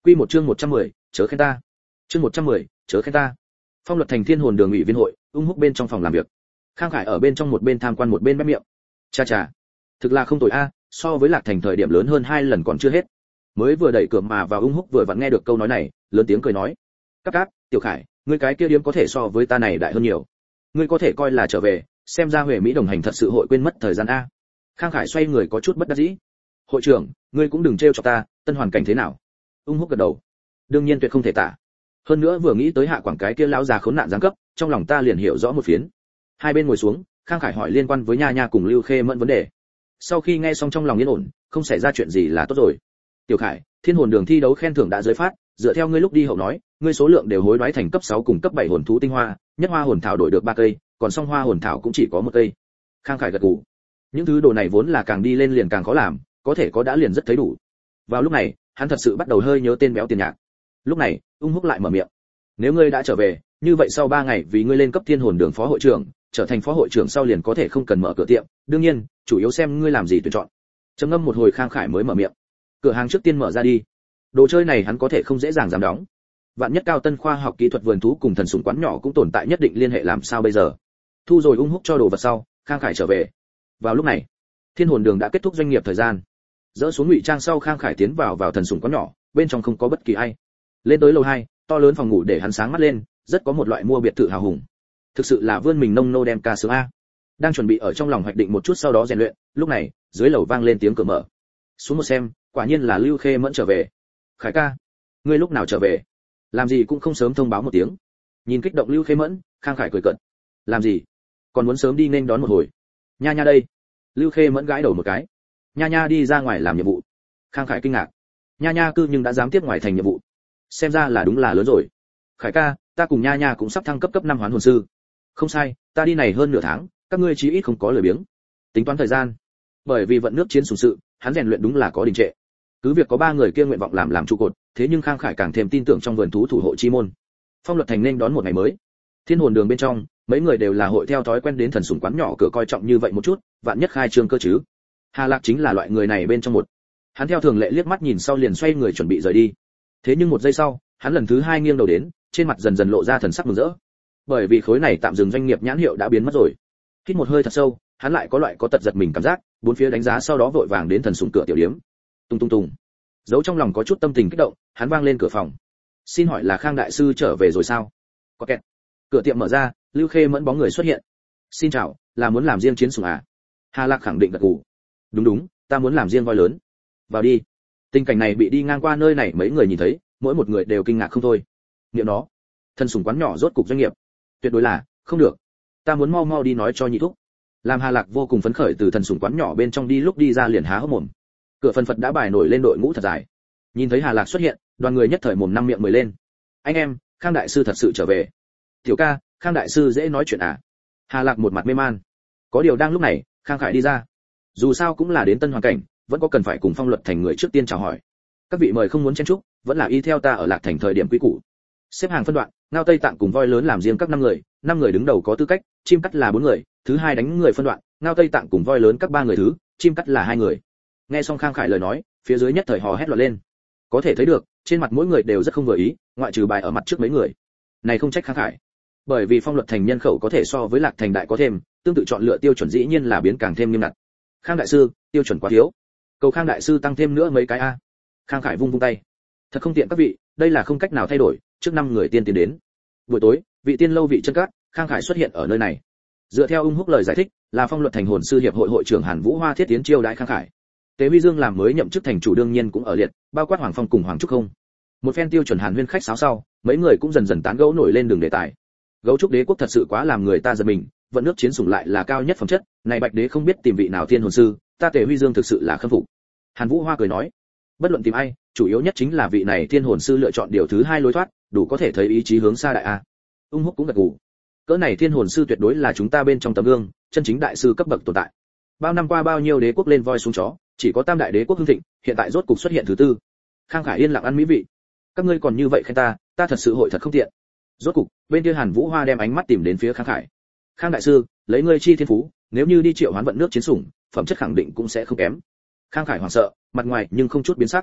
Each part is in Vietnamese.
Quy một chương 110, chớ khen ta. Chương 110, chớ khen ta. Phong Luật Thành Thiên Hồn Đường ủy viên hội, Ung Húc bên trong phòng làm việc. Khang Khải ở bên trong một bên tham quan một bên bép miệng. Cha cha, thực là không tồi a, so với Lạc Thành thời điểm lớn hơn 2 lần còn chưa hết. Mới vừa đẩy cửa mà vào, Ung Húc vừa vặn nghe được câu nói này, lớn tiếng cười nói: "Cáp cáp, Tiểu Khải, ngươi cái kia điếm có thể so với ta này đại hơn nhiều. Ngươi có thể coi là trở về, xem ra Huệ Mỹ đồng hành thật sự hội quên mất thời gian a." Khang Khải xoay người có chút bất đắc dĩ. "Hội trưởng, ngươi cũng đừng trêu chọc ta, tân hoàn cảnh thế nào?" Ung Húc gật đầu. "Đương nhiên tuyệt không thể tả. Hơn nữa vừa nghĩ tới Hạ Quảng cái kia lão già khốn nạn giáng cấp, trong lòng ta liền hiểu rõ một phiến." Hai bên ngồi xuống, Khang Khải hỏi liên quan với Nha Nha cùng Lưu Khê Mẫn vấn đề. Sau khi nghe xong trong lòng yên ổn, không xảy ra chuyện gì là tốt rồi. "Tiểu Khải, Thiên Hồn Đường thi đấu khen thưởng đã giới phát, dựa theo ngươi lúc đi hậu nói, ngươi số lượng đều hối đoái thành cấp 6 cùng cấp 7 hồn thú tinh hoa, nhất hoa hồn thảo đổi được 3 cây, còn song hoa hồn thảo cũng chỉ có 1 cây." Khang Khải gật gù. Những thứ đồ này vốn là càng đi lên liền càng khó làm, có thể có đã liền rất thấy đủ. Vào lúc này, hắn thật sự bắt đầu hơi nhớ tên béo tiền nhạc. Lúc này, Ung Húc lại mở miệng: "Nếu ngươi đã trở về, như vậy sau 3 ngày vì ngươi lên cấp Thiên Hồn Đường phó hội trưởng, trở thành phó hội trưởng sau liền có thể không cần mở cửa tiệm, đương nhiên, chủ yếu xem ngươi làm gì tuyển chọn." Trầm ngâm một hồi, Khang Khải mới mở miệng: "Cửa hàng trước tiên mở ra đi. Đồ chơi này hắn có thể không dễ dàng dám đóng. Vạn nhất Cao Tân khoa học kỹ thuật vườn thú cùng thần sủng quán nhỏ cũng tồn tại nhất định liên hệ làm sao bây giờ?" Thu rồi Ung Húc cho đồ vật sau, Khang Khải trở về. Vào lúc này, Thiên Hồn Đường đã kết thúc doanh nghiệp thời gian. Dỡ xuống ngụy trang sau, Khang Khải tiến vào thần sủng quán nhỏ, bên trong không có bất kỳ ai. Lên tới lầu 2, to lớn phòng ngủ để hắn sáng mắt lên, rất có một loại mua biệt thự hào hùng. Thực sự là vươn mình nông nô đem ca sướng a. Đang chuẩn bị ở trong lòng hoạch định một chút sau đó rèn luyện, lúc này, dưới lầu vang lên tiếng cửa mở. Xuống một xem, quả nhiên là Lưu Khê Mẫn trở về. "Khải ca, ngươi lúc nào trở về? Làm gì cũng không sớm thông báo một tiếng." Nhìn kích động Lưu Khê Mẫn, Khang Khải cười cợt. "Làm gì? Còn muốn sớm đi nên đón một hồi." "Nha Nha đây." Lưu Khê Mẫn gãi đầu một cái. "Nha Nha đi ra ngoài làm nhiệm vụ." Khang Khải kinh ngạc. Nha Nha cư nhưng đã dám tiếp ngoài thành nhiệm vụ, xem ra là đúng là lớn rồi. "Khải ca, ta cùng Nha Nha cũng sắp thăng cấp 5 hoán hồn sư." "Không sai, ta đi này hơn nửa tháng, các ngươi chí ít không có lười biếng." Tính toán thời gian, bởi vì vận nước chiến sủng sự, hắn rèn luyện đúng là có đình trệ. Cứ việc có 3 người kia nguyện vọng làm trụ cột, thế nhưng Khang Khải càng thêm tin tưởng trong vườn thú thủ hộ chi môn. Phong Luật Thành nên đón một ngày mới. Thiên Hồn Đường bên trong, mấy người đều là hội theo thói quen đến thần sủng quán nhỏ cửa coi trọng như vậy một chút, vạn nhất khai trương cơ chứ. Hà Lạc chính là loại người này bên trong một. Hắn theo thường lệ liếc mắt nhìn sau liền xoay người chuẩn bị rời đi. Thế nhưng một giây sau, hắn lần thứ 2 nghiêng đầu đến, trên mặt dần dần lộ ra thần sắc mừng rỡ. Bởi vì khối này tạm dừng doanh nghiệp nhãn hiệu đã biến mất rồi. Hít một hơi thật sâu, hắn lại có loại có tật giật mình cảm giác, bốn phía đánh giá sau đó vội vàng đến thần sủng cửa tiểu điếm. Tung tung tung. Giấu trong lòng có chút tâm tình kích động, hắn vang lên cửa phòng. "Xin hỏi là Khang đại sư trở về rồi sao?" Có kẹt. Cửa tiệm mở ra, Lưu Khê Mẫn bóng người xuất hiện. "Xin chào, là muốn làm riêng chiến sủng à?" Hà Lạc khẳng định gật gù. "Đúng đúng, ta muốn làm riêng voi lớn." "Vào đi." Tình cảnh này bị đi ngang qua nơi này mấy người nhìn thấy, mỗi một người đều kinh ngạc không thôi. Niệm nó, thần sủng quán nhỏ rốt cục doanh nghiệp, tuyệt đối là không được. Ta muốn mau mau đi nói cho nhị thúc. Làm Hà Lạc vô cùng phấn khởi từ thần sủng quán nhỏ bên trong đi, lúc đi ra liền há hốc mồm. Cửa phần phật đã bài nổi lên đội ngũ thật dài. Nhìn thấy Hà Lạc xuất hiện, đoàn người nhất thời mồm năm miệng mười lên. "Anh em, Khang đại sư thật sự trở về." "Tiểu ca, Khang đại sư dễ nói chuyện à?" Hà Lạc một mặt mê man. Có điều đang lúc này, Khang Khải đi ra. Dù sao cũng là đến tân hoàn cảnh, vẫn có cần phải cùng Phong Luật Thành người trước tiên chào hỏi. "Các vị mời không muốn chen chúc, vẫn là y theo ta ở Lạc Thành thời điểm quý cũ. Xếp hàng phân đoạn, Ngao Tây Tạng cùng voi lớn làm riêng các 5 người, 5 người đứng đầu có tư cách, chim cắt là 4 người, thứ 2 đánh người phân đoạn, Ngao Tây Tạng cùng voi lớn các 3 người thứ, chim cắt là 2 người." Nghe xong Khang Khải lời nói, phía dưới nhất thời hò hét loạn lên. Có thể thấy được, trên mặt mỗi người đều rất không vừa ý, ngoại trừ bài ở mặt trước mấy người. Này không trách Khang Khải, bởi vì Phong Luật Thành nhân khẩu có thể so với Lạc Thành đại có thêm, tương tự chọn lựa tiêu chuẩn dĩ nhiên là biến càng thêm nghiêm ngặt. "Khang đại sư, tiêu chuẩn quá thiếu, cầu Khang đại sư tăng thêm nữa mấy cái a." Khang Khải vung vung tay. "Thật không tiện các vị, đây là không cách nào thay đổi, trước 5 người tiên tiến đến." Buổi tối, vị tiên lâu vị chân cát, Khang Khải xuất hiện ở nơi này. Dựa theo Ung Húc lời giải thích, là Phong Luật Thành hồn sư hiệp hội hội trưởng Hàn Vũ Hoa thiết tiến chiêu đãi Khang Khải. Tế Huy Dương làm mới nhậm chức thành chủ đương nhiên cũng ở liệt, bao quát Hoàng Phong cùng Hoàng Trúc không. Một phen tiêu chuẩn Hàn Huyên khách sáo sau, mấy người cũng dần dần tán gẫu nổi lên đường đề tài. Gấu trúc đế quốc thật sự quá làm người ta giật mình, vận nước chiến sủng lại là cao nhất phẩm chất, này Bạch đế không biết tìm vị nào thiên hồn sư, ta Tế Huy Dương thực sự là khâm phục. Hàn Vũ Hoa cười nói, bất luận tìm ai, chủ yếu nhất chính là vị này thiên hồn sư lựa chọn điều thứ 2 lối thoát, đủ có thể thấy ý chí hướng xa đại a. Ung Húc cũng gật gù. Cỡ này thiên hồn sư tuyệt đối là chúng ta bên trong tấm gương, chân chính đại sư cấp bậc tồn tại. Bao năm qua bao nhiêu đế quốc lên voi xuống chó, chỉ có Tam đại đế quốc hưng thịnh, hiện tại rốt cục xuất hiện thứ 4. Khang Khải yên lặng ăn mỹ vị. Các ngươi còn như vậy khen ta thật sự hội thật không tiện. Rốt cục, bên kia Hàn Vũ Hoa đem ánh mắt tìm đến phía Khang Khải. Khang đại sư, lấy ngươi chi thiên phú, nếu như đi triệu hoán vận nước chiến sủng, phẩm chất khẳng định cũng sẽ không kém. Khang Khải hoảng sợ, mặt ngoài nhưng không chút biến sắc.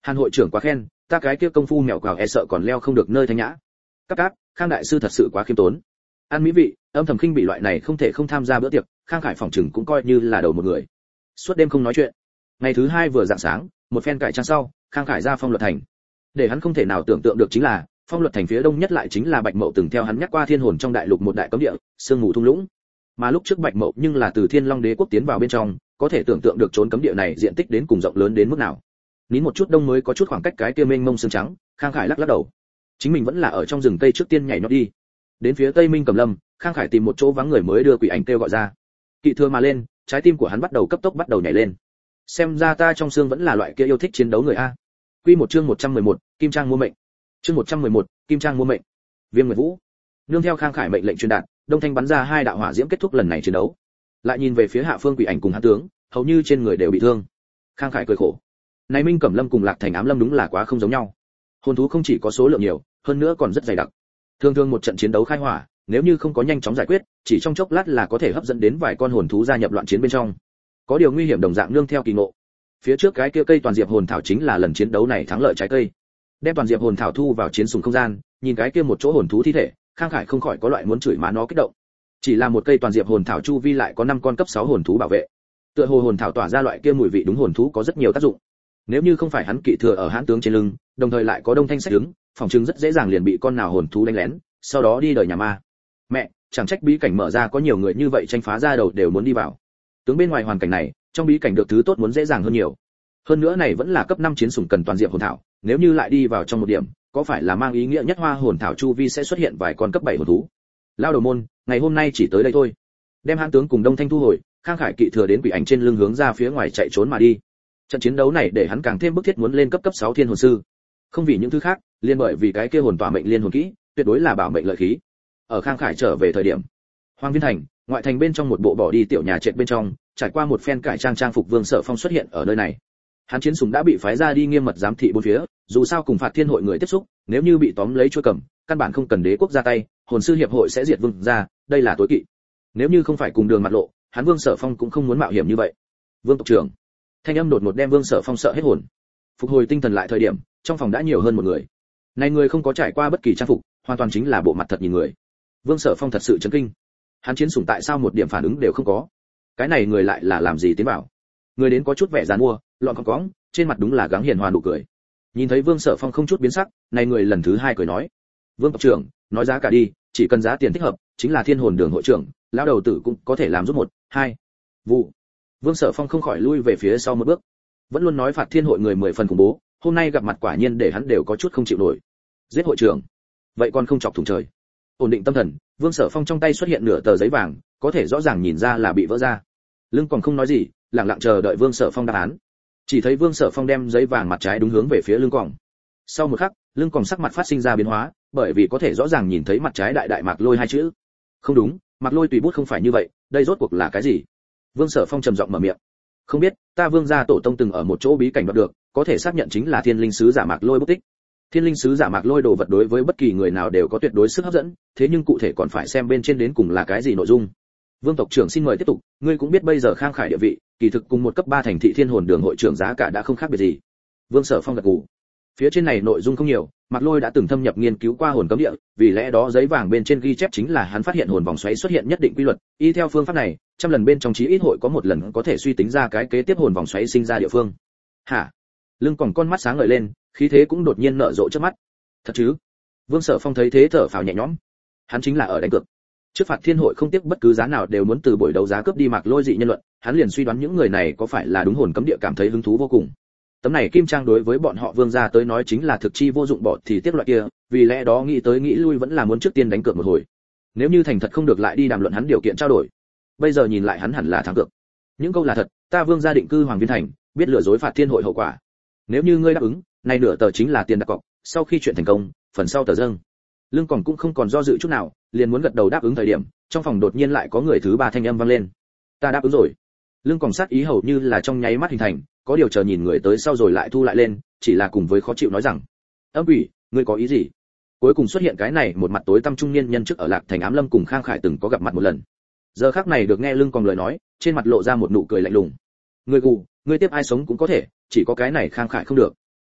Hàn hội trưởng quá khen, ta cái kia công phu mèo quào e sợ còn leo không được nơi thanh nhã. Các, Khang đại sư thật sự quá khiêm tốn. Ăn mỹ vị, âm thầm khinh bị loại này không thể không tham gia bữa tiệc, Khang Khải phòng chừng cũng coi như là đầu một người. Suốt đêm không nói chuyện. Ngày thứ hai vừa rạng sáng, một phen cải trang sau, Khang Khải ra Phong Luật Thành. Để hắn không thể nào tưởng tượng được chính là, Phong Luật Thành phía đông nhất lại chính là Bạch Mậu từng theo hắn nhắc qua thiên hồn trong đại lục một đại cấm địa, sương mù thung lũng. Mà lúc trước Bạch Mậu nhưng là từ Thiên Long Đế quốc tiến vào bên trong, có thể tưởng tượng được trốn cấm địa này diện tích đến cùng rộng lớn đến mức nào. Nín một chút đông mới có chút khoảng cách cái kia mênh mông sương trắng, Khang Khải lắc lắc đầu. Chính mình vẫn là ở trong rừng cây trước tiên nhảy nhót đi. Đến phía Tây Minh Cẩm Lâm, Khang Khải tìm một chỗ vắng người mới đưa quỷ ảnh kêu gọi ra. Kỵ thừa mà lên, trái tim của hắn bắt đầu cấp tốc bắt đầu nhảy lên. Xem ra ta trong xương vẫn là loại kia yêu thích chiến đấu người a. Quy một chương 111, Kim Trang mua mệnh. Chương 111, Kim Trang mua mệnh. Viêm Nguyệt Vũ. Nương theo Khang Khải mệnh lệnh truyền đạt, Đông Thanh bắn ra hai đạo hỏa diễm kết thúc lần này chiến đấu. Lại nhìn về phía hạ phương quỷ ảnh cùng hắn tướng, hầu như trên người đều bị thương. Khang Khải cười khổ. Này Minh Cẩm Lâm cùng Lạc Thành Ám Lâm đúng là quá không giống nhau. Hồn thú không chỉ có số lượng nhiều, hơn nữa còn rất dày đặc. Thường thường một trận chiến đấu khai hỏa, nếu như không có nhanh chóng giải quyết, chỉ trong chốc lát là có thể hấp dẫn đến vài con hồn thú gia nhập loạn chiến bên trong. Có điều nguy hiểm đồng dạng nương theo kỳ ngộ. Phía trước cái kia cây toàn diệp hồn thảo chính là lần chiến đấu này thắng lợi trái cây. Đem toàn diệp hồn thảo thu vào chiến sùng không gian, nhìn cái kia một chỗ hồn thú thi thể, Khang Khải không khỏi có loại muốn chửi má nó kích động. Chỉ là một cây toàn diệp hồn thảo chu vi lại có 5 con cấp 6 hồn thú bảo vệ. Tựa hồ hồn thảo tỏa ra loại kia mùi vị đúng hồn thú có rất nhiều tác dụng. Nếu như không phải hắn kỵ thừa ở hãn tướng trên lưng, đồng thời lại có Đông Thanh sách đứng, phòng trưng rất dễ dàng liền bị con nào hồn thú đánh lén, sau đó đi đời nhà ma. Mẹ, chẳng trách bí cảnh mở ra có nhiều người như vậy tranh phá ra đầu đều muốn đi vào. Tướng bên ngoài hoàn cảnh này, trong bí cảnh được thứ tốt muốn dễ dàng hơn nhiều. Hơn nữa này vẫn là cấp 5 chiến sủng cần toàn diệp hồn thảo, nếu như lại đi vào trong một điểm, có phải là mang ý nghĩa nhất hoa hồn thảo chu vi sẽ xuất hiện vài con cấp 7 hồn thú. Lao đầu môn, ngày hôm nay chỉ tới đây thôi. Đem hãn tướng cùng Đông Thanh thu hồi, Khang Khải kỵ thừa đến quỷ ảnh trên lưng hướng ra phía ngoài chạy trốn mà đi. Trận chiến đấu này để hắn càng thêm bức thiết muốn lên cấp 6 thiên hồn sư. Không vì những thứ khác, liên bởi vì cái kia hồn tỏa mệnh liên hồn kỹ, tuyệt đối là bảo mệnh lợi khí. Ở Khang Khải trở về thời điểm, Hoàng Viên Thành, ngoại thành bên trong một bộ bỏ đi tiểu nhà trệt bên trong, trải qua một phen cải trang trang phục Vương Sở Phong xuất hiện ở nơi này. Hắn chiến súng đã bị phái ra đi nghiêm mật giám thị bốn phía, dù sao cùng phạt thiên hội người tiếp xúc, nếu như bị tóm lấy chuôi cầm, căn bản không cần đế quốc ra tay, hồn sư hiệp hội sẽ diệt Vương ra, đây là tối kỵ. Nếu như không phải cùng đường mặt lộ, hắn Vương Sở Phong cũng không muốn mạo hiểm như vậy. Vương tộc trưởng. Thanh âm đột ngột đem Vương Sở Phong sợ hết hồn. Phục hồi tinh thần lại thời điểm, trong phòng đã nhiều hơn một người. Này người không có trải qua bất kỳ trang phục, hoàn toàn chính là bộ mặt thật nhìn người. Vương Sở Phong thật sự chấn kinh. Hắn chiến sủng tại sao một điểm phản ứng đều không có? Cái này người lại là làm gì tiến vào? Người đến có chút vẻ giàn mua, lọn cong cong, trên mặt đúng là gắng hiền hòa nụ cười. Nhìn thấy Vương Sở Phong không chút biến sắc, này người lần thứ hai cười nói: "Vương tộc trưởng, nói giá cả đi, chỉ cần giá tiền thích hợp, chính là Thiên Hồn Đường hội trưởng, lão đầu tử cũng có thể làm giúp 1, 2." Vụ. Vương Sở Phong không khỏi lui về phía sau một bước. Vẫn luôn nói phạt thiên hội người 10 phần khủng bố, hôm nay gặp mặt quả nhiên để hắn đều có chút không chịu nổi. Giết hội trưởng, vậy còn không chọc thủng trời. Ổn định tâm thần, Vương Sở Phong trong tay xuất hiện nửa tờ giấy vàng, có thể rõ ràng nhìn ra là bị vỡ ra. Lưng còn không nói gì, lặng lặng chờ đợi Vương Sở Phong đáp án. Chỉ thấy Vương Sở Phong đem giấy vàng mặt trái đúng hướng về phía lưng còng. Sau một khắc, lưng còng sắc mặt phát sinh ra biến hóa, bởi vì có thể rõ ràng nhìn thấy mặt trái đại đại Mạc Lôi hai chữ. Không đúng, Mạc Lôi tùy bút không phải như vậy, đây rốt cuộc là cái gì? Vương Sở Phong trầm giọng mở miệng. Không biết, ta Vương gia tổ tông từng ở một chỗ bí cảnh đoạt được, có thể xác nhận chính là Thiên Linh sứ giả Mạc Lôi bút tích. Thiên Linh sứ giả Mạc Lôi đồ vật đối với bất kỳ người nào đều có tuyệt đối sức hấp dẫn, thế nhưng cụ thể còn phải xem bên trên đến cùng là cái gì nội dung. Vương tộc trưởng xin mời tiếp tục, ngươi cũng biết bây giờ Khang Khải địa vị, kỳ thực cùng một cấp 3 thành thị Thiên Hồn Đường hội trưởng giá cả đã không khác biệt gì. Vương Sở Phong gật gù. Phía trên này nội dung không nhiều, Mạc Lôi đã từng thâm nhập nghiên cứu qua hồn cấm địa, vì lẽ đó giấy vàng bên trên ghi chép chính là hắn phát hiện hồn vòng xoáy xuất hiện nhất định quy luật, y theo phương pháp này, trăm lần bên trong chí ít hội có một lần có thể suy tính ra cái kế tiếp hồn vòng xoáy sinh ra địa phương. Hả? Lưng còn con mắt sáng ngời lên, khí thế cũng đột nhiên nở rộ trước mắt. Thật chứ? Vương Sở Phong thấy thế thở phào nhẹ nhõm. Hắn chính là ở đánh cược. Trước phạt thiên hội không tiếc bất cứ giá nào đều muốn từ buổi đấu giá cướp đi Mạc Lôi dị nhân luận, hắn liền suy đoán những người này có phải là đúng hồn cấm địa cảm thấy hứng thú vô cùng. Tấm này kim trang đối với bọn họ Vương gia tới nói chính là thực chi vô dụng bỏ thì tiếc loại kia, vì lẽ đó nghĩ tới nghĩ lui vẫn là muốn trước tiên đánh cược một hồi. Nếu như thành thật không được lại đi đàm luận hắn điều kiện trao đổi. Bây giờ nhìn lại hắn hẳn là thắng cược. Những câu là thật, ta Vương gia định cư Hoàng Viên Thành, biết lừa dối phạt thiên hội hậu quả. Nếu như ngươi đáp ứng, này nửa tờ chính là tiền đặt cọc, sau khi chuyện thành công, phần sau tờ dâng. Lương còn cũng không còn do dự chút nào, liền muốn gật đầu đáp ứng thời điểm, trong phòng đột nhiên lại có người thứ ba thanh âm vang lên. Ta đáp ứng rồi. Lương còn sát ý hầu như là trong nháy mắt hình thành, có điều chờ nhìn người tới sau rồi lại thu lại lên, chỉ là cùng với khó chịu nói rằng: "Âm quỷ, ngươi có ý gì?" Cuối cùng xuất hiện cái này một mặt tối tăm trung niên nhân trước ở Lạc Thành Ám Lâm cùng Khang Khải từng có gặp mặt một lần. Giờ khắc này được nghe Lương còn lời nói, trên mặt lộ ra một nụ cười lạnh lùng. "Ngươi gù, ngươi tiếp ai sống cũng có thể, chỉ có cái này Khang Khải không được."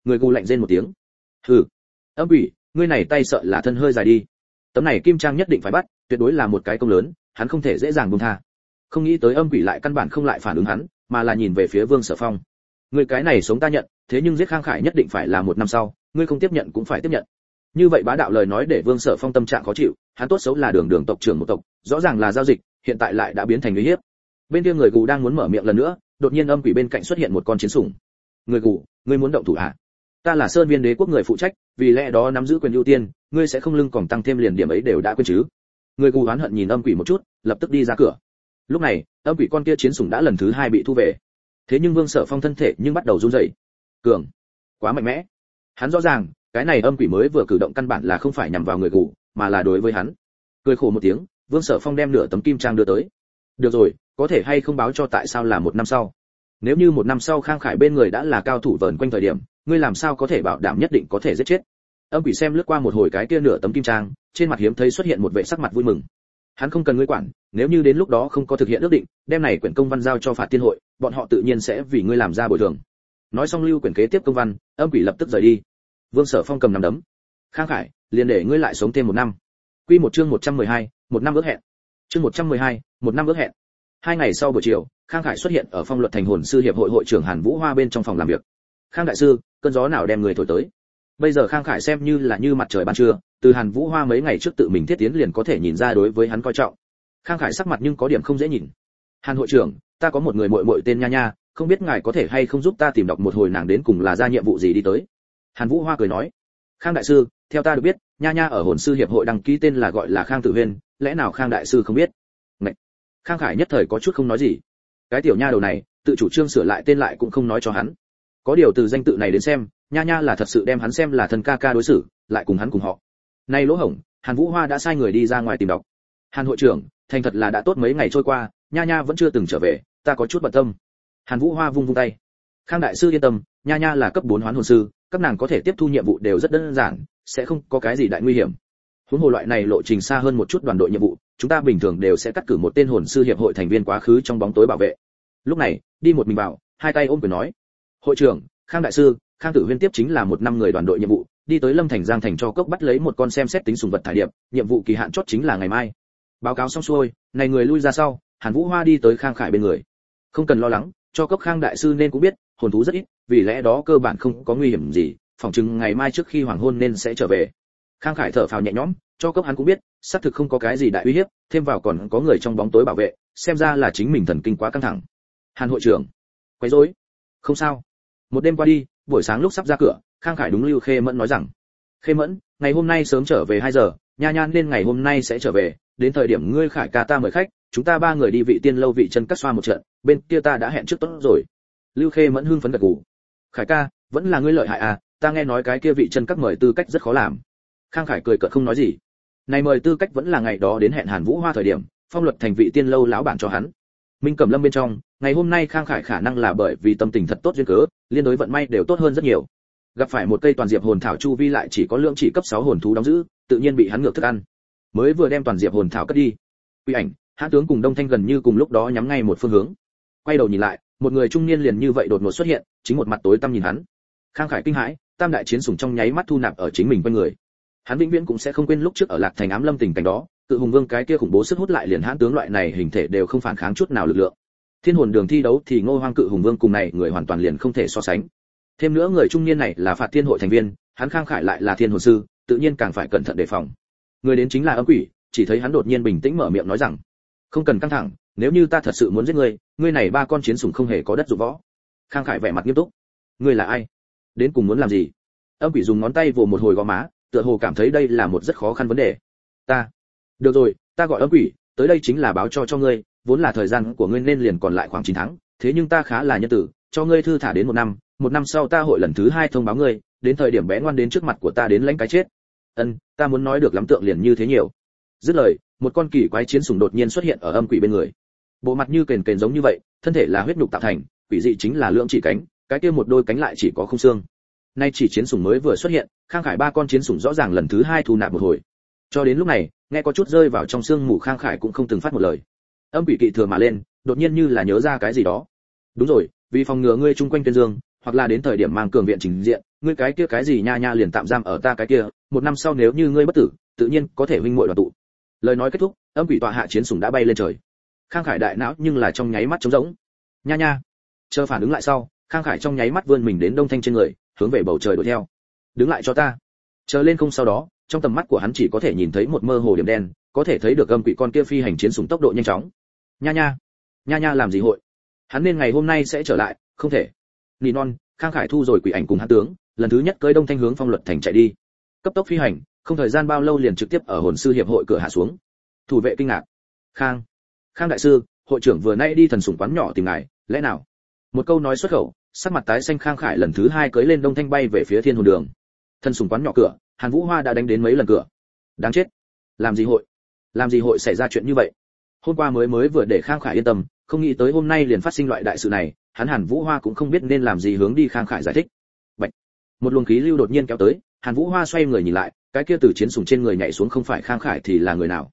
Người gù lạnh rên một tiếng. Hừ, âm quỷ, ngươi này tay sợ là thân hơi dài đi. Tấm này kim trang nhất định phải bắt, tuyệt đối là một cái công lớn, hắn không thể dễ dàng buông tha. Không nghĩ tới âm quỷ lại căn bản không lại phản ứng hắn, mà là nhìn về phía Vương Sở Phong. Ngươi cái này sống ta nhận, thế nhưng giết Khang Khải nhất định phải là 1 năm sau, ngươi không tiếp nhận cũng phải tiếp nhận. Như vậy bá đạo lời nói để Vương Sở Phong tâm trạng khó chịu, hắn tốt xấu là đường tộc trưởng một tộc, rõ ràng là giao dịch, hiện tại lại đã biến thành uy hiếp. Bên kia người gù đang muốn mở miệng lần nữa, đột nhiên âm quỷ bên cạnh xuất hiện một con chiến sủng. Người gù, ngươi muốn động thủ à? Ta là Sơn Viên Đế quốc người phụ trách, vì lẽ đó nắm giữ quyền ưu tiên, ngươi sẽ không lưng còn tăng thêm liền điểm ấy đều đã quên chứ? Người gù oán hận nhìn âm quỷ một chút, lập tức đi ra cửa. Lúc này, âm quỷ con kia chiến sủng đã lần thứ 2 bị thu về. Thế nhưng Vương Sở Phong thân thể nhưng bắt đầu run rẩy. Cường, quá mạnh mẽ. Hắn rõ ràng, cái này âm quỷ mới vừa cử động căn bản là không phải nhằm vào người gù, mà là đối với hắn. Cười khổ một tiếng, Vương Sở Phong đem nửa tấm kim trang đưa tới. Được rồi, có thể hay không báo cho tại sao là 1 năm sau? Nếu như 1 năm sau Khang Khải bên người đã là cao thủ vờn quanh thời điểm, ngươi làm sao có thể bảo đảm nhất định có thể giết chết? Âm quỷ xem lướt qua một hồi cái kia nửa tấm kim trang, trên mặt hiếm thấy xuất hiện một vẻ sắc mặt vui mừng. Hắn không cần ngươi quản, nếu như đến lúc đó không có thực hiện ước định, đem này quyển công văn giao cho Phạt Tiên hội, bọn họ tự nhiên sẽ vì ngươi làm ra bồi thường. Nói xong lưu quyển kế tiếp công văn, âm quỷ lập tức rời đi. Vương Sở Phong cầm nắm đấm. Khang Khải, liền để ngươi lại sống thêm 1 năm. Quy một chương 112, 1 năm ước hẹn. Chương 112, 1 năm ước hẹn. 2 ngày sau buổi chiều, Khang Khải xuất hiện ở Phong Luật Thành Hồn sư hiệp hội hội trưởng Hàn Vũ Hoa bên trong phòng làm việc. Khang đại sư, cơn gió nào đem người thổi tới? Bây giờ Khang Khải xem như là như mặt trời ban trưa, từ Hàn Vũ Hoa mấy ngày trước tự mình thiết tiến liền có thể nhìn ra đối với hắn coi trọng. Khang Khải sắc mặt nhưng có điểm không dễ nhìn. Hàn hội trưởng, ta có một người muội muội tên Nha Nha, không biết ngài có thể hay không giúp ta tìm đọc một hồi nàng đến cùng là ra nhiệm vụ gì đi tới. Hàn Vũ Hoa cười nói, Khang đại sư, theo ta được biết, Nha Nha ở hồn sư hiệp hội đăng ký tên là gọi là Khang Tử Huyên, lẽ nào Khang đại sư không biết? Ngậy. Khang Khải nhất thời có chút không nói gì. Cái tiểu nha đầu này, tự chủ trương sửa lại tên lại cũng không nói cho hắn. Có điều từ danh tự này đến xem, Nha Nha là thật sự đem hắn xem là thân ca ca đối xử, lại cùng hắn cùng họ. Nay lỗ hổng, Hàn Vũ Hoa đã sai người đi ra ngoài tìm đọc. Hàn hội trưởng, thành thật là đã tốt mấy ngày trôi qua, Nha Nha vẫn chưa từng trở về, ta có chút bận tâm. Hàn Vũ Hoa vung vung tay. Khang đại sư yên tâm, Nha Nha là cấp 4 hoán hồn sư, các nàng có thể tiếp thu nhiệm vụ đều rất đơn giản, sẽ không có cái gì đại nguy hiểm. Huống hồ loại này lộ trình xa hơn một chút đoàn đội nhiệm vụ, chúng ta bình thường đều sẽ cắt cử một tên hồn sư hiệp hội thành viên quá khứ trong bóng tối bảo vệ. Lúc này, đi một mình vào, hai tay ôm quyền nói: "Hội trưởng, Khang đại sư, Khang Tử Huyên tiếp chính là 1 năm người đoàn đội nhiệm vụ, đi tới Lâm Thành Giang thành cho cốc bắt lấy một con xem xét tính sùng vật thải điệp, nhiệm vụ kỳ hạn chót chính là ngày mai." Báo cáo xong xuôi, này người lui ra sau, Hàn Vũ Hoa đi tới Khang Khải bên người. "Không cần lo lắng, cho cốc Khang đại sư nên cũng biết, hồn thú rất ít, vì lẽ đó cơ bản không có nguy hiểm gì, phòng chừng ngày mai trước khi hoàng hôn nên sẽ trở về." Khang Khải thở phào nhẹ nhõm, cho cốc hắn cũng biết, xác thực không có cái gì đại uy hiếp, thêm vào còn có người trong bóng tối bảo vệ, xem ra là chính mình thần kinh quá căng thẳng. Hàn hội trưởng, quấy rối? Không sao. Một đêm qua đi, buổi sáng lúc sắp ra cửa, Khang Khải đúng Lưu Khê Mẫn nói rằng: "Khê Mẫn, ngày hôm nay sớm trở về 2 giờ, Nha Nha nên ngày hôm nay sẽ trở về, đến thời điểm ngươi Khải ca ta mời khách, chúng ta 3 người đi vị tiên lâu vị chân cắt xoa một trận, bên kia ta đã hẹn trước tốt rồi." Lưu Khê Mẫn hưng phấn gật gù. "Khải ca, vẫn là ngươi lợi hại à, ta nghe nói cái kia vị chân cắt mời tư cách rất khó làm." Khang Khải cười cợt không nói gì. Này mời tư cách vẫn là ngày đó đến hẹn Hàn Vũ Hoa thời điểm, Phong Luật thành vị tiên lâu lão bản cho hắn. Minh Cẩm Lâm bên trong, ngày hôm nay Khang Khải khả năng là bởi vì tâm tình thật tốt duyên cớ, liên đối vận may đều tốt hơn rất nhiều. Gặp phải một cây toàn diệp hồn thảo chu vi lại chỉ có lượng chỉ cấp 6 hồn thú đóng giữ, tự nhiên bị hắn ngược thức ăn. Mới vừa đem toàn diệp hồn thảo cất đi, Quy Ảnh, Hãn tướng cùng Đông Thanh gần như cùng lúc đó nhắm ngay một phương hướng. Quay đầu nhìn lại, một người trung niên liền như vậy đột ngột xuất hiện, chính một mặt tối tăm nhìn hắn. Khang Khải kinh hãi, tam đại chiến sủng trong nháy mắt thu nạp ở chính mình quanh người. Hắn vĩnh viễn cũng sẽ không quên lúc trước ở Lạc Thành Ám Lâm tình cảnh đó, Cự Hùng Vương cái kia khủng bố sức hút lại liền Hãn tướng loại này hình thể đều không phản kháng chút nào lực lượng. Thiên hồn đường thi đấu thì Ngô Hoang Cự Hùng Vương cùng này người hoàn toàn liền không thể so sánh. Thêm nữa người trung niên này là Phạt Thiên hội thành viên, hắn Khang Khải lại là thiên hồn sư, tự nhiên càng phải cẩn thận đề phòng. Người đến chính là Âm Quỷ, chỉ thấy hắn đột nhiên bình tĩnh mở miệng nói rằng: "Không cần căng thẳng, nếu như ta thật sự muốn giết ngươi, ngươi này 3 con chiến sủng không hề có đất dụng võ." Khang Khải vẻ mặt nghiêm túc: "Ngươi là ai? Đến cùng muốn làm gì?" Âm Quỷ dùng ngón tay vồ một hồi gò má, tựa hồ cảm thấy đây là một rất khó khăn vấn đề. "Ta, được rồi, ta gọi Âm Quỷ, tới đây chính là báo cho ngươi, vốn là thời gian của ngươi nên liền còn lại khoảng 9 tháng, thế nhưng ta khá là nhân tử, cho ngươi thư thả đến 1 năm, 1 năm sau ta hội lần thứ 2 thông báo ngươi, đến thời điểm bé ngoan đến trước mặt của ta đến lãnh cái chết." Ta muốn nói được lắm tượng liền như thế nhiều." Dứt lời, một con kỳ quái chiến sủng đột nhiên xuất hiện ở Âm Quỷ bên người. Bộ mặt như kền kền giống như vậy, thân thể là huyết nhục tạo thành, quỷ dị chính là lượng chỉ cánh, cái kia một đôi cánh lại chỉ có không xương. Nay chỉ chiến sủng mới vừa xuất hiện, Khang Khải 3 con chiến sủng rõ ràng lần thứ 2 thu nạp một hồi. Cho đến lúc này, nghe có chút rơi vào trong xương mù Khang Khải cũng không từng phát một lời. Âm Quỷ kỵ thừa mà lên, đột nhiên như là nhớ ra cái gì đó. "Đúng rồi, vì phòng ngừa ngươi chung quanh tuyên dương, hoặc là đến thời điểm mang cường viện trình diện, ngươi cái kia cái gì nha nha liền tạm giam ở ta cái kia, một năm sau nếu như ngươi bất tử, tự nhiên có thể huynh muội đoàn tụ. Lời nói kết thúc, âm quỷ tọa hạ chiến sủng đã bay lên trời. Khang Khải đại não nhưng là trong nháy mắt trống rỗng. Nha nha. Chờ phản ứng lại sau, Khang Khải trong nháy mắt vươn mình đến Đông Thanh trên người, hướng về bầu trời đuổi theo. Đứng lại cho ta. Chờ lên không sau đó, trong tầm mắt của hắn chỉ có thể nhìn thấy một mơ hồ điểm đen, có thể thấy được âm quỷ con kia phi hành chiến sủng tốc độ nhanh chóng. Nha nha. Nha nha làm gì hội? Hắn nên ngày hôm nay sẽ trở lại, không thể. Nỉ non, Khang Khải thu rồi quỷ ảnh cùng hắn tướng, lần thứ nhất cưỡi Đông Thanh hướng Phong Luật thành chạy đi. Cấp tốc phi hành, không thời gian bao lâu liền trực tiếp ở hồn sư hiệp hội cửa hạ xuống. Thủ vệ kinh ngạc. Khang đại sư, hội trưởng vừa nãy đi thần sủng quán nhỏ tìm ngài, lẽ nào? Một câu nói xuất khẩu, sắc mặt tái xanh Khang Khải lần thứ hai cưỡi lên Đông Thanh bay về phía Thiên Hồn Đường. Thần sủng quán nhỏ cửa, Hàn Vũ Hoa đã đánh đến mấy lần cửa. Đáng chết. Làm gì hội xảy ra chuyện như vậy? Hôm qua mới vừa để Khang Khải yên tâm, không nghĩ tới hôm nay liền phát sinh loại đại sự này, hắn Hàn Vũ Hoa cũng không biết nên làm gì hướng đi Khang Khải giải thích. Bạch. Một luồng khí lưu đột nhiên kéo tới, Hàn Vũ Hoa xoay người nhìn lại, cái kia từ chiến sủng trên người nhảy xuống không phải Khang Khải thì là người nào?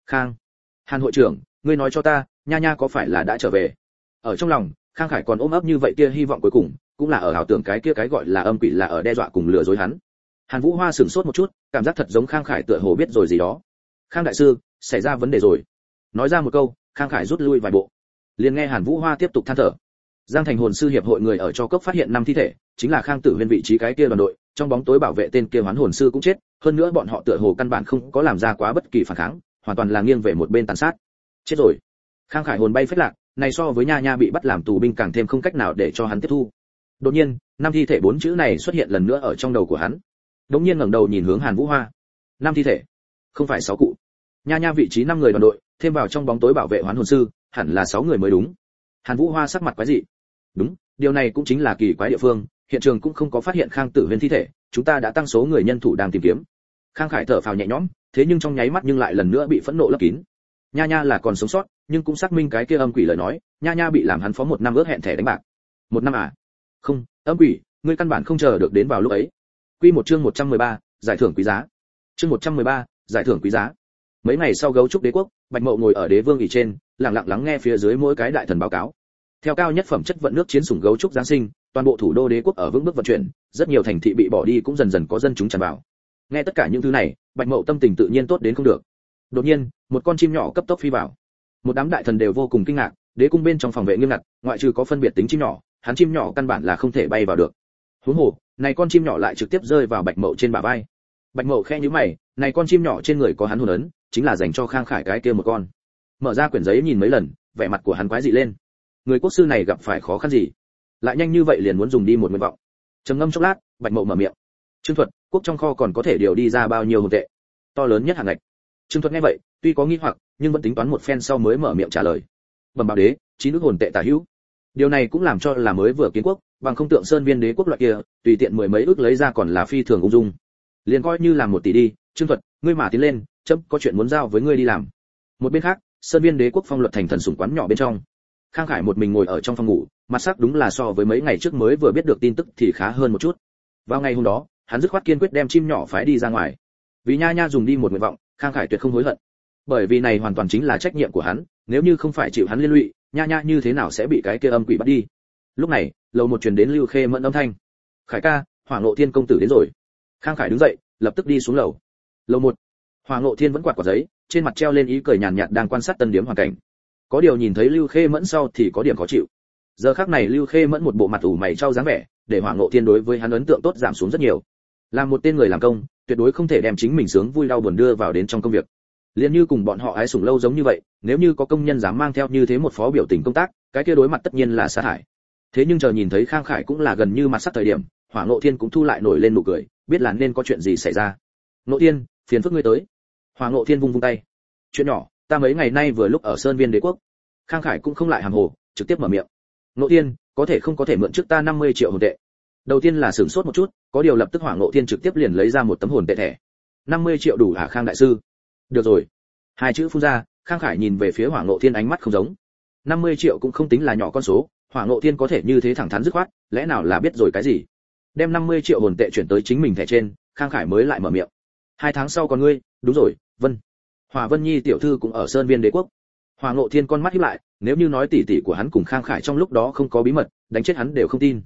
Hàn hội trưởng, ngươi nói cho ta, nha nha có phải là đã trở về? Ở trong lòng, Khang Khải còn ôm ấp như vậy kia hy vọng cuối cùng, cũng là ở ảo tưởng cái kia cái gọi là âm quỷ là ở đe dọa cùng lừa dối hắn. Hàn Vũ Hoa sửng sốt một chút, cảm giác thật giống Khang Khải tựa hồ biết rồi gì đó. Khang đại sư, xảy ra vấn đề rồi. Nói ra một câu, Khang Khải rút lui vài bộ. Liền nghe Hàn Vũ Hoa tiếp tục than thở. Giang Thành hồn sư hiệp hội người ở cho cốc phát hiện 5 thi thể, chính là Khang Tử Huyên vị trí cái kia đoàn đội, trong bóng tối bảo vệ tên kia hoán hồn sư cũng chết, hơn nữa bọn họ tựa hồ căn bản không có làm ra quá bất kỳ phản kháng, hoàn toàn là nghiêng về một bên tàn sát. Chết rồi. Khang Khải hồn bay phết lạc, này so với nha nha bị bắt làm tù binh càng thêm không cách nào để cho hắn tiếp thu. Đột nhiên, 5 thi thể 4 chữ này xuất hiện lần nữa ở trong đầu của hắn. Đống nhiên ngẩng đầu nhìn hướng Hàn Vũ Hoa. 5 thi thể, không phải 6 cụ. Nha nha vị trí 5 người đoàn đội, thêm vào trong bóng tối bảo vệ hoán hồn sư, hẳn là 6 người mới đúng. Hàn Vũ Hoa sắc mặt quái dị. Đúng, điều này cũng chính là kỳ quái địa phương, hiện trường cũng không có phát hiện Khang Tử Huyên thi thể, chúng ta đã tăng số người nhân thủ đang tìm kiếm. Khang Khải thở phào nhẹ nhõm, thế nhưng trong nháy mắt nhưng lại lần nữa bị phẫn nộ lấp kín. Nha nha là còn sống sót, nhưng cũng xác minh cái kia âm quỷ lời nói, nha nha bị làm hắn phó 1 năm ước hẹn thẻ đánh bạc. 1 năm à? Không, âm quỷ, ngươi căn bản không chờ được đến vào lúc ấy. Quy một chương 113, giải thưởng quý giá. Chương 113, giải thưởng quý giá. Mấy ngày sau gấu trúc đế quốc, Bạch Mậu ngồi ở đế vương ỷ trên, lặng lặng lắng nghe phía dưới mỗi cái đại thần báo cáo. Theo cao nhất phẩm chất vận nước chiến sủng gấu trúc giáng sinh, toàn bộ thủ đô đế quốc ở vững bước vận chuyển, rất nhiều thành thị bị bỏ đi cũng dần dần có dân chúng tràn vào. Nghe tất cả những thứ này, Bạch Mậu tâm tình tự nhiên tốt đến không được. Đột nhiên, một con chim nhỏ cấp tốc phi vào. Một đám đại thần đều vô cùng kinh ngạc, đế cung bên trong phòng vệ nghiêm ngặt, ngoại trừ có phân biệt tính chim nhỏ, hắn chim nhỏ căn bản là không thể bay vào được. Huống hồ, này con chim nhỏ lại trực tiếp rơi vào Bạch Mậu trên bả vai. Bạch Mậu khẽ nhíu mày, này con chim nhỏ trên người có hắn hồn ấn, chính là dành cho Khang Khải cái kia một con. Mở ra quyển giấy nhìn mấy lần, vẻ mặt của hắn quái dị lên. Người quốc sư này gặp phải khó khăn gì? Lại nhanh như vậy liền muốn dùng đi một nguyện vọng. Trầm ngâm chốc lát, Bạch Mậu mở miệng. Trương Thuật, quốc trong kho còn có thể điều đi ra bao nhiêu hồn tệ? To lớn nhất hạng ngạch. Trương Thuật nghe vậy, tuy có nghi hoặc, nhưng vẫn tính toán một phen sau mới mở miệng trả lời. Bẩm báo đế, 9 nước hồn tệ tả hữu. Điều này cũng làm cho là mới vừa kiến quốc, bằng không tượng sơn viên đế quốc loại kia, tùy tiện mười mấy ước lấy ra còn là phi thường ung dung. Liền coi như làm 1 tỷ đi, Trương Thuật, ngươi mà tiến lên, chấm có chuyện muốn giao với ngươi đi làm. Một bên khác, sơn viên đế quốc Phong Luật thành thần sủng quán nhỏ bên trong. Khang Khải một mình ngồi ở trong phòng ngủ, mặt sắc đúng là so với mấy ngày trước mới vừa biết được tin tức thì khá hơn một chút. Vào ngày hôm đó, hắn dứt khoát kiên quyết đem chim nhỏ phái đi ra ngoài. Vì nha nha dùng đi một nguyện vọng, Khang Khải tuyệt không hối hận. Bởi vì này hoàn toàn chính là trách nhiệm của hắn, nếu như không phải chịu hắn liên lụy, nha nha như thế nào sẽ bị cái kia âm quỷ bắt đi. Lúc này, lầu một truyền đến Lưu Khê Mẫn âm thanh. "Khải ca, Hỏa Ngộ Thiên công tử đến rồi." Khang Khải đứng dậy, lập tức đi xuống lầu. Lầu 1. Hỏa Ngộ Thiên vẫn quạt quả giấy, trên mặt treo lên ý cười nhàn nhạt đang quan sát tân điếm hoàn cảnh. Có điều nhìn thấy Lưu Khê Mẫn sau thì có điểm khó chịu. Giờ khắc này Lưu Khê Mẫn một bộ mặt ủ mày trao dáng vẻ, để Hỏa Ngộ Thiên đối với hắn ấn tượng tốt giảm xuống rất nhiều. Làm một tên người làm công, tuyệt đối không thể đem chính mình sướng vui đau buồn đưa vào đến trong công việc. Liên như cùng bọn họ ái sủng lâu giống như vậy, nếu như có công nhân dám mang theo như thế một phó biểu tình công tác, cái kia đối mặt tất nhiên là sa thải. Thế nhưng chờ nhìn thấy Khang Khải cũng là gần như mặt sắp thời điểm, Hỏa Ngộ Thiên cũng thu lại nổi lên nụ cười, biết là nên có chuyện gì xảy ra. "Ngộ Thiên, phiền phức ngươi tới." Hỏa Ngộ Thiên vung vung tay. "Chuyện nhỏ, ta mấy ngày nay vừa lúc ở Sơn Viên Đế quốc." Khang Khải cũng không lại hàm hồ, trực tiếp mở miệng. "Ngộ Thiên, có thể không có thể mượn trước ta 50 triệu hồn tệ?" Đầu tiên là sửng sốt một chút, có điều lập tức Hỏa Ngộ Thiên trực tiếp liền lấy ra một tấm hồn tệ thẻ. 50 triệu đủ hả Khang đại sư? Được rồi. Hai chữ phun ra, Khang Khải nhìn về phía Hỏa Ngộ Thiên ánh mắt không giống. 50 triệu cũng không tính là nhỏ con số, Hỏa Ngộ Thiên có thể như thế thẳng thắn dứt khoát, lẽ nào là biết rồi cái gì? Đem 50 triệu hồn tệ chuyển tới chính mình thẻ trên, Khang Khải mới lại mở miệng. 2 tháng sau còn ngươi, đúng rồi, Vân. Hỏa Vân Nhi tiểu thư cũng ở Sơn Viên Đế quốc. Hỏa Ngộ Thiên con mắt híp lại, nếu như nói tỷ tỷ của hắn cùng Khang Khải trong lúc đó không có bí mật, đánh chết hắn đều không tin.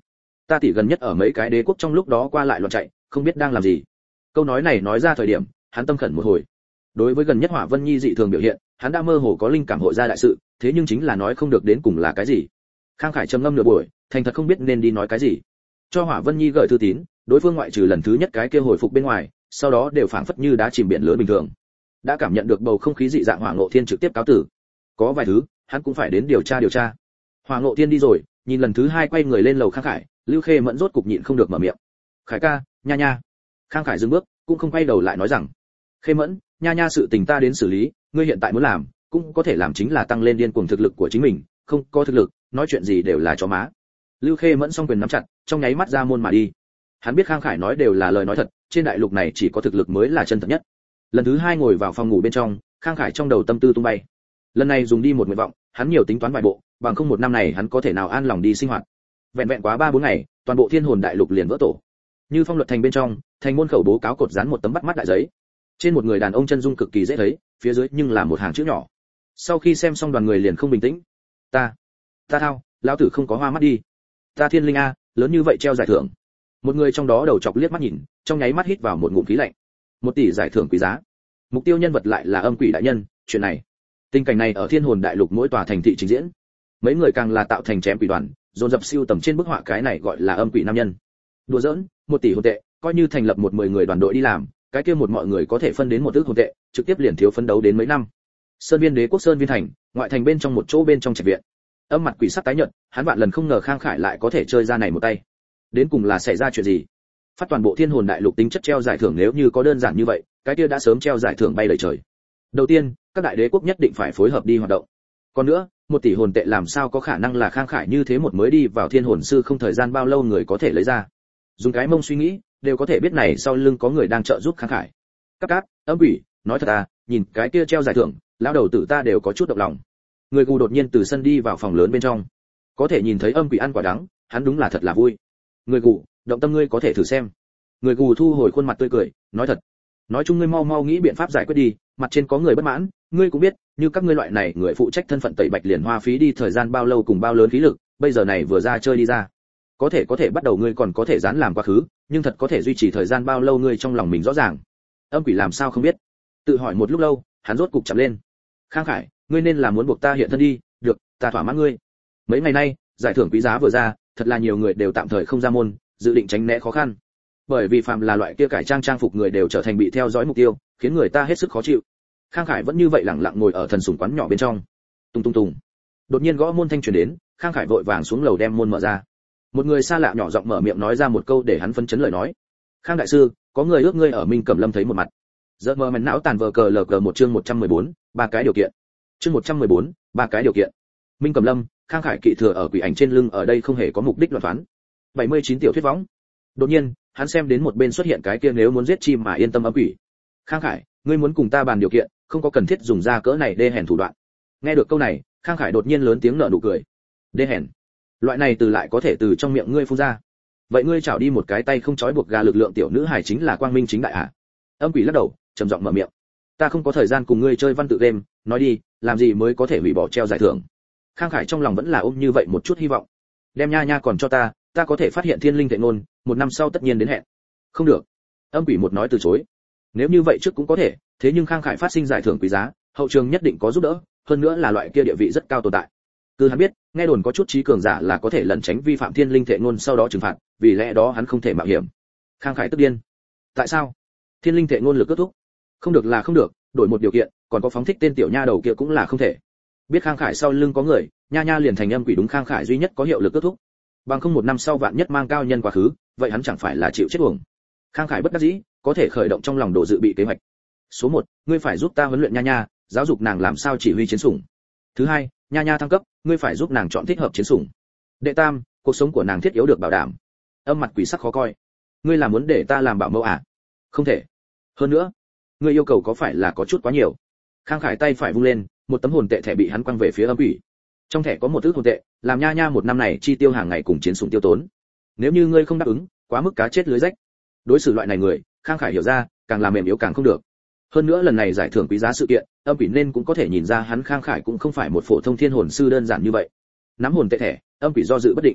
Ta tỷ gần nhất ở mấy cái đế quốc trong lúc đó qua lại loạn chạy, không biết đang làm gì. Câu nói này nói ra thời điểm, hắn tâm khẩn một hồi. Đối với gần nhất Hỏa Vân Nhi dị thường biểu hiện, hắn đã mơ hồ có linh cảm hội ra đại sự, thế nhưng chính là nói không được đến cùng là cái gì. Khang Khải trầm ngâm nửa buổi, thành thật không biết nên đi nói cái gì. Cho Hỏa Vân Nhi gửi thư tín, đối phương ngoại trừ lần thứ nhất cái kia hồi phục bên ngoài, sau đó đều phảng phất như đá chìm biển lớn bình thường. Đã cảm nhận được bầu không khí dị dạng, Hỏa Ngộ Thiên trực tiếp cáo tử. Có vài thứ, hắn cũng phải đến điều tra. Hỏa Ngộ Thiên đi rồi, nhìn lần thứ hai quay người lên lầu Khang Khải, Lưu Khê Mẫn rốt cục nhịn không được mở miệng. "Khải ca, nha nha." Khang Khải dừng bước, cũng không quay đầu lại nói rằng: "Khê Mẫn, nha nha sự tình ta đến xử lý, ngươi hiện tại muốn làm, cũng có thể làm chính là tăng lên điên cuồng thực lực của chính mình, không có thực lực, nói chuyện gì đều là chó má." Lưu Khê Mẫn song quyền nắm chặt, trong nháy mắt ra môn mà đi. Hắn biết Khang Khải nói đều là lời nói thật, trên đại lục này chỉ có thực lực mới là chân thật nhất. Lần thứ hai ngồi vào phòng ngủ bên trong, Khang Khải trong đầu tâm tư tung bay. Lần này dùng đi một nguyện vọng, hắn nhiều tính toán vài bộ, bằng không một năm này hắn có thể nào an lòng đi sinh hoạt. Vẹn vẹn quá 3-4 ngày, toàn bộ Thiên Hồn Đại Lục liền vỡ tổ. Như Phong Luật Thành bên trong, thành môn khẩu bố cáo cột dán một tấm bắt mắt đại giấy. Trên một người đàn ông chân dung cực kỳ dễ thấy, phía dưới nhưng là một hàng chữ nhỏ. Sau khi xem xong đoàn người liền không bình tĩnh. Ta thao, lão tử không có hoa mắt đi. Ta Thiên Linh a, lớn như vậy treo giải thưởng. Một người trong đó đầu chọc liếc mắt nhìn, trong nháy mắt hít vào một ngụm khí lạnh. 1 tỷ giải thưởng quý giá. Mục tiêu nhân vật lại là Âm Quỷ đại nhân, chuyện này. Tình cảnh này ở Thiên Hồn Đại Lục mỗi tòa thành thị trình diễn. Mấy người càng là tạo thành chém quỷ đoàn, dồn dập siêu tầm trên bức họa cái này gọi là Âm Quỷ nam nhân. Đùa giỡn, 1 tỷ hồn tệ, coi như thành lập 10 người đoàn đội đi làm, cái kia một mọi người có thể phân đến 1 ức hồn tệ, trực tiếp liền thiếu phấn đấu đến mấy năm. Sơn Viên Đế quốc Sơn Viên thành, ngoại thành bên trong một chỗ bên trong trạch viện. Âm mặt quỷ sắc tái nhợt, hắn vạn lần không ngờ Khang Khải lại có thể chơi ra này một tay. Đến cùng là xảy ra chuyện gì? Phát toàn bộ Thiên Hồn Đại Lục tính chất treo giải thưởng nếu như có đơn giản như vậy, cái kia đã sớm treo giải thưởng bay đầy trời. Đầu tiên, các đại đế quốc nhất định phải phối hợp đi hoạt động. Còn nữa, 1 tỷ hồn tệ làm sao có khả năng là Khang Khải như thế một mới đi vào Thiên Hồn sư không thời gian bao lâu người có thể lấy ra. Dùng cái mông suy nghĩ, đều có thể biết này sau lưng có người đang trợ giúp Khang Khải. Cát, Âm Quỷ, nói thật à, nhìn cái kia treo giải thưởng, lão đầu tử ta đều có chút động lòng. Người gù đột nhiên từ sân đi vào phòng lớn bên trong. Có thể nhìn thấy Âm Quỷ ăn quả đắng, hắn đúng là thật là vui. Người gù, động tâm ngươi có thể thử xem. Người gù thu hồi khuôn mặt tươi cười, nói thật. Nói chung ngươi mau nghĩ biện pháp giải quyết đi, mặt trên có người bất mãn, ngươi cũng biết, như các ngươi loại này người phụ trách thân phận tẩy bạch liền hoa phí đi thời gian bao lâu cùng bao lớn khí lực, bây giờ này vừa ra chơi đi ra. Có thể bắt đầu ngươi còn có thể dán làm quá khứ, nhưng thật có thể duy trì thời gian bao lâu ngươi trong lòng mình rõ ràng. Âm Quỷ làm sao không biết? Tự hỏi một lúc lâu, hắn rốt cục chậm lên. Khang Khải, ngươi nên là muốn buộc ta hiện thân đi, được, ta thỏa mãn ngươi. Mấy ngày nay, giải thưởng quý giá vừa ra, thật là nhiều người đều tạm thời không ra môn, dự định tránh né khó khăn. Bởi vì phạm là loại kia cải trang phục người đều trở thành bị theo dõi mục tiêu, khiến người ta hết sức khó chịu. Khang Khải vẫn như vậy lặng lặng ngồi ở thần sủng quán nhỏ bên trong. Tung. Đột nhiên gõ môn thanh truyền đến, Khang Khải vội vàng xuống lầu đem môn mở ra. Một người xa lạ nhỏ giọng mở miệng nói ra một câu để hắn phấn chấn lời nói. Khang đại sư, có người ước ngươi ở Minh Cẩm Lâm thấy một mặt. Giật mờ mèn não tàn vờ cờ lờ cờ một chương 114, 3 cái điều kiện. Chương 114, 3 cái điều kiện. Minh Cẩm Lâm, Khang Khải kỵ thừa ở quỷ ảnh trên lưng ở đây không hề có mục đích loạn toán. 79 tiểu thuyết võng. Đột nhiên, hắn xem đến một bên xuất hiện cái kia nếu muốn giết chim mà yên tâm âm quỷ. Khang Khải, ngươi muốn cùng ta bàn điều kiện, không có cần thiết dùng ra cỡ này đê hèn thủ đoạn. Nghe được câu này, Khang Khải đột nhiên lớn tiếng nở nụ cười. Đê hèn? Loại này từ lại có thể từ trong miệng ngươi phun ra. Vậy ngươi chảo đi một cái tay không trói buộc gà lực lượng tiểu nữ hài chính là quang minh chính đại à? Âm quỷ lắc đầu, trầm giọng mở miệng. Ta không có thời gian cùng ngươi chơi văn tự game, nói đi, làm gì mới có thể hủy bỏ treo giải thưởng. Khang Khải trong lòng vẫn là ôm như vậy một chút hy vọng. Đem nha nha còn cho ta có thể phát hiện thiên linh thệ ngôn, 1 năm sau tất nhiên đến hẹn. Không được. Âm quỷ một nói từ chối. Nếu như vậy trước cũng có thể, thế nhưng Khang Khải phát sinh giải thưởng quý giá, hậu trường nhất định có giúp đỡ, hơn nữa là loại kia địa vị rất cao tồn tại. Cứ hắn biết, nghe đồn có chút trí cường giả là có thể lẩn tránh vi phạm thiên linh thệ ngôn sau đó trừng phạt, vì lẽ đó hắn không thể mạo hiểm. Khang Khải tức điên. Tại sao? Thiên linh thệ ngôn lực kết thúc. Không được là không được, đổi một điều kiện, còn có phóng thích tên tiểu nha đầu kia cũng là không thể. Biết Khang Khải sau lưng có người, nha nha liền thành âm quỷ đúng Khang Khải duy nhất có hiệu lực kết thúc. Bằng không 1 năm sau vạn nhất mang cao nhân quá khứ, vậy hắn chẳng phải là chịu chết uổng. Khang Khải bất đắc dĩ, có thể khởi động trong lòng đồ dự bị kế hoạch. Số 1, ngươi phải giúp ta huấn luyện nha nha, giáo dục nàng làm sao chỉ huy chiến sủng. Thứ 2, nha nha thăng cấp, ngươi phải giúp nàng chọn thích hợp chiến sủng. Đệ tam, cuộc sống của nàng thiết yếu được bảo đảm. Âm mặt quỷ sắc khó coi. Ngươi là muốn để ta làm bảo mẫu à? Không thể. Hơn nữa, ngươi yêu cầu có phải là có chút quá nhiều. Khang Khải tay phải vung lên, một tấm hồn tệ thẻ bị hắn quăng về phía âm quỷ. Trong thẻ có một thứ hồn tệ, làm nha nha 1 năm này chi tiêu hàng ngày cùng chiến sủng tiêu tốn. Nếu như ngươi không đáp ứng, quá mức cá chết lưới rách. Đối xử loại này người, Khang Khải hiểu ra, càng làm mềm yếu càng không được. Hơn nữa lần này giải thưởng quý giá sự kiện, âm quỷ nên cũng có thể nhìn ra hắn Khang Khải cũng không phải một phổ thông thiên hồn sư đơn giản như vậy. Nắm hồn tệ thẻ, âm quỷ do dự bất định.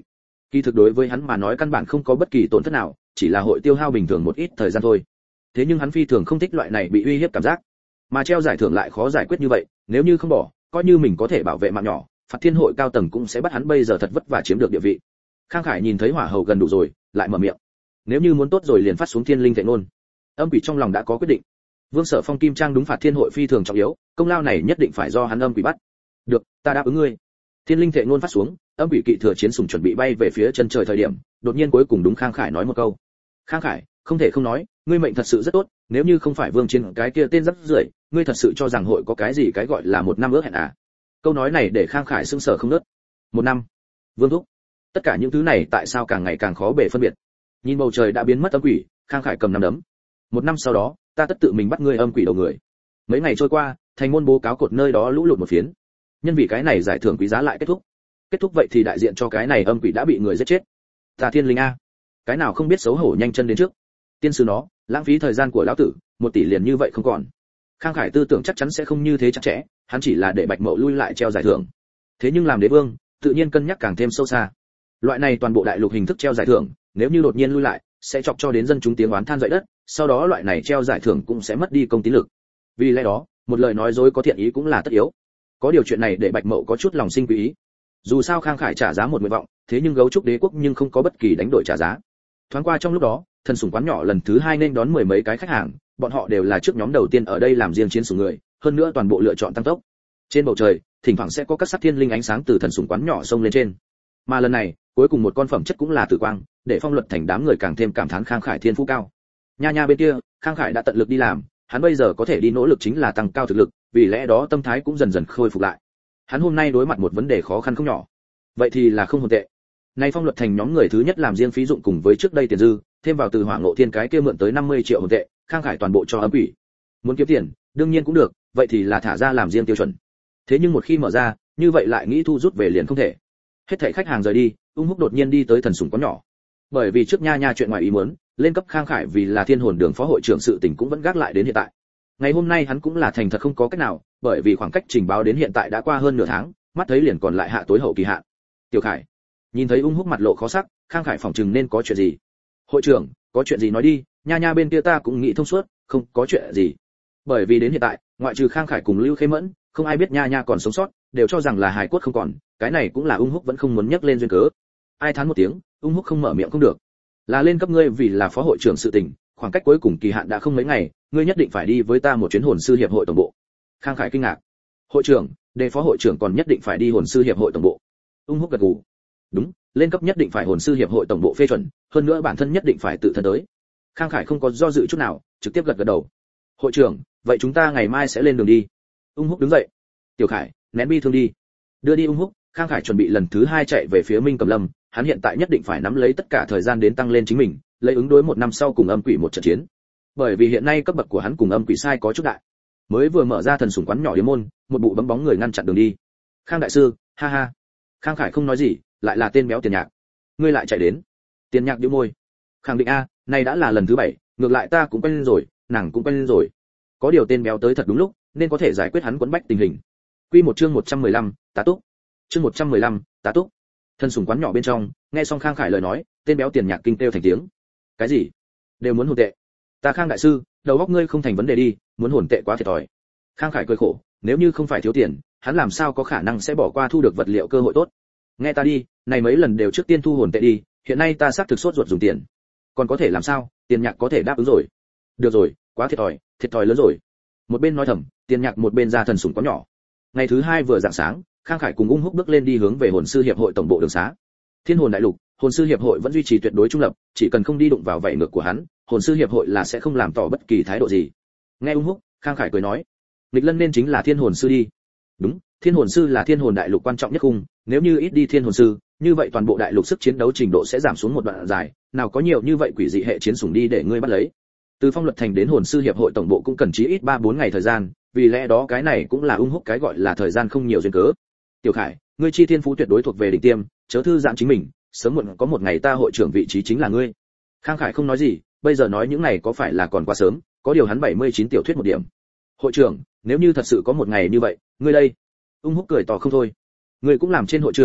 Kỳ thực đối với hắn mà nói căn bản không có bất kỳ tổn thất nào, chỉ là hội tiêu hao bình thường một ít thời gian thôi. Thế nhưng hắn phi thường không thích loại này bị uy hiếp cảm giác, mà treo giải thưởng lại khó giải quyết như vậy, nếu như không bỏ, coi như mình có thể bảo vệ mạng nhỏ, phạt thiên hội cao tầng cũng sẽ bắt hắn bây giờ thật vất vả chiếm được địa vị. Khang Khải nhìn thấy hỏa hầu gần đủ rồi, lại mở miệng. Nếu như muốn tốt rồi liền phát xuống thiên linh thệ ngôn. Âm quỷ trong lòng đã có quyết định. Vương Sở Phong kim trang đúng phạt thiên hội phi thường trọng yếu, công lao này nhất định phải do hắn âm quỷ bắt. Được, ta đáp ứng ngươi. Thiên linh thệ ngôn phát xuống, âm quỷ kỵ thừa chiến sủng chuẩn bị bay về phía chân trời thời điểm, đột nhiên cuối cùng đúng Khang Khải nói một câu. Khang Khải, không thể không nói, ngươi mệnh thật sự rất tốt, nếu như không phải Vương Chiến cái kia tên rắc rưởi, ngươi thật sự cho rằng hội có cái gì cái gọi là một năm ước hẹn à? Câu nói này để Khang Khải sững sờ không ngớt. Một năm? Vương thúc, tất cả những thứ này tại sao càng ngày càng khó bề phân biệt? Nhìn bầu trời đã biến mất âm quỷ, Khang Khải cầm nắm đấm. Một năm sau đó, ta tất tự mình bắt ngươi âm quỷ đầu người. Mấy ngày trôi qua, thành môn bố cáo cột nơi đó lũ lụt một phiến. Nhân vì cái này giải thưởng quý giá lại kết thúc. Kết thúc vậy thì đại diện cho cái này âm quỷ đã bị người giết chết. Ta thiên linh a, cái nào không biết xấu hổ nhanh chân đến trước. Tiên sư nó, lãng phí thời gian của lão tử, 1 tỷ liền như vậy không còn. Khang Khải tư tưởng chắc chắn sẽ không như thế chặt chẽ, hắn chỉ là để Bạch Mậu lui lại treo giải thưởng. Thế nhưng làm đế vương, tự nhiên cân nhắc càng thêm sâu xa. Loại này toàn bộ đại lục hình thức treo giải thưởng, nếu như đột nhiên lui lại, sẽ chọc cho đến dân chúng tiếng oán than dậy đất, sau đó loại này treo giải thưởng cũng sẽ mất đi công tín lực. Vì lẽ đó, một lời nói dối có thiện ý cũng là tất yếu. Có điều chuyện này để Bạch Mậu có chút lòng sinh quý ý. Dù sao Khang Khải trả giá một nguyện vọng, thế nhưng gấu trúc đế quốc nhưng không có bất kỳ đánh đổi trả giá. Thoáng qua trong lúc đó, thần sủng quán nhỏ lần thứ 2 nên đón 10 mấy cái khách hàng, bọn họ đều là trước nhóm đầu tiên ở đây làm riêng chiến sủng người, hơn nữa toàn bộ lựa chọn tăng tốc. Trên bầu trời, thỉnh thoảng sẽ có các sắc thiên linh ánh sáng từ thần sủng quán nhỏ xông lên trên. Mà lần này, cuối cùng một con phẩm chất cũng là tử quang, để Phong Luật thành đám người càng thêm cảm thán Khang Khải thiên phú cao. Nha nha bên kia, Khang Khải đã tận lực đi làm, hắn bây giờ có thể đi nỗ lực chính là tăng cao thực lực, vì lẽ đó tâm thái cũng dần dần khôi phục lại. Hắn hôm nay đối mặt một vấn đề khó khăn không nhỏ. Vậy thì là không hồn tệ. Nay Phong Luật thành nhóm người thứ nhất làm riêng phí dụng cùng với trước đây tiền dư, thêm vào từ Hỏa Ngộ Thiên cái kia mượn tới 50 triệu hồn tệ, Khang Khải toàn bộ cho âm quỷ. Muốn kiếm tiền, đương nhiên cũng được, vậy thì là thả ra làm riêng tiêu chuẩn. Thế nhưng một khi mở ra, như vậy lại nghĩ thu rút về liền không thể. Hết thảy khách hàng rời đi, Ung Húc đột nhiên đi tới thần sủng quán nhỏ. Bởi vì trước nha nha chuyện ngoài ý muốn, lên cấp Khang Khải vì là Thiên Hồn Đường phó hội trưởng sự tình cũng vẫn gác lại đến hiện tại. Ngày hôm nay hắn cũng là thành thật không có cách nào, bởi vì khoảng cách trình báo đến hiện tại đã qua hơn nửa tháng, mắt thấy liền còn lại hạ tối hậu kỳ hạn. Tiểu Khải, nhìn thấy Ung Húc mặt lộ khó sắc, Khang Khải phỏng chừng nên có chuyện gì. Hội trưởng, có chuyện gì nói đi, nha nha bên kia ta cũng nghĩ thông suốt, không có chuyện gì. Bởi vì đến hiện tại, ngoại trừ Khang Khải cùng Lưu Khê Mẫn, không ai biết nha nha còn sống sót, đều cho rằng là hài cốt không còn, cái này cũng là Ung Húc vẫn không muốn nhắc lên duyên cớ. Ai thán một tiếng, Ung Húc không mở miệng không được. Là lên cấp ngươi vì là phó hội trưởng sự tình, khoảng cách cuối cùng kỳ hạn đã không mấy ngày, ngươi nhất định phải đi với ta một chuyến hồn sư hiệp hội tổng bộ. Khang Khải kinh ngạc. Hội trưởng, đề phó hội trưởng còn nhất định phải đi hồn sư hiệp hội tổng bộ. Ung Húc gật gù. Đúng, lên cấp nhất định phải hồn sư hiệp hội tổng bộ phê chuẩn, hơn nữa bản thân nhất định phải tự thân tới. Khang Khải không có do dự chút nào, trực tiếp gật gật đầu. Hội trưởng, vậy chúng ta ngày mai sẽ lên đường đi. Ung Húc đứng dậy. Tiểu Khải, nén bi thương đi. Đưa đi Ung Húc, Khang Khải chuẩn bị lần thứ 2 chạy về phía Minh Cầm Lâm, hắn hiện tại nhất định phải nắm lấy tất cả thời gian đến tăng lên chính mình, lấy ứng đối một năm sau cùng âm quỷ một trận chiến. Bởi vì hiện nay cấp bậc của hắn cùng âm quỷ sai có chút đại. Mới vừa mở ra thần sủng quán nhỏ điếm môn, một bụ bấm bóng người ngăn chặn đường đi. Khang đại sư, ha ha. Khang Khải không nói gì, lại là tên béo Tiền Nhạc. Ngươi lại chạy đến? Tiền Nhạc nhíu môi. Khẳng định a, này đã là lần thứ 7, ngược lại ta cũng quen lên rồi, nàng cũng quen lên rồi. Có điều tên béo tới thật đúng lúc, nên có thể giải quyết hắn quấn bách tình hình. Quy một chương 115, tá túc. Chương 115, tá túc. Thân sủng quán nhỏ bên trong, nghe xong Khang Khải lời nói, tên béo Tiền Nhạc kinh kêu thành tiếng. Cái gì? Đều muốn hồn tệ? Ta Khang đại sư, đầu óc ngươi không thành vấn đề đi, muốn hồn tệ quá thiệt thòi. Khang Khải cười khổ, nếu như không phải thiếu tiền, hắn làm sao có khả năng sẽ bỏ qua thu được vật liệu cơ hội tốt. Nghe ta đi, này mấy lần đều trước tiên thu hồn tệ đi, hiện nay ta xác thực sốt ruột dùng tiền. Còn có thể làm sao, Tiền Nhạc có thể đáp ứng rồi. Được rồi, quá thiệt thòi lớn rồi. Một bên nói thầm, Tiền Nhạc một bên ra thần sủng quán nhỏ. Ngày thứ 2 vừa rạng sáng, Khang Khải cùng Ung Húc bước lên đi hướng về hồn sư hiệp hội tổng bộ đường xá. Thiên hồn đại lục, hồn sư hiệp hội vẫn duy trì tuyệt đối trung lập, chỉ cần không đi đụng vào vảy ngược của hắn, hồn sư hiệp hội là sẽ không làm tỏ bất kỳ thái độ gì. Nghe Ung Húc, Khang Khải cười nói, nghịch lân nên chính là thiên hồn sư đi. Đúng, thiên hồn sư là thiên hồn đại lục quan trọng nhất khung, nếu như ít đi thiên hồn sư, như vậy toàn bộ đại lục sức chiến đấu trình độ sẽ giảm xuống một đoạn dài, nào có nhiều như vậy quỷ dị hệ chiến sủng đi để ngươi bắt lấy. Từ Phong Luật thành đến hồn sư hiệp hội tổng bộ cũng cần chí ít 3-4 ngày thời gian, vì lẽ đó cái này cũng là Ung Húc cái gọi là thời gian không nhiều duyên cớ. Tiểu Khải, ngươi chi thiên phú tuyệt đối thuộc về đỉnh tiêm, chớ thư giãn chính mình, sớm muộn có một ngày ta hội trưởng vị trí chính là ngươi. Khang Khải không nói gì, bây giờ nói những này có phải là còn quá sớm, có điều hắn 79 tiểu thuyết một điểm. Hội trưởng, nếu như thật sự có một ngày như vậy, ngươi đây. Ung Húc cười to không thôi. Ngươi cũng làm trên hội trưởng,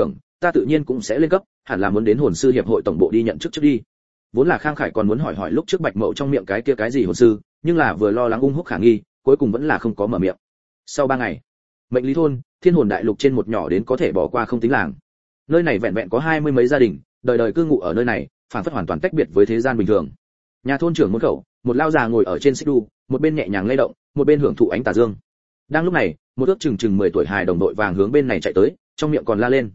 ta tự nhiên cũng sẽ lên cấp, hẳn là muốn đến hồn sư hiệp hội tổng bộ đi nhận chức trước đi. Vốn là Khang Khải còn muốn hỏi lúc trước Bạch Mậu trong miệng cái kia cái gì hồn sư, nhưng là vừa lo lắng ung húc khả nghi, cuối cùng vẫn là không có mở miệng. Sau 3 ngày, Mệnh Lý thôn, Thiên Hồn Đại Lục trên một nhỏ đến có thể bỏ qua không tính làng. Nơi này vẹn vẹn có 20 mấy gia đình, đời đời cư ngụ ở nơi này, phản phất hoàn toàn tách biệt với thế gian bình thường. Nhà thôn trưởng môn khẩu, một lao già ngồi ở trên xích đu, một bên nhẹ nhàng lay động, một bên hưởng thụ ánh tà dương. Đang lúc này, một ước chừng 10 tuổi hài đồng đội vàng hướng bên này chạy tới, trong miệng còn la lên: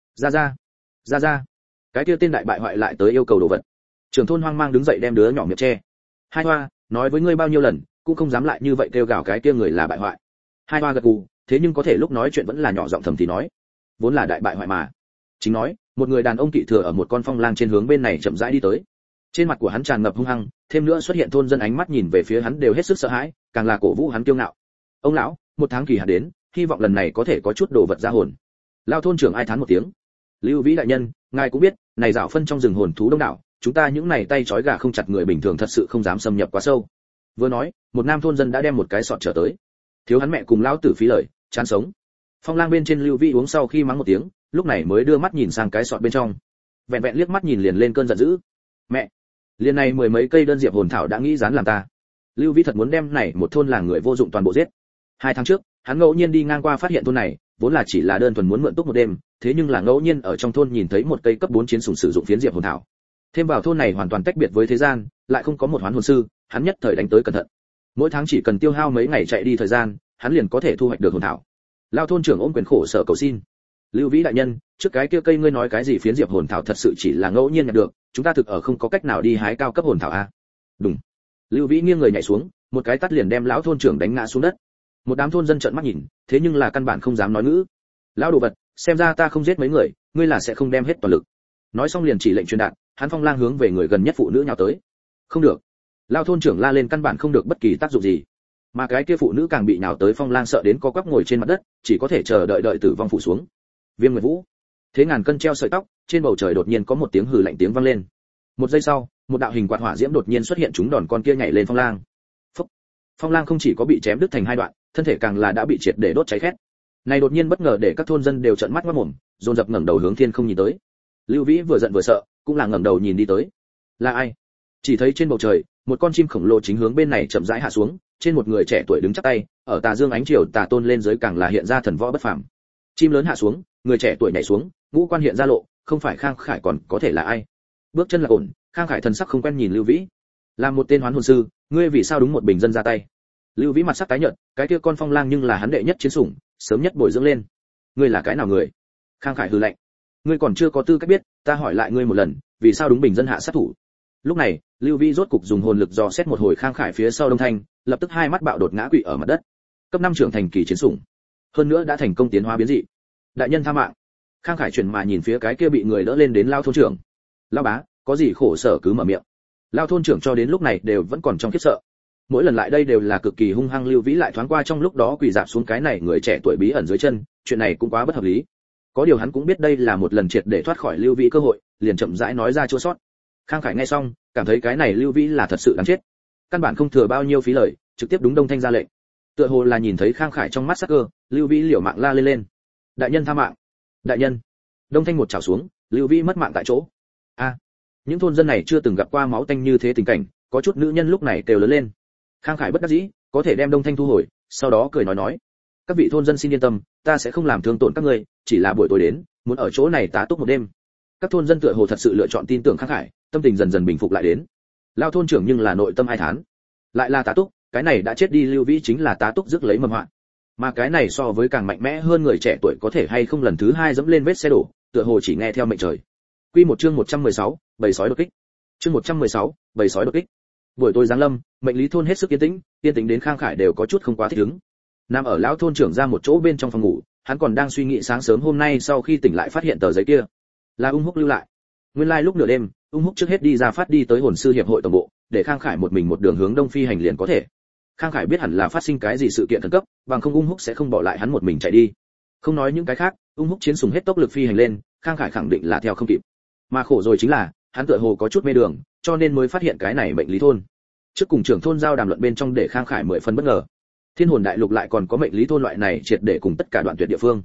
"Ra, cái kia tên đại bại hoại lại tới yêu cầu đồ vật." Trưởng thôn hoang mang đứng dậy đem đứa nhỏ miệng che. "Hai Hoa, nói với ngươi bao nhiêu lần, cũng không dám lại như vậy kêu gào cái kia người là bại hoại." Hai Hoa gật gù, thế nhưng có thể lúc nói chuyện vẫn là nhỏ giọng thầm thì nói: "Vốn là đại bại hoại mà." Chính nói, một người đàn ông kỵ thừa ở một con phong lang trên hướng bên này chậm rãi đi tới. Trên mặt của hắn tràn ngập hung hăng, thêm nữa xuất hiện thôn dân ánh mắt nhìn về phía hắn đều hết sức sợ hãi, càng là cổ vũ hắn kiêu ngạo. "Ông lão, 1 tháng kỳ hạn đến, hy vọng lần này có thể có chút đồ vật ra hồn." Lao thôn trưởng ai thán một tiếng. "Lưu Vĩ đại nhân, ngài cũng biết, này dạo phân trong rừng hồn thú đông đảo, chúng ta những này tay trói gà không chặt người bình thường thật sự không dám xâm nhập quá sâu." Vừa nói, một nam thôn dân đã đem một cái sọt trở tới. "Thiếu hắn mẹ cùng lão tử phí lời, chán sống." Phong lang bên trên Lưu Vĩ uống sau khi mắng một tiếng, lúc này mới đưa mắt nhìn sang cái sọt bên trong. Vẹn vẹn liếc mắt nhìn liền lên cơn giận dữ. "Mẹ, liền này 10 mấy cây đơn diệp hồn thảo đã nghĩ dán làm ta." Lưu Vĩ thật muốn đem này một thôn làng người vô dụng toàn bộ giết. 2 tháng trước, hắn ngẫu nhiên đi ngang qua phát hiện thôn này, vốn là chỉ là đơn thuần muốn mượn túc một đêm, thế nhưng là ngẫu nhiên ở trong thôn nhìn thấy một cây cấp 4 chiến sủng sử dụng phiến diệp hồn thảo. Thêm vào thôn này hoàn toàn tách biệt với thế gian, lại không có một hoán hồn sư, hắn nhất thời đánh tới cẩn thận. Mỗi tháng chỉ cần tiêu hao mấy ngày chạy đi thời gian, hắn liền có thể thu hoạch được hồn thảo. Lao thôn trưởng ôm quyền khổ sở cầu xin: "Lưu Vĩ đại nhân, trước cái kia cây ngươi nói cái gì phiến diệp hồn thảo thật sự chỉ là ngẫu nhiên nhận được, chúng ta thực ở không có cách nào đi hái cao cấp hồn thảo a." Đúng. Lưu Vĩ nghiêng người nhảy xuống, một cái tát liền đem lão thôn trưởng đánh ngã xuống đất. Một đám thôn dân trợn mắt nhìn, thế nhưng là căn bản không dám nói ngữ. "Lão đồ vật, xem ra ta không giết mấy người, ngươi là sẽ không đem hết toàn lực." Nói xong liền chỉ lệnh truyền đạt, hắn phong lang hướng về người gần nhất phụ nữ nhào tới. "Không được." Lão thôn trưởng la lên căn bản không được bất kỳ tác dụng gì. Mà cái kia phụ nữ càng bị nhào tới phong lang sợ đến co quắp ngồi trên mặt đất, chỉ có thể chờ đợi tử vong phủ xuống. Viêm Nguyệt Vũ, thế ngàn cân treo sợi tóc, trên bầu trời đột nhiên có một tiếng hừ lạnh tiếng vang lên. Một giây sau, một đạo hình quạt hỏa diễm đột nhiên xuất hiện trúng đòn con kia nhảy lên phong lang. Phốc. Phong lang không chỉ có bị chém đứt thành 2 đoạn, thân thể càng là đã bị triệt để đốt cháy khét. Này đột nhiên bất ngờ để các thôn dân đều trợn mắt ngoác mồm, dồn dập ngẩng đầu hướng thiên không nhìn tới. Lưu Vĩ vừa giận vừa sợ, cũng là ngẩng đầu nhìn đi tới. Là ai? Chỉ thấy trên bầu trời, một con chim khổng lồ chính hướng bên này chậm rãi hạ xuống, trên một người trẻ tuổi đứng chắp tay, ở tà dương ánh chiều tà tôn lên dưới càng là hiện ra thần võ bất phàm. Chim lớn hạ xuống, người trẻ tuổi nhảy xuống, ngũ quan hiện ra lộ, không phải Khang Khải còn có thể là ai? Bước chân là ổn, Khang Khải thần sắc không quen nhìn Lưu Vĩ. Làm một tên hoán hồn sư, ngươi vì sao đúng một bình dân ra tay? Lưu Vĩ mặt sắc tái nhợt, cái kia con phong lang nhưng là hắn đệ nhất chiến sủng, sớm nhất bồi dưỡng lên. Ngươi là cái nào người? Khang Khải hừ lạnh. Ngươi còn chưa có tư cách biết, ta hỏi lại ngươi một lần, vì sao đúng bình dân hạ sát thủ? Lúc này, Lưu Vĩ rốt cục dùng hồn lực dò xét một hồi Khang Khải phía sau Đông Thanh, lập tức 2 mắt bạo đột ngã quỵ ở mặt đất. Cấp 5 trưởng thành kỳ chiến sủng, hơn nữa đã thành công tiến hóa biến dị. Đại nhân tha mạng. Khang Khải chuyển mà nhìn phía cái kia bị người đỡ lên đến lao thôn trưởng. Lao bá, có gì khổ sở cứ mở miệng. Lao thôn trưởng cho đến lúc này đều vẫn còn trong khiếp sợ. Mỗi lần lại đây đều là cực kỳ hung hăng. Lưu Vĩ lại thoáng qua trong lúc đó quỳ rạp xuống cái này người trẻ tuổi bí ẩn dưới chân, chuyện này cũng quá bất hợp lý. Có điều hắn cũng biết đây là một lần triệt để thoát khỏi Lưu Vĩ cơ hội, liền chậm rãi nói ra chua sót. Khang Khải nghe xong, cảm thấy cái này Lưu Vĩ là thật sự đáng chết. Căn bản không thừa bao nhiêu phí lời, trực tiếp đúng Đông Thanh ra lệnh. Tựa hồ là nhìn thấy Khang Khải trong mắt sắc cơ, Lưu Vĩ liều mạng la lên. Đại nhân tha mạng. Đại nhân. Đông Thanh một chảo xuống, Lưu Vĩ mất mạng tại chỗ. A, những thôn dân này chưa từng gặp qua máu tanh như thế tình cảnh, có chút nữ nhân lúc này kêu lớn lên. Khang Khải bất đắc dĩ, có thể đem Đông Thanh thu hồi, sau đó cười nói, các vị thôn dân xin yên tâm, ta sẽ không làm thương tổn các ngươi, chỉ là buổi tối đến, muốn ở chỗ này tá túc một đêm. Các thôn dân tựa hồ thật sự lựa chọn tin tưởng Khang Khải, tâm tình dần dần bình phục lại đến. Lao thôn trưởng nhưng là nội tâm ai thán, lại là tá túc, cái này đã chết đi Lưu Vĩ chính là tá túc rước lấy mầm họa. Mà cái này so với càng mạnh mẽ hơn người trẻ tuổi có thể hay không lần thứ 2 dẫm lên vết xe đổ, tựa hồ chỉ nghe theo mệnh trời. Quy một chương 116, bầy sói đột kích. Chương 116, bầy sói đột kích. Buổi tối giáng lâm, Mệnh Lý thôn hết sức yên tĩnh đến Khang Khải đều có chút không quá thích ứng. Nằm ở lão thôn trưởng ra một chỗ bên trong phòng ngủ, hắn còn đang suy nghĩ sáng sớm hôm nay sau khi tỉnh lại phát hiện tờ giấy kia là Ung Húc lưu lại. Nguyên lai lúc nửa đêm, Ung Húc trước hết đi ra phát đi tới hồn sư hiệp hội tổng bộ, để Khang Khải một mình một đường hướng đông phi hành liền có thể. Khang Khải biết hẳn là phát sinh cái gì sự kiện khẩn cấp, bằng không Ung Húc sẽ không bỏ lại hắn một mình chạy đi. Không nói những cái khác, Ung Húc chiến sùng hết tốc lực phi hành lên, Khang Khải khẳng định là theo không kịp. Mà khổ rồi chính là, hắn tựa hồ có chút mê đường, cho nên mới phát hiện cái này Mệnh Lý thôn. Trước cùng trưởng thôn giao đàm luận bên trong để Khang Khải 10 phần bất ngờ. Thiên Hồn Đại Lục lại còn có Mệnh Lý thôn loại này triệt để cùng tất cả đoạn tuyệt địa phương.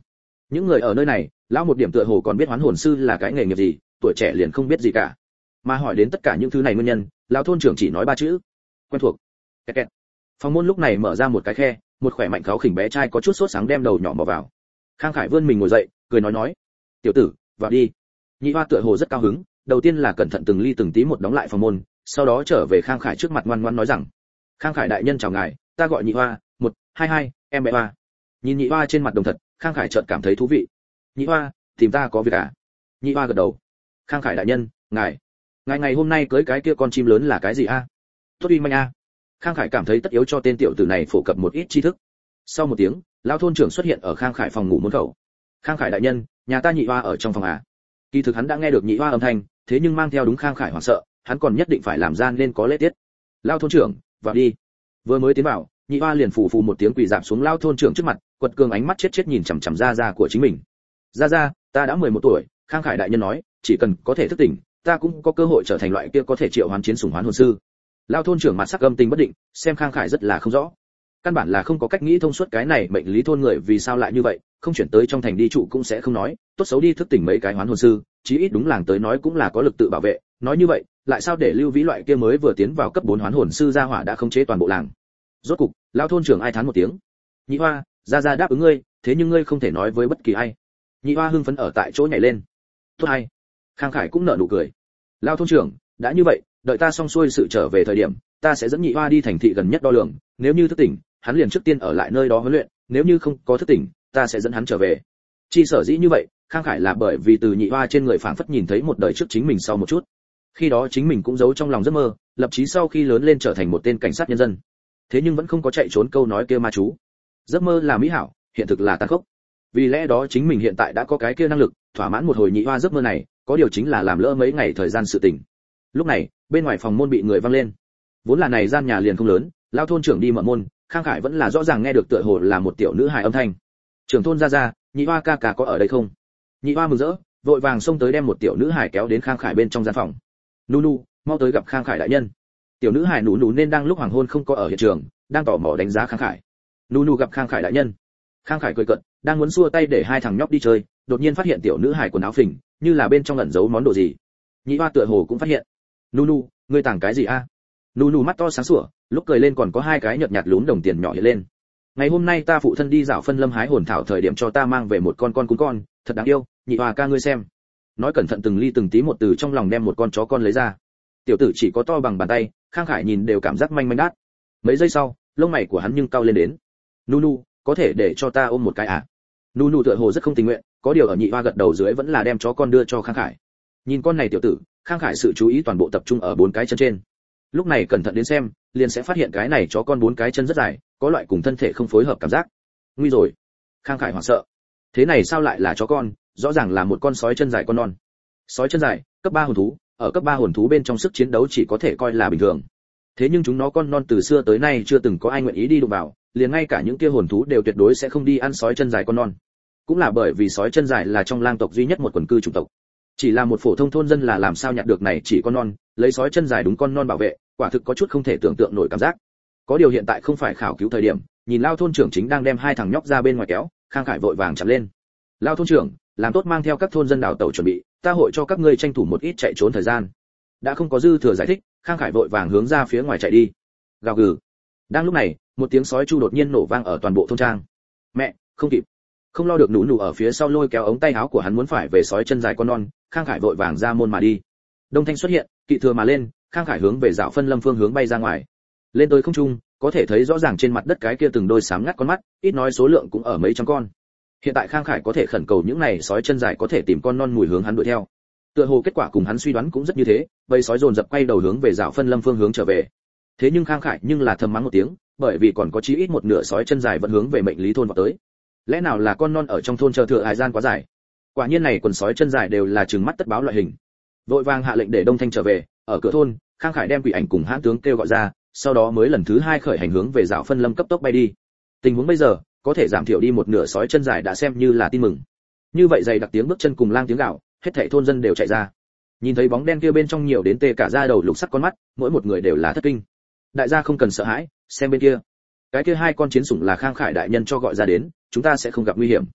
Những người ở nơi này, lão một điểm tựa hồ còn biết hoán hồn sư là cái nghề nghiệp gì, tuổi trẻ liền không biết gì cả. Mà hỏi đến tất cả những thứ này nguyên nhân, lão thôn trưởng chỉ nói 3 chữ: quen thuộc. Kẹt kẹt. Phòng môn lúc này mở ra một cái khe, một khỏe mạnh kháo khỉnh bé trai có chút sốt sáng đem đầu nhỏ mò vào. Khang Khải vươn mình ngồi dậy, cười nói: "Tiểu tử, vào đi." Nhị Hoa tựa hồ rất cao hứng, đầu tiên là cẩn thận từng ly từng tí một đóng lại phòng môn, sau đó trở về Khang Khải trước mặt ngoan ngoãn nói rằng: "Khang Khải đại nhân chào ngài, ta gọi Nhị Hoa, 122, em bé Hoa." Nhìn Nhị Hoa trên mặt đồng thật, Khang Khải chợt cảm thấy thú vị. "Nhị Hoa, tìm ta có việc à?" Nhị Hoa gật đầu. "Khang Khải đại nhân, ngài ngày hôm nay cưới cái kia con chim lớn là cái gì a?" "Tốt uy manh a." Khang Khải cảm thấy tất yếu cho tên tiểu tử này phổ cập một ít tri thức. Sau một tiếng, lão thôn trưởng xuất hiện ở Khang Khải phòng ngủ môn khẩu. "Khang Khải đại nhân, nhà ta Nhị Hoa ở trong phòng à?" Kỳ thực hắn đã nghe được Nhị Hoa âm thanh, thế nhưng mang theo đúng Khang Khải hoảng sợ, hắn còn nhất định phải làm gian nên có lễ tiết. "Lão thôn trưởng, vào đi." Vừa mới tiến vào, Nhị Hoa liền phù phù một tiếng quỳ rạp xuống lão thôn trưởng trước mặt, quật cường ánh mắt chết chết nhìn chằm chằm ra ra của chính mình. "Ra ra, ta đã 11 tuổi, Khang Khải đại nhân nói, chỉ cần có thể thức tỉnh, ta cũng có cơ hội trở thành loại kia có thể triệu hoán chiến sủng hoán hồn sư." Lão thôn trưởng mặt sắc âm tình bất định, xem Khang Khải rất là không rõ. Căn bản là không có cách nghĩ thông suốt cái này mệnh lý thôn người vì sao lại như vậy, không chuyển tới trong thành đi trụ cũng sẽ không nói, tốt xấu đi thức tỉnh mấy cái hoán hồn sư, chí ít đúng làng tới nói cũng là có lực tự bảo vệ, nói như vậy, lại sao để Lưu Vĩ loại kia mới vừa tiến vào cấp 4 hoán hồn sư gia hỏa đã khống chế toàn bộ làng. Rốt cục, lão thôn trưởng ai thán một tiếng. "Nhị Hoa, ra đáp ứng ngươi, thế nhưng ngươi không thể nói với bất kỳ ai." Nhị Hoa hưng phấn ở tại chỗ nhảy lên. "Tốt hay." Khang Khải cũng nở nụ cười. "Lão thôn trưởng, đã như vậy, đợi ta xong xuôi sự trở về thời điểm, ta sẽ dẫn Nhị Hoa đi thành thị gần nhất đo lường, nếu như thức tỉnh, hắn liền trước tiên ở lại nơi đó huấn luyện, nếu như không có thức tỉnh, ta sẽ dẫn hắn trở về." Chi sở dĩ như vậy, Khang Khải là bởi vì từ Nhị Hoa trên người phảng phất nhìn thấy một đời trước chính mình sau một chút. Khi đó chính mình cũng giấu trong lòng giấc mơ, lập chí sau khi lớn lên trở thành một tên cảnh sát nhân dân. Thế nhưng vẫn không có chạy trốn câu nói kia ma chú. Giấc mơ là mỹ hảo, hiện thực là tàn khốc. Vì lẽ đó chính mình hiện tại đã có cái kia năng lực, thỏa mãn một hồi Nhị Hoa giấc mơ này, có điều chính là làm lỡ mấy ngày thời gian sự tỉnh. Lúc này, bên ngoài phòng môn bị người văng lên. Vốn là này gian nhà liền không lớn, lão thôn trưởng đi mở môn, Khang Khải vẫn là rõ ràng nghe được tựa hồ là một tiểu nữ hài âm thanh. "Trưởng thôn ra, Nhị Hoa ca ca có ở đây không?" Nhị Hoa mừng rỡ, vội vàng xông tới đem một tiểu nữ hài kéo đến Khang Khải bên trong gian phòng. "Nunu, mau tới gặp Khang Khải đại nhân." Tiểu nữ hài nú nên đang lúc hoàng hôn không có ở hiện trường, đang tò mò đánh giá Khang Khải. "Nunu gặp Khang Khải đại nhân." Khang Khải cười cợt, đang muốn xua tay để hai thằng nhóc đi chơi, đột nhiên phát hiện tiểu nữ hài quần áo phình, như là bên trong ẩn giấu món đồ gì. Nhị Hoa tựa hồ cũng phát hiện. "Nunu, ngươi tàng cái gì a?" Nunu mắt to sáng sủa, lúc cười lên còn có hai cái nhợt nhạt lún đồng tiền nhỏ hiện lên. "Ngày hôm nay ta phụ thân đi dạo phân lâm hái hồn thảo thời điểm cho ta mang về một con cún con, thật đáng yêu, Nhị Hoa ca ngươi xem." Nói cẩn thận từng ly từng tí một từ trong lòng đem một con chó con lấy ra. Tiểu tử chỉ có to bằng bàn tay, Khang Khải nhìn đều cảm giác manh manh đát. Mấy giây sau, lông mày của hắn nhưng cau lên đến. "Nunu, có thể để cho ta ôm một cái à?" Nunu tựa hồ rất không tình nguyện, có điều ở Nhị Hoa gật đầu dưới vẫn là đem chó con đưa cho Khang Khải. Nhìn con này tiểu tử, Khang Khải sự chú ý toàn bộ tập trung ở 4 cái chân trên. Lúc này cẩn thận đến xem, liền sẽ phát hiện cái này chó con 4 cái chân rất dài, có loại cùng thân thể không phối hợp cảm giác. Nguy rồi. Khang Khải hoảng sợ. Thế này sao lại là chó con, rõ ràng là một con sói chân dài con non. Sói chân dài, cấp 3 hồn thú, ở cấp 3 hồn thú bên trong sức chiến đấu chỉ có thể coi là bình thường. Thế nhưng chúng nó con non từ xưa tới nay chưa từng có ai nguyện ý đi đụng vào, liền ngay cả những kia hồn thú đều tuyệt đối sẽ không đi ăn sói chân dài con non. Cũng là bởi vì sói chân dài là trong lang tộc duy nhất một quần cư chủng tộc. Chỉ là một phổ thông thôn dân là làm sao nhặt được này chỉ con non, lấy sói chân dài đúng con non bảo vệ, quả thực có chút không thể tưởng tượng nổi cảm giác. Có điều hiện tại không phải khảo cứu thời điểm, nhìn lao thôn trưởng chính đang đem hai thằng nhóc ra bên ngoài kéo, Khang Khải vội vàng chặn lên. "Lao thôn trưởng, làm tốt mang theo các thôn dân đào tẩu chuẩn bị, ta hội cho các ngươi tranh thủ một ít chạy trốn thời gian." Đã không có dư thừa giải thích, Khang Khải vội vàng hướng ra phía ngoài chạy đi. Gào gừ. Đang lúc này, một tiếng sói chu đột nhiên nổ vang ở toàn bộ thôn trang. "Mẹ, không kịp." Không lo được Nunu ở phía sau lôi kéo ống tay áo của hắn muốn phải về sói chân dài con non, Khang Khải vội vàng ra môn mà đi. Đông Thanh xuất hiện, kỵ thừa mà lên, Khang Khải hướng về dạo phân lâm phương hướng bay ra ngoài. Lên tới không trung, có thể thấy rõ ràng trên mặt đất cái kia từng đôi sáng ngắt con mắt, ít nói số lượng cũng ở mấy trăm con. Hiện tại Khang Khải có thể khẩn cầu những này sói chân dài có thể tìm con non mùi hướng hắn đuổi theo. Tựa hồ kết quả cùng hắn suy đoán cũng rất như thế, bầy sói dồn dập quay đầu hướng về dạo phân lâm phương hướng trở về. Thế nhưng Khang Khải nhưng là thầm mắng một tiếng, bởi vì còn có chí ít một nửa sói chân dài vẫn hướng về mệnh lý thôn vào tới. Lẽ nào là con non ở trong thôn chờ thừa hải gian quá dài? Quả nhiên này quần sói chân dài đều là trừng mắt tất báo loại hình. Vội vàng hạ lệnh để Đông Thanh trở về, ở cửa thôn, Khang Khải đem quỷ ảnh cùng hãn tướng kêu gọi ra, sau đó mới lần thứ 2 khởi hành hướng về dạo phân lâm cấp tốc bay đi. Tình huống bây giờ, có thể giảm thiểu đi một nửa sói chân dài đã xem như là tin mừng. Như vậy dày đặc tiếng bước chân cùng lang tiếng gào, hết thảy thôn dân đều chạy ra. Nhìn thấy bóng đen kia bên trong nhiều đến tê cả da đầu lục sắc con mắt, mỗi một người đều là thất kinh. Đại gia không cần sợ hãi, xem bên kia. Cái kia 2 con chiến sủng là Khang Khải đại nhân cho gọi ra đến, chúng ta sẽ không gặp nguy hiểm.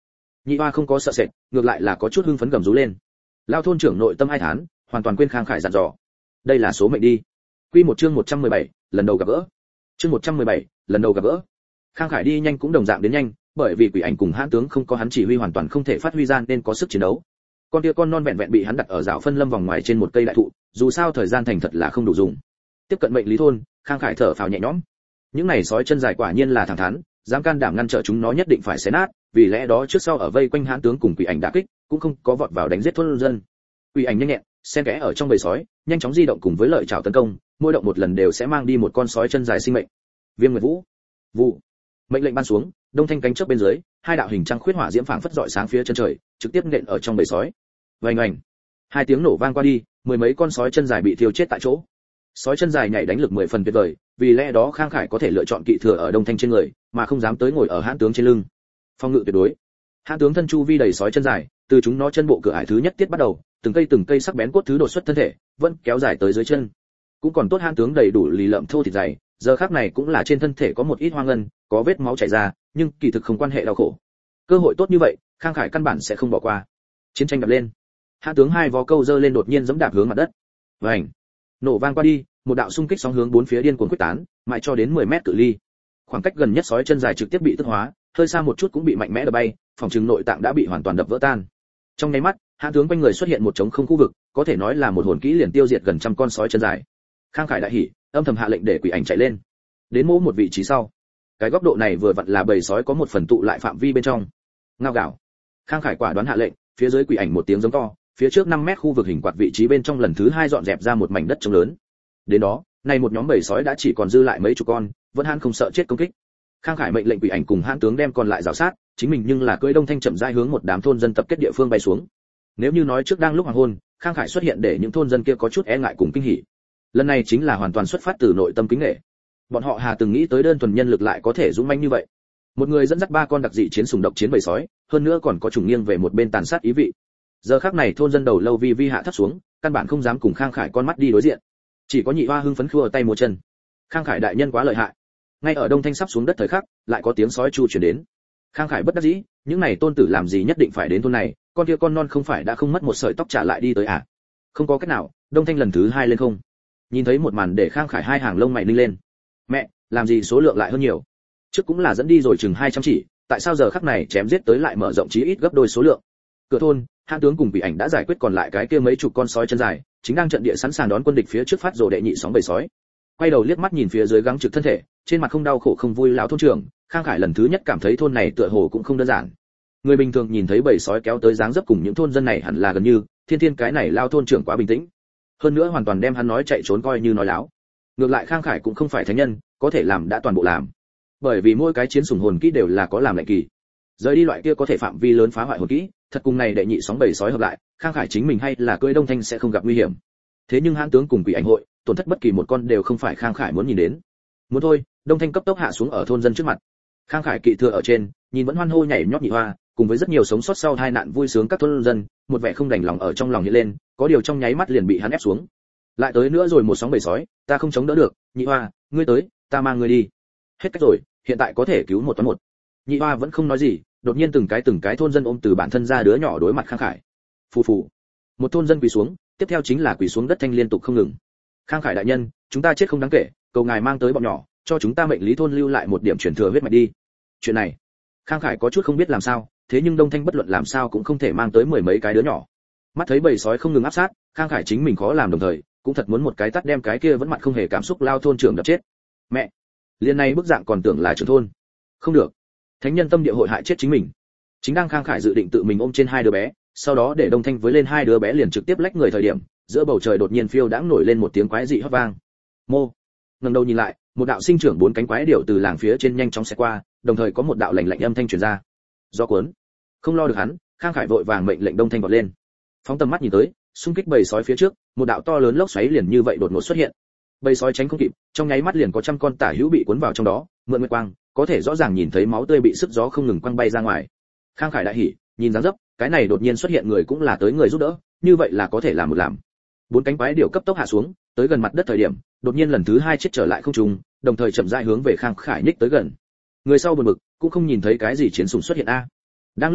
Nhị Hoa không có sợ sệt, ngược lại là có chút hưng phấn gầm rú lên. Lao thôn trưởng nội tâm ai thán, hoàn toàn quên Khang Khải dặn dò. Đây là số mệnh đi. Quy một chương 117, lần đầu gặp gỡ. Chương 117, lần đầu gặp gỡ. Khang Khải đi nhanh cũng đồng dạng đến nhanh, bởi vì quỷ ảnh cùng hãn tướng không có hắn chỉ huy hoàn toàn không thể phát huy ra nên có sức chiến đấu. Con kia con non vẹn vẹn bị hắn đặt ở rào phân lâm vòng ngoài trên một cây đại thụ, dù sao thời gian thành thật là không đủ dùng. Tiếp cận mệnh lý thôn, Khang Khải thở phào nhẹ nhõm. Những này sói chân dài quả nhiên là thẳng thắn, dám can đảm ngăn trở chúng nó nhất định phải xé nát, vì lẽ đó trước sau ở vây quanh hãn tướng cùng quỷ ảnh đả kích, cũng không có vọt vào đánh giết thôn dân. Quỷ ảnh nhanh nhẹn, xen kẽ ở trong bầy sói, nhanh chóng di động cùng với lợi chảo tấn công, mỗi động một lần đều sẽ mang đi một con sói chân dài sinh mệnh. Viêm Nguyệt Vũ, vụ, mệnh lệnh ban xuống, đông thanh cánh trước bên dưới, hai đạo hình trăng khuyết hỏa diễm phảng phất rọi sáng phía chân trời, trực tiếp nện ở trong bầy sói. Oanh oanh, hai tiếng nổ vang qua đi, mười mấy con sói chân dài bị thiêu chết tại chỗ. Sói chân dài nhảy đánh lực 10 phần tuyệt vời, vì lẽ đó Khang Khải có thể lựa chọn kỵ thừa ở đông thanh trên người, mà không dám tới ngồi ở hãn tướng trên lưng. Phong ngự tuyệt đối. Hãn tướng thân chu vi đầy sói chân dài, từ chúng nó chân bộ cửa ải thứ nhất tiết bắt đầu, từng cây sắc bén cốt thứ đột xuất thân thể, vẫn kéo dài tới dưới chân. Cũng còn tốt hãn tướng đầy đủ lì lợm thô thịt dày, giờ khắc này cũng là trên thân thể có một ít hoa ngân, có vết máu chảy ra, nhưng kỳ thực không quan hệ đau khổ. Cơ hội tốt như vậy, Khang Khải căn bản sẽ không bỏ qua. Chiến tranh đập lên. Hãn tướng hai vó câu giơ lên đột nhiên giẫm đạp hướng mặt đất. Vành. Nổ vang qua đi, một đạo xung kích sóng hướng bốn phía điên cuồng quyết tán, mãi cho đến 10 mét cự ly. Khoảng cách gần nhất sói chân dài trực tiếp bị tức hóa, hơi xa một chút cũng bị mạnh mẽ đập bay, phòng trừng nội tạng đã bị hoàn toàn đập vỡ tan. Trong nháy mắt, hãn tướng quanh người xuất hiện một trống không khu vực, có thể nói là một hồn kỹ liền tiêu diệt gần trăm con sói chân dài. Khang Khải đại hỉ, âm thầm hạ lệnh để quỷ ảnh chạy lên. Đến mỗi một vị trí sau, cái góc độ này vừa vặn là bầy sói có một phần tụ lại phạm vi bên trong. Ngao gào. Khang Khải quả đoán hạ lệnh, phía dưới quỷ ảnh một tiếng giống to, phía trước 5 mét khu vực hình quạt vị trí bên trong lần thứ 2 dọn dẹp ra một mảnh đất trống lớn. Đến đó, này một nhóm bầy sói đã chỉ còn dư lại mấy chục con, vẫn hãn không sợ chết công kích. Khang Khải mệnh lệnh quỷ ảnh cùng hãn tướng đem còn lại rào sát, chính mình nhưng là cưỡi đông thanh chậm rãi hướng một đám thôn dân tập kết địa phương bay xuống. Nếu như nói trước đang lúc hoàng hôn, Khang Khải xuất hiện để những thôn dân kia có chút e ngại cùng kinh hỉ. Lần này chính là hoàn toàn xuất phát từ nội tâm kính nể. Bọn họ hà từng nghĩ tới đơn thuần nhân lực lại có thể dũng mãnh như vậy. Một người dẫn dắt 3 con đặc dị chiến sùng độc chiến bầy sói, hơn nữa còn có trùng nghiêng về một bên tàn sát ý vị. Giờ khắc này thôn dân đầu lâu vi hạ thấp xuống, căn bản không dám cùng Khang Khải con mắt đi đối diện. Chỉ có Nhị Hoa hưng phấn khua tay múa chân. Khang Khải đại nhân quá lợi hại. Ngay ở đông thanh sắp xuống đất thời khắc, lại có tiếng sói chu truyền đến. Khang Khải bất đắc dĩ, những này tôn tử làm gì nhất định phải đến thôn này, con kia con non không phải đã không mất một sợi tóc trả lại đi tới à? Không có cách nào, đông thanh lần thứ 2 lên không. Nhìn thấy một màn để Khang Khải hai hàng lông mày ninh lên. Mẹ, làm gì số lượng lại hơn nhiều? Trước cũng là dẫn đi rồi chừng 200 chỉ, tại sao giờ khắc này chém giết tới lại mở rộng chí ít gấp đôi số lượng? Cửa thôn, hãn tướng cùng quỷ ảnh đã giải quyết còn lại cái kia mấy chục con sói chân dài, chính đang trận địa sẵn sàng đón quân địch phía trước phát rồ đệ nhị sóng bầy sói. Quay đầu liếc mắt nhìn phía dưới gắng trực thân thể, trên mặt không đau khổ không vui lão thôn trưởng, Khang Khải lần thứ nhất cảm thấy thôn này tựa hồ cũng không đơn giản. Người bình thường nhìn thấy bầy sói kéo tới dáng dấp cùng những thôn dân này hẳn là gần như, thiên cái này lao thôn trưởng quá bình tĩnh. Hơn nữa hoàn toàn đem hắn nói chạy trốn coi như nói láo. Ngược lại Khang Khải cũng không phải thánh nhân, có thể làm đã toàn bộ làm. Bởi vì mỗi cái chiến sủng hồn kỹ đều là có làm lệnh kỳ. Rời đi loại kia có thể phạm vi lớn phá hoại hồn kỹ, thật cùng này đệ nhị sóng bầy sói hợp lại, Khang Khải chính mình hay là cưỡi đông thanh sẽ không gặp nguy hiểm. Thế nhưng hãn tướng cùng quỷ ảnh hội, tổn thất bất kỳ một con đều không phải Khang Khải muốn nhìn đến. Muốn thôi, đông thanh cấp tốc hạ xuống ở thôn dân trước mặt. Khang Khải kỵ thừa ở trên, nhìn vẫn hoan hô nhảy nhót Nhị Hoa, cùng với rất nhiều sống sót sau tai nạn vui sướng các thôn dân, một vẻ không đành lòng ở trong lòng hiện lên, có điều trong nháy mắt liền bị hắn ép xuống. Lại tới nữa rồi một sóng bầy sói, ta không chống đỡ được, Nhị Hoa, ngươi tới, ta mang ngươi đi. Hết cách rồi, hiện tại có thể cứu một toán một. Nhị Hoa vẫn không nói gì, đột nhiên từng cái thôn dân ôm từ bản thân ra đứa nhỏ đối mặt Khang Khải. Phù phù. Một thôn dân quỳ xuống, tiếp theo chính là quỳ xuống đất thanh liên tục không ngừng. Khang Khải đại nhân, chúng ta chết không đáng kể, cầu ngài mang tới bọn nhỏ, cho chúng ta mệnh lý thôn lưu lại một điểm truyền thừa huyết mạch đi. Chuyện này, Khang Khải có chút không biết làm sao, thế nhưng đông thanh bất luận làm sao cũng không thể mang tới 10 mấy cái đứa nhỏ. Mắt thấy bầy sói không ngừng áp sát, Khang Khải chính mình khó làm đồng thời, cũng thật muốn một cái tát đem cái kia vẫn mặt không hề cảm xúc lao thôn trưởng đập chết. Mẹ, liên này bức dạng còn tưởng là trưởng thôn. Không được, thánh nhân tâm địa hội hại chết chính mình. Chính đang Khang Khải dự định tự mình ôm trên 2 đứa bé, sau đó để đông thanh với lên 2 đứa bé liền trực tiếp lách người thời điểm, giữa bầu trời đột nhiên phiêu đãng nổi lên một tiếng quái dị hót vang. Mô. Ngẩng đầu nhìn lại, một đạo sinh trưởng 4 cánh quái điểu từ làng phía trên nhanh chóng xẹt qua, đồng thời có một đạo lạnh âm thanh truyền ra. Do cuốn. Không lo được hắn, Khang Khải vội vàng mệnh lệnh đông thanh vọt lên. Phóng tầm mắt nhìn tới, xung kích bầy sói phía trước, một đạo to lớn lốc xoáy liền như vậy đột ngột xuất hiện. Bầy sói tránh không kịp, trong nháy mắt liền có trăm con tả hữu bị cuốn vào trong đó, mượn nguyệt quang, có thể rõ ràng nhìn thấy máu tươi bị sức gió không ngừng quăng bay ra ngoài. Khang Khải đại hỉ, nhìn dáng dấp, cái này đột nhiên xuất hiện người cũng là tới người giúp đỡ, như vậy là có thể làm một làm. 4 cánh quái điểu cấp tốc hạ xuống, tới gần mặt đất thời điểm, đột nhiên lần thứ 2 chết trở lại không trung, đồng thời chậm rãi hướng về Khang Khải nhích tới gần. Người sau buồn bực, cũng không nhìn thấy cái gì chiến sủng xuất hiện a. Đang lúc này,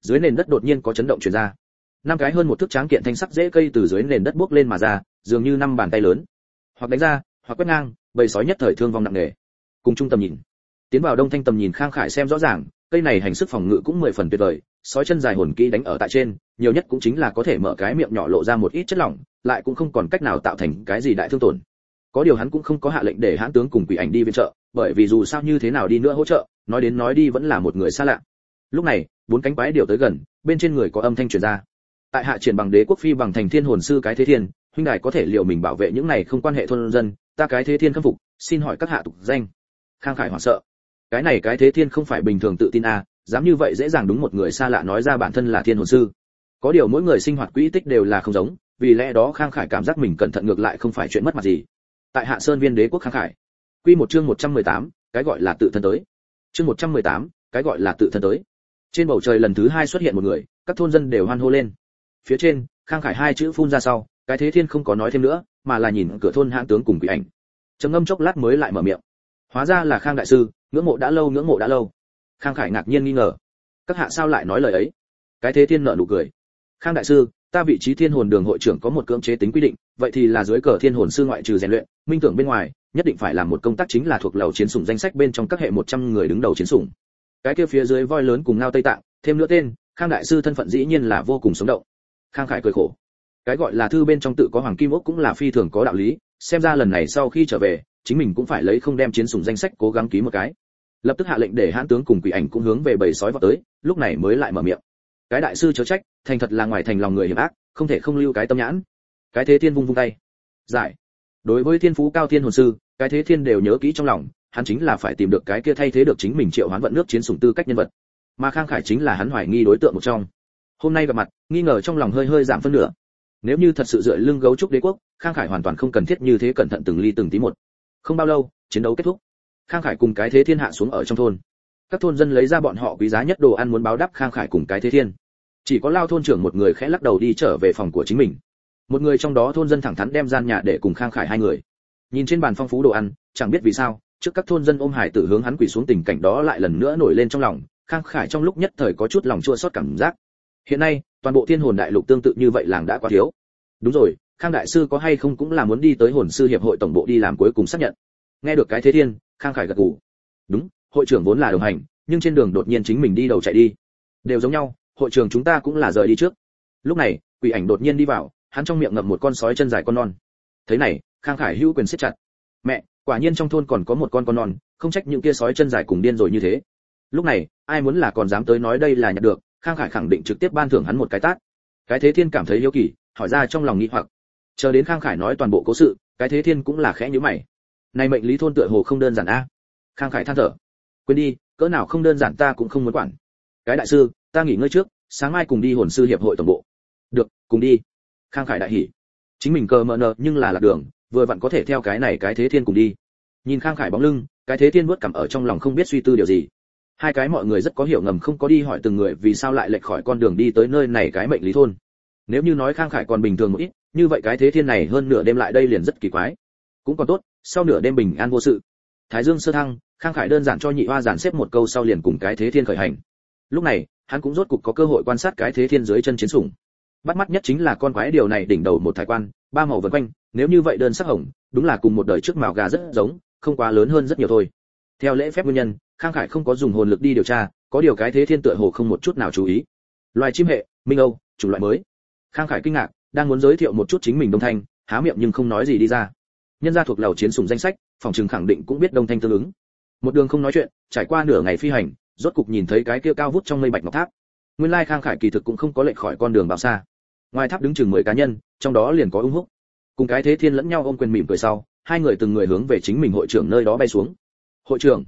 dưới nền đất đột nhiên có chấn động truyền ra. Năm cái hơn một thước tráng kiện thanh sắc rễ cây từ dưới nền đất bước lên mà ra, dường như năm bàn tay lớn, hoặc đánh ra, hoặc quét ngang, bầy sói nhất thời thương vong nặng nề. Cùng trung tâm nhìn, tiến vào đông thanh tầm nhìn Khang Khải xem rõ ràng, cây này hành sức phòng ngự cũng 10 phần tuyệt vời, sói chân dài hồn kỹ đánh ở tại trên, nhiều nhất cũng chính là có thể mở cái miệng nhỏ lộ ra một ít chất lỏng, lại cũng không còn cách nào tạo thành cái gì đại thương tổn. Có điều hắn cũng không có hạ lệnh để hãn tướng cùng quỷ ảnh đi viện trợ, bởi vì dù sao như thế nào đi nữa hỗ trợ, nói đến nói đi vẫn là một người xa lạ. Lúc này, bốn cánh quái điều tới gần, bên trên người có âm thanh truyền ra. Tại hạ triển bằng đế quốc phi bằng thành thiên hồn sư cái thế thiên, huynh đài có thể liệu mình bảo vệ những này không quan hệ thôn dân, ta cái thế thiên khâm phục, xin hỏi các hạ tục danh. Khang Khải hoảng sợ. Cái này cái thế thiên không phải bình thường tự tin dám như vậy dễ dàng đúng một người xa lạ nói ra bản thân là thiên hồn sư. Có điều mỗi người sinh hoạt quỹ tích đều là không giống, vì lẽ đó Khang Khải cảm giác mình cẩn thận ngược lại không phải chuyện mất mặt gì. Tại hạ Sơn Viên đế quốc Khang Khải. Quy một chương 118, cái gọi là tự thân tới. Chương 118, cái gọi là tự thân tới. Trên bầu trời lần thứ 2 xuất hiện một người, các thôn dân đều hoan hô lên. Phía trên, Khang Khải hai chữ phun ra sau, cái thế thiên không có nói thêm nữa, mà là nhìn cửa thôn hãn tướng cùng quỷ ảnh. Trầm ngâm chốc lát mới lại mở miệng. Hóa ra là Khang đại sư, ngưỡng mộ đã lâu. Khang Khải ngạc nhiên nghi ngờ. Các hạ sao lại nói lời ấy? Cái thế thiên nở nụ cười. Khang đại sư, ta vị trí thiên hồn đường hội trưởng có một cưỡng chế tính quy định, vậy thì là dưới cờ thiên hồn sư ngoại trừ rèn luyện, minh tưởng bên ngoài, nhất định phải làm một công tác chính là thuộc lầu chiến sủng danh sách bên trong các hệ 100 người đứng đầu chiến sủng. Cái kia phía dưới voi lớn cùng ngao Tây Tạng, thêm nữa tên, Khang đại sư thân phận dĩ nhiên là vô cùng sống động. Khang Khải cười khổ. Cái gọi là thư bên trong tự có hoàng kim ốc cũng là phi thường có đạo lý, xem ra lần này sau khi trở về, chính mình cũng phải lấy không đem chiến sủng danh sách cố gắng ký một cái. Lập tức hạ lệnh để hãn tướng cùng quỷ ảnh cũng hướng về bầy sói vọt tới, lúc này mới lại mở miệng. Cái đại sư chớ trách, thành thật là ngoài thành lòng người hiểm ác, không thể không lưu cái tâm nhãn. Cái thế thiên vung vung tay. Giải. Đối với thiên phú cao thiên hồn sư, cái thế thiên đều nhớ kỹ trong lòng, hắn chính là phải tìm được cái kia thay thế được chính mình triệu hoán vận nước chiến sủng tư cách nhân vật. Mà Khang Khải chính là hắn hoài nghi đối tượng một trong. Hôm nay gặp mặt, nghi ngờ trong lòng hơi giảm phân nửa. Nếu như thật sự dựa lưng gấu trúc đế quốc, Khang Khải hoàn toàn không cần thiết như thế cẩn thận từng ly từng tí một. Không bao lâu, chiến đấu kết thúc. Khang Khải cùng cái thế thiên hạ xuống ở trong thôn. Các thôn dân lấy ra bọn họ quý giá nhất đồ ăn muốn báo đáp Khang Khải cùng cái thế thiên. Chỉ có Lao thôn trưởng một người khẽ lắc đầu đi trở về phòng của chính mình. Một người trong đó thôn dân thẳng thắn đem gian nhà để cùng Khang Khải hai người. Nhìn trên bàn phong phú đồ ăn, chẳng biết vì sao, trước các thôn dân ôm hải tử hướng hắn quỳ xuống tình cảnh đó lại lần nữa nổi lên trong lòng, Khang Khải trong lúc nhất thời có chút lòng chua xót cảm giác. Hiện nay, toàn bộ Thiên Hồn Đại Lục tương tự như vậy làng đã quá thiếu. Đúng rồi, Khang đại sư có hay không cũng là muốn đi tới Hồn sư hiệp hội tổng bộ đi làm cuối cùng xác nhận. Nghe được cái thế thiên, Khang Khải gật gù. Đúng, hội trưởng vốn là đồng hành, nhưng trên đường đột nhiên chính mình đi đầu chạy đi. Đều giống nhau, hội trưởng chúng ta cũng là rời đi trước. Lúc này, quỷ ảnh đột nhiên đi vào, hắn trong miệng ngậm một con sói chân dài con non. Thế này, Khang Khải hữu quyền siết chặt. Mẹ, quả nhiên trong thôn còn có một con non, không trách những kia sói chân dài cùng điên rồi như thế. Lúc này, ai muốn là còn dám tới nói đây là nhặt được, Khang Khải khẳng định trực tiếp ban thưởng hắn một cái tát. Cái thế thiên cảm thấy hiếu kỳ, hỏi ra trong lòng nghi hoặc. Chờ đến Khang Khải nói toàn bộ cố sự, cái thế thiên cũng là khẽ nhíu mày. Này mệnh lý thôn tựa hồ không đơn giản a. Khang Khải than thở. Quên đi, cỡ nào không đơn giản ta cũng không muốn quản. Cái đại sư, ta nghỉ ngơi trước, sáng mai cùng đi Hồn sư hiệp hội tổng bộ. Được, cùng đi. Khang Khải đại hỉ. Chính mình cờ mờ nờ nhưng là lạc đường, vừa vặn có thể theo cái này cái thế thiên cùng đi. Nhìn Khang Khải bóng lưng, cái thế thiên vuốt cằm ở trong lòng không biết suy tư điều gì. Hai cái mọi người rất có hiểu ngầm không có đi hỏi từng người vì sao lại lệch khỏi con đường đi tới nơi này cái mệnh lý thôn. Nếu như nói Khang Khải còn bình thường một ít, như vậy cái thế thiên này hơn nửa đêm lại đây liền rất kỳ quái. Cũng còn tốt, sau nửa đêm bình an vô sự. Thái Dương sơ thăng, Khang Khải đơn giản cho nhị hoa giản xếp một câu sau liền cùng cái thế thiên khởi hành. Lúc này, hắn cũng rốt cục có cơ hội quan sát cái thế thiên dưới chân chiến sủng. Bắt mắt nhất chính là con quái điều này đỉnh đầu một thái quan, ba màu vần quanh, nếu như vậy đơn sắc hồng, đúng là cùng một đời trước mào gà rất giống, không quá lớn hơn rất nhiều thôi. Theo lễ phép nguyên nhân, Khang Khải không có dùng hồn lực đi điều tra, có điều cái thế thiên tựa hồ không một chút nào chú ý. Loài chim hệ, Minh Âu, chủng loại mới. Khang Khải kinh ngạc, đang muốn giới thiệu một chút chính mình Đông Thanh, há miệng nhưng không nói gì đi ra. Nhân gia thuộc lầu chiến sủng danh sách, phòng trường khẳng định cũng biết Đông Thanh tương ứng. Một đường không nói chuyện, trải qua nửa ngày phi hành, rốt cục nhìn thấy cái kia cao vút trong mây bạch ngọc tháp. Nguyên lai Khang Khải kỳ thực cũng không có lệch khỏi con đường bao xa. Ngoài tháp đứng chừng 10 cá nhân, trong đó liền có Ung Húc. Cùng cái thế thiên lẫn nhau ôm quyền mỉm cười sau, hai người từng người hướng về chính mình hội trưởng nơi đó bay xuống. Hội trưởng,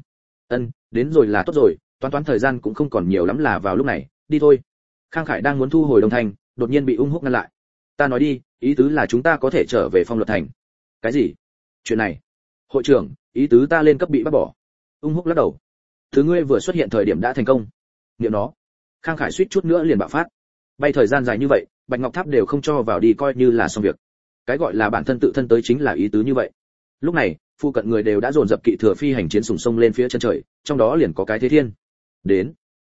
đến rồi là tốt rồi, toán thời gian cũng không còn nhiều lắm là vào lúc này, đi thôi. Khang Khải đang muốn thu hồi Đông Thanh, đột nhiên bị Ung Húc ngăn lại. Ta nói đi, ý tứ là chúng ta có thể trở về Phong Luật Thành. Cái gì? Chuyện này? Hội trưởng, ý tứ ta lên cấp bị bắt bỏ. Ung Húc lắc đầu. Thứ ngươi vừa xuất hiện thời điểm đã thành công. Niệm nó. Khang Khải suýt chút nữa liền bạo phát. Bay thời gian dài như vậy, Bạch Ngọc Tháp đều không cho vào đi coi như là xong việc. Cái gọi là bản thân tự thân tới chính là ý tứ như vậy. Lúc này, phu cận người đều đã dồn dập kỵ thừa phi hành chiến sủng sông lên phía chân trời, trong đó liền có cái thế thiên. Đến.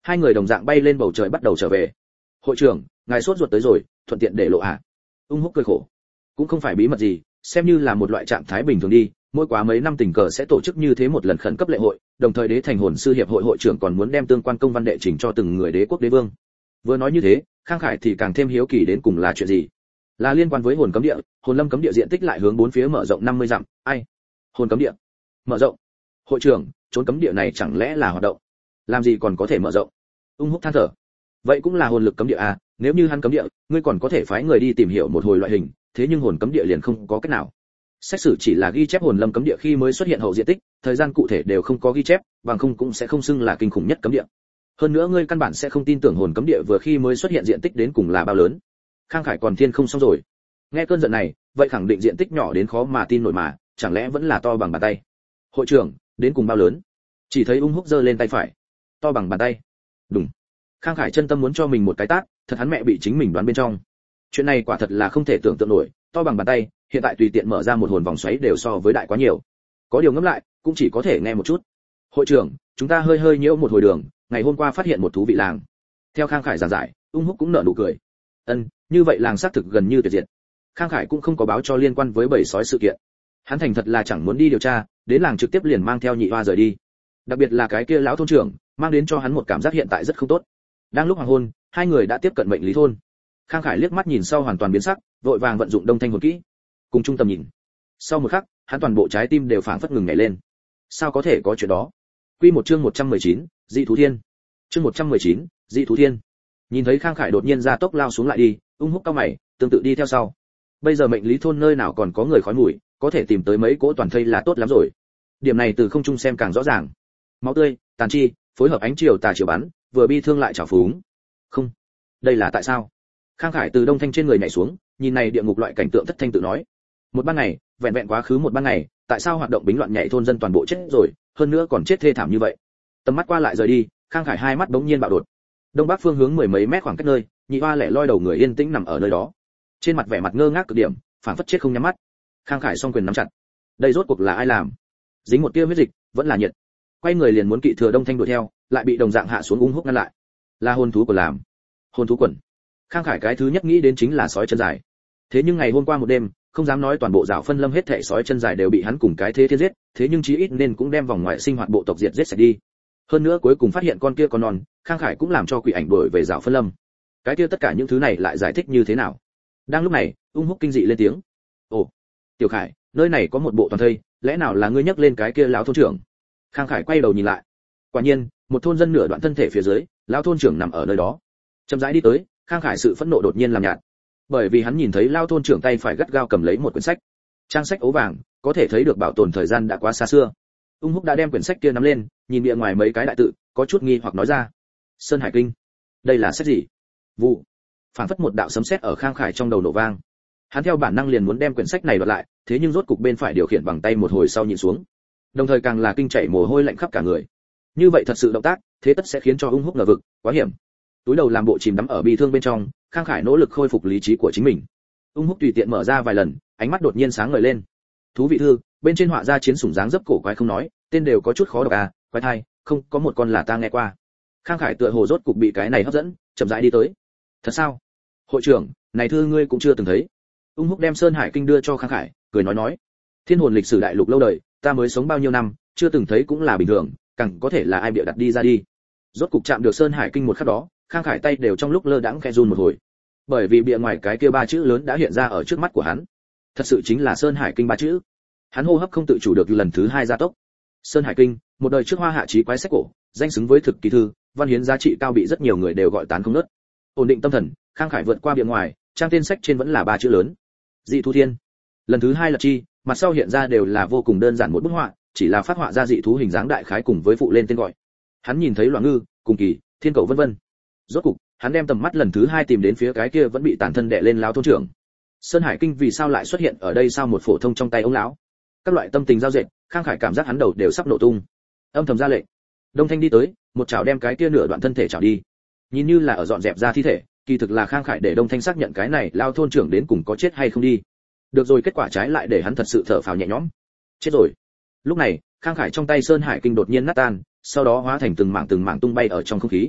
Hai người đồng dạng bay lên bầu trời bắt đầu trở về. Hội trưởng, ngài sốt ruột tới rồi, thuận tiện để lộ à? Ung Húc cười khổ. Cũng không phải bí mật gì, xem như là một loại trạng thái bình thường đi, mỗi quá mấy năm tình cờ sẽ tổ chức như thế một lần khẩn cấp lễ hội, đồng thời đế thành hồn sư hiệp hội hội trưởng còn muốn đem tương quan công văn đệ trình cho từng người đế quốc đế vương. Vừa nói như thế, Khang Khải thì càng thêm hiếu kỳ đến cùng là chuyện gì. Là liên quan với hồn cấm địa, hồn lâm cấm địa diện tích lại hướng bốn phía mở rộng 50 dặm, ai? Hồn cấm địa mở rộng? Hội trưởng, trốn cấm địa này chẳng lẽ là hoạt động? Làm gì còn có thể mở rộng? Ung Húc than thở. Vậy cũng là hồn lực cấm địa à, nếu như hắn cấm địa, ngươi còn có thể phái người đi tìm hiểu một hồi loại hình, thế nhưng hồn cấm địa liền không có cách nào. Sách sử chỉ là ghi chép hồn lâm cấm địa khi mới xuất hiện hậu diện tích, thời gian cụ thể đều không có ghi chép, bằng không cũng sẽ không xưng là kinh khủng nhất cấm địa. Hơn nữa ngươi căn bản sẽ không tin tưởng hồn cấm địa vừa khi mới xuất hiện diện tích đến cùng là bao lớn. Khang Khải còn thiên không xong rồi. Nghe cơn giận này, vậy khẳng định diện tích nhỏ đến khó mà tin nổi mà, chẳng lẽ vẫn là to bằng bàn tay? Hội trưởng, đến cùng bao lớn? Chỉ thấy Ung Húc giơ lên tay phải. To bằng bàn tay. Đùng. Khang Khải chân tâm muốn cho mình một cái tát, thật hắn mẹ bị chính mình đoán bên trong. Chuyện này quả thật là không thể tưởng tượng nổi, to bằng bàn tay, hiện tại tùy tiện mở ra một hồn vòng xoáy đều so với đại quá nhiều. Có điều ngẫm lại, cũng chỉ có thể nghe một chút. Hội trưởng, chúng ta hơi nhiễu một hồi đường, ngày hôm qua phát hiện một thú vị làng. Theo Khang Khải giảng giải, Ung Húc cũng nở nụ cười. Như vậy làng xác thực gần như tuyệt diệt. Khang Khải cũng không có báo cho liên quan với bầy sói sự kiện. Hắn thành thật là chẳng muốn đi điều tra, đến làng trực tiếp liền mang theo nhị hoa rời đi. Đặc biệt là cái kia lão thôn trưởng, mang đến cho hắn một cảm giác hiện tại rất không tốt. Đang lúc hoàng hôn, hai người đã tiếp cận mệnh lý thôn. Khang Khải liếc mắt nhìn sau hoàn toàn biến sắc, vội vàng vận dụng đông thanh hồn kỹ, cùng trung tâm nhìn. Sau một khắc, hắn toàn bộ trái tim đều phảng phất ngừng nhảy lên. Sao có thể có chuyện đó? Quy một chương 119, Dị thú thiên. Chương 119, Dị thú thiên. Nhìn thấy Khang Khải đột nhiên ra tốc lao xuống lại đi, Ung Húc cau mày, tương tự đi theo sau. Bây giờ mệnh lý thôn nơi nào còn có người khói mùi, có thể tìm tới mấy cỗ toàn thây là tốt lắm rồi. Điểm này từ không trung xem càng rõ ràng. Máu tươi, tàn chi, phối hợp ánh chiều tà chiều bắn, vừa bi thương lại trào phúng. Không, đây là tại sao? Khang Khải từ đông thanh trên người nhảy xuống, nhìn này địa ngục loại cảnh tượng thất thanh tự nói. Một ban ngày, vẹn vẹn quá khứ một ban ngày, tại sao hoạt động bính loạn nhảy thôn dân toàn bộ chết rồi, hơn nữa còn chết thê thảm như vậy. Tầm mắt qua lại rời đi, Khang Khải hai mắt bỗng nhiên bạo đột. Đông bắc phương hướng mười mấy mét khoảng cách nơi, nhị hoa lẻ loi đầu người yên tĩnh nằm ở nơi đó. Trên mặt vẻ mặt ngơ ngác cực điểm, phảng phất chết không nhắm mắt. Khang Khải song quyền nắm chặt. Đây rốt cuộc là ai làm? Dính một tia huyết dịch, vẫn là nhiệt. Quay người liền muốn kỵ thừa đông thanh đuổi theo, lại bị đồng dạng hạ xuống Ung Húc ngăn lại. Là hồn thú của làm. Hồn thú quần. Khang Khải cái thứ nhất nghĩ đến chính là sói chân dài. Thế nhưng ngày hôm qua một đêm, không dám nói toàn bộ dạo phân lâm hết thảy sói chân dài đều bị hắn cùng cái thế thiên giết, thế nhưng chí ít nên cũng đem vòng ngoại sinh hoạt bộ tộc diệt giết sạch đi. Hơn nữa cuối cùng phát hiện con kia còn non, Khang Khải cũng làm cho quỷ ảnh đổi về dạo phân lâm. Cái kia tất cả những thứ này lại giải thích như thế nào? Đang lúc này, Ung Húc kinh dị lên tiếng. Ồ, Tiểu Khải, nơi này có một bộ toàn thây, lẽ nào là ngươi nhắc lên cái kia lão thôn trưởng? Khang Khải quay đầu nhìn lại. Quả nhiên, một thôn dân nửa đoạn thân thể phía dưới, lão thôn trưởng nằm ở nơi đó. Chậm rãi đi tới, Khang Khải sự phẫn nộ đột nhiên làm nhạt. Bởi vì hắn nhìn thấy lão thôn trưởng tay phải gắt gao cầm lấy một quyển sách. Trang sách ố vàng, có thể thấy được bảo tồn thời gian đã quá xa xưa. Ung Húc đã đem quyển sách kia nắm lên, nhìn bìa ngoài mấy cái đại tự, có chút nghi hoặc nói ra. Sơn Hải Kinh. Đây là sách gì? Vụ. Phản phất một đạo sấm sét ở Khang Khải trong đầu nổ vang. Hắn theo bản năng liền muốn đem quyển sách này đoạt lại, thế nhưng rốt cục bên phải điều khiển bằng tay một hồi sau nhìn xuống. Đồng thời càng là kinh chảy mồ hôi lạnh khắp cả người. Như vậy thật sự động tác, thế tất sẽ khiến cho Ung Húc ngờ vực, quá hiểm. Túi đầu làm bộ chìm đắm ở bi thương bên trong, Khang Khải nỗ lực khôi phục lý trí của chính mình. Ung Húc tùy tiện mở ra vài lần, ánh mắt đột nhiên sáng ngời lên. Thú vị thư, bên trên họa ra chiến sủng dáng dấp cổ quái không nói, tên đều có chút khó đọc à, quái thai, không, có một con là ta nghe qua. Khang Khải tựa hồ rốt cục bị cái này hấp dẫn, chậm rãi đi tới. Thật sao? Hội trưởng, này thư ngươi cũng chưa từng thấy. Ung Húc đem Sơn Hải Kinh đưa cho Khang Khải, cười nói. Thiên hồn lịch sử đại lục lâu đời, ta mới sống bao nhiêu năm, chưa từng thấy cũng là bình thường, càng có thể là ai bịa đặt đi ra đi. Rốt cục chạm được Sơn Hải Kinh một khắc đó, Khang Khải tay đều trong lúc lơ đãng khẽ run một hồi. Bởi vì bìa ngoài cái kia ba chữ lớn đã hiện ra ở trước mắt của hắn. Thật sự chính là Sơn Hải Kinh ba chữ. Hắn hô hấp không tự chủ được lần thứ hai gia tốc. Sơn Hải Kinh, một đời trước hoa hạ chí quái sách cổ, danh xứng với thực ký thư, văn hiến giá trị cao bị rất nhiều người đều gọi tán không nớt. Ổn định tâm thần, Khang Khải vượt qua bìa ngoài, trang tên sách trên vẫn là ba chữ lớn. Dị thú thiên. Lần thứ hai là chi, mặt sau hiện ra đều là vô cùng đơn giản một bức họa, chỉ là phát họa ra dị thú hình dáng đại khái cùng với phụ lên tên gọi. Hắn nhìn thấy loạn ngư, cùng kỳ, thiên cầu vân vân. Rốt cục, hắn đem tầm mắt lần thứ hai tìm đến phía cái kia vẫn bị tàn thân đè lên lão thôn trưởng. Sơn Hải Kinh vì sao lại xuất hiện ở đây sao một phổ thông trong tay ông lão? Các loại tâm tình giao dệt, Khang Khải cảm giác hắn đầu đều sắp nổ tung. Âm thầm ra lệnh. Đông Thanh đi tới, một chảo đem cái kia nửa đoạn thân thể chảo đi. Nhìn như là ở dọn dẹp ra thi thể, kỳ thực là Khang Khải để Đông Thanh xác nhận cái này lao thôn trưởng đến cùng có chết hay không đi. Được rồi, kết quả trái lại để hắn thật sự thở phào nhẹ nhõm. Chết rồi. Lúc này, Khang Khải trong tay Sơn Hải Kinh đột nhiên nát tan, sau đó hóa thành từng mảng tung bay ở trong không khí.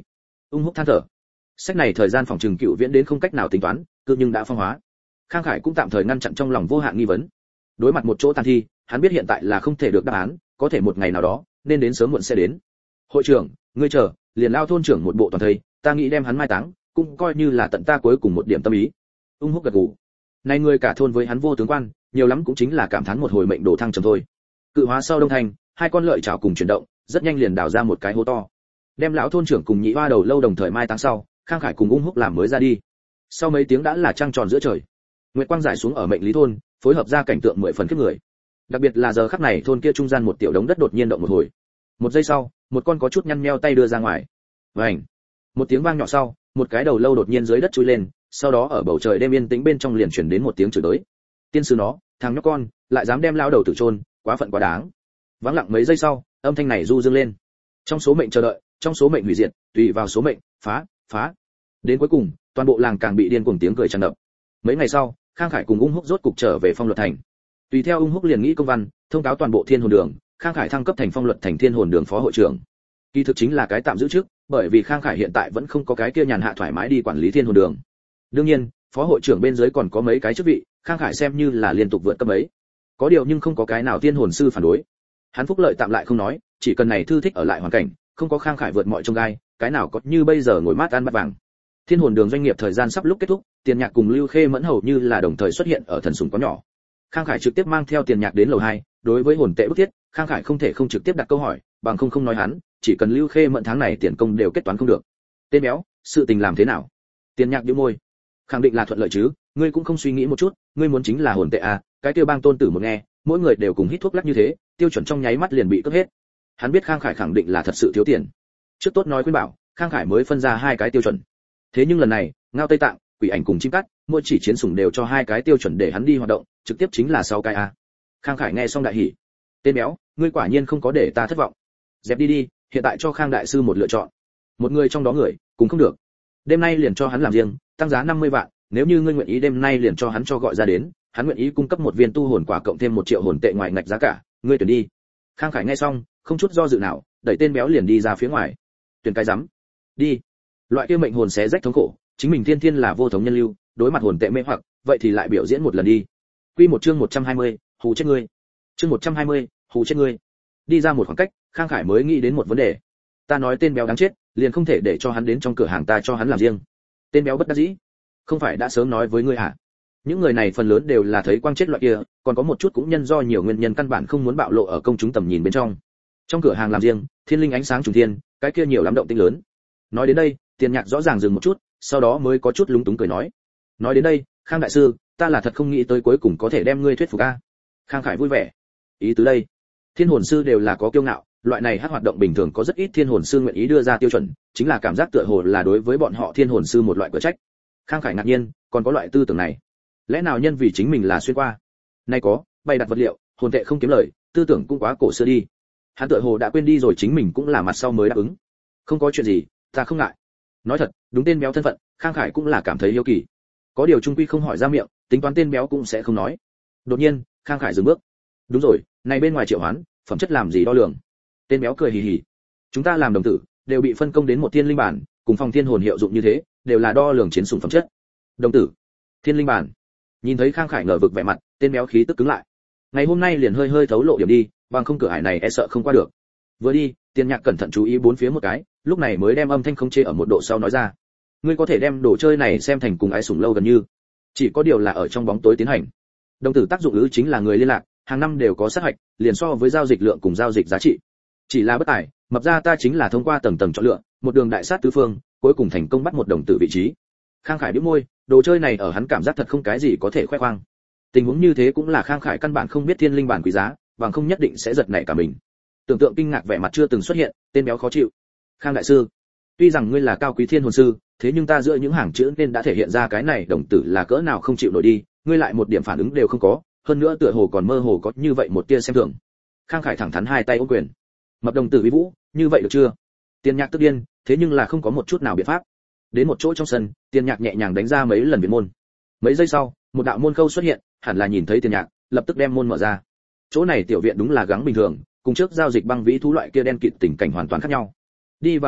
Ung Húc than thở. Sách này thời gian phòng trừng cựu viễn đến không cách nào tính toán, cứ nhưng đã phong hóa. Khang Khải cũng tạm thời ngăn chặn trong lòng vô hạn nghi vấn. Đối mặt một chỗ tàn thi, hắn biết hiện tại là không thể được đáp án, có thể một ngày nào đó, nên đến sớm muộn sẽ đến. Hội trưởng, ngươi chờ, liền lao thôn trưởng một bộ toàn thây, ta nghĩ đem hắn mai táng, cũng coi như là tận ta cuối cùng một điểm tâm ý. Ung Húc gật gù. Nay người cả thôn với hắn vô tướng quan, nhiều lắm cũng chính là cảm thán một hồi mệnh đổ thăng trầm thôi. Cự hóa sau đông thành, hai con lợi chảo cùng chuyển động, rất nhanh liền đào ra một cái hố to. Đem lão thôn trưởng cùng nhị hoa đầu lâu đồng thời mai táng sau, Khang Khải cùng Ung Húc làm mới ra đi. Sau mấy tiếng đã là trăng tròn giữa trời. Nguyệt quang rải xuống ở Mệnh Lý thôn, phối hợp ra cảnh tượng 10 phần khiếp người. Đặc biệt là giờ khắc này thôn kia trung gian một tiểu đống đất đột nhiên động một hồi. Một giây sau, một con có chút nhăn nheo tay đưa ra ngoài. Vành. Một tiếng vang nhỏ sau, một cái đầu lâu đột nhiên dưới đất chui lên, sau đó ở bầu trời đêm yên tĩnh bên trong liền truyền đến một tiếng chửi tới. Tiên sư nó, thằng nhóc con, lại dám đem lão đầu tử chôn, quá phận quá đáng. Vắng lặng mấy giây sau, âm thanh này du dương lên. Trong số mệnh chờ đợi, trong số mệnh hủy diệt, tùy vào số mệnh, phá, phá. Đến cuối cùng, toàn bộ làng càng bị điên cuồng tiếng cười tràn ngập. Mấy ngày sau, Khang Khải cùng Ung Húc rốt cục trở về Phong Luật thành. Tùy theo Ung Húc liền nghĩ công văn, thông cáo toàn bộ Thiên Hồn Đường, Khang Khải thăng cấp thành Phong Luật thành Thiên Hồn Đường phó hội trưởng. Kỳ thực chính là cái tạm giữ trước, bởi vì Khang Khải hiện tại vẫn không có cái kia nhàn hạ thoải mái đi quản lý Thiên Hồn Đường. Đương nhiên, phó hội trưởng bên dưới còn có mấy cái chức vị, Khang Khải xem như là liên tục vượt cấp ấy. Có điều nhưng không có cái nào Thiên Hồn sư phản đối. Hắn phúc lợi tạm lại không nói, chỉ cần này thư thích ở lại hoàn cảnh, không có Khang Khải vượt mọi chông gai, cái nào có như bây giờ ngồi mát ăn bát vàng. Thiên Hồn Đường doanh nghiệp thời gian sắp lúc kết thúc, Tiền Nhạc cùng Lưu Khê Mẫn hầu như là đồng thời xuất hiện ở thần sủng có nhỏ. Khang Khải trực tiếp mang theo Tiền Nhạc đến lầu 2, đối với hồn tệ bức thiết, Khang Khải không thể không trực tiếp đặt câu hỏi, bằng không nói hắn, chỉ cần Lưu Khê Mẫn tháng này tiền công đều kết toán không được. Tên béo, sự tình làm thế nào? Tiền Nhạc nhíu môi. Khẳng định là thuận lợi chứ, ngươi cũng không suy nghĩ một chút, ngươi muốn chính là hồn tệ à? Cái kia bang tôn tử một nghe, mỗi người đều cùng hít thuốc lắc như thế, tiêu chuẩn trong nháy mắt liền bị cướp hết. Hắn biết Khang Khải khẳng định là thật sự thiếu tiền. Trước tốt nói khuyên bảo, Khang Khải mới phân ra hai cái tiêu chuẩn. Thế nhưng lần này, Ngao Tây Tạng, Quỷ Ảnh cùng Chim Cắt, mỗi chỉ chiến sủng đều cho hai cái tiêu chuẩn để hắn đi hoạt động, trực tiếp chính là 6 cái a. Khang Khải nghe xong đại hỉ. Tên béo, ngươi quả nhiên không có để ta thất vọng. Dẹp đi đi, hiện tại cho Khang đại sư một lựa chọn. Một người trong đó người, cũng không được. Đêm nay liền cho hắn làm riêng, tăng giá 50 vạn, nếu như ngươi nguyện ý đêm nay liền cho hắn cho gọi ra đến, hắn nguyện ý cung cấp một viên tu hồn quả cộng thêm 1 triệu hồn tệ ngoài ngạch giá cả, ngươi tuyển đi. Khang Khải nghe xong, không chút do dự nào, đẩy tên béo liền đi ra phía ngoài. Tuyển cái rắm. Đi. Loại kia mệnh hồn xé rách thống khổ, chính mình thiên thiên là vô thống nhân lưu, đối mặt hồn tệ mê hoặc, vậy thì lại biểu diễn một lần đi. Quy một chương 120, hù chết ngươi. Chương 120, hù chết ngươi. Đi ra một khoảng cách, Khang Khải mới nghĩ đến một vấn đề. Ta nói tên béo đáng chết, liền không thể để cho hắn đến trong cửa hàng ta cho hắn làm riêng. Tên béo bất đắc dĩ. Không phải đã sớm nói với ngươi hả? Những người này phần lớn đều là thấy quang chết loại kia, còn có một chút cũng nhân do nhiều nguyên nhân căn bản không muốn bạo lộ ở công chúng tầm nhìn bên trong. Trong cửa hàng làm riêng, thiên linh ánh sáng trùng thiên, cái kia nhiều lắm động tĩnh lớn. Nói đến đây, Tiền Nhạc rõ ràng dừng một chút, sau đó mới có chút lúng túng cười nói. Nói đến đây, Khang đại sư, ta là thật không nghĩ tới cuối cùng có thể đem ngươi thuyết phục a. Khang Khải vui vẻ. Ý tứ đây, thiên hồn sư đều là có kiêu ngạo, loại này hát hoạt động bình thường có rất ít thiên hồn sư nguyện ý đưa ra tiêu chuẩn, chính là cảm giác tựa hồ là đối với bọn họ thiên hồn sư một loại cửa trách. Khang Khải ngạc nhiên, còn có loại tư tưởng này. Lẽ nào nhân vì chính mình là xuyên qua? Nay có, bày đặt vật liệu, hồn tệ không kiếm lời, tư tưởng cũng quá cổ xưa đi. Hắn tựa hồ đã quên đi rồi chính mình cũng là mặt sau mới đáp ứng. Không có chuyện gì, ta không ngại. Nói thật, đúng tên béo thân phận, Khang Khải cũng là cảm thấy hiếu kỳ. Có điều trung quy không hỏi ra miệng, tính toán tên béo cũng sẽ không nói. Đột nhiên, Khang Khải dừng bước. Đúng rồi, này bên ngoài triệu hoán, phẩm chất làm gì đo lường? Tên béo cười hì hì. Chúng ta làm đồng tử, đều bị phân công đến một thiên linh bản, cùng phòng thiên hồn hiệu dụng như thế, đều là đo lường chiến sủng phẩm chất. Đồng tử, thiên linh bản. Nhìn thấy Khang Khải ngờ vực vẻ mặt, tên béo khí tức cứng lại. Ngày hôm nay liền hơi hơi thấu lộ điểm đi, bằng không cửa ải này e sợ không qua được. Vừa đi, Tiền Nhạc cẩn thận chú ý bốn phía một cái, lúc này mới đem âm thanh không chê ở một độ sau nói ra. Ngươi có thể đem đồ chơi này xem thành cùng ái sủng lâu gần như, chỉ có điều là ở trong bóng tối tiến hành. Đồng tử tác dụng ư chính là người liên lạc, hàng năm đều có sát hạch, liền so với giao dịch lượng cùng giao dịch giá trị. Chỉ là bất tài, mập ra ta chính là thông qua tầng tầng chọn lựa, một đường đại sát tứ phương, cuối cùng thành công bắt một đồng tử vị trí. Khang Khải bĩu môi, đồ chơi này ở hắn cảm giác thật không cái gì có thể khoe khoang. Tình huống như thế cũng là Khang Khải căn bản không biết thiên linh bản quý giá, bằng không nhất định sẽ giật nảy cả mình. Tưởng tượng kinh ngạc vẻ mặt chưa từng xuất hiện, tên béo khó chịu. Khang đại sư, tuy rằng ngươi là cao quý thiên hồn sư, thế nhưng ta giữa những hàng chữ nên đã thể hiện ra cái này đồng tử là cỡ nào không chịu nổi đi, ngươi lại một điểm phản ứng đều không có, hơn nữa tựa hồ còn mơ hồ có như vậy một tia xem thường. Khang Khải thẳng thắn hai tay ôm quyền. Mập đồng tử vi vũ, như vậy được chưa? Tiền Nhạc tức điên, thế nhưng là không có một chút nào biện pháp. Đến một chỗ trong sân, Tiền Nhạc nhẹ nhàng đánh ra mấy lần viện môn. Mấy giây sau, một đạo môn khâu xuất hiện, hẳn là nhìn thấy Tiền Nhạc, lập tức đem môn mở ra. Chỗ này tiểu viện đúng là gắng bình thường, cùng trước giao dịch băng vĩ thú loại kia đen kịt tình cảnh hoàn toàn khác nhau. Đi vào chính thất,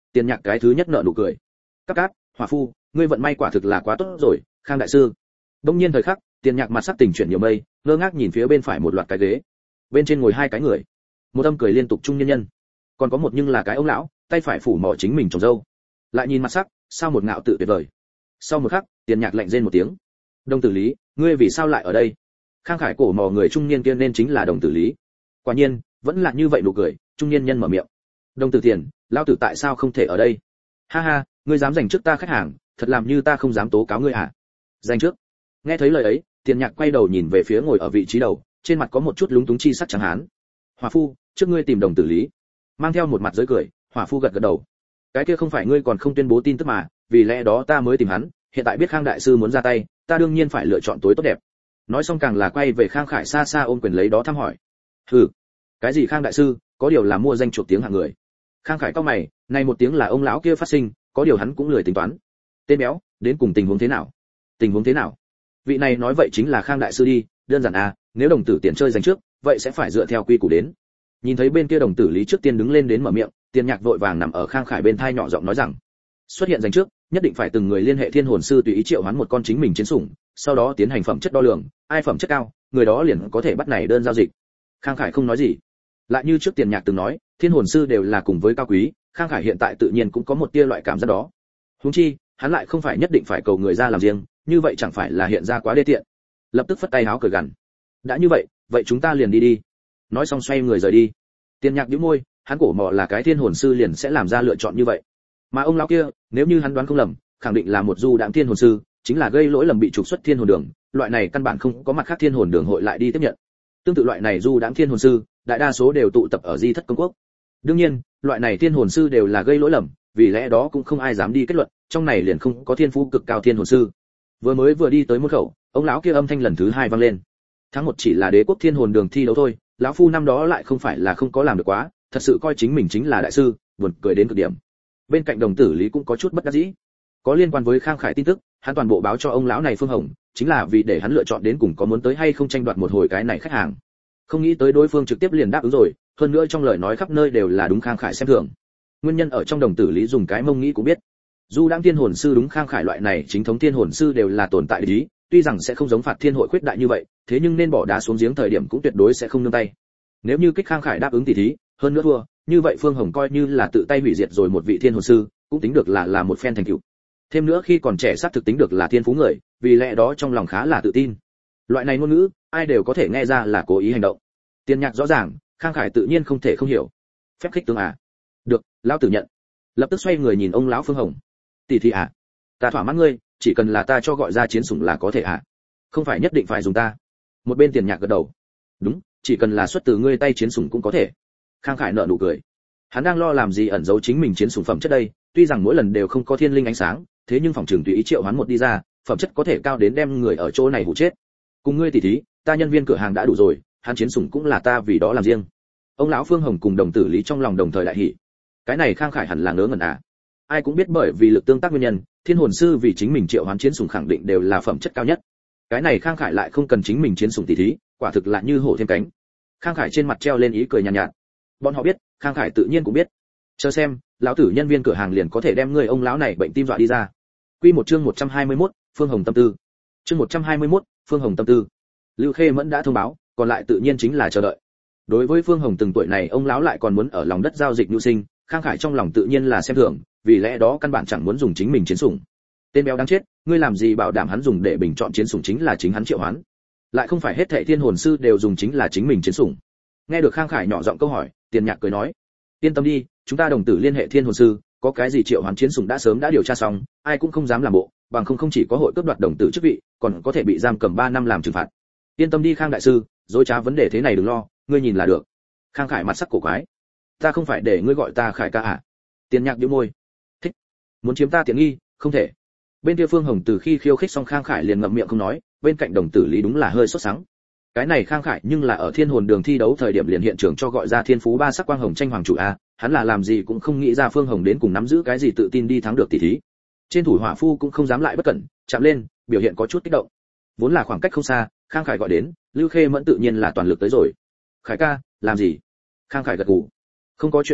Tiền Nhạc cái thứ nhất nở nụ cười. Cáp cáp, Hỏa Phu, ngươi vận may quả thực là quá tốt rồi, Khang đại sư. Đông nhiên thời khắc, Tiền Nhạc mặt sắc tình chuyển nhiều mây, ngơ ngác nhìn phía bên phải một loạt cái ghế. Bên trên ngồi hai cái người. Một âm cười liên tục trung nhân nhân, còn có một nhưng là cái ông lão, tay phải phủ mỏ chính mình trồng râu. Lại nhìn mặt sắc, sao một ngạo tự tuyệt vời. Sau một khắc, Tiền Nhạc lạnh rên một tiếng. Đồng tử Lý, ngươi vì sao lại ở đây? Khang Khải cổ mò người trung niên kia nên chính là Đồng tử Lý. Quả nhiên, vẫn là như vậy nụ cười, trung niên nhân mở miệng. Đồng tử Tiền, lão tử tại sao không thể ở đây? Ha ha, ngươi dám giành trước ta khách hàng, thật làm như ta không dám tố cáo ngươi à? Giành trước. Nghe thấy lời ấy, Tiền Nhạc quay đầu nhìn về phía ngồi ở vị trí đầu, trên mặt có một chút lúng túng chi sắc trắng hán. Hỏa Phu, trước ngươi tìm Đồng tử Lý. Mang theo một mặt giới cười, Hỏa Phu gật gật đầu. Cái kia không phải ngươi còn không tuyên bố tin tức mà, vì lẽ đó ta mới tìm hắn, hiện tại biết Khang đại sư muốn ra tay, ta đương nhiên phải lựa chọn tối tốt đẹp. Nói xong càng là quay về Khang Khải xa xa ôm quyền lấy đó thăm hỏi. Hừ, cái gì Khang đại sư, có điều là mua danh chuộc tiếng hạng người. Khang Khải cau mày, này một tiếng là ông lão kia phát sinh, có điều hắn cũng lười tính toán. Tên béo, đến cùng tình huống thế nào? Tình huống thế nào? Vị này nói vậy chính là Khang đại sư đi, đơn giản à, nếu đồng tử Tiền chơi giành trước, vậy sẽ phải dựa theo quy củ đến. Nhìn thấy bên kia Đồng tử Lý trước tiên đứng lên đến mở miệng, Tiền Nhạc vội vàng nằm ở Khang Khải bên thai nhỏ giọng nói rằng, xuất hiện giành trước, nhất định phải từng người liên hệ thiên hồn sư tùy ý triệu hoán một con chính mình chiến sủng, sau đó tiến hành phẩm chất đo lường, ai phẩm chất cao, người đó liền có thể bắt này đơn giao dịch. Khang Khải không nói gì. Lại như trước Tiền Nhạc từng nói, thiên hồn sư đều là cùng với cao quý, Khang Khải hiện tại tự nhiên cũng có một tia loại cảm giác đó. Huống chi, hắn lại không phải nhất định phải cầu người ra làm riêng, như vậy chẳng phải là hiện ra quá đê tiện. Lập tức phất tay háo cười gằn. Đã như vậy, vậy chúng ta liền đi đi. Nói xong xoay người rời đi. Tiền Nhạc nhíu môi, hắn cổ mò là cái thiên hồn sư liền sẽ làm ra lựa chọn như vậy. Mà ông lão kia, nếu như hắn đoán không lầm, khẳng định là một du đãng thiên hồn sư, chính là gây lỗi lầm bị trục xuất thiên hồn đường, loại này căn bản không có mặt khác thiên hồn đường hội lại đi tiếp nhận. Tương tự loại này du đãng thiên hồn sư, đại đa số đều tụ tập ở Di Thất Công Quốc. Đương nhiên, loại này thiên hồn sư đều là gây lỗi lầm, vì lẽ đó cũng không ai dám đi kết luận, trong này liền không có thiên phú cực cao thiên hồn sư. Vừa đi tới môn khẩu, ông lão kia âm thanh lần thứ hai vang lên. Tháng 1 chỉ là đế quốc thiên hồn đường thi đấu thôi, lão phu năm đó lại không phải là không có làm được quá, thật sự coi chính mình chính là đại sư, buồn cười đến cực điểm. Bên cạnh Đồng tử Lý cũng có chút bất đắc dĩ. Có liên quan với Khang Khải tin tức, hắn toàn bộ báo cho ông lão này Phương Hồng, chính là vì để hắn lựa chọn đến cùng có muốn tới hay không tranh đoạt một hồi cái này khách hàng. Không nghĩ tới đối phương trực tiếp liền đáp ứng rồi, hơn nữa trong lời nói khắp nơi đều là đúng Khang Khải xem thường. Nguyên nhân ở trong Đồng tử Lý dùng cái mông nghĩ cũng biết. Dù đãng thiên hồn sư đúng Khang Khải loại này chính thống thiên hồn sư đều là tồn tại lý, tuy rằng sẽ không giống phạt thiên hội khuyết đại như vậy, thế nhưng nên bỏ đá xuống giếng thời điểm cũng tuyệt đối sẽ không nương tay. Nếu như kích Khang Khải đáp ứng tỷ thí, hơn nữa thua, như vậy Phương Hồng coi như là tự tay hủy diệt rồi một vị thiên hồn sư, cũng tính được là một phen thành tựu. Thêm nữa khi còn trẻ xác thực tính được là thiên phú người, vì lẽ đó trong lòng khá là tự tin. Loại này ngôn ngữ, ai đều có thể nghe ra là cố ý hành động. Tiền Nhạc rõ ràng, Khang Khải tự nhiên không thể không hiểu. Phép khích tướng à? Được, lão tử nhận. Lập tức xoay người nhìn ông lão Phương Hồng. Tỷ thí à? Ta thỏa mãn ngươi, chỉ cần là ta cho gọi ra chiến sủng là có thể à? Không phải nhất định phải dùng ta. Một bên Tiền Nhạc gật đầu. Đúng, chỉ cần là xuất từ ngươi tay chiến sủng cũng có thể. Khang Khải nở nụ cười. Hắn đang lo làm gì ẩn giấu chính mình chiến sủng phẩm chất đây, tuy rằng mỗi lần đều không có thiên linh ánh sáng, thế nhưng phòng trường tùy ý triệu hoán một đi ra, phẩm chất có thể cao đến đem người ở chỗ này hủ chết. Cùng ngươi tỷ thí, ta nhân viên cửa hàng đã đủ rồi, hắn chiến sủng cũng là ta vì đó làm riêng. Ông lão Phương Hồng cùng Đồng tử Lý trong lòng đồng thời đại hỉ. Cái này Khang Khải hẳn là ngớ ngẩn à? Ai cũng biết bởi vì lực tương tác nguyên nhân, thiên hồn sư vì chính mình triệu hoán chiến sủng khẳng định đều là phẩm chất cao nhất. Cái này Khang Khải lại không cần chính mình chiến sủng tỷ thí, quả thực là như hổ thêm cánh. Khang Khải trên mặt treo lên ý cười nhàn nhạt. Bọn họ biết, Khang Khải tự nhiên cũng biết. Chờ xem, lão tử nhân viên cửa hàng liền có thể đem người ông lão này bệnh tim dọa đi ra. Quy một chương 121, Phương Hồng tâm tư. Chương 121, Phương Hồng tâm tư. Lưu Khê Mẫn đã thông báo, còn lại tự nhiên chính là chờ đợi. Đối với Phương Hồng từng tuổi này ông lão lại còn muốn ở lòng đất giao dịch nhu sinh, Khang Khải trong lòng tự nhiên là xem thường, vì lẽ đó căn bản chẳng muốn dùng chính mình chiến sủng. Tên béo đáng chết, ngươi làm gì bảo đảm hắn dùng để bình chọn chiến sủng chính là chính hắn triệu hoán, lại không phải hết thảy thiên hồn sư đều dùng chính là chính mình chiến sủng. Nghe được Khang Khải nhỏ giọng câu hỏi, Tiền Nhạc cười nói, yên tâm đi, chúng ta đồng tử liên hệ thiên hồn sư, có cái gì triệu hoán chiến sủng đã sớm đã điều tra xong, ai cũng không dám làm bộ, bằng không chỉ có hội cướp đoạt đồng tử chức vị, còn có thể bị giam cầm 3 năm làm trừng phạt. Yên tâm đi Khang đại sư, dối trá vấn đề thế này đừng lo, ngươi nhìn là được. Khang Khải mặt sắc cổ quái, ta không phải để ngươi gọi ta Khải ca à? Tiền Nhạc nhếch môi, thích, muốn chiếm ta tiện nghi, không thể. Bên kia Phương Hồng từ khi khiêu khích xong Khang Khải liền ngậm miệng không nói, bên cạnh đồng tử Lý đúng là hơi sốt sắng. Cái này Khang Khải nhưng là ở Thiên Hồn Đường thi đấu thời điểm liền hiện trường cho gọi ra thiên phú 3 sắc quang hồng tranh hoàng chủ a, hắn là làm gì cũng không nghĩ ra Phương Hồng đến cùng nắm giữ cái gì tự tin đi thắng được tỷ thí. Trên thủ hỏa phu cũng không dám lại bất cẩn, chạm lên, biểu hiện có chút kích động. Vốn là khoảng cách không xa, Khang Khải gọi đến, Lưu Khê Mẫn tự nhiên là toàn lực tới rồi. Khải ca, làm gì? Khang Khải gật gù. Không có chuyện gì,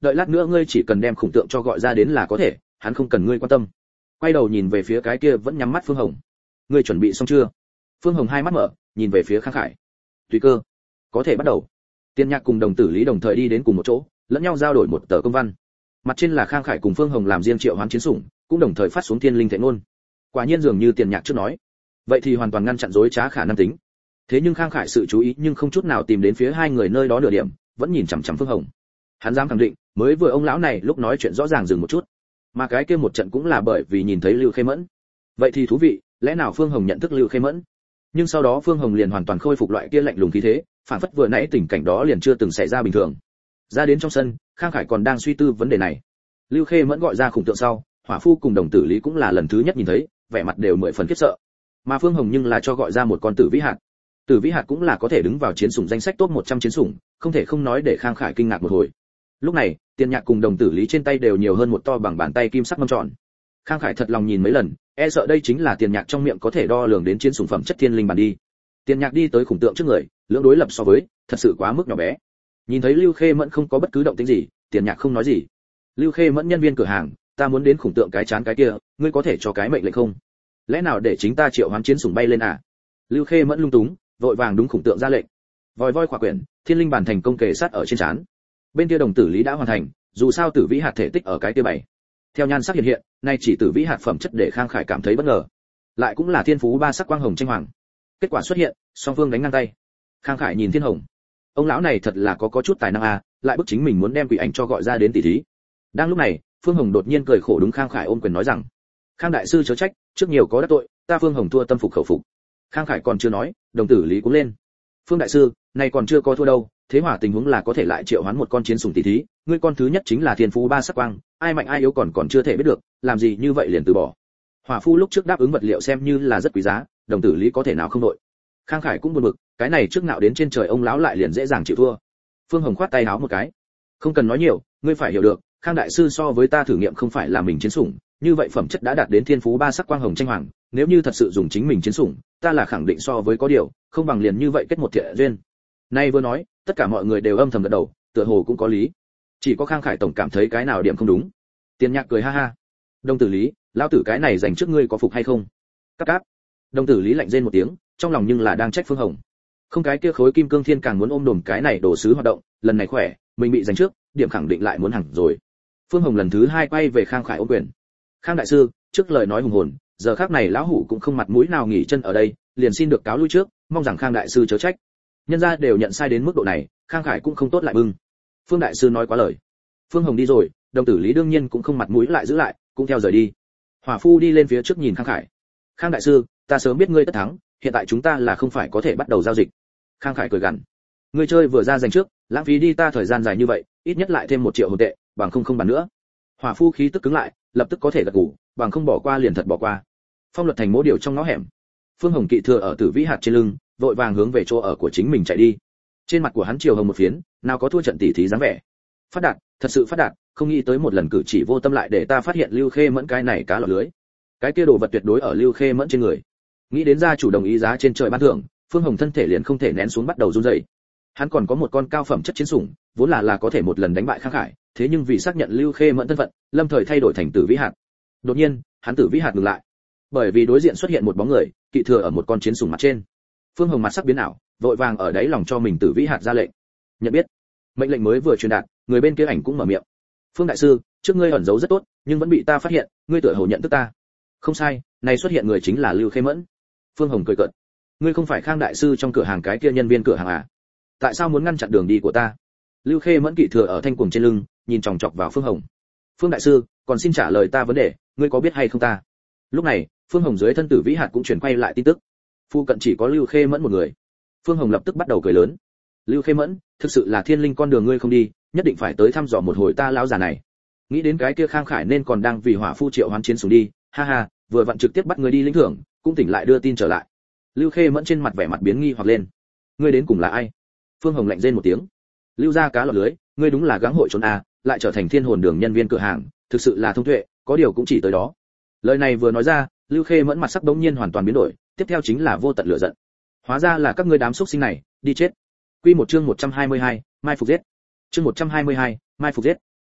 đợi lát nữa ngươi chỉ cần đem khủng tượng cho gọi ra đến là có thể, hắn không cần ngươi quan tâm. Quay đầu nhìn về phía cái kia vẫn nhắm mắt Phương Hồng. Ngươi chuẩn bị xong chưa? Phương Hồng hai mắt mở, nhìn về phía Khang Khải. Tùy cơ, có thể bắt đầu. Tiên Nhạc cùng đồng tử Lý đồng thời đi đến cùng một chỗ, lẫn nhau trao đổi một tờ công văn. Mặt trên là Khang Khải cùng Phương Hồng làm riêng triệu hoán chiến sủng, cũng đồng thời phát xuống thiên linh thệ ngôn. Quả nhiên dường như Tiền Nhạc trước nói, vậy thì hoàn toàn ngăn chặn dối trá khả năng tính. Thế nhưng Khang Khải sự chú ý nhưng không chút nào tìm đến phía hai người nơi đó nửa điểm, vẫn nhìn chằm chằm Phương Hồng. Hắn dám khẳng định, mới vừa ông lão này lúc nói chuyện rõ ràng dừng một chút, mà cái kia một trận cũng là bởi vì nhìn thấy Lưu Khê Mẫn. Vậy thì thú vị, lẽ nào Phương Hồng nhận thức Lưu Khê Mẫn? Nhưng sau đó Phương Hồng liền hoàn toàn khôi phục loại kia lạnh lùng khí thế, phản phất vừa nãy tình cảnh đó liền chưa từng xảy ra bình thường. Ra đến trong sân, Khang Khải còn đang suy tư vấn đề này. Lưu Khê Mẫn gọi ra khủng tượng sau, Hỏa Phu cùng đồng tử Lý cũng là lần thứ nhất nhìn thấy, vẻ mặt đều mười phần khiếp sợ. Mà Phương Hồng nhưng là cho gọi ra một con Tử Vĩ Hạt. Tử Vĩ Hạt cũng là có thể đứng vào chiến sủng danh sách top 100 chiến sủng, không thể không nói để Khang Khải kinh ngạc một hồi. Lúc này, Tiền Nhạc cùng đồng tử Lý trên tay đều nhiều hơn một to bằng bàn tay kim sắc mâm tròn. Khang Khải thật lòng nhìn mấy lần, e sợ đây chính là Tiền Nhạc trong miệng có thể đo lường đến chiến sủng phẩm chất thiên linh bản đi. Tiền Nhạc đi tới khủng tượng trước người, lưỡng đối lập so với, thật sự quá mức nhỏ bé. Nhìn thấy Lưu Khê Mẫn không có bất cứ động tĩnh gì, Tiền Nhạc không nói gì. Lưu Khê Mẫn nhân viên cửa hàng, ta muốn đến khủng tượng cái chán cái kia, ngươi có thể cho cái mệnh lệnh không? Lẽ nào để chính ta triệu hoán chiến sủng bay lên à? Lưu Khê Mẫn lung túng, vội vàng đúng khủng tượng ra lệnh. Vòi voi khỏa quyển, thiên linh bản thành công kề sát ở trên trán. Bên kia đồng tử Lý đã hoàn thành, dù sao Tử Vĩ Hạt thể tích ở cái kia bảy. Theo nhan sắc hiện hiện, nay chỉ Tử Vĩ Hạt phẩm chất để Khang Khải cảm thấy bất ngờ. Lại cũng là thiên phú ba sắc quang hồng tranh hoàng. Kết quả xuất hiện, song phương đánh ngang tay. Khang Khải nhìn Thiên Hồng, ông lão này thật là có chút tài năng à, lại bức chính mình muốn đem quỷ ảnh cho gọi ra đến tỷ thí. Đang lúc này, Phương Hồng đột nhiên cười khổ đúng Khang Khải ôm quyền nói rằng: Khang đại sư chớ trách, trước nhiều có đắc tội, ta Phương Hồng thua tâm phục khẩu phục. Khang Khải còn chưa nói, đồng tử Lý cũng lên. Phương đại sư, này còn chưa có thua đâu, thế hỏa tình huống là có thể lại triệu hoán một con chiến sủng tỷ thí, ngươi con thứ nhất chính là thiên phú ba sắc quang, ai mạnh ai yếu còn chưa thể biết được, làm gì như vậy liền từ bỏ. Hỏa Phu lúc trước đáp ứng vật liệu xem như là rất quý giá, đồng tử Lý có thể nào không đội. Khang Khải cũng buồn bực, cái này trước ngạo đến trên trời ông lão lại liền dễ dàng chịu thua. Phương Hồng khoát tay áo một cái, không cần nói nhiều, ngươi phải hiểu được, Khang đại sư so với ta thử nghiệm không phải là mình chiến sủng, như vậy phẩm chất đã đạt đến thiên phú ba sắc quang hồng tranh hoàng, nếu như thật sự dùng chính mình chiến sủng, ta là khẳng định so với có điều, không bằng liền như vậy kết một thiện duyên. Nay vừa nói, tất cả mọi người đều âm thầm gật đầu, tựa hồ cũng có lý. Chỉ có Khang Khải tổng cảm thấy cái nào điểm không đúng. Tiền Nhạc cười ha ha, đồng tử Lý, lão tử cái này dành trước ngươi có phục hay không? Cáp cáp. Đồng tử Lý lạnh rên một tiếng, trong lòng nhưng là đang trách Phương Hồng. Không cái kia khối kim cương thiên càng muốn ôm đồm cái này đồ sứ hoạt động, lần này khỏe, mình bị giành trước, điểm khẳng định lại muốn hẳn rồi. Phương Hồng lần thứ hai quay về Khang Khải ôm quyền. Khang đại sư, trước lời nói hùng hồn, giờ khắc này lão hủ cũng không mặt mũi nào nghỉ chân ở đây, liền xin được cáo lui trước, mong rằng Khang đại sư chớ trách. Nhân gia đều nhận sai đến mức độ này, Khang Khải cũng không tốt lại bưng. Phương đại sư nói quá lời. Phương Hồng đi rồi, đồng tử Lý đương nhiên cũng không mặt mũi lại giữ lại, cũng theo rời đi. Hỏa Phu đi lên phía trước nhìn Khang Khải. Khang đại sư, ta sớm biết ngươi tất thắng, hiện tại chúng ta là không phải có thể bắt đầu giao dịch. Khang Khải cười gằn. Ngươi chơi vừa ra giành trước, lãng phí đi ta thời gian dài như vậy, ít nhất lại thêm 1 triệu hồn tệ, bằng không bàn nữa. Hỏa Phu khí tức cứng lại, lập tức có thể gật gù, bằng không bỏ qua liền thật bỏ qua. Phong Luật Thành mỗ điều trong ngõ hẻm. Phương Hồng kỵ thừa ở Tử Vĩ Hạt trên lưng, vội vàng hướng về chỗ ở của chính mình chạy đi. Trên mặt của hắn chiều hồng một phiến, nào có thua trận tỷ thí dáng vẻ. Phát đạt, thật sự phát đạt, không nghĩ tới một lần cử chỉ vô tâm lại để ta phát hiện Lưu Khê Mẫn cái này cá lọt lưới. Cái kia đồ vật tuyệt đối ở Lưu Khê Mẫn trên người. Nghĩ đến gia chủ đồng ý giá trên trời ban thưởng, Phương Hồng thân thể liền không thể nén xuống bắt đầu run rẩy. Hắn còn có một con cao phẩm chất chiến sủng, vốn là có thể một lần đánh bại Khang Khải, thế nhưng vì xác nhận Lưu Khê Mẫn thân phận, lâm thời thay đổi thành Tử Vĩ Hạt. Đột nhiên, hắn Tử Vĩ Hạt ngừng lại, bởi vì đối diện xuất hiện một bóng người, kỵ thừa ở một con chiến sủng mặt trên. Phương Hồng mặt sắc biến ảo, vội vàng ở đáy lòng cho mình Tử Vĩ Hạt ra lệnh. Nhận biết. Mệnh lệnh mới vừa truyền đạt, người bên kia ảnh cũng mở miệng. Phương đại sư, trước ngươi ẩn giấu rất tốt, nhưng vẫn bị ta phát hiện, ngươi tựa hồ nhận thức ta. Không sai, này xuất hiện người chính là Lưu Khê Mẫn. Phương Hồng cười cợt. Ngươi không phải Khang đại sư trong cửa hàng cái kia nhân viên cửa hàng à? Tại sao muốn ngăn chặn đường đi của ta? Lưu Khê Mẫn kỵ thừa ở thanh cuồng trên lưng, nhìn chòng chọc vào Phương Hồng. Phương đại sư, còn xin trả lời ta vấn đề, ngươi có biết hay không ta? Lúc này, Phương Hồng dưới thân Tử Vĩ Hạt cũng chuyển quay lại tin tức. Phu cận chỉ có Lưu Khê Mẫn một người. Phương Hồng lập tức bắt đầu cười lớn. Lưu Khê Mẫn, thực sự là thiên linh con đường ngươi không đi, nhất định phải tới thăm dò một hồi ta lão già này. Nghĩ đến cái kia Khang Khải nên còn đang vì Hỏa Phu triệu hoán chiến xuống đi, ha ha, vừa vặn trực tiếp bắt ngươi đi lĩnh thưởng, cũng tỉnh lại đưa tin trở lại. Lưu Khê Mẫn trên mặt vẻ mặt biến nghi hoặc lên. Ngươi đến cùng là ai? Phương Hồng lạnh rên một tiếng. Lưu gia cá lọt lưới, ngươi đúng là gắng hội trốn à, lại trở thành thiên hồn đường nhân viên cửa hàng, thực sự là thông tuệ, có điều cũng chỉ tới đó. Lời này vừa nói ra, Lưu Khê Mẫn mặt sắc bỗng nhiên hoàn toàn biến đổi, tiếp theo chính là vô tận lửa giận. Hóa ra là các ngươi đám súc sinh này, đi chết. Quy một chương 122, Mai phục giết. Chương 122, Mai phục giết.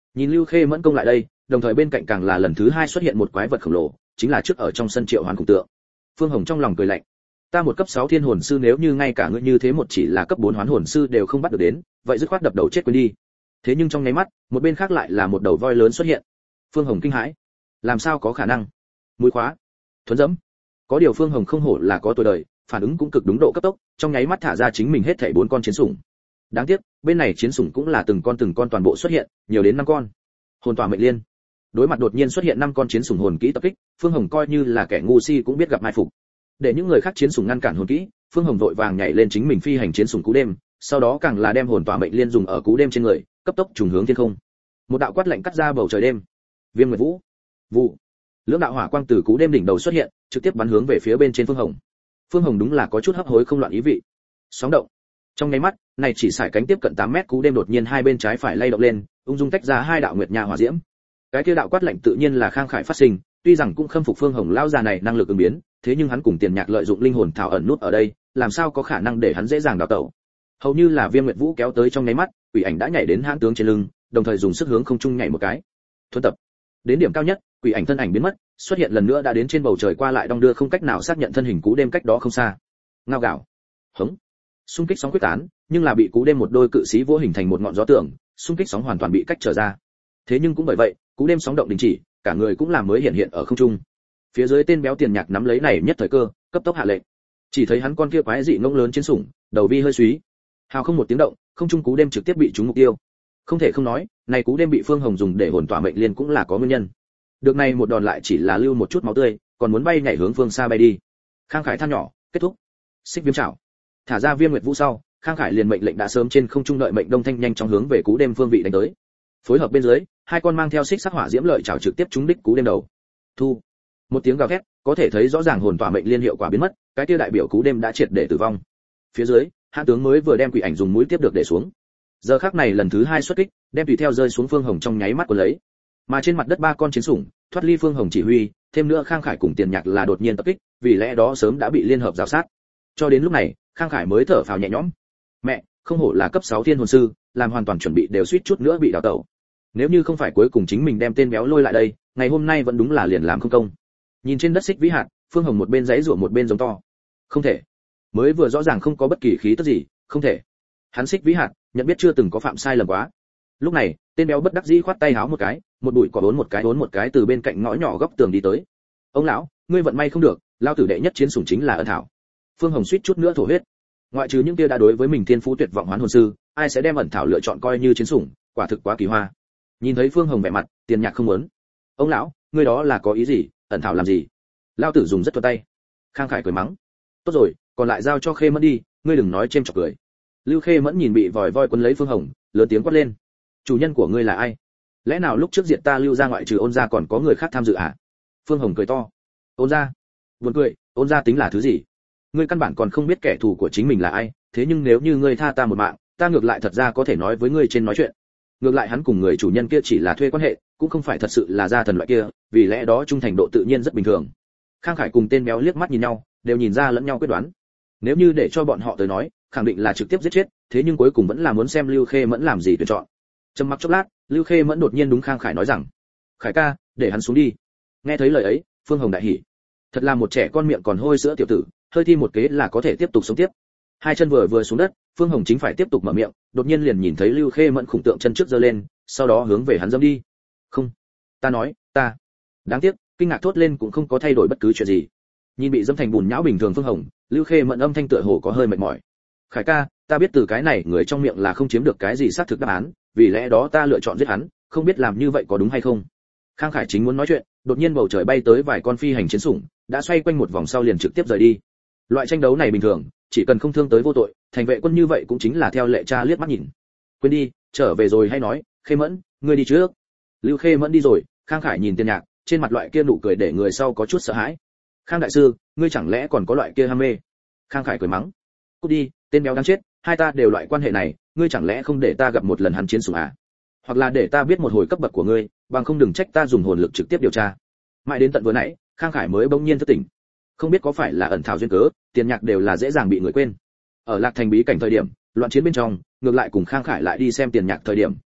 Nhìn Lưu Khê Mẫn công lại đây, đồng thời bên cạnh càng là lần thứ 2 xuất hiện một quái vật khổng lồ, chính là trước ở trong sân triệu hoán khủng tượng. Phương Hồng trong lòng cười lạnh. Ta một cấp 6 thiên hồn sư nếu như ngay cả ngươi như thế một chỉ là cấp 4 hoán hồn sư đều không bắt được đến, vậy dứt khoát đập đầu chết quên đi. Thế nhưng trong nháy mắt, một bên khác lại là một đầu voi lớn xuất hiện. Phương Hồng kinh hãi. Làm sao có khả năng? Mũi khóa, thuấn dẫm. Có điều Phương Hồng không hổ là có tuổi đời, phản ứng cũng cực đúng độ cấp tốc, trong nháy mắt thả ra chính mình hết thảy 4 con chiến sủng. Đáng tiếc, bên này chiến sủng cũng là từng con toàn bộ xuất hiện, nhiều đến 5 con. Hồn tỏa mệnh liên. Đối mặt đột nhiên xuất hiện 5 con chiến sủng hồn kỹ tập kích, Phương Hồng coi như là kẻ ngu si cũng biết gặp mai phục. Để những người khác chiến sủng ngăn cản hồn kỹ, Phương Hồng vội vàng nhảy lên chính mình phi hành chiến sủng cú đêm, sau đó càng là đem hồn tỏa mệnh liên dùng ở cú đêm trên người, cấp tốc trùng hướng thiên không. Một đạo quát lạnh cắt ra bầu trời đêm. Viêm Nguyệt Vũ. Vụ. Lưỡng đạo hỏa quang từ cú đêm đỉnh đầu xuất hiện, trực tiếp bắn hướng về phía bên trên Phương Hồng. Phương Hồng đúng là có chút hấp hối không loạn ý vị. Sóng động. Trong nháy mắt, này chỉ sải cánh tiếp cận 8 mét cú đêm đột nhiên hai bên trái phải lay động lên, ung dung tách ra hai đạo nguyệt nha hỏa diễm. Cái kia đạo quát lạnh tự nhiên là khang khải phát sinh, tuy rằng cũng khâm phục Phương Hồng lão già này năng lực ứng biến, thế nhưng hắn cùng Tiền Nhạc lợi dụng linh hồn thảo ẩn nút ở đây, làm sao có khả năng để hắn dễ dàng đào tẩu. Hầu như là Viêm Nguyệt Vũ kéo tới trong nháy mắt, quỷ ảnh đã nhảy đến hãn tướng trên lưng, đồng thời dùng sức hướng không trung nhảy một cái. Thuần tập. Đến điểm cao nhất, quỷ ảnh thân ảnh biến mất, xuất hiện lần nữa đã đến trên bầu trời qua lại đong đưa không cách nào xác nhận thân hình cú đêm cách đó không xa. Ngao gào. Hống. Xung kích sóng quyết tán, nhưng là bị cú đêm một đôi cự sĩ vô hình thành một ngọn gió tường, xung kích sóng hoàn toàn bị cách trở ra. Thế nhưng cũng bởi vậy, cú đêm sóng động đình chỉ, cả người cũng làm mới hiện ở không trung. Phía dưới tên béo Tiền Nhạc nắm lấy này nhất thời cơ, cấp tốc hạ lệnh. Chỉ thấy hắn con kia quái dị ngông lớn chiến sủng, đầu vi hơi súy. Hào không một tiếng động, không trung cú đêm trực tiếp bị trúng mục tiêu. Không thể không nói, này cú đêm bị Phương Hồng dùng để hồn tỏa mệnh liên cũng là có nguyên nhân. Được này một đòn lại chỉ là lưu một chút máu tươi, còn muốn bay nhảy hướng phương xa bay đi. Khang Khải than nhỏ, kết thúc. Xích viêm chảo. Thả ra Viêm Nguyệt Vũ sau, Khang Khải liền mệnh lệnh đã sớm trên không trung đợi mệnh Đông Thanh nhanh chóng hướng về cú đêm phương vị đánh tới. Phối hợp bên dưới, hai con mang theo xích sắc hỏa diễm lợi chảo trực tiếp trúng đích cú đêm đầu. Thu. Một tiếng gào thét, có thể thấy rõ ràng hồn tỏa mệnh liên hiệu quả biến mất, cái kia đại biểu cú đêm đã triệt để tử vong. Phía dưới, hạ tướng mới vừa đem quỷ ảnh dùng mũi tiếp được để xuống. Giờ khắc này lần thứ 2 xuất kích, đem tùy theo rơi xuống Phương Hồng trong nháy mắt của lấy. Mà trên mặt đất 3 con chiến sủng, thoát ly Phương Hồng chỉ huy, thêm nữa Khang Khải cùng Tiền Nhạc là đột nhiên tập kích, vì lẽ đó sớm đã bị liên hợp rào sát. Cho đến lúc này, Khang Khải mới thở phào nhẹ nhõm. Mẹ, không hổ là cấp 6 thiên hồn sư, làm hoàn toàn chuẩn bị đều suýt chút nữa bị đào tẩu. Nếu như không phải cuối cùng chính mình đem tên béo lôi lại đây, ngày hôm nay vẫn đúng là liền làm không công. Nhìn trên đất xích vĩ hạt, Phương Hồng một bên giãy giụa một bên giống to. Không thể. Mới vừa rõ ràng không có bất kỳ khí tức gì, không thể. Hắn xích vĩ hạt, nhận biết chưa từng có phạm sai lầm quá. Lúc này, tên béo bất đắc dĩ khoát tay háo một cái, một bụi cỏ bốn một cái từ bên cạnh ngõ nhỏ góc tường đi tới. Ông lão, ngươi vận may không được, lao tử đệ nhất chiến sủng chính là ân thảo. Phương Hồng suýt chút nữa thổ huyết. Ngoại trừ những kia đã đối với mình thiên phú tuyệt vọng hoán hồn sư, ai sẽ đem ẩn thảo lựa chọn coi như chiến sủng, quả thực quá kỳ hoa. Nhìn thấy Phương Hồng vẻ mặt, Tiền Nhạc không muốn. Ông lão, ngươi đó là có ý gì, ẩn thảo làm gì? Lao tử dùng rất thuận tay. Khang Khải cười mắng. Tốt rồi, còn lại giao cho Khê Mẫn đi, ngươi đừng nói chêm chọc cười. Lưu Khê Mẫn nhìn bị vòi voi quấn lấy Phương Hồng, lớn tiếng quát lên. Chủ nhân của ngươi là ai? Lẽ nào lúc trước diện ta Lưu gia ngoại trừ Ôn gia còn có người khác tham dự à? Phương Hồng cười to. Ôn gia? Buồn cười, Ôn gia tính là thứ gì? Ngươi căn bản còn không biết kẻ thù của chính mình là ai, thế nhưng nếu như ngươi tha ta một mạng, ta ngược lại thật ra có thể nói với ngươi trên nói chuyện. Ngược lại hắn cùng người chủ nhân kia chỉ là thuê quan hệ, cũng không phải thật sự là gia thần loại kia, vì lẽ đó trung thành độ tự nhiên rất bình thường. Khang Khải cùng tên béo liếc mắt nhìn nhau, đều nhìn ra lẫn nhau quyết đoán. Nếu như để cho bọn họ tới nói, khẳng định là trực tiếp giết chết, thế nhưng cuối cùng vẫn là muốn xem Lưu Khê Mẫn làm gì tuyển chọn. Trầm mặc chốc lát, Lưu Khê Mẫn đột nhiên đúng Khang Khải nói rằng: "Khải ca, để hắn xuống đi." Nghe thấy lời ấy, Phương Hồng đại hỉ. Thật là một trẻ con miệng còn hôi sữa tiểu tử, hơi thi một kế là có thể tiếp tục sống tiếp. Hai chân vừa xuống đất, Phương Hồng chính phải tiếp tục mở miệng, đột nhiên liền nhìn thấy Lưu Khê Mẫn khủng tượng chân trước giơ lên, sau đó hướng về hắn dẫm đi. "Không, ta nói, ta." Đáng tiếc, kinh ngạc thốt lên cũng không có thay đổi bất cứ chuyện gì. Nhìn bị dẫm thành bùn nhão bình thường Phương Hồng, Lưu Khê Mẫn âm thanh tựa hồ có hơi mệt mỏi. "Khải ca, ta biết từ cái này người trong miệng là không chiếm được cái gì xác thực đáp án, vì lẽ đó ta lựa chọn giết hắn, không biết làm như vậy có đúng hay không." Khang Khải chính muốn nói chuyện, đột nhiên bầu trời bay tới vài con phi hành chiến sủng, đã xoay quanh một vòng sau liền trực tiếp rời đi. Loại tranh đấu này bình thường, chỉ cần không thương tới vô tội, thành vệ quân như vậy cũng chính là theo lệ cha liếc mắt nhìn. "Quên đi, trở về rồi hay nói, Khê Mẫn, ngươi đi trước." Lưu Khê Mẫn đi rồi, Khang Khải nhìn Tiền Nhạc, trên mặt loại kia nụ cười để người sau có chút sợ hãi. "Khang đại sư, ngươi chẳng lẽ còn có loại kia ham mê?" Khang Khải cười mắng. "Cút đi, tên béo đáng chết, hai ta đều loại quan hệ này, ngươi chẳng lẽ không để ta gặp một lần hắn chiến sủng à? Hoặc là để ta biết một hồi cấp bậc của ngươi, bằng không đừng trách ta dùng hồn lực trực tiếp điều tra." Mãi đến tận vừa nãy, Khang Khải mới bỗng nhiên thức tỉnh. Không biết có phải là ẩn thảo duyên cớ, Tiền Nhạc đều là dễ dàng bị người quên. Ở Lạc Thành bí cảnh thời điểm, loạn chiến bên trong, ngược lại cùng Khang Khải lại đi xem Tiền Nhạc thời điểm,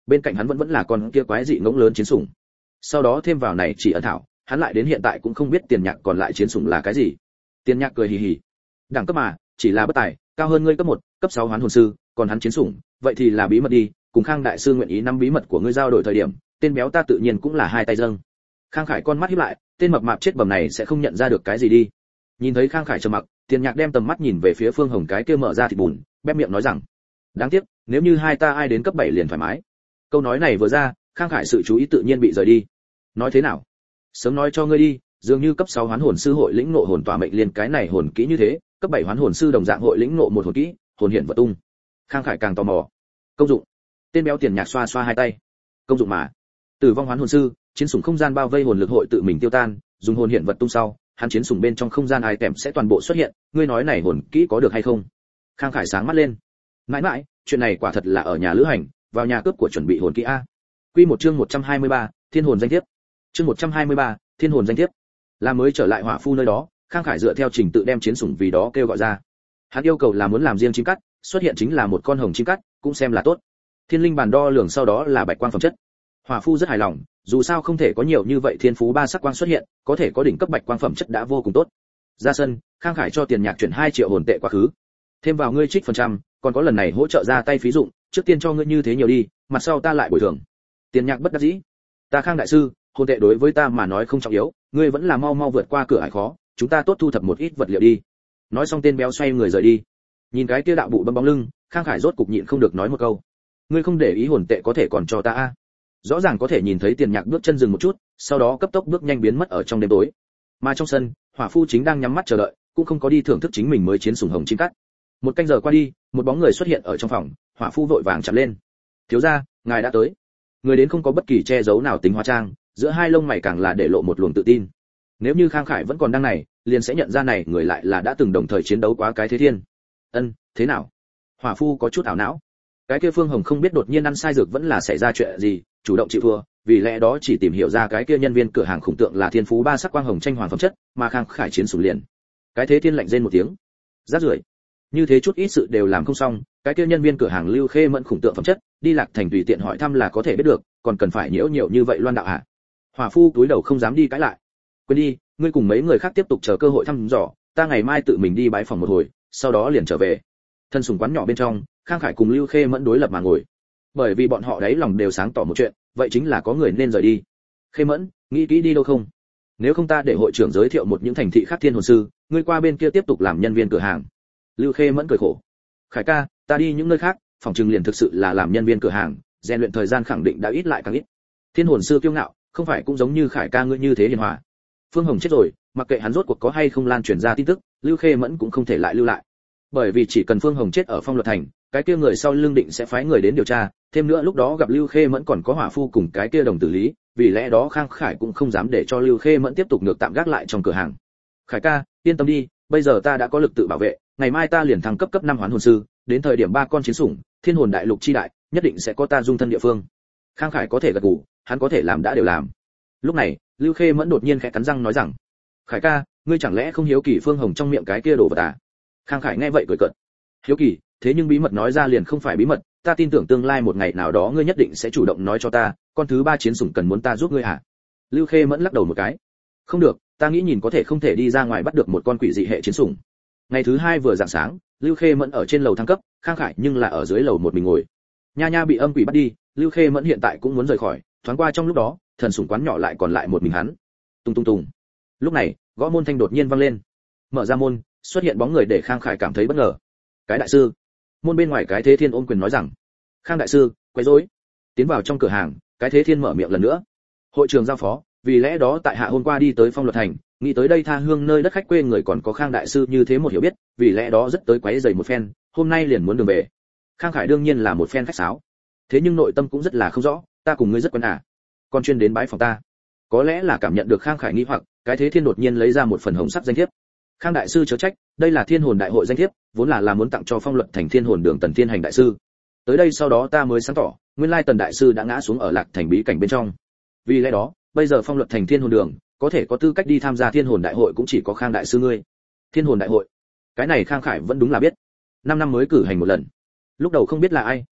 bên cạnh hắn vẫn là con kia quái dị ngỗng lớn chiến sủng. Sau đó thêm vào này chỉ ẩn thảo, hắn lại đến hiện tại cũng không biết Tiền Nhạc còn lại chiến sủng là cái gì. Tiền Nhạc cười hì hì. Đẳng cấp mà, chỉ là bất tài, cao hơn ngươi cấp 1, cấp 6 hoán hồn sư, còn hắn chiến sủng, vậy thì là bí mật đi, cùng Khang đại sư nguyện ý nắm bí mật của ngươi giao đổi thời điểm, tên béo ta tự nhiên cũng là hai tay dâng. Khang Khải con mắt híp lại, tên mập mạp chết bầm này sẽ không nhận ra được cái gì đi. Nhìn thấy Khang Khải trầm mặc, Tiền Nhạc đem tầm mắt nhìn về phía Phương Hồng cái kia mở ra thịt bùn, bẹp miệng nói rằng: đáng tiếc, nếu như hai ta ai đến cấp 7 liền thoải mái. Câu nói này vừa ra, Khang Khải sự chú ý tự nhiên bị rời đi. Nói thế nào? Sớm nói cho ngươi đi, dường như cấp 6 hoán hồn sư hội lĩnh ngộ hồn tỏa mệnh liên cái này hồn kỹ như thế, cấp 7 hoán hồn sư đồng dạng hội lĩnh ngộ một hồn kỹ, hồn hiện vật tung. Khang Khải càng tò mò. Công dụng? Tên béo Tiền Nhạc xoa xoa hai tay. Công dụng mà. Tử vong hoán hồn sư, chiến sủng không gian bao vây hồn lực hội tự mình tiêu tan, dùng hồn hiện vật tung sau, hắn chiến sủng bên trong không gian ai tèm sẽ toàn bộ xuất hiện, ngươi nói này hồn kỹ có được hay không? Khang Khải sáng mắt lên. Mãi mãi, chuyện này quả thật là ở nhà lữ hành, vào nhà cướp của chuẩn bị hồn kỹ a. Quy một chương 123, Thiên hồn danh thiếp. Chương 123, Thiên hồn danh thiếp. Là mới trở lại Hỏa Phu nơi đó, Khang Khải dựa theo trình tự đem chiến sủng vì đó kêu gọi ra. Hắn yêu cầu là muốn làm riêng chim cắt, xuất hiện chính là một con hồng chim cắt, cũng xem là tốt. Thiên linh bàn đo lường sau đó là bạch quang phẩm chất. Hỏa Phu rất hài lòng, dù sao không thể có nhiều như vậy thiên phú ba sắc quang xuất hiện, có thể có đỉnh cấp bạch quang phẩm chất đã vô cùng tốt. Ra sân, Khang Khải cho Tiền Nhạc chuyển 2 triệu hồn tệ quá khứ. Thêm vào ngươi trích phần trăm, còn có lần này hỗ trợ ra tay phí dụng, trước tiên cho ngươi như thế nhiều đi, mặt sau ta lại bồi thường. Tiền Nhạc bất đắc dĩ. Ta Khang đại sư, hồn tệ đối với ta mà nói không trọng yếu, ngươi vẫn là mau mau vượt qua cửa ải khó, chúng ta tốt thu thập một ít vật liệu đi. Nói xong tên béo xoay người rời đi. Nhìn cái kia đạo bụ bấm bóng lưng, Khang Khải rốt cục nhịn không được nói một câu. Ngươi không để ý hồn tệ có thể còn cho ta a? Rõ ràng có thể nhìn thấy Tiền Nhạc bước chân dừng một chút, sau đó cấp tốc bước nhanh biến mất ở trong đêm tối. Mà trong sân, Hỏa Phu chính đang nhắm mắt chờ đợi, cũng không có đi thưởng thức chính mình mới chiến sủng hồng chim cắt. Một canh giờ qua đi, một bóng người xuất hiện ở trong phòng, Hỏa Phu vội vàng chặn lên. Thiếu gia, ngài đã tới. Người đến không có bất kỳ che giấu nào tính hóa trang, giữa hai lông mày càng là để lộ một luồng tự tin. Nếu như Khang Khải vẫn còn đang này, liền sẽ nhận ra này người lại là đã từng đồng thời chiến đấu quá cái Thế Thiên. Thế nào? Hỏa Phu có chút ảo não. Cái kia Phương Hồng không biết đột nhiên ăn sai dược vẫn là xảy ra chuyện gì, chủ động chịu thua, vì lẽ đó chỉ tìm hiểu ra cái kia nhân viên cửa hàng khủng tượng là thiên phú ba sắc quang hồng tranh hoàng phẩm chất, mà Khang Khải chiến sủng liền. Cái Thế Thiên lạnh rên một tiếng. Rác rưởi. Như thế chút ít sự đều làm không xong, cái kia nhân viên cửa hàng Lưu Khê Mẫn khủng tượng phẩm chất, đi Lạc Thành tùy tiện hỏi thăm là có thể biết được, còn cần phải nhiễu nhiều như vậy loan đạo hả? Hỏa Phu túi đầu không dám đi cãi lại. Quên đi, ngươi cùng mấy người khác tiếp tục chờ cơ hội thăm dò, ta ngày mai tự mình đi bái phòng một hồi, sau đó liền trở về. Thân sủng quán nhỏ bên trong, Khang Khải cùng Lưu Khê Mẫn đối lập mà ngồi. Bởi vì bọn họ đấy lòng đều sáng tỏ một chuyện, vậy chính là có người nên rời đi. Khê Mẫn, nghĩ kỹ đi đâu không? Nếu không ta để hội trưởng giới thiệu một những thành thị khác thiên hồn sư, ngươi qua bên kia tiếp tục làm nhân viên cửa hàng. Lưu Khê Mẫn cười khổ. Khải ca, ta đi những nơi khác, phòng trừng liền thực sự là làm nhân viên cửa hàng, rèn luyện thời gian khẳng định đã ít lại càng ít. Thiên hồn sư kiêu ngạo, không phải cũng giống như Khải ca ngươi như thế hiền hòa. Phương Hồng chết rồi, mặc kệ hắn rốt cuộc có hay không lan truyền ra tin tức, Lưu Khê Mẫn cũng không thể lại lưu lại. Bởi vì chỉ cần Phương Hồng chết ở Phong Luật Thành, cái kia người sau lưng định sẽ phái người đến điều tra, thêm nữa lúc đó gặp Lưu Khê Mẫn còn có Hỏa Phu cùng cái kia đồng tử lý, vì lẽ đó Khang Khải cũng không dám để cho Lưu Khê Mẫn tiếp tục ngược tạm gác lại trong cửa hàng. Khải ca, yên tâm đi, bây giờ ta đã có lực tự bảo vệ, ngày mai ta liền thăng cấp 5 hoán hồn sư, đến thời điểm 3 con chiến sủng, Thiên hồn đại lục chi đại, nhất định sẽ có ta dung thân địa phương. Khang Khải có thể gật gù, hắn có thể làm đã đều làm. Lúc này, Lưu Khê Mẫn đột nhiên khẽ cắn răng nói rằng: "Khải ca, ngươi chẳng lẽ không hiếu kỳ Phương Hồng trong miệng cái kia đồ vật à?" Khang Khải nghe vậy cười cợt. "Hiếu kỳ, thế nhưng bí mật nói ra liền không phải bí mật, ta tin tưởng tương lai một ngày nào đó ngươi nhất định sẽ chủ động nói cho ta, con thứ 3 chiến sủng cần muốn ta giúp ngươi hả?" Lưu Khê Mẫn lắc đầu một cái. "Không được, ta nghĩ nhìn có thể không thể đi ra ngoài bắt được một con quỷ dị hệ chiến sủng." Ngày thứ 2 vừa rạng sáng, Lưu Khê Mẫn ở trên lầu thăng cấp, Khang Khải nhưng là ở dưới lầu một mình ngồi. Nha Nha bị âm quỷ bắt đi, Lưu Khê Mẫn hiện tại cũng muốn rời khỏi, thoáng qua trong lúc đó, thần sủng quán nhỏ lại còn lại một mình hắn. Tung tung tung. Lúc này, gõ môn thanh đột nhiên vang lên. Mở ra môn, xuất hiện bóng người để Khang Khải cảm thấy bất ngờ. Cái đại sư. Môn bên ngoài cái Thế Thiên ôm quyền nói rằng: "Khang đại sư, quấy rối." Tiến vào trong cửa hàng, cái Thế Thiên mở miệng lần nữa. "Hội trường giao phó, vì lẽ đó tại hạ hôm qua đi tới Phong Luật Thành, nghĩ tới đây tha hương nơi đất khách quê người còn có Khang đại sư như thế một hiểu biết, vì lẽ đó rất tới quấy rầy một phen, hôm nay liền muốn đường về." Khang Khải đương nhiên là một phen khách sáo, thế nhưng nội tâm cũng rất là không rõ, "Ta cùng ngươi rất quen à? Còn chuyên đến bái phòng ta?" Có lẽ là cảm nhận được Khang Khải nghi hoặc, cái Thế Thiên đột nhiên lấy ra một phần hồng sắc danh thiếp. "Khang đại sư chớ trách, đây là Thiên hồn đại hội danh thiếp, vốn là muốn tặng cho Phong Luật Thành Thiên hồn đường Tần Thiên Hành đại sư. Tới đây sau đó ta mới sáng tỏ, nguyên lai Tần đại sư đã ngã xuống ở Lạc Thành bí cảnh bên trong. Vì lẽ đó, bây giờ Phong Luật Thành Thiên hồn đường có thể có tư cách đi tham gia Thiên hồn đại hội cũng chỉ có Khang đại sư ngươi." Thiên hồn đại hội, cái này Khang Khải vẫn đúng là biết. 5 năm mới cử hành một lần. Lúc đầu không biết là ai,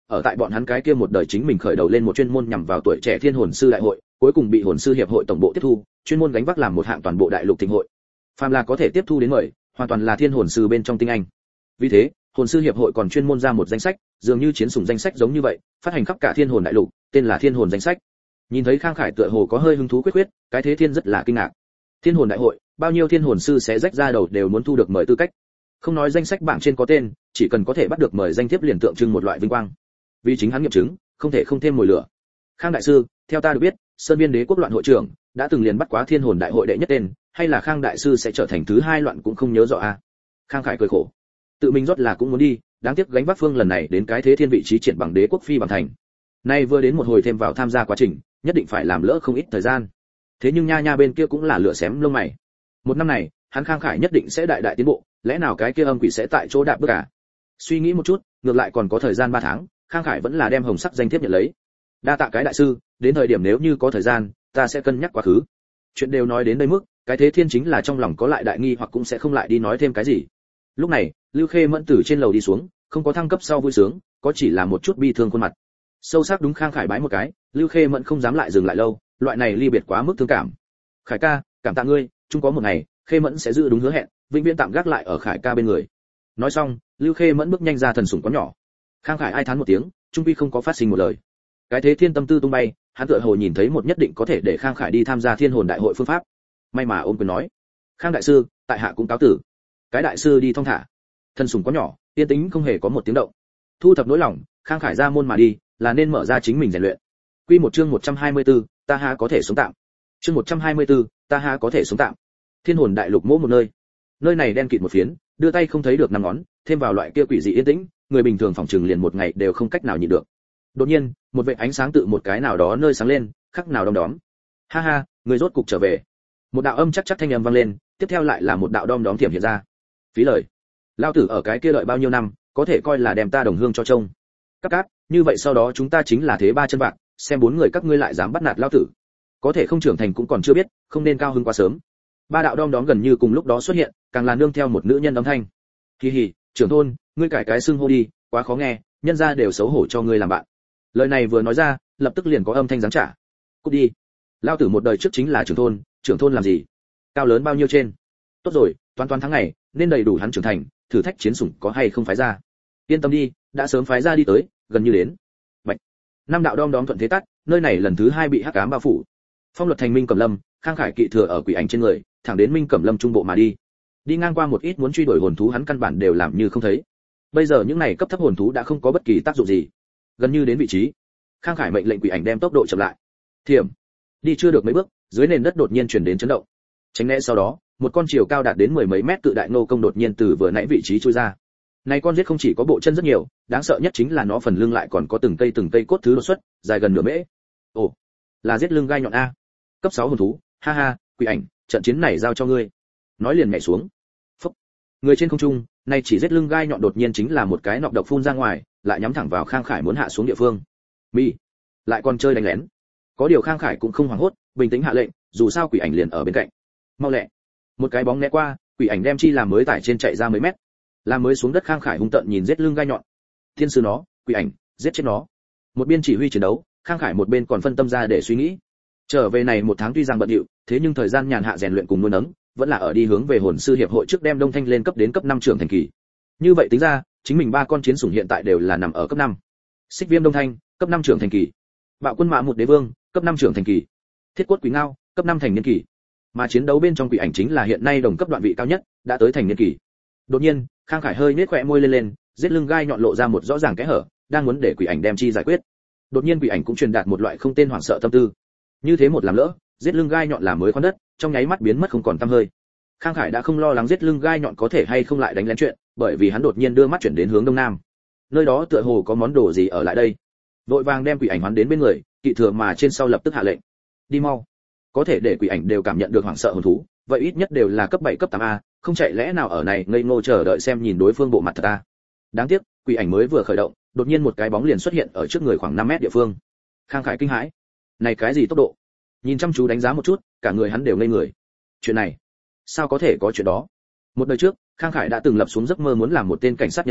ở tại bọn hắn cái kia một đời chính mình khởi đầu lên một chuyên môn nhằm vào tuổi trẻ thiên hồn sư đại hội, cuối cùng bị hồn sư hiệp hội tổng bộ tiếp thu, chuyên môn gánh vác làm một hạng toàn bộ đại lục thịnh hội. Phàm là có thể tiếp thu đến mời, hoàn toàn là thiên hồn sư bên trong tinh anh. Vì thế, hồn sư hiệp hội còn chuyên môn ra một danh sách, dường như chiến sủng danh sách giống như vậy, phát hành khắp cả thiên hồn đại lục, tên là thiên hồn danh sách. Nhìn thấy Khang Khải tựa hồ có hơi hứng thú quyết, cái thế thiên rất là kinh ngạc. Thiên hồn đại hội, bao nhiêu thiên hồn sư sẽ rách ra đầu đều muốn thu được mời tư cách. Không nói danh sách bảng trên có tên, chỉ cần có thể bắt được mời danh thiếp liền tượng trưng một loại vinh quang. Vì chính hắn nghiệm chứng, không thể không thêm mồi lửa. Khang đại sư, theo ta được biết, Sơn Biên Đế quốc loạn hội trưởng đã từng liền bắt quá thiên hồn đại hội đệ nhất tên, hay là Khang đại sư sẽ trở thành thứ hai loạn cũng không nhớ rõ a. Khang Khải cười khổ, tự mình rót là cũng muốn đi, đáng tiếc gánh vác phương lần này đến cái thế thiên vị trí triển bằng đế quốc phi bằng thành. Nay vừa đến một hồi thêm vào tham gia quá trình, nhất định phải làm lỡ không ít thời gian. Thế nhưng nha bên kia cũng là lửa xém lông mày. Một năm này, hắn Khang Khải nhất định sẽ đại đại tiến bộ, lẽ nào cái kia âm quỷ sẽ tại chỗ đạp bước à? Suy nghĩ một chút, ngược lại còn có thời gian 3 tháng, Khang Khải vẫn là đem hồng sắc danh thiếp nhận lấy. Đa tạ cái đại sư, đến thời điểm nếu như có thời gian, ta sẽ cân nhắc quá khứ. Chuyện đều nói đến đây mức, cái thế thiên chính là trong lòng có lại đại nghi hoặc cũng sẽ không lại đi nói thêm cái gì. Lúc này, Lưu Khê Mẫn từ trên lầu đi xuống, không có thăng cấp sau vui sướng, có chỉ là một chút bi thương khuôn mặt. Sâu sắc đúng Khang Khải bái một cái, Lưu Khê Mẫn không dám lại dừng lại lâu, loại này ly biệt quá mức thương cảm. Khải ca, cảm tạ ngươi, chung có một ngày, Khê Mẫn sẽ giữ đúng hứa hẹn, vĩnh viễn tạm gác lại ở Khải ca bên người. Nói xong, Lưu Khê Mẫn bước nhanh ra thần sủng quán nhỏ. Khang Khải ai thán một tiếng, trung quy không có phát sinh một lời. Cái thế thiên tâm tư tung bay, hắn tựa hồ nhìn thấy một nhất định có thể để Khang Khải đi tham gia thiên hồn đại hội phương pháp. May mà ôm quyền nói, Khang đại sư, tại hạ cũng cáo tử. Cái đại sư đi thong thả. Thần sủng quán nhỏ, yên tĩnh không hề có một tiếng động. Thu thập nỗi lòng, Khang Khải ra môn mà đi, là nên mở ra chính mình rèn luyện. Quy một chương 124, ta ha có thể sống tạm. Chương 124, ta ha có thể sống tạm. Thiên hồn đại lục mỗ một nơi. Nơi này đen kịt một phiến, đưa tay không thấy được năm ngón, thêm vào loại kia quỷ dị yên tĩnh, người bình thường phòng trừng liền một ngày đều không cách nào nhịn được. Đột nhiên, một vệt ánh sáng tự một cái nào đó nơi sáng lên, khắc nào đom đóm. Ha ha, người rốt cục trở về. Một đạo âm chắc chắc thanh âm vang lên, tiếp theo lại là một đạo đom đóm thiểm hiện ra. Phí lời. Lao tử ở cái kia đợi bao nhiêu năm, có thể coi là đem ta đồng hương cho trông. Các cát, như vậy sau đó chúng ta chính là thế ba chân bạc, xem 4 người các ngươi lại dám bắt nạt lao tử. Có thể không trưởng thành cũng còn chưa biết, không nên cao hứng quá sớm. Ba đạo đom đóm gần như cùng lúc đó xuất hiện, càng là nương theo một nữ nhân âm thanh. Kỳ hỉ, trưởng thôn, ngươi cải cái xưng hô đi, quá khó nghe, nhân gia đều xấu hổ cho ngươi làm bạn. Lời này vừa nói ra, lập tức liền có âm thanh giáng trả. Cút đi. Lao tử một đời trước chính là trưởng thôn làm gì? Cao lớn bao nhiêu trên? Tốt rồi, toán tháng ngày, nên đầy đủ hắn trưởng thành, thử thách chiến sủng có hay không phái ra. Yên tâm đi, đã sớm phái ra đi tới, gần như đến. Bạch. 5 đạo đom đóm thuận thế tắt, nơi này lần thứ 2 bị hắc ám bao phủ. Phong luật thành Minh Cẩm Lâm, Khang Khải kỵ thừa ở quỷ ảnh trên người, thẳng đến Minh Cẩm Lâm trung bộ mà đi. Đi ngang qua một ít muốn truy đuổi hồn thú hắn căn bản đều làm như không thấy. Bây giờ những này cấp thấp hồn thú đã không có bất kỳ tác dụng gì. Gần như đến vị trí, Khang Khải mệnh lệnh quỷ ảnh đem tốc độ chậm lại. Thiểm. Đi chưa được mấy bước, dưới nền đất đột nhiên truyền đến chấn động. Tránh né sau đó, một con chiều cao đạt đến 10 mấy mét cự đại nô công đột nhiên từ vừa nãy vị trí chui ra. Này con giết không chỉ có bộ chân rất nhiều, đáng sợ nhất chính là nó phần lưng lại còn có từng cây cốt thứ đột xuất, dài gần nửa mễ. Ồ, là giết lưng gai nhọn a. Cấp 6 hồn thú, ha ha, quỷ ảnh, trận chiến này giao cho ngươi. Nói liền nhảy xuống. Phốc. Người trên không trung, nay chỉ giết lưng gai nhọn đột nhiên chính là một cái nọc độc phun ra ngoài, lại nhắm thẳng vào Khang Khải muốn hạ xuống địa phương. Mi, lại còn chơi đánh lén. Có điều Khang Khải cũng không hoảng hốt, bình tĩnh hạ lệnh, dù sao quỷ ảnh liền ở bên cạnh. Mau lẹ. Một cái bóng né qua, quỷ ảnh đem chi làm mới tải trên chạy ra mấy mét. Làm mới xuống đất Khang Khải hung tợn nhìn giết lưng gai nhọn. Thiên sư nó, quỷ ảnh, giết chết nó. Một bên chỉ huy chiến đấu, Khang Khải một bên còn phân tâm ra để suy nghĩ. Trở về này 1 tháng tuy rằng bận rộn, thế nhưng thời gian nhàn hạ rèn luyện cùng nuôi nấng, vẫn là ở đi hướng về hồn sư hiệp hội trước đem Đông Thanh lên cấp đến cấp 5 trưởng thành kỳ. Như vậy tính ra, chính mình 3 con chiến sủng hiện tại đều là nằm ở cấp 5. Xích Viêm Đông Thanh, cấp 5 trưởng thành kỳ. Bạo Quân Mã một Đế Vương, cấp 5 trưởng thành kỳ. Thiết Quất Quỷ Ngao, cấp 5 thành niên kỳ. Mà chiến đấu bên trong quỷ ảnh chính là hiện nay đồng cấp đoạn vị cao nhất, đã tới thành niên kỳ. Đột nhiên, Khang Khải hơi nhếch khóe môi lên, giết lưng gai nhọn lộ ra một rõ ràng kẽ hở, đang muốn để quỷ ảnh đem chi giải quyết. Đột nhiên quỷ ảnh cũng truyền đạt một loại không tên hoảng sợ tâm tư. Như thế một làm lỡ, giết lưng gai nhọn là mới khoan đất, trong nháy mắt biến mất không còn tăm hơi. Khang Khải đã không lo lắng giết lưng gai nhọn có thể hay không lại đánh lén chuyện, bởi vì hắn đột nhiên đưa mắt chuyển đến hướng đông nam. Nơi đó tựa hồ có món đồ gì ở lại đây. Vội vàng đem quỷ ảnh hoán đến bên người, kỵ thừa mà trên sau lập tức hạ lệnh. Đi mau. Có thể để quỷ ảnh đều cảm nhận được hoảng sợ hồn thú, vậy ít nhất đều là cấp 7 cấp 8 a, không chạy lẽ nào ở này ngây ngô chờ đợi xem nhìn đối phương bộ mặt thật ta. Đáng tiếc, quỷ ảnh mới vừa khởi động, đột nhiên một cái bóng liền xuất hiện ở trước người khoảng 5 mét địa phương. Khang Khải kinh hãi. Này cái gì tốc độ? Nhìn chăm chú đánh giá một chút, cả người hắn đều ngây người. Chuyện này, sao có thể có chuyện đó? Một đời trước, Khang Khải đã từng lập xuống giấc mơ muốn làm một tên cảnh sát nhân dân,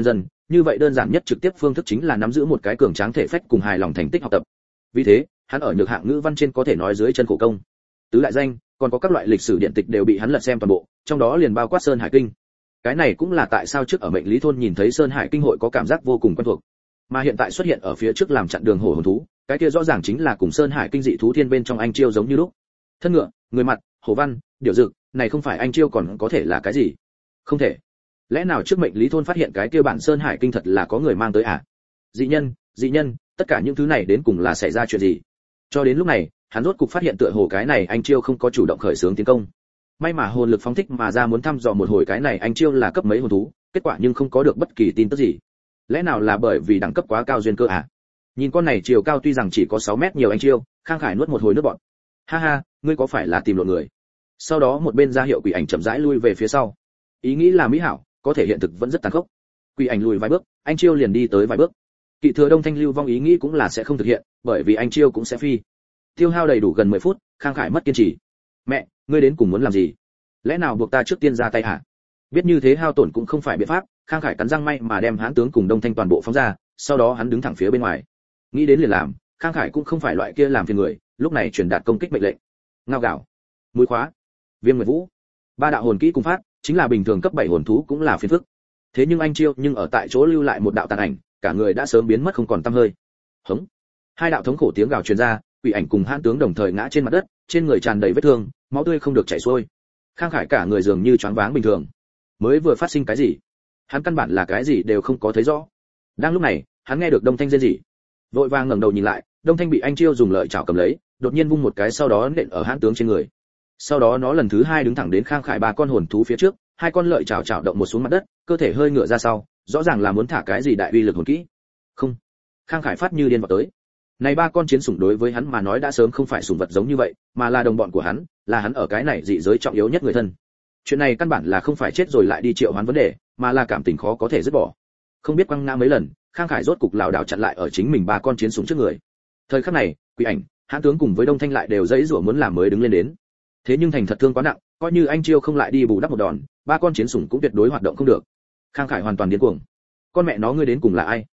như vậy đơn giản nhất trực tiếp phương thức chính là nắm giữ một cái cường tráng thể phách cùng hài lòng thành tích học tập. Vì thế, hắn ở nhược hạng ngữ văn trên có thể nói dưới chân khổ công. Tứ đại danh, còn có các loại lịch sử điện tịch đều bị hắn lật xem toàn bộ, trong đó liền bao quát Sơn Hải Kinh. Cái này cũng là tại sao trước ở Mệnh Lý thôn nhìn thấy Sơn Hải Kinh hội có cảm giác vô cùng quen thuộc, mà hiện tại xuất hiện ở phía trước làm chặn đường hổ hồn thú, cái kia rõ ràng chính là cùng Sơn Hải Kinh dị thú thiên bên trong anh chiêu giống như lúc. Thân ngựa, người mặt, hổ văn, điểu dực, này không phải anh chiêu còn có thể là cái gì? Không thể. Lẽ nào trước Mệnh Lý thôn phát hiện cái kia bản Sơn Hải Kinh thật là có người mang tới à? Dị nhân, tất cả những thứ này đến cùng là xảy ra chuyện gì? Cho đến lúc này, hắn rốt cục phát hiện tựa hồ cái này anh chiêu không có chủ động khởi xướng tiến công. May mà hồn lực phóng thích mà ra muốn thăm dò một hồi cái này anh chiêu là cấp mấy hồn thú, kết quả nhưng không có được bất kỳ tin tức gì. Lẽ nào là bởi vì đẳng cấp quá cao duyên cơ à? Nhìn con này chiều cao tuy rằng chỉ có 6 mét nhiều anh chiêu, Khang Khải nuốt một hồi nước bọt. Ha ha, ngươi có phải là tìm lộn người? Sau đó một bên ra hiệu quỷ ảnh chậm rãi lui về phía sau. Ý nghĩ là mỹ hảo, có thể hiện thực vẫn rất tàn khốc. Quỷ ảnh lùi vài bước, anh chiêu liền đi tới vài bước. Kỵ thừa Đông Thanh lưu vong ý nghĩ cũng là sẽ không thực hiện, bởi vì anh chiêu cũng sẽ phi. Tiêu hao đầy đủ gần 10 phút, Khang Khải mất kiên trì. Mẹ, ngươi đến cùng muốn làm gì? Lẽ nào buộc ta trước tiên ra tay hả? Biết như thế hao tổn cũng không phải biện pháp, Khang Khải cắn răng may mà đem hãn tướng cùng Đông Thanh toàn bộ phóng ra, sau đó hắn đứng thẳng phía bên ngoài. Nghĩ đến liền làm, Khang Khải cũng không phải loại kia làm phiền người, lúc này truyền đạt công kích mệnh lệnh. Ngao gạo, mũi khóa, viêm nguyệt vũ, ba đạo hồn kỹ cùng phát, chính là bình thường cấp 7 hồn thú cũng là phiền phức. Thế nhưng anh chiêu nhưng ở tại chỗ lưu lại một đạo tàn ảnh, cả người đã sớm biến mất không còn tăm hơi. Hống. Hai đạo thống khổ tiếng gào truyền ra, quỷ ảnh cùng hãn tướng đồng thời ngã trên mặt đất, trên người tràn đầy vết thương, máu tươi không được chảy xuôi. Khang Khải cả người dường như choáng váng bình thường. Mới vừa phát sinh cái gì? Hắn căn bản là cái gì đều không có thấy rõ. Đang lúc này, hắn nghe được Đông Thanh rên rỉ. Vội vàng ngẩng đầu nhìn lại, Đông Thanh bị anh chiêu dùng lợi chảo cầm lấy, đột nhiên vung một cái sau đó nện ở hãn tướng trên người. Sau đó nó lần thứ hai đứng thẳng đến Khang Khải ba con hồn thú phía trước, hai con lợi chảo chảo động một xuống mặt đất, cơ thể hơi ngửa ra sau, rõ ràng là muốn thả cái gì đại uy lực hồn kỹ. Không. Khang Khải phát như điên vào tới. Này ba con chiến sủng đối với hắn mà nói đã sớm không phải sủng vật giống như vậy, mà là đồng bọn của hắn, là hắn ở cái này dị giới trọng yếu nhất người thân. Chuyện này căn bản là không phải chết rồi lại đi triệu hoán vấn đề, mà là cảm tình khó có thể dứt bỏ. Không biết quăng ngã mấy lần, Khang Khải rốt cục lảo đảo chặn lại ở chính mình ba con chiến sủng trước người. Thời khắc này, quỷ ảnh, hãn tướng cùng với Đông Thanh lại đều dãy rủa muốn làm mới đứng lên đến. Thế nhưng thành thật thương quá nặng, coi như anh chiêu không lại đi bù đắp một đòn, ba con chiến sủng cũng tuyệt đối hoạt động không được. Khang Khải hoàn toàn điên cuồng. Con mẹ nó ngươi đến cùng là ai?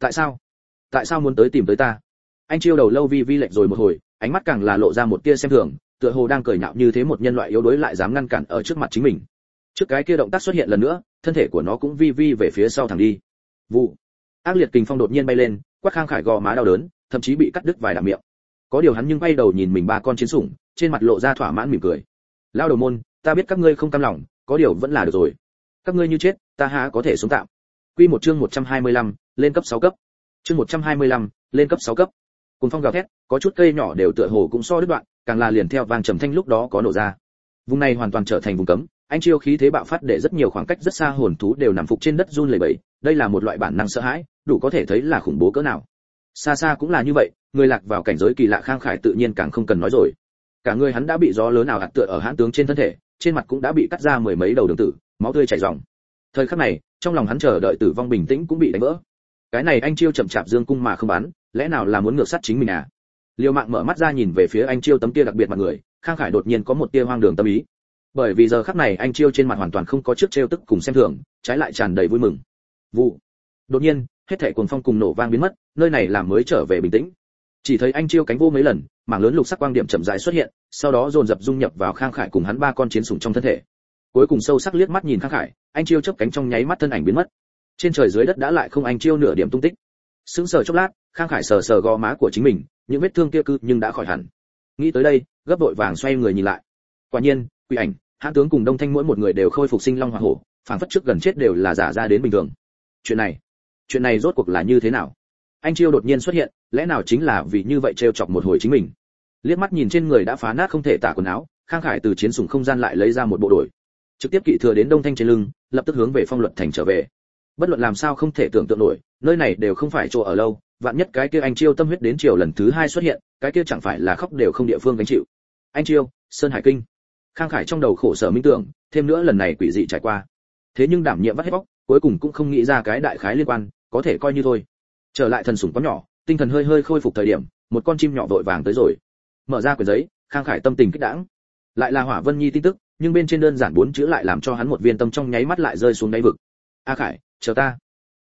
Tại sao muốn tới tìm tới ta? Anh chiêu đầu lâu vi vi lệnh rồi một hồi, ánh mắt càng là lộ ra một tia xem thường, tựa hồ đang cười nhạo như thế một nhân loại yếu đuối lại dám ngăn cản ở trước mặt chính mình. Trước cái kia động tác xuất hiện lần nữa, thân thể của nó cũng vi vi về phía sau thẳng đi. Vụ. Ác liệt kình phong đột nhiên bay lên, quát Khang Khải gò má đau đớn, thậm chí bị cắt đứt vài đạm miệng. Có điều hắn nhưng bay đầu nhìn mình ba con chiến sủng, trên mặt lộ ra thỏa mãn mỉm cười. Lao đầu môn, ta biết các ngươi không cam lòng, có điều vẫn là được rồi. Các ngươi như chết, ta há có thể sống tạm. Quy một chương 125, lên cấp 6 cấp. Chương 125, lên cấp 6 cấp. Cùng phong gào thét, có chút cây nhỏ đều tựa hồ cũng so đứt đoạn, càng là liền theo vang trầm thanh lúc đó có nổ ra. Vùng này hoàn toàn trở thành vùng cấm, anh chiêu khí thế bạo phát để rất nhiều khoảng cách rất xa hồn thú đều nằm phục trên đất run lẩy bẩy, đây là một loại bản năng sợ hãi, đủ có thể thấy là khủng bố cỡ nào. Xa xa cũng là như vậy, người lạc vào cảnh giới kỳ lạ Khang Khải tự nhiên càng không cần nói rồi. Cả người hắn đã bị gió lớn ảo ạt tựa ở hãn tướng trên thân thể, trên mặt cũng đã bị cắt ra mười mấy đầu đường tử, máu tươi chảy ròng. Thời khắc này, trong lòng hắn chờ đợi tử vong bình tĩnh cũng bị đánh vỡ. Cái này anh chiêu chậm chạp dương cung mà không bắn, lẽ nào là muốn ngược sát chính mình à? Liêu Mạng mở mắt ra nhìn về phía anh chiêu tấm kia đặc biệt mặt người, Khang Khải đột nhiên có một tia hoang đường tâm ý. Bởi vì giờ khắc này anh chiêu trên mặt hoàn toàn không có trước trêu tức cùng xem thường, trái lại tràn đầy vui mừng. Vụ. Đột nhiên, hết thảy cuồng phong cùng nổ vang biến mất, nơi này làm mới trở về bình tĩnh. Chỉ thấy anh chiêu cánh vô mấy lần, mảng lớn lục sắc quang điểm chậm rãi xuất hiện, sau đó dồn dập dung nhập vào Khang Khải cùng hắn ba con chiến sủng trong thân thể. Cuối cùng sâu sắc liếc mắt nhìn Khang Khải, anh chiêu chớp cánh trong nháy mắt thân ảnh biến mất. Trên trời dưới đất đã lại không anh chiêu nửa điểm tung tích. Sững sờ chốc lát, Khang Khải sờ sờ gò má của chính mình, những vết thương kia cứ nhưng đã khỏi hẳn. Nghĩ tới đây, gấp đội vàng xoay người nhìn lại. Quả nhiên, Quỷ Ảnh, Hãn tướng cùng Đông Thanh mỗi một người đều khôi phục sinh long hỏa hổ, phảng phất trước gần chết đều là giả ra đến bình thường. Chuyện này rốt cuộc là như thế nào? Anh chiêu đột nhiên xuất hiện, lẽ nào chính là vì như vậy trêu chọc một hồi chính mình? Liếc mắt nhìn trên người đã phá nát không thể tả quần áo, Khang Khải từ chiến sủng không gian lại lấy ra một bộ đổi, trực tiếp kỵ thừa đến Đông Thanh trên lưng, lập tức hướng về Phong Luật thành trở về. Bất luận làm sao không thể tưởng tượng nổi, nơi này đều không phải chỗ ở lâu, vạn nhất cái kia anh chiêu tâm huyết đến chiều lần thứ hai xuất hiện, cái kia chẳng phải là khóc đều không địa phương gánh chịu. Anh chiêu, Sơn Hải Kinh. Khang Khải trong đầu khổ sở minh tưởng, thêm nữa lần này quỷ dị trải qua. Thế nhưng đảm nhiệm vắt hết bóc, cuối cùng cũng không nghĩ ra cái đại khái liên quan, có thể coi như thôi. Trở lại thần sủng quá nhỏ, tinh thần hơi hơi khôi phục thời điểm, một con chim nhỏ vội vàng tới rồi. Mở ra quyển giấy, Khang Khải tâm tình kích đãng. Lại là Hỏa Vân Nhi tin tức, nhưng bên trên đơn giản 4 chữ lại làm cho hắn một viên tâm trong nháy mắt lại rơi xuống đáy vực. A Khải, chờ ta.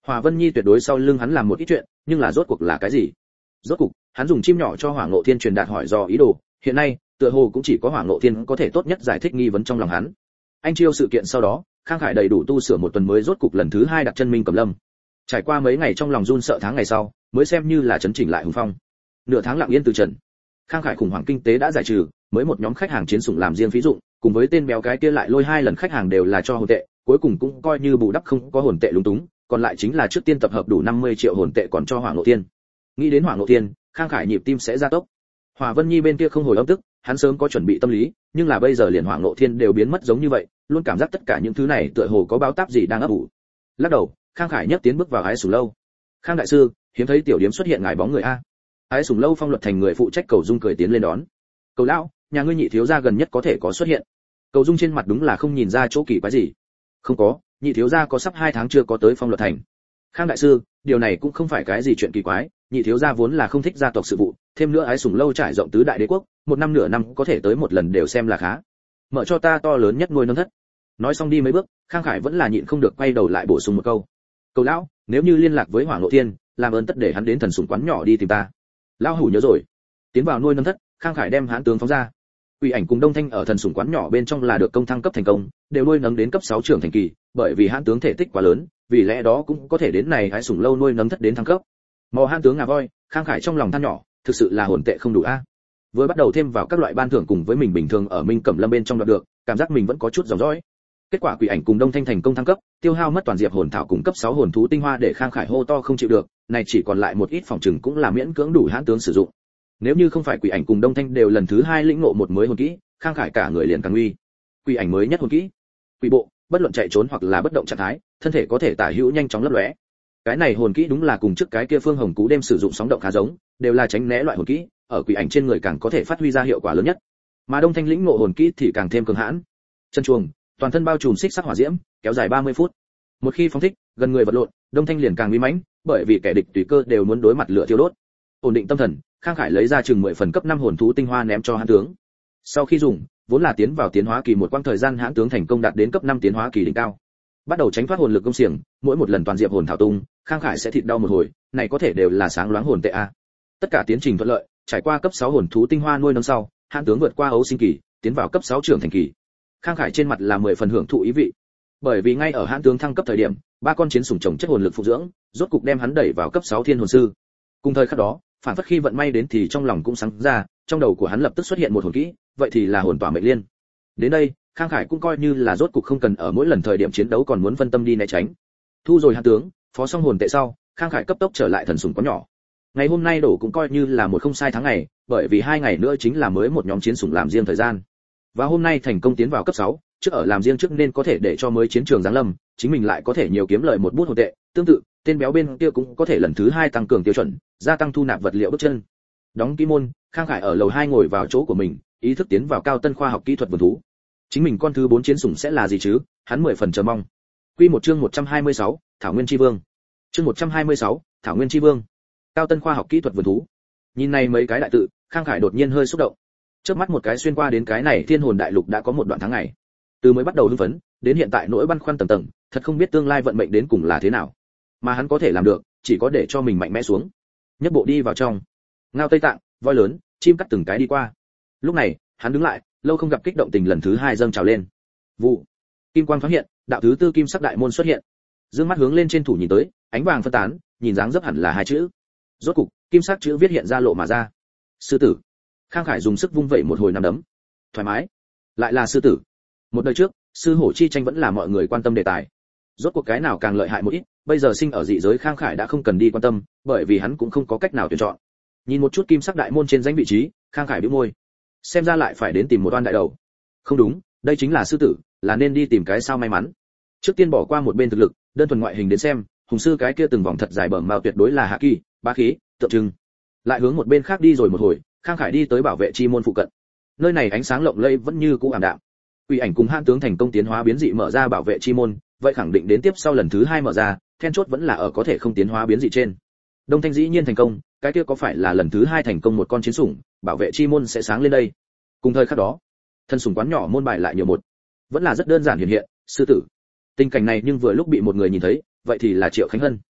Hỏa Vân Nhi tuyệt đối sau lưng hắn làm một ít chuyện, nhưng là rốt cuộc là cái gì? Rốt cuộc, hắn dùng chim nhỏ cho Hỏa Ngộ Thiên truyền đạt hỏi do ý đồ, hiện nay, tựa hồ cũng chỉ có Hỏa Ngộ Thiên có thể tốt nhất giải thích nghi vấn trong lòng hắn. Anh chiêu sự kiện sau đó, Khang Khải đầy đủ tu sửa một tuần mới rốt cục lần thứ 2 đặt chân Minh Cẩm Lâm. Trải qua mấy ngày trong lòng run sợ tháng ngày sau, mới xem như là chấn chỉnh lại hùng phong. Nửa tháng lặng yên từ trần. Khang Khải khủng hoảng kinh tế đã giải trừ, mới một nhóm khách hàng chiến sủng làm riêng phí dụng, cùng với tên béo cái kia lại lôi 2 lần khách hàng đều là cho hồn tệ, cuối cùng cũng coi như bù đắp không có hồn tệ lúng túng, còn lại chính là trước tiên tập hợp đủ 50 triệu hồn tệ còn cho Hỏa Ngộ Thiên. Nghĩ đến Hỏa Ngộ Thiên, Khang Khải nhịp tim sẽ gia tốc. Hỏa Vân Nhi bên kia không hồi âm tức, hắn sớm có chuẩn bị tâm lý, nhưng là bây giờ liền Hỏa Ngộ Thiên đều biến mất giống như vậy, luôn cảm giác tất cả những thứ này tựa hồ có báo táp gì đang ấp ủ. Lắc đầu, Khang Khải nhấc tiến bước vào Ái Sủng lâu. Khang đại sư, hiếm thấy tiểu điếm xuất hiện ngài bóng người a. Ái Sủng lâu Phong Luật Thành người phụ trách Cầu Dung cười tiến lên đón. Cầu lão, nhà ngươi nhị thiếu gia gần nhất có thể có xuất hiện. Cầu Dung trên mặt đúng là không nhìn ra chỗ kỳ quái gì. Không có, nhị thiếu gia có sắp 2 tháng chưa có tới Phong Luật Thành. Khang đại sư, điều này cũng không phải cái gì chuyện kỳ quái, nhị thiếu gia vốn là không thích gia tộc sự vụ, thêm nữa Ái Sủng lâu trải rộng tứ đại đế quốc, 1 năm nửa năm có thể tới một lần đều xem là khá. Mở cho ta to lớn nhất nuôi nấng thất. Nói xong đi mấy bước, Khang Khải vẫn là nhịn không được quay đầu lại bổ sung một câu. Cầu lão, nếu như liên lạc với Hỏa Ngộ Thiên, làm ơn tất để hắn đến Thần Sủng quán nhỏ đi tìm ta. Lão hủ nhớ rồi. Tiến vào nuôi nấng thất, Khang Khải đem hãn tướng phóng ra. Quỷ Ảnh cùng Đông Thanh ở Thần Sủng quán nhỏ bên trong là được công thăng cấp thành công, đều nuôi nấng đến cấp 6 trưởng thành kỳ, bởi vì hãn tướng thể tích quá lớn, vì lẽ đó cũng có thể đến này Ái Sủng lâu nuôi nấng thất đến thăng cấp. Mò hãn tướng ngà voi, Khang Khải trong lòng than nhỏ, thực sự là hồn tệ không đủ a. Vừa bắt đầu thêm vào các loại ban thưởng cùng với mình bình thường ở Minh Cẩm Lâm bên trong đoạt được, cảm giác mình vẫn có chút dòng dõi. Kết quả Quỷ Ảnh cùng Đông Thanh thành công thăng cấp, tiêu hao mất toàn diệp hồn thảo cùng cấp 6 hồn thú tinh hoa để Khang Khải hô to không chịu được, này chỉ còn lại một ít phòng trừng cũng là miễn cưỡng đủ hãn tướng sử dụng. Nếu như không phải Quỷ Ảnh cùng Đông Thanh đều lần thứ 2 lĩnh ngộ một mới hồn kỹ, Khang Khải cả người liền càng nguy. Quỷ Ảnh mới nhất hồn kỹ, Quỷ bộ, bất luận chạy trốn hoặc là bất động trạng thái, thân thể có thể tả hữu nhanh chóng lấp lóe. Cái này hồn kỹ đúng là cùng trước cái kia Phương Hồng Cú đêm sử dụng sóng động khá giống, đều là tránh né loại hồn kỹ, ở Quỷ Ảnh trên người càng có thể phát huy ra hiệu quả lớn nhất. Mà Đông Thanh lĩnh ngộ hồn kỹ thì càng thêm cường hãn. Chân chuồng, toàn thân bao trùm xích sắc hỏa diễm, kéo dài 30 phút. Một khi phóng thích, gần người vật lộn, Đông Thanh liền càng uy mãnh, bởi vì kẻ địch tùy cơ đều muốn đối mặt lửa thiêu đốt. Ổn định tâm thần, Khang Khải lấy ra chừng 10 phần cấp 5 hồn thú tinh hoa ném cho hãn tướng. Sau khi dùng, vốn là tiến vào tiến hóa kỳ một quãng thời gian hãn tướng thành công đạt đến cấp 5 tiến hóa kỳ đỉnh cao. Bắt đầu tránh thoát hồn lực công xiềng, mỗi một lần toàn diệp hồn thảo tung, Khang Khải sẽ thịt đau một hồi, này có thể đều là sáng loáng hồn tệ a. Tất cả tiến trình thuận lợi, trải qua cấp 6 hồn thú tinh hoa nuôi nấng sau, hãn tướng vượt qua ấu sinh kỳ, tiến vào cấp 6 trưởng thành kỳ. Khang Khải trên mặt là 10 phần hưởng thụ ý vị. Bởi vì ngay ở hãn tướng thăng cấp thời điểm, 3 con chiến sủng trồng chất hồn lực phụ dưỡng, rốt cục đem hắn đẩy vào cấp 6 thiên hồn sư. Cùng thời khắc đó, phản phất khi vận may đến thì trong lòng cũng sáng ra, trong đầu của hắn lập tức xuất hiện một hồn kỹ, vậy thì là hồn tỏa mệnh liên. Đến đây, Khang Khải cũng coi như là rốt cục không cần ở mỗi lần thời điểm chiến đấu còn muốn phân tâm đi né tránh. Thu rồi hãn tướng, phó xong hồn tệ sau, Khang Khải cấp tốc trở lại Thần Sủng quán nhỏ. Ngày hôm nay đổ cũng coi như là một không sai tháng ngày, bởi vì 2 ngày nữa chính là mới một nhóm chiến sủng làm riêng thời gian. Và hôm nay thành công tiến vào cấp 6, trước ở làm riêng trước nên có thể để cho mới chiến trường giáng lâm, chính mình lại có thể nhiều kiếm lợi một bút hồn tệ, tương tự, tên béo bên kia cũng có thể lần thứ 2 tăng cường tiêu chuẩn, gia tăng thu nạp vật liệu bước chân. Đóng ký môn, Khang Khải ở lầu 2 ngồi vào chỗ của mình, ý thức tiến vào cao tân khoa học kỹ thuật vườn thú. Chính mình con thứ 4 chiến sủng sẽ là gì chứ? Hắn 10 phần chờ mong. Quy một chương 126, Thảo Nguyên Chi Vương. Chương 126, Thảo Nguyên Chi Vương. Cao tân khoa học kỹ thuật vườn thú. Nhìn này mấy cái đại tự, Khang Khải đột nhiên hơi xúc động. Chớp mắt một cái xuyên qua đến cái này Thiên Hồn Đại Lục đã có một đoạn tháng ngày. Từ mới bắt đầu hưng phấn, đến hiện tại nỗi băn khoăn tầng tầng, thật không biết tương lai vận mệnh đến cùng là thế nào. Mà hắn có thể làm được, chỉ có để cho mình mạnh mẽ xuống. Nhất bộ đi vào trong. Ngao Tây Tạng, voi lớn, chim cắt từng cái đi qua. Lúc này, hắn đứng lại, lâu không gặp kích động tình lần thứ 2 dâng trào lên. Vụ. Kim quang thoáng hiện, đạo thứ tư kim sắc đại môn xuất hiện. Dương mắt hướng lên trên thủ nhìn tới, ánh vàng phân tán, nhìn dáng dấp hẳn là 2 chữ. Rốt cục, kim sắc chữ viết hiện ra lộ mà ra. Sư tử. Khang Khải dùng sức vung vẩy một hồi nắm đấm. Thoải mái. Lại là sư tử. Một đời trước, sư hổ chi tranh vẫn là mọi người quan tâm đề tài. Rốt cuộc cái nào càng lợi hại một ít, bây giờ sinh ở dị giới Khang Khải đã không cần đi quan tâm, bởi vì hắn cũng không có cách nào tuyển chọn. Nhìn một chút kim sắc đại môn trên danh vị trí, Khang Khải bĩu môi. Xem ra lại phải đến tìm một oan đại đầu. Không đúng, đây chính là sư tử, là nên đi tìm cái sao may mắn. Trước tiên bỏ qua một bên thực lực, đơn thuần ngoại hình đến xem, hùng sư cái kia từng vòng thật dài bẩm mao tuyệt đối là hạ kỳ, bá khí, tượng trưng. Lại hướng một bên khác đi rồi một hồi, Khang Khải đi tới bảo vệ chi môn phụ cận. Nơi này ánh sáng lộng lẫy vẫn như cũ ảm đạm. Quỷ Ảnh cùng hãn tướng thành công tiến hóa biến dị mở ra bảo vệ chi môn, vậy khẳng định đến tiếp sau lần thứ 2 mở ra, then chốt vẫn là ở có thể không tiến hóa biến dị trên. Đông Thanh dĩ nhiên thành công, cái kia có phải là lần thứ 2 thành công một con chiến sủng, bảo vệ chi môn sẽ sáng lên đây. Cùng thời khắc đó, thân sủng quán nhỏ môn bài lại nhiều một, vẫn là rất đơn giản hiện hiện, sư tử. Tình cảnh này nhưng vừa lúc bị một người nhìn thấy, vậy thì là Triệu Khánh Hân.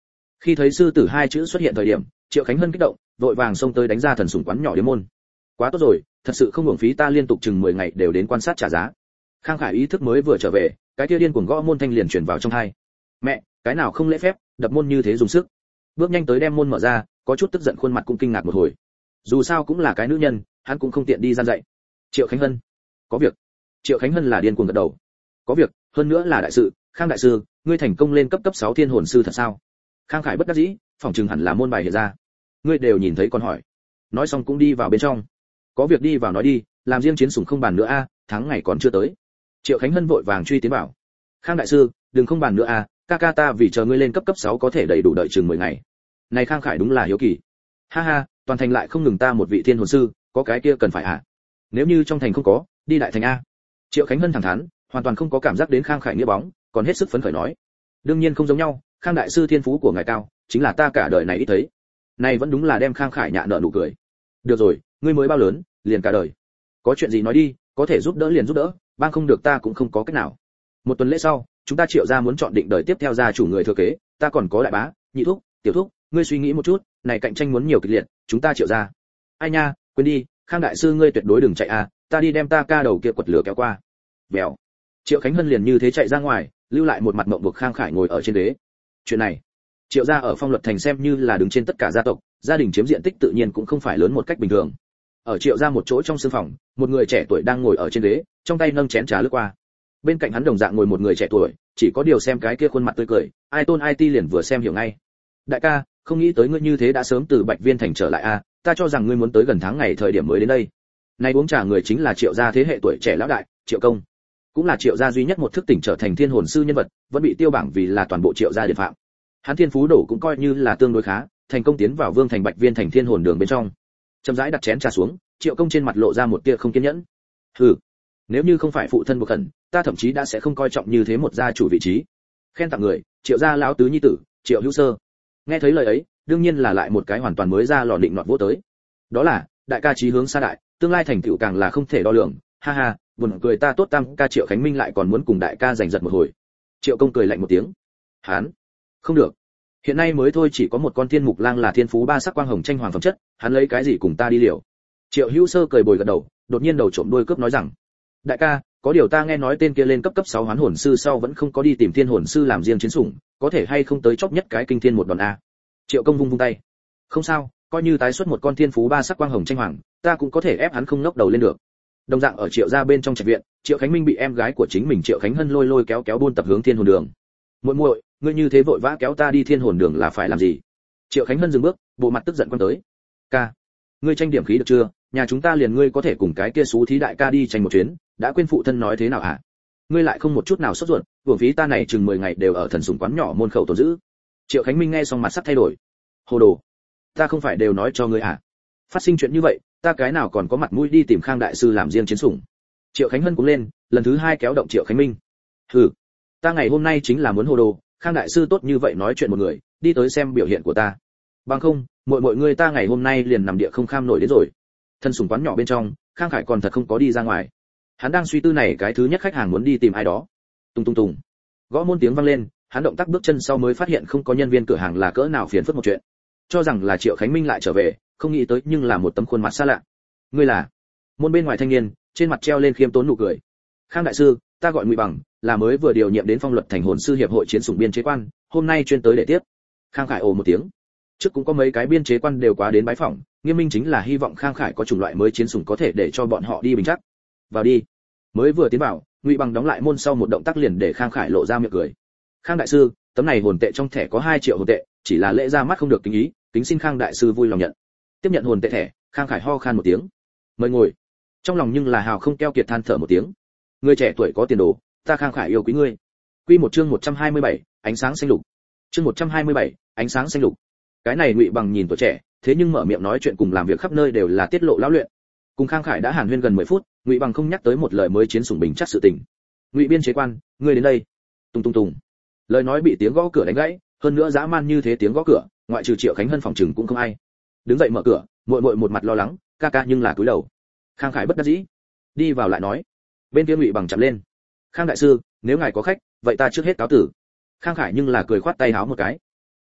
Khi thấy sư tử hai chữ xuất hiện thời điểm, Triệu Khánh Hân kích động, vội vàng xông tới đánh ra thần sủng quán nhỏ điếm môn. Quá tốt rồi, thật sự không uổng phí ta liên tục chừng 10 ngày đều đến quan sát trả giá. Khang Khải ý thức mới vừa trở về, cái kia điên cuồng gõ môn thanh liền truyền vào trong tai. Mẹ, cái nào không lễ phép, đập môn như thế dùng sức. Bước nhanh tới đem môn mở ra, có chút tức giận khuôn mặt cũng kinh ngạc một hồi. Dù sao cũng là cái nữ nhân, hắn cũng không tiện đi gian dạy. Triệu Khánh Hân, có việc. Triệu Khánh Hân là điên cuồng gật đầu. Có việc, hơn nữa là đại sự. Khang đại sư, ngươi thành công lên cấp 6 thiên hồn sư thật sao? Khang Khải bất đắc dĩ, phỏng chừng hẳn là môn bài hiện ra. Ngươi đều nhìn thấy còn hỏi. Nói xong cũng đi vào bên trong. Có việc đi vào nói đi, làm riêng chiến sủng không bàn nữa a, tháng ngày còn chưa tới. Triệu Khánh Hân vội vàng truy tiến vào. Khang đại sư, đừng không bàn nữa a, ca ca ta vì chờ ngươi lên cấp 6 có thể đầy đủ đợi chừng 10 ngày. Này Khang Khải đúng là hiếu kỳ. Ha ha, toàn thành lại không ngừng ta một vị thiên hồn sư, có cái kia cần phải à? Nếu như trong thành không có, đi đại thành a. Triệu Khánh Hân thẳng thắn, hoàn toàn không có cảm giác đến Khang Khải nghĩa bóng, còn hết sức phấn khởi nói. Đương nhiên không giống nhau, Khang đại sư thiên phú của ngài cao, chính là ta cả đời này ít thấy. Này vẫn đúng là đem Khang Khải nhạ nợ nụ cười. Được rồi, ngươi mới bao lớn, liền cả đời. Có chuyện gì nói đi, có thể giúp đỡ liền giúp đỡ, bang không được ta cũng không có cách nào. Một tuần lễ sau, chúng ta Triệu gia muốn chọn định đời tiếp theo gia chủ người thừa kế, ta còn có đại bá, nhị thúc, tiểu thúc, ngươi suy nghĩ một chút, này cạnh tranh muốn nhiều kịch liệt, chúng ta Triệu gia. Ai nha, quên đi, Khang đại sư ngươi tuyệt đối đừng chạy a, ta đi đem ta ca đầu kia quật lửa kéo qua. Bèo. Triệu Khánh Hân liền như thế chạy ra ngoài, lưu lại một mặt mộng bực Khang Khải ngồi ở trên ghế. Chuyện này, Triệu gia ở Phong Luật thành xem như là đứng trên tất cả gia tộc, gia đình chiếm diện tích tự nhiên cũng không phải lớn một cách bình thường. Ở Triệu gia một chỗ trong sương phòng, một người trẻ tuổi đang ngồi ở trên ghế, trong tay nâng chén trà lướt qua. Bên cạnh hắn đồng dạng ngồi một người trẻ tuổi, chỉ có điều xem cái kia khuôn mặt tươi cười, ai tôn IT liền vừa xem hiểu ngay. Đại ca, không nghĩ tới ngươi như thế đã sớm từ Bạch Viên thành trở lại a, ta cho rằng ngươi muốn tới gần tháng ngày thời điểm mới đến đây. Nay uống trà người chính là Triệu gia thế hệ tuổi trẻ lão đại, Triệu Công, cũng là Triệu gia duy nhất một thức tỉnh trở thành thiên hồn sư nhân vật, vẫn bị tiêu bảng vì là toàn bộ Triệu gia điển phạm. Hắn thiên phú đổ cũng coi như là tương đối khá, thành công tiến vào Vương thành Bạch Viên thành thiên hồn đường bên trong. Chậm rãi đặt chén trà xuống, Triệu Công trên mặt lộ ra một tia không kiên nhẫn. Hừ, nếu như không phải phụ thân buộc khẩn, ta thậm chí đã sẽ không coi trọng như thế một gia chủ vị trí. Khen tặng người, Triệu gia lão tứ nhi tử, Triệu Hữu Sơ. Nghe thấy lời ấy, đương nhiên là lại một cái hoàn toàn mới ra lò định nọt vỗ tới. Đó là, đại ca chí hướng xa đại, tương lai thành tựu càng là không thể đo lường, ha ha, buồn cười ta tốt tam ca Triệu Khánh Minh lại còn muốn cùng đại ca giành giật một hồi. Triệu Công cười lạnh một tiếng. Hán, không được. Hiện nay mới thôi chỉ có một con thiên mục lang là thiên phú ba sắc quang hồng tranh hoàng phẩm chất, hắn lấy cái gì cùng ta đi liều? Triệu Hữu Sơ cười bồi gật đầu, đột nhiên đầu trộm đuôi cướp nói rằng: đại ca, có điều ta nghe nói tên kia lên cấp 6 hoán hồn sư sau vẫn không có đi tìm thiên hồn sư làm riêng chiến sủng, có thể hay không tới chóp nhất cái kinh thiên một đòn a? Triệu Công vung vung tay. Không sao, coi như tái xuất một con thiên phú ba sắc quang hồng tranh hoàng, ta cũng có thể ép hắn không ngóc đầu lên được. Đồng dạng ở Triệu gia bên trong trạch viện, Triệu Khánh Minh bị em gái của chính mình Triệu Khánh Hân lôi kéo buôn tập hướng thiên hồn đường. Muội muội, ngươi như thế vội vã kéo ta đi thiên hồn đường là phải làm gì? Triệu Khánh Hân dừng bước, bộ mặt tức giận quan tới. Ca, ngươi tranh điểm khí được chưa? Nhà chúng ta liền ngươi có thể cùng cái kia xú thí đại ca đi tranh một chuyến, đã quên phụ thân nói thế nào hả? Ngươi lại không một chút nào sốt ruột, uổng phí ta này chừng 10 ngày đều ở thần sủng quán nhỏ môn khẩu tồn giữ. Triệu Khánh Minh nghe xong mặt sắc thay đổi. Hồ đồ, ta không phải đều nói cho ngươi à? Phát sinh chuyện như vậy, ta cái nào còn có mặt mũi đi tìm Khang đại sư làm riêng chiến sủng? Triệu Khánh Hân cũng lên, lần thứ 2 kéo động Triệu Khánh Minh. Hừ, ta ngày hôm nay chính là muốn hồ đồ, Khang đại sư tốt như vậy nói chuyện một người, đi tới xem biểu hiện của ta. Bằng không, mọi người ta ngày hôm nay liền nằm địa không kham nổi đến rồi. Thân sủng quán nhỏ bên trong, Khang Khải còn thật không có đi ra ngoài. Hắn đang suy tư này cái thứ nhất khách hàng muốn đi tìm ai đó. Tung tung tung. Gõ môn tiếng vang lên, hắn động tác bước chân sau mới phát hiện không có nhân viên cửa hàng là cỡ nào phiền phức một chuyện. Cho rằng là Triệu Khánh Minh lại trở về, không nghĩ tới nhưng là một tấm khuôn mặt xa lạ. Ngươi là? Môn bên ngoài thanh niên, trên mặt treo lên khiêm tốn nụ cười. Khang đại sư, ta gọi Ngụy Bằng, là mới vừa điều nhiệm đến Phong Luật thành hồn sư hiệp hội chiến sủng biên chế quan, hôm nay chuyên tới để tiếp. Khang Khải ồ một tiếng. Trước cũng có mấy cái biên chế quan đều quá đến bái phỏng, nghiêm minh chính là hy vọng Khang Khải có chủng loại mới chiến sủng có thể để cho bọn họ đi bình chắc. Vào đi. Mới vừa tiến vào, Ngụy Bằng đóng lại môn sau một động tác liền để Khang Khải lộ ra miệng cười. Khang đại sư, tấm này hồn tệ trong thẻ có 2 triệu hồn tệ, chỉ là lễ ra mắt không được kính ý, kính xin Khang đại sư vui lòng nhận. Tiếp nhận hồn tệ thẻ, Khang Khải ho khan một tiếng. Mời ngồi. Trong lòng nhưng là hào không keo kiệt than thở một tiếng. Người trẻ tuổi có tiền đồ, ta Khang Khải yêu quý ngươi. Quy một chương 127, ánh sáng xanh lục. Chương 127, ánh sáng xanh lục. Cái này Ngụy Bằng nhìn tuổi trẻ, thế nhưng mở miệng nói chuyện cùng làm việc khắp nơi đều là tiết lộ lão luyện. Cùng Khang Khải đã hàn huyên gần 10 phút, Ngụy Bằng không nhắc tới một lời mới chiến sủng bình chắc sự tình. Ngụy biên chế quan, ngươi đến đây. Tung tung tung. Lời nói bị tiếng gõ cửa đánh gãy, hơn nữa dã man như thế tiếng gõ cửa, ngoại trừ Triệu Khánh Hân phòng trừng cũng không ai. Đứng dậy mở cửa, muội một mặt lo lắng, ca ca nhưng là cúi đầu. Khang Khải bất đắc dĩ, đi vào lại nói. Bên kia Ngụy Bằng chậm lên. Khang đại sư, nếu ngài có khách, vậy ta trước hết cáo tử. Khang Khải nhưng là cười khoát tay háo một cái.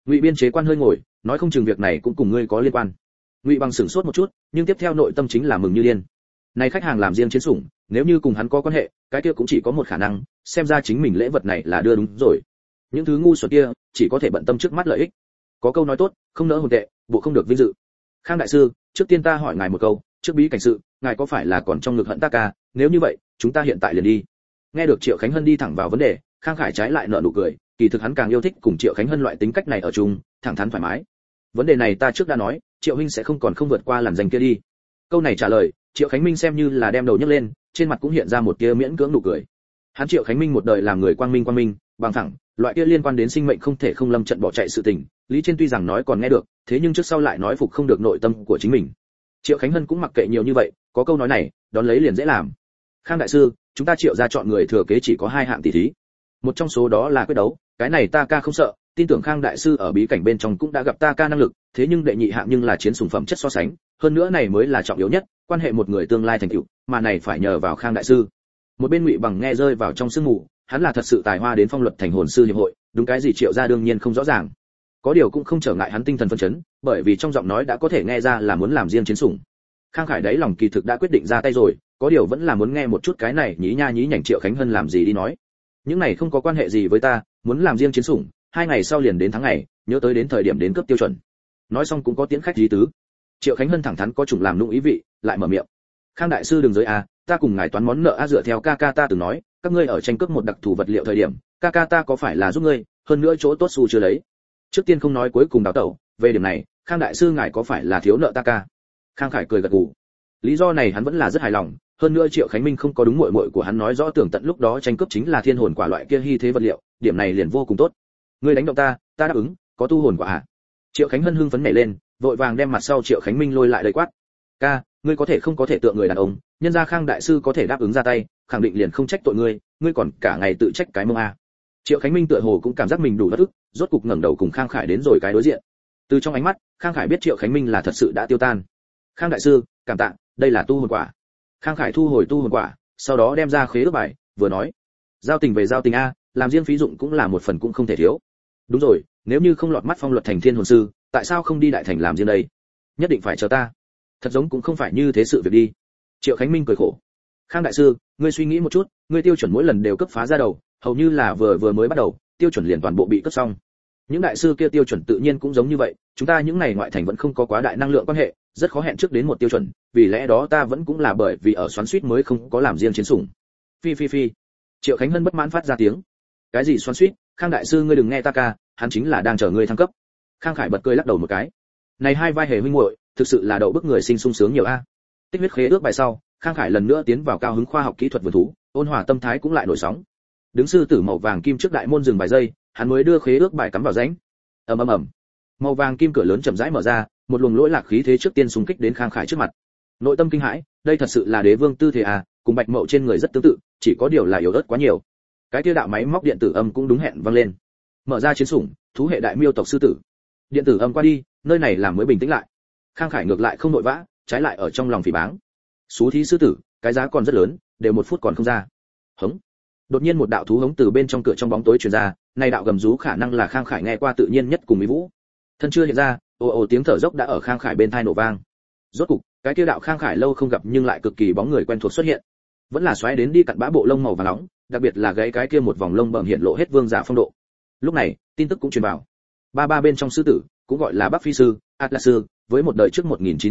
Ngụy biên chế quan hơi ngồi, nói không chừng việc này cũng cùng ngươi có liên quan. Ngụy Bằng sửng sốt một chút, nhưng tiếp theo nội tâm chính là mừng như điên. Này khách hàng làm riêng chiến sủng, nếu như cùng hắn có quan hệ, cái kia cũng chỉ có một khả năng, xem ra chính mình lễ vật này là đưa đúng rồi. Những thứ ngu xuẩn kia, chỉ có thể bận tâm trước mắt lợi ích. Có câu nói tốt, không nỡ hồn tệ, bộ không được vinh dự. Khang đại sư, trước tiên ta hỏi ngài một câu, trước bí cảnh sự, ngài có phải là còn trong ngực hận ta ca, nếu như vậy, chúng ta hiện tại liền đi. Nghe được Triệu Khánh Hân đi thẳng vào vấn đề, Khang Khải trái lại nở nụ cười, kỳ thực hắn càng yêu thích cùng Triệu Khánh Hân loại tính cách này ở chung, thẳng thắn thoải mái. Vấn đề này ta trước đã nói, Triệu huynh sẽ không còn không vượt qua làn danh kia đi. Câu này trả lời, Triệu Khánh Minh xem như là đem đầu nhấc lên, trên mặt cũng hiện ra một tia miễn cưỡng nụ cười. Hắn Triệu Khánh Minh một đời làm người quang minh, bằng thẳng, loại kia liên quan đến sinh mệnh không thể không lâm trận bỏ chạy sự tình, lý trên tuy rằng nói còn nghe được, thế nhưng trước sau lại nói phục không được nội tâm của chính mình. Triệu Khánh Hân cũng mặc kệ nhiều như vậy, có câu nói này, đón lấy liền dễ làm. Khang đại sư, chúng ta Triệu gia chọn người thừa kế chỉ có 2 hạng tỷ thí. Một trong số đó là quyết đấu, cái này ta ca không sợ, tin tưởng Khang đại sư ở bí cảnh bên trong cũng đã gặp ta ca năng lực, thế nhưng đệ nhị hạng nhưng là chiến sủng phẩm chất so sánh, hơn nữa này mới là trọng yếu nhất, quan hệ một người tương lai thành tựu, mà này phải nhờ vào Khang đại sư. Một bên Ngụy Bằng nghe rơi vào trong sương mù, hắn là thật sự tài hoa đến phong luật thành hồn sư hiệp hội, đúng cái gì Triệu gia đương nhiên không rõ ràng. Có điều cũng không trở ngại hắn tinh thần phấn chấn, bởi vì trong giọng nói đã có thể nghe ra là muốn làm riêng chiến sủng. Khang Khải đấy lòng kỳ thực đã quyết định ra tay rồi, có điều vẫn là muốn nghe một chút cái này nhí nha nhí nhảnh Triệu Khánh Hân làm gì đi nói. Những này không có quan hệ gì với ta, muốn làm riêng chiến sủng, 2 ngày sau liền đến tháng ngày, nhớ tới đến thời điểm đến cấp tiêu chuẩn. Nói xong cũng có tiến khách lý tứ. Triệu Khánh Hân thẳng thắn có chủng làm nũng ý vị, lại mở miệng. Khang đại sư đừng giới a, ta cùng ngài toán món nợ a, dựa theo ca ca ta từng nói, các ngươi ở tranh cướp một đặc thù vật liệu thời điểm, ca ca ta có phải là giúp ngươi, hơn nữa chỗ tốt xu chưa lấy. Trước tiên không nói cuối cùng đào tẩu, về điểm này, Khang đại sư ngài có phải là thiếu nợ ta ca? Khang Khải cười gật gù. Lý do này hắn vẫn là rất hài lòng, hơn nữa Triệu Khánh Minh không có đúng muội muội của hắn nói rõ tưởng tận lúc đó tranh cướp chính là thiên hồn quả loại kia hy thế vật liệu, điểm này liền vô cùng tốt. Ngươi đánh động ta, ta đáp ứng, có tu hồn quả à? Triệu Khánh Hân hưng phấn nhảy lên, vội vàng đem mặt sau Triệu Khánh Minh lôi lại đầy quát. Ca, ngươi có thể không có thể tượng người đàn ông, nhân gia Khang đại sư có thể đáp ứng ra tay, khẳng định liền không trách tội ngươi, ngươi còn cả ngày tự trách cái mông a. Triệu Khánh Minh tựa hồ cũng cảm giác mình đủ bất ức, rốt cục ngẩng đầu cùng Khang Khải đến rồi cái đối diện. Từ trong ánh mắt, Khang Khải biết Triệu Khánh Minh là thật sự đã tiêu tan. Khang đại sư, cảm tạ, đây là tu hồn quả. Khang Khải thu hồi tu hồn quả, sau đó đem ra khế ước bài, vừa nói, giao tình về giao tình a, làm riêng phí dụng cũng là một phần cũng không thể thiếu. Đúng rồi, nếu như không lọt mắt phong luật thành thiên hồn sư, tại sao không đi đại thành làm riêng đây? Nhất định phải chờ ta. Thật giống cũng không phải như thế sự việc đi. Triệu Khánh Minh cười khổ. Khang đại sư, ngươi suy nghĩ một chút, ngươi tiêu chuẩn mỗi lần đều cấp phá ra đầu, hầu như là vừa mới bắt đầu, tiêu chuẩn liền toàn bộ bị cấp xong. Những đại sư kia tiêu chuẩn tự nhiên cũng giống như vậy, chúng ta những này ngoại thành vẫn không có quá đại năng lượng quan hệ, rất khó hẹn trước đến một tiêu chuẩn, vì lẽ đó ta vẫn cũng là bởi vì ở xoắn xuýt mới không có làm riêng chiến sủng. Phi. Triệu Khánh Hân bất mãn phát ra tiếng. Cái gì xoắn xuýt, Khang đại sư ngươi đừng nghe ta ca, hắn chính là đang chờ ngươi thăng cấp. Khang Khải bật cười lắc đầu một cái. Này hai vai hề huynh muội, thực sự là đậu bức người sinh sung sướng nhiều a. Tích huyết khế ước bài sau, Khang Khải lần nữa tiến vào cao hứng khoa học kỹ thuật vườn thú, ôn hòa tâm thái cũng lại nổi sóng. Đứng sư tử màu vàng kim trước đại môn dừng vài giây, hắn mới đưa khế ước bài cắm vào rãnh. Ầm. Màu vàng kim cửa lớn chậm rãi mở ra, một luồng lỗi lạc khí thế trước tiên xung kích đến Khang Khải trước mặt. Nội tâm kinh hãi, đây thật sự là đế vương tư thế à, cùng Bạch Mậu trên người rất tương tự, chỉ có điều là yếu ớt quá nhiều. Cái kia đạo máy móc điện tử âm cũng đúng hẹn vang lên. Mở ra chiến sủng, thú hệ đại miêu tộc sư tử. Điện tử âm qua đi, nơi này làm mới bình tĩnh lại. Khang Khải ngược lại không nội vã, trái lại ở trong lòng phỉ báng. Xú thí sư tử, cái giá còn rất lớn, đều 1 phút còn không ra. Hống. Đột nhiên một đạo thú hống từ bên trong cửa trong bóng tối truyền ra, này đạo gầm rú khả năng là Khang Khải nghe qua tự nhiên nhất cùng Mỹ Vũ. Thân chưa hiện ra, ồ tiếng thở dốc đã ở Khang Khải bên tai nổ vang. Rốt cục, cái kia đạo Khang Khải lâu không gặp nhưng lại cực kỳ bóng người quen thuộc xuất hiện. Vẫn là xoáy đến đi cặn bã bộ lông màu vàng nóng, đặc biệt là gáy cái kia một vòng lông bẩm hiện lộ hết vương giả phong độ. Lúc này, tin tức cũng truyền vào. Ba bên trong sư tử, cũng gọi là Bắc Phi sư, Atlas sư, với một đời trước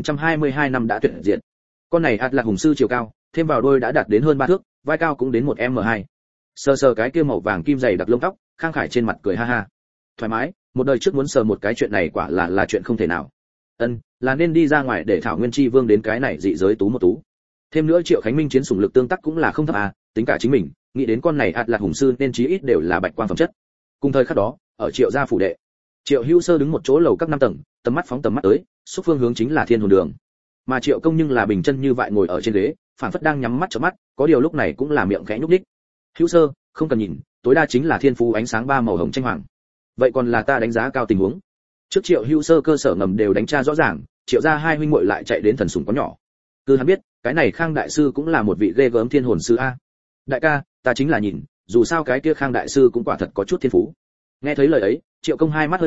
1922 năm đã tuyệt diệt. Con này Atlas hùng sư chiều cao, thêm vào đôi đã đạt đến hơn 3 thước, vai cao cũng đến 1m2. Sờ cái kia màu vàng kim dày đặc lông tóc, Khang Khải trên mặt cười ha ha. Thoải mái, một đời trước muốn sờ một cái chuyện này quả là chuyện không thể nào. Là nên đi ra ngoài để Thảo Nguyên Chi Vương đến cái này dị giới tú một tú. Thêm nữa Triệu Khánh Minh chiến sủng lực tương tác cũng là không thấp à, tính cả chính mình, nghĩ đến con này Atlas hùng sư nên chí ít đều là bạch quang phẩm chất. Cùng thời khắc đó, ở Triệu gia phủ đệ, Triệu Hữu Sơ đứng một chỗ lầu các 5 tầng, tầm mắt phóng tầm mắt tới, xúc phương hướng chính là Thiên Hồn Đường. Mà Triệu Công nhưng là bình chân như vậy ngồi ở trên ghế, phản phất đang nhắm mắt chớp mắt, có điều lúc này cũng là miệng khẽ nhúc nhích. Hữu Sơ, không cần nhìn, tối đa chính là thiên phú ánh sáng 3 màu hồng tranh hoàng. Vậy còn là ta đánh giá cao tình huống. Trước Triệu Hữu Sơ cơ sở ngầm đều đánh tra rõ ràng, Triệu gia hai huynh muội lại chạy đến thần sủng có nhỏ. Cứ hắn biết, cái này Khang đại sư cũng là một vị ghê gớm thiên hồn sư a. Đại ca, ta chính là nhìn, dù sao cái kia Khang đại sư cũng quả thật có chút thiên phú. Nghe thấy lời ấy, Triệu Công hai mắt hơi mở,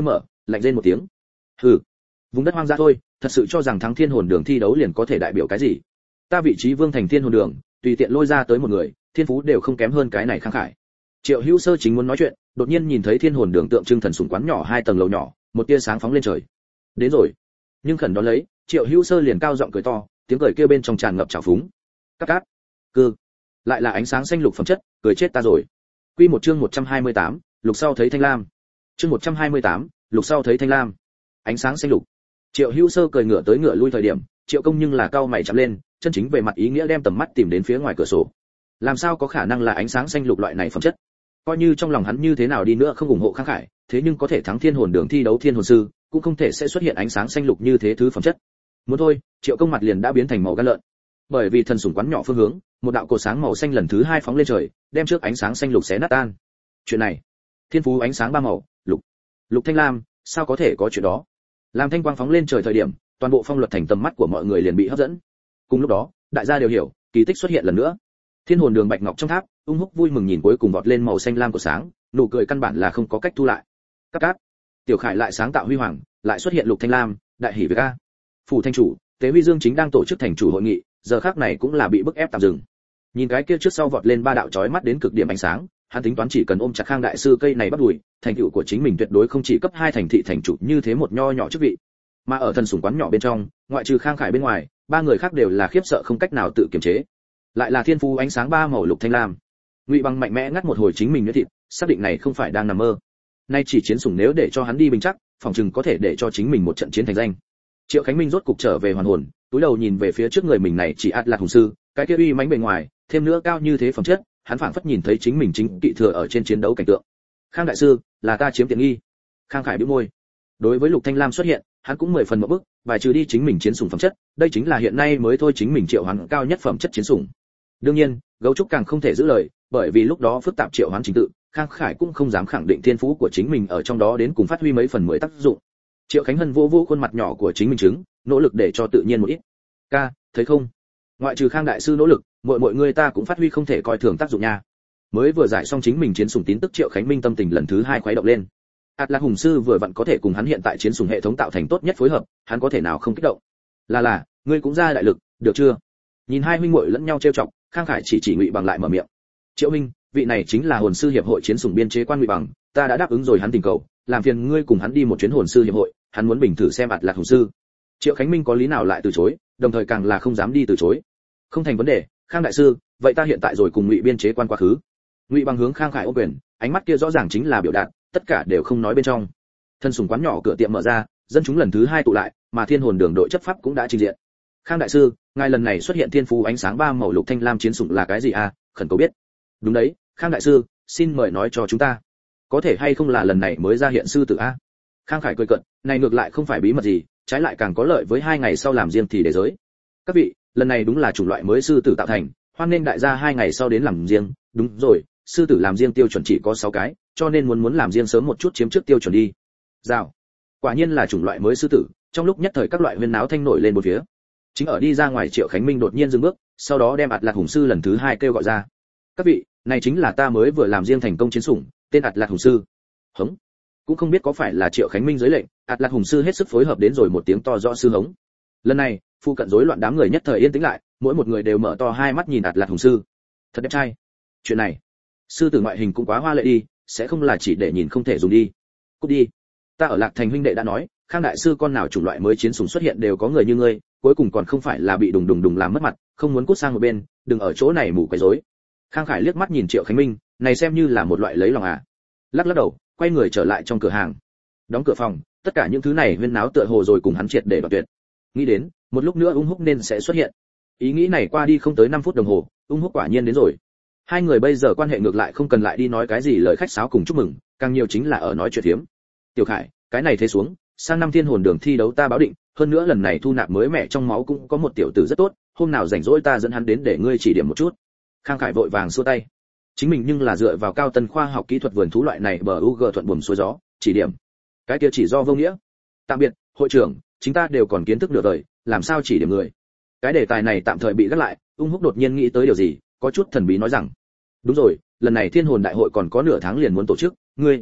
lạnh rên một tiếng. Hừ, vùng đất hoang dã thôi, thật sự cho rằng thắng thiên hồn đường thi đấu liền có thể đại biểu cái gì? Ta vị trí vương thành thiên hồn đường, tùy tiện lôi ra tới một người, thiên phú đều không kém hơn cái này Khang Khải. Triệu Hữu Sơ chính muốn nói chuyện, đột nhiên nhìn thấy thiên hồn đường tượng trưng thần sủng quán nhỏ 2 tầng lầu nhỏ, một tia sáng phóng lên trời. Đến rồi. Nhưng khẩn đó lấy, Triệu Hữu Sơ liền cao giọng cười to, tiếng cười kia bên trong tràn ngập trào phúng. Cáp cáp. Cư. Lại là ánh sáng xanh lục phẩm chất, cười chết ta rồi. Quy một chương 128, lục sau thấy thanh lam. Chương 128, lục sau thấy thanh lam. Ánh sáng xanh lục. Triệu Hữu Sơ cười ngửa tới ngửa lui thời điểm, Triệu Công nhưng là cao mày chậm lên, chân chính về mặt ý nghĩa đem tầm mắt tìm đến phía ngoài cửa sổ. Làm sao có khả năng là ánh sáng xanh lục loại này phẩm chất? Coi như trong lòng hắn như thế nào đi nữa không ủng hộ Khang Khải, thế nhưng có thể thắng thiên hồn đường thi đấu thiên hồn sư, cũng không thể sẽ xuất hiện ánh sáng xanh lục như thế thứ phẩm chất. Muốn thôi, Triệu Công mặt liền đã biến thành màu gan lợn. Bởi vì thần sủng quán nhỏ phương hướng, một đạo cột sáng màu xanh lần thứ 2 phóng lên trời, đem trước ánh sáng xanh lục xé nát tan. Chuyện này, thiên phú ánh sáng 3 màu, lục, lục thanh lam, sao có thể có chuyện đó? Làm thanh quang phóng lên trời thời điểm, toàn bộ phong luật thành tầm mắt của mọi người liền bị hấp dẫn. Cùng lúc đó, đại gia đều hiểu, kỳ tích xuất hiện lần nữa. Thiên hồn đường bạch ngọc trong tháp, Ung Húc vui mừng nhìn cuối cùng vọt lên màu xanh lam của sáng, nụ cười căn bản là không có cách thu lại. Cáp cáp. Tiểu Khải lại sáng tạo huy hoàng, lại xuất hiện lục thanh lam, đại hỉ việc a. Phủ thanh chủ, Tế Huy Dương chính đang tổ chức thành chủ hội nghị, giờ khắc này cũng là bị bức ép tạm dừng. Nhìn cái kia trước sau vọt lên 3 đạo chói mắt đến cực điểm ánh sáng, hắn tính toán chỉ cần ôm chặt Khang đại sư cây này bắt đuổi, thành tựu của chính mình tuyệt đối không chỉ cấp 2 thành thị thành chủ như thế một nho nhỏ chức vị. Mà ở thần sủng quán nhỏ bên trong, ngoại trừ Khang Khải bên ngoài, 3 người khác đều là khiếp sợ không cách nào tự kiềm chế. Lại là thiên phú ánh sáng 3 màu lục thanh lam. Ngụy Bằng mạnh mẽ ngắt một hồi chính mình nhuyễn thịt, xác định này không phải đang nằm mơ. Nay chỉ chiến sủng nếu để cho hắn đi bình chắc, phòng chừng có thể để cho chính mình một trận chiến thành danh. Triệu Khánh Minh rốt cục trở về hoàn hồn, túi đầu nhìn về phía trước người mình này chỉ ạt lạc hùng sư, cái kia uy mãnh bề ngoài, thêm nữa cao như thế phẩm chất, hắn phảng phất nhìn thấy chính mình chính kỵ thừa ở trên chiến đấu cảnh tượng. Khang đại sư, là ta chiếm tiện nghi. Khang Khải bĩu môi. Đối với Lục Thanh Lam xuất hiện, hắn cũng 10 phần một bức, bài trừ đi chính mình chiến sủng phẩm chất, đây chính là hiện nay mới thôi chính mình triệu hoán cao nhất phẩm chất chiến sủng. Đương nhiên, gấu trúc càng không thể giữ lời, bởi vì lúc đó phức tạp triệu hoán trình tự, Khang Khải cũng không dám khẳng định thiên phú của chính mình ở trong đó đến cùng phát huy mấy phần 10 tác dụng. Triệu Khánh Hân vô vô khuôn mặt nhỏ của chính mình chứng, nỗ lực để cho tự nhiên một ít. Ca, thấy không? Ngoại trừ Khang đại sư nỗ lực, mọi người ta cũng phát huy không thể coi thường tác dụng nha. Mới vừa giải xong chính mình chiến sủng tín tức Triệu Khánh Minh tâm tình lần thứ 2 khuấy động lên. Lạc Hùng sư vừa vặn có thể cùng hắn hiện tại chiến sủng hệ thống tạo thành tốt nhất phối hợp, hắn có thể nào không kích động. Là, ngươi cũng ra đại lực, được chưa? Nhìn hai huynh muội lẫn nhau trêu chọc, Khang Khải chỉ Ngụy Bằng lại mở miệng. Triệu huynh, vị này chính là hồn sư hiệp hội chiến sủng biên chế quan Ngụy Bằng, ta đã đáp ứng rồi hắn tình cầu, làm phiền ngươi cùng hắn đi một chuyến hồn sư hiệp hội, hắn muốn bình thử xem Lạc Hùng sư. Triệu Khánh Minh có lý nào lại từ chối, đồng thời càng là không dám đi từ chối. Không thành vấn đề, Khang đại sư, vậy ta hiện tại rồi cùng Ngụy biên chế quan quá khứ. Ngụy Bằng hướng Khang Khải ôm quyền, ánh mắt kia rõ ràng chính là biểu đạt, tất cả đều không nói bên trong. Thân sủng quán nhỏ cửa tiệm mở ra, dân chúng lần thứ 2 tụ lại, mà Thiên Hồn Đường đội chấp pháp cũng đã trình diện. Khang đại sư, ngài lần này xuất hiện thiên phú ánh sáng 3 màu lục thanh lam chiến sủng là cái gì à? Khẩn cầu biết. Đúng đấy, Khang đại sư, xin mời nói cho chúng ta, có thể hay không là lần này mới ra hiện sư tử a? Khang Khải cười cợt, này ngược lại không phải bí mật gì, trái lại càng có lợi với 2 ngày sau làm riêng thì để giới. Các vị, lần này đúng là chủng loại mới sư tử tạo thành, hoan nên đại gia 2 ngày sau đến làm riêng. Đúng rồi, sư tử làm riêng tiêu chuẩn chỉ có 6 cái, cho nên muốn làm riêng sớm một chút chiếm trước tiêu chuẩn đi. Rào. Quả nhiên là chủng loại mới sư tử, trong lúc nhất thời các loại huyên náo thanh nổi lên một phía. Chính ở đi ra ngoài Triệu Khánh Minh đột nhiên dừng bước, sau đó đem Lạc Hùng sư lần thứ 2 kêu gọi ra. Các vị, này chính là ta mới vừa làm riêng thành công chiến sủng, tên Lạc Hùng sư. Hống. Cũng không biết có phải là Triệu Khánh Minh dưới lệnh, Lạc Hùng sư hết sức phối hợp đến rồi một tiếng to rõ sư hống. Lần này, phu cận rối loạn đám người nhất thời yên tĩnh lại, mỗi một người đều mở to hai mắt nhìn Lạc Hùng sư. Thật đẹp trai. Chuyện này, sư tử ngoại hình cũng quá hoa lệ đi, sẽ không là chỉ để nhìn không thể dùng đi. Cút đi. Ta ở Lạc Thành huynh đệ đã nói, Khang đại sư con nào chủng loại mới chiến sủng xuất hiện đều có người như ngươi, cuối cùng còn không phải là bị đùng làm mất mặt, không muốn cút sang một bên, đừng ở chỗ này mù quấy rối. Khang Khải liếc mắt nhìn Triệu Khánh Minh, này xem như là một loại lấy lòng à? Lắc đầu, quay người trở lại trong cửa hàng. Đóng cửa phòng, tất cả những thứ này huyên náo tựa hồ rồi cùng hắn triệt để đoạn tuyệt. Nghĩ đến, một lúc nữa Ung Húc nên sẽ xuất hiện. Ý nghĩ này qua đi không tới 5 phút đồng hồ, Ung Húc quả nhiên đến rồi. Hai người bây giờ quan hệ ngược lại không cần lại đi nói cái gì lời khách sáo cùng chúc mừng, càng nhiều chính là ở nói chuyện thiếm. Tiểu Khải, cái này thế xuống, sang năm Thiên Hồn Đường thi đấu ta báo định, hơn nữa lần này thu nạp mới mẹ trong máu cũng có một tiểu tử rất tốt, hôm nào rảnh rỗi ta dẫn hắn đến để ngươi chỉ điểm một chút. Khang Khải vội vàng xua tay. Chính mình nhưng là dựa vào cao tân khoa học kỹ thuật vườn thú loại này bờ UG thuận buồm xuôi gió, chỉ điểm. Cái kia chỉ do vô nghĩa. Tạm biệt, hội trưởng, chúng ta đều còn kiến thức nửa đời, làm sao chỉ điểm người. Cái đề tài này tạm thời bị gác lại, Ung Húc đột nhiên nghĩ tới điều gì, có chút thần bí nói rằng, đúng rồi, lần này Thiên Hồn đại hội còn có nửa tháng liền muốn tổ chức, ngươi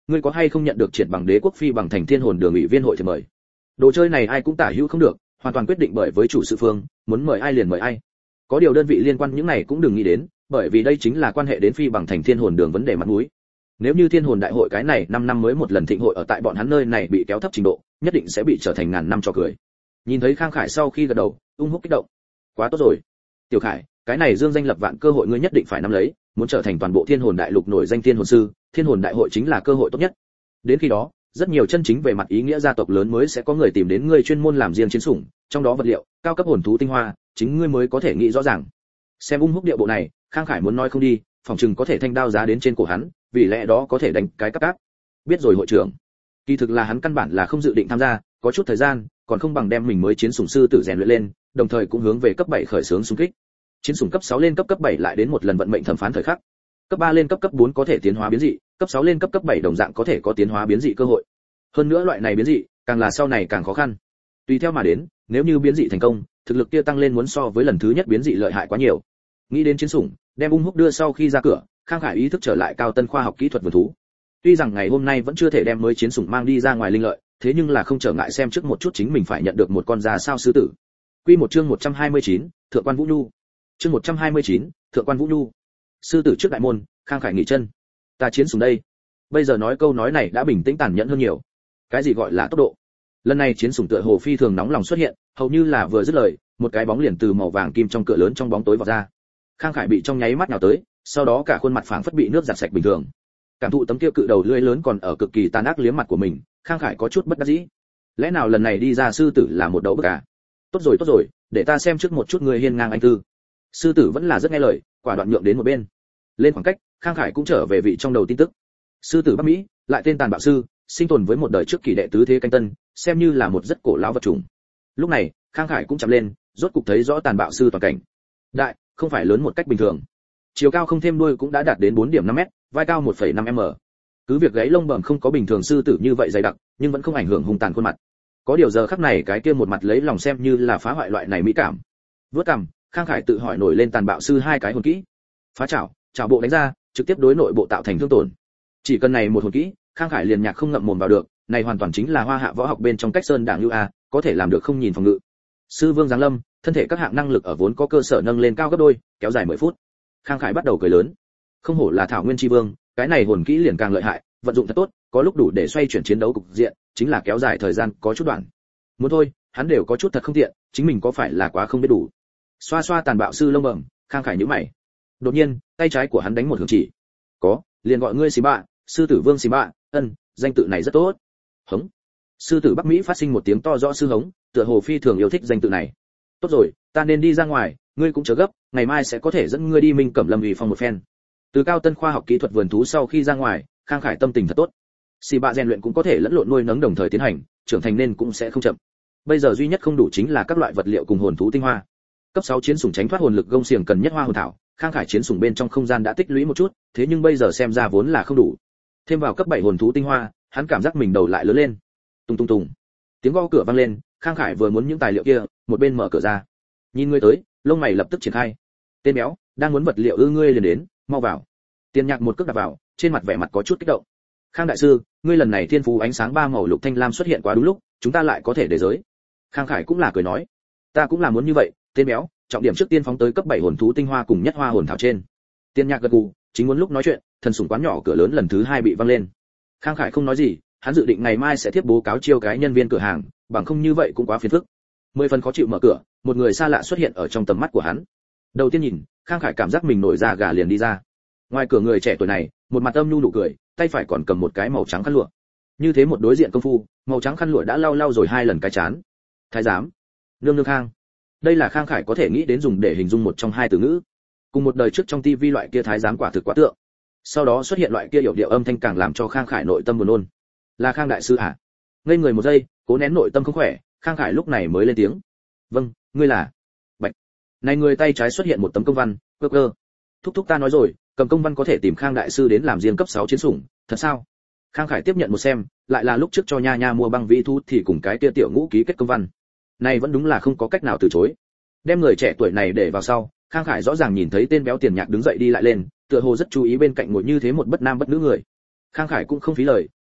ngươi có hay không nhận được triển bằng đế quốc phi bằng thành thiên hồn đường ủy viên hội thì mời. Đồ chơi này ai cũng tả hữu không được, hoàn toàn quyết định bởi với chủ sự phương, muốn mời ai liền mời ai. Có điều đơn vị liên quan những này cũng đừng nghĩ đến, bởi vì đây chính là quan hệ đến phi bằng thành thiên hồn đường vấn đề mặt mũi. Nếu như thiên hồn đại hội cái này 5 năm mới một lần thịnh hội ở tại bọn hắn nơi này bị kéo thấp trình độ, nhất định sẽ bị trở thành ngàn năm trò cười. Nhìn thấy Khang Khải sau khi gật đầu, ung húc kích động. Quá tốt rồi. Tiểu Khải, cái này dương danh lập vạn cơ hội ngươi nhất định phải nắm lấy, muốn trở thành toàn bộ thiên hồn đại lục nổi danh thiên hồn sư, thiên hồn đại hội chính là cơ hội tốt nhất. Đến khi đó, rất nhiều chân chính về mặt ý nghĩa gia tộc lớn mới sẽ có người tìm đến ngươi chuyên môn làm riêng chiến sủng, trong đó vật liệu, cao cấp hồn thú tinh hoa, chính ngươi mới có thể nghĩ rõ ràng. Xem ung húc điệu bộ này, Khang Khải muốn nói không đi, phòng chừng có thể thanh đao giá đến trên cổ hắn, vì lẽ đó có thể đánh cái cắp cáp. Biết rồi hội trưởng. Kỳ thực là hắn căn bản là không dự định tham gia, có chút thời gian, còn không bằng đem mình mới chiến sủng sư tử rèn luyện lên, đồng thời cũng hướng về cấp 7 khởi xướng xung kích. Chiến sủng cấp 6 lên cấp 7 lại đến một lần vận mệnh thẩm phán thời khắc. Cấp 3 lên cấp 4 có thể tiến hóa biến dị, cấp 6 lên cấp 7 đồng dạng có thể có tiến hóa biến dị cơ hội. Hơn nữa loại này biến dị, càng là sau này càng khó khăn. Tùy theo mà đến, nếu như biến dị thành công, thực lực kia tăng lên muốn so với lần thứ nhất biến dị lợi hại quá nhiều. Nghĩ đến chiến sủng, đem ung húc đưa sau khi ra cửa, Khang Khải ý thức trở lại cao tân khoa học kỹ thuật vườn thú. Tuy rằng ngày hôm nay vẫn chưa thể đem mới chiến sủng mang đi ra ngoài linh lợi, thế nhưng là không trở ngại xem trước một chút chính mình phải nhận được một con già sao sư tử. Quy một chương 129, Thượng quan Vũ Nhu. Chương 129, Thượng quan Vũ Nhu. Sư tử trước đại môn, Khang Khải nghỉ chân. Ta chiến sủng đây. Bây giờ nói câu nói này đã bình tĩnh tàn nhẫn hơn nhiều. Cái gì gọi là tốc độ? Lần này chiến sủng tựa hồ phi thường nóng lòng xuất hiện, hầu như là vừa dứt lời, một cái bóng liền từ màu vàng kim trong cửa lớn trong bóng tối vọt ra. Khang Khải bị trong nháy mắt nhào tới, sau đó cả khuôn mặt phảng phất bị nước giặt sạch bình thường. Cảm thụ tấm kia cự đầu lưỡi lớn còn ở cực kỳ tàn ác liếm mặt của mình, Khang Khải có chút bất đắc dĩ. Lẽ nào lần này đi ra sư tử là một đậu bức à? Tốt rồi, để ta xem trước một chút người hiên ngang anh tư. Sư tử vẫn là rất nghe lời, quả đoạn nhượng đến một bên. Lên khoảng cách, Khang Khải cũng trở về vị trong đầu tin tức. Sư tử Bắc Mỹ, lại tên tàn bạo sư, sinh tồn với một đời trước kỳ đệ tứ thế canh tân, xem như là một rất cổ lão vật chủng. Lúc này, Khang Khải cũng chạm lên, rốt cục thấy rõ tàn bạo sư toàn cảnh. Đại, không phải lớn một cách bình thường. Chiều cao không thêm đuôi cũng đã đạt đến 4.5m, vai cao 1,5m. Cứ việc gáy lông bẩm không có bình thường sư tử như vậy dày đặc, nhưng vẫn không ảnh hưởng hung tàn khuôn mặt. Có điều giờ khắc này cái kia một mặt lấy lòng xem như là phá hoại loại này mỹ cảm. Vớt cằm, Khang Khải tự hỏi nổi lên tàn bạo sư hai cái hồn kỹ. Phá chảo, chảo bộ đánh ra, trực tiếp đối nội bộ tạo thành thương tổn. Chỉ cần này một hồn kỹ, Khang Khải liền nhạc không ngậm mồm vào được, này hoàn toàn chính là hoa hạ võ học bên trong cách sơn đảng lưu a, có thể làm được không nhìn phòng ngự. Sư Vương giáng lâm, thân thể các hạng năng lực ở vốn có cơ sở nâng lên cao gấp đôi, kéo dài 10 phút. Khang Khải bắt đầu cười lớn. Không hổ là Thảo Nguyên Chi Vương, cái này hồn kỹ liền càng lợi hại, vận dụng thật tốt, có lúc đủ để xoay chuyển chiến đấu cục diện, chính là kéo dài thời gian có chút đoạn. Muốn thôi, hắn đều có chút thật không tiện, chính mình có phải là quá không biết đủ. Xoa xoa tàn bạo sư lông bẩm, Khang Khải nhíu mày. Đột nhiên, tay trái của hắn đánh một hướng chỉ. Có, liền gọi ngươi Xí Bạ, sư tử Vương Xí Bạ, danh tự này rất tốt. Hống. Sư tử Bắc Mỹ phát sinh một tiếng to rõ sư hống, tựa hồ phi thường yêu thích danh tự này. Tốt rồi, ta nên đi ra ngoài, ngươi cũng chớ gấp, ngày mai sẽ có thể dẫn ngươi đi Minh Cẩm Lâm ủy phong một phen. Từ cao tân khoa học kỹ thuật vườn thú sau khi ra ngoài, Khang Khải tâm tình thật tốt. Xì bạ rèn luyện cũng có thể lẫn lộn nuôi nấng đồng thời tiến hành, trưởng thành nên cũng sẽ không chậm. Bây giờ duy nhất không đủ chính là các loại vật liệu cùng hồn thú tinh hoa. Cấp 6 chiến sủng tránh thoát hồn lực gông xiềng cần nhất hoa hồn thảo, Khang Khải chiến sủng bên trong không gian đã tích lũy một chút, thế nhưng bây giờ xem ra vốn là không đủ. Thêm vào cấp 7 hồn thú tinh hoa, hắn cảm giác mình đầu lại lớn lên. Tung tung tung. Tiếng gõ cửa vang lên, Khang Khải vừa muốn những tài liệu kia, một bên mở cửa ra. Nhìn ngươi tới, lông mày lập tức triển khai. Tên béo, đang muốn vật liệu ngươi liền đến, mau vào. Tiền Nhạc một cước đạp vào, trên mặt vẻ mặt có chút kích động. Khang đại sư, ngươi lần này thiên phú ánh sáng ba màu lục thanh lam xuất hiện quá đúng lúc, chúng ta lại có thể để giới. Khang Khải cũng là cười nói, ta cũng là muốn như vậy, tên béo, trọng điểm trước tiên phóng tới cấp 7 hồn thú tinh hoa cùng nhất hoa hồn thảo trên. Tiền Nhạc gật gù, chính muốn lúc nói chuyện, thần sủng quán nhỏ cửa lớn lần thứ 2 bị văng lên. Khang Khải không nói gì, hắn dự định ngày mai sẽ tiếp bố cáo chiêu cái nhân viên cửa hàng, bằng không như vậy cũng quá phiền phức. 10 phần khó chịu mở cửa, một người xa lạ xuất hiện ở trong tầm mắt của hắn. Đầu tiên nhìn, Khang Khải cảm giác mình nổi da gà liền đi ra. Ngoài cửa người trẻ tuổi này, một mặt âm nhu nụ cười, tay phải còn cầm một cái màu trắng khăn lụa. Như thế một đối diện công phu, màu trắng khăn lụa đã lau rồi 2 lần cái chán. Thái giám, nương nương Khang. Đây là Khang Khải có thể nghĩ đến dùng để hình dung một trong hai từ ngữ. Cùng một đời trước trong tivi loại kia thái giám quả thực quá tượng. Sau đó xuất hiện loại kia hiệu điệu âm thanh càng làm cho Khang Khải nội tâm buồn nôn. Là Khang đại sư à? Ngây người một giây, cố nén nội tâm không khỏe, Khang Khải lúc này mới lên tiếng. Vâng, ngươi là? Bạch. Này người tay trái xuất hiện một tấm công văn, cơ. Thúc ta nói rồi, cầm công văn có thể tìm Khang đại sư đến làm riêng cấp 6 chiến sủng, thật sao? Khang Khải tiếp nhận một xem, lại là lúc trước cho nha nha mua băng vĩ thú thì cùng cái kia tiểu ngũ ký kết công văn. Này vẫn đúng là không có cách nào từ chối. Đem người trẻ tuổi này để vào sau, Khang Khải rõ ràng nhìn thấy tên béo Tiền Nhạc đứng dậy đi lại lên, tựa hồ rất chú ý bên cạnh ngồi như thế một bất nam bất nữ người. Khang Khải cũng không phí lời,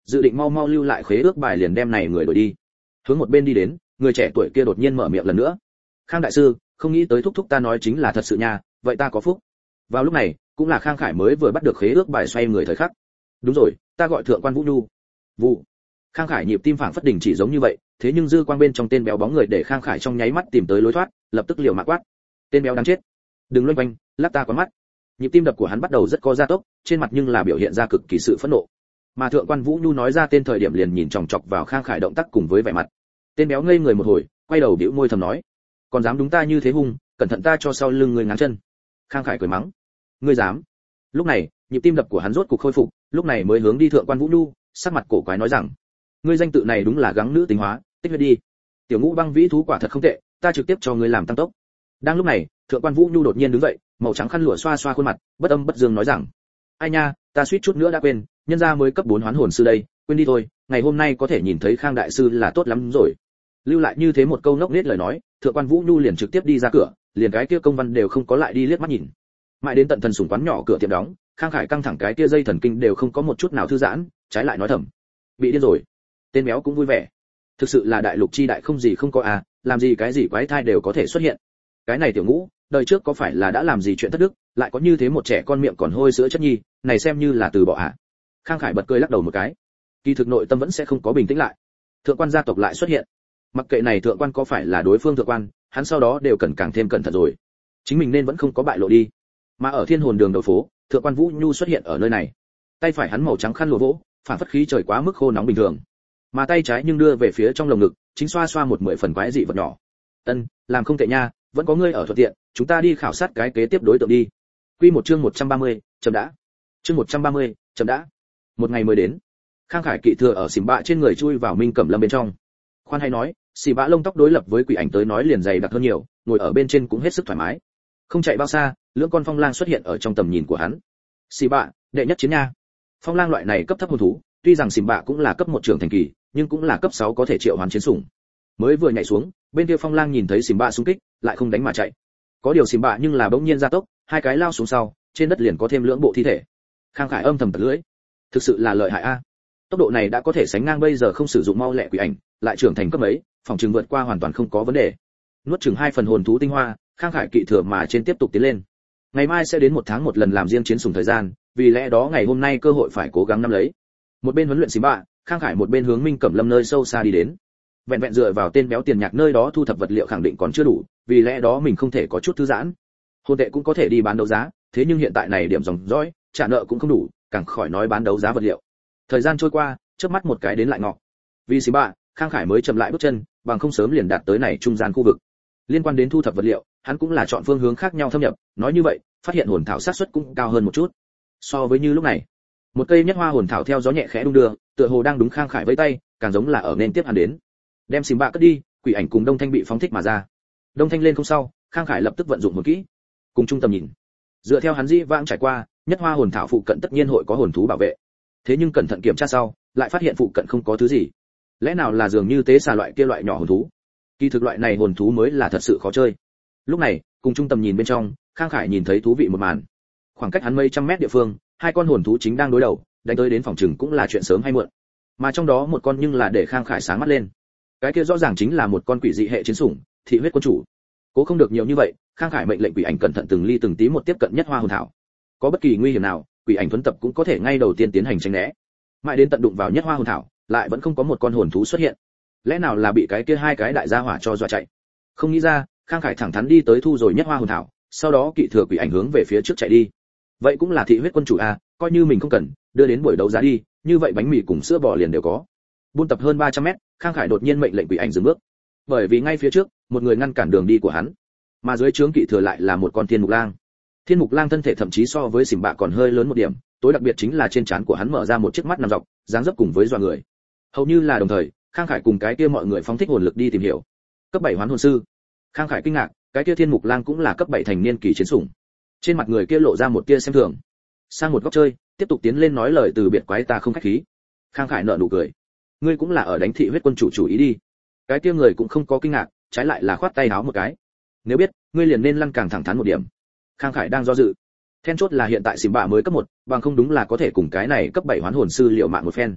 dự định mau mau lưu lại khế ước bài liền đem này người đổi đi. Hướng một bên đi đến, người trẻ tuổi kia đột nhiên mở miệng lần nữa. Khang đại sư, không nghĩ tới thúc thúc ta nói chính là thật sự nha, vậy ta có phúc. Vào lúc này, cũng là Khang Khải mới vừa bắt được khế ước bài xoay người thời khắc. Đúng rồi, ta gọi thượng quan Vũ Nhu. Vụ. Khang Khải nhịp tim phảng phất đình chỉ giống như vậy, thế nhưng dư quang bên trong tên béo bóng người để Khang Khải trong nháy mắt tìm tới lối thoát, lập tức liều mạng quát. Tên béo đáng chết, đừng loanh quanh, lắc ta quá mắt. Nhịp tim đập của hắn bắt đầu rất có gia tốc, trên mặt nhưng là biểu hiện ra cực kỳ sự phẫn nộ. Mà thượng quan Vũ Nhu nói ra tên thời điểm liền nhìn chòng chọc vào Khang Khải động tác cùng với vẻ mặt. Tên béo ngây người một hồi, quay đầu bĩu môi thầm nói, còn dám đúng ta như thế hung, cẩn thận ta cho sau lưng người ngáng chân. Khang Khải cười mắng, ngươi dám? Lúc này, nhịp tim đập của hắn rốt cục khôi phục, lúc này mới hướng đi thượng quan Vũ Nhu, sắc mặt cổ quái nói rằng, ngươi danh tự này đúng là gắng nữ tính hóa, tích huyết đi. Tiểu Ngũ băng vĩ thú quả thật không tệ, ta trực tiếp cho ngươi làm tăng tốc. Đang lúc này, thượng quan Vũ Nhu đột nhiên đứng dậy, màu trắng khăn lụa xoa xoa khuôn mặt, bất âm bất dương nói rằng, ai nha, ta suýt chút nữa đã quên, nhân gia mới cấp 4 hoán hồn sư đây, quên đi thôi, ngày hôm nay có thể nhìn thấy Khang đại sư là tốt lắm rồi. Lưu lại như thế một câu ngốc nghếch lời nói, thượng quan Vũ Nhu liền trực tiếp đi ra cửa, liền cái kia công văn đều không có lại đi liếc mắt nhìn. Mãi đến tận thần sủng quán nhỏ cửa tiệm đóng, Khang Khải căng thẳng cái kia dây thần kinh đều không có một chút nào thư giãn, trái lại nói thầm, bị điên rồi. Tên béo cũng vui vẻ, thực sự là đại lục chi đại không gì không có à, làm gì cái gì quái thai đều có thể xuất hiện. Cái này Tiểu Ngũ, đời trước có phải là đã làm gì chuyện thất đức, lại có như thế một trẻ con miệng còn hôi sữa chất nhi, này xem như là từ bỏ à? Khang Khải bật cười lắc đầu một cái, kỳ thực nội tâm vẫn sẽ không có bình tĩnh lại. Thượng quan gia tộc lại xuất hiện, mặc kệ này thượng quan có phải là đối phương thượng quan, hắn sau đó đều cần càng thêm cẩn thận rồi. Chính mình nên vẫn không có bại lộ đi. Mà ở Thiên Hồn đường đầu phố, thượng quan Vũ Nhu xuất hiện ở nơi này, tay phải hắn màu trắng khăn lụa vỗ, phản phất khí trời quá mức khô nóng bình thường, mà tay trái nhưng đưa về phía trong lồng ngực, chính xoa xoa một 10 phần quái dị vật nhỏ. Ân, làm không tệ nha, vẫn có ngươi ở thuận tiện, chúng ta đi khảo sát cái kế tiếp đối tượng đi. Quy một chương 130, chậm đã. Chương 130, chậm đã. Một ngày mới đến, Khang Khải kỵ thừa ở xỉm bạ trên người chui vào Minh Cẩm Lâm bên trong. Khoan hay nói, xỉm bạ lông tóc đối lập với quỷ ảnh tới nói liền dày đặc hơn nhiều, ngồi ở bên trên cũng hết sức thoải mái. Không chạy bao xa, lưỡng con phong lang xuất hiện ở trong tầm nhìn của hắn. Xỉm bạ, đệ nhất chiến nha. Phong lang loại này cấp thấp hồn thú, tuy rằng xỉm bạ cũng là cấp 1 trưởng thành kỳ, nhưng cũng là cấp 6 có thể triệu hoán chiến sủng. Mới vừa nhảy xuống, bên kia phong lang nhìn thấy xỉm bạ xung kích, lại không đánh mà chạy. Có điều xỉm bạ nhưng là bỗng nhiên gia tốc, hai cái lao xuống sau, trên đất liền có thêm lưỡng bộ thi thể. Khang Khải âm thầm tật lưỡi, thực sự là lợi hại a. Tốc độ này đã có thể sánh ngang bây giờ không sử dụng mau lẹ quỷ ảnh, lại trưởng thành cấp mấy, phòng trường vượt qua hoàn toàn không có vấn đề. Nuốt chừng 2 phần hồn thú tinh hoa, Khang Khải kỵ thừa mà trên tiếp tục tiến lên. Ngày mai sẽ đến 1 tháng một lần làm riêng chiến sủng thời gian, vì lẽ đó ngày hôm nay cơ hội phải cố gắng nắm lấy. Một bên huấn luyện xỉm bạ, Khang Khải một bên hướng Minh Cẩm Lâm nơi sâu xa đi đến. Vẹn vẹn dựa vào tên béo tiền nhạc nơi đó thu thập vật liệu khẳng định còn chưa đủ, vì lẽ đó mình không thể có chút thư giãn. Hồn tệ cũng có thể đi bán đấu giá, thế nhưng hiện tại này điểm dòng dõi, trả nợ cũng không đủ, càng khỏi nói bán đấu giá vật liệu. Thời gian trôi qua, chớp mắt một cái đến lại ngọ. Vì xỉm bạ, Khang Khải mới chậm lại bước chân, bằng không sớm liền đạt tới này trung gian khu vực. Liên quan đến thu thập vật liệu, hắn cũng là chọn phương hướng khác nhau thâm nhập, nói như vậy, phát hiện hồn thảo xác suất cũng cao hơn một chút. So với như lúc này, một cây nhất hoa hồn thảo theo gió nhẹ khẽ đung đưa, tựa hồ đang đúng Khang Khải vẫy tay, càng giống là ở nên tiếp hắn đến. Đem xỉm bạ cất đi, quỷ ảnh cùng Đông Thanh bị phóng thích mà ra. Đông Thanh lên không sau, Khang Khải lập tức vận dụng một kỹ, cùng trung tâm nhìn. Dựa theo hắn dĩ vãng trải qua, nhất hoa hồn thảo phụ cận tất nhiên hội có hồn thú bảo vệ. Thế nhưng cẩn thận kiểm tra sau, lại phát hiện phụ cận không có thứ gì. Lẽ nào là dường như tế xà loại kia loại nhỏ hồn thú? Kỳ thực loại này hồn thú mới là thật sự khó chơi. Lúc này, cùng trung tâm nhìn bên trong, Khang Khải nhìn thấy thú vị một màn. Khoảng cách hắn mấy trăm mét địa phương, hai con hồn thú chính đang đối đầu, đánh tới đến phòng trừng cũng là chuyện sớm hay muộn. Mà trong đó một con nhưng là để Khang Khải sáng mắt lên. Cái kia rõ ràng chính là một con quỷ dị hệ chiến sủng, thị huyết quân chủ. Cố không được nhiều như vậy, Khang Khải mệnh lệnh quỷ ảnh cẩn thận từng ly từng tí một tiếp cận nhất hoa hồn thảo. Có bất kỳ nguy hiểm nào, quỷ ảnh thuấn tập cũng có thể ngay đầu tiên tiến hành tránh né. Mãi đến tận đụng vào nhất hoa hồn thảo, lại vẫn không có một con hồn thú xuất hiện. Lẽ nào là bị cái kia hai cái đại gia hỏa cho dọa chạy? Không nghĩ ra, Khang Khải thẳng thắn đi tới thu rồi nhất hoa hồn thảo, sau đó kỵ thừa quỷ ảnh hướng về phía trước chạy đi. Vậy cũng là thị huyết quân chủ a, coi như mình không cần, đưa đến buổi đấu giá đi, như vậy bánh mì cùng sữa bò liền đều có. Buôn tập hơn 300 mét, Khang Khải đột nhiên mệnh lệnh quỷ ảnh dừng bước. Bởi vì ngay phía trước, một người ngăn cản đường đi của hắn, mà dưới trướng kỵ thừa lại là một con thiên mục lang. Thiên mục lang thân thể thậm chí so với xỉm bạ còn hơi lớn một điểm, tối đặc biệt chính là trên trán của hắn mở ra một chiếc mắt nằm dọc, dáng dấp cùng với dọa người. Hầu như là đồng thời, Khang Khải cùng cái kia mọi người phóng thích hồn lực đi tìm hiểu. Cấp 7 hoán hồn sư. Khang Khải kinh ngạc, cái kia thiên mục lang cũng là cấp 7 thành niên kỳ chiến sủng. Trên mặt người kia lộ ra một tia xem thường. Sang một góc chơi, tiếp tục tiến lên nói lời từ biệt quái ta không khách khí. Khang Khải nở nụ cười. Ngươi cũng là ở đánh thị huyết quân chủ ý đi. Cái kia người cũng không có kinh ngạc, trái lại là khoát tay áo một cái. Nếu biết, ngươi liền nên lăn càng thẳng thắn một điểm. Khang Khải đang do dự. Then chốt là hiện tại xỉm bạ mới cấp 1, bằng không đúng là có thể cùng cái này cấp 7 hoán hồn sư liệu mạng một phen.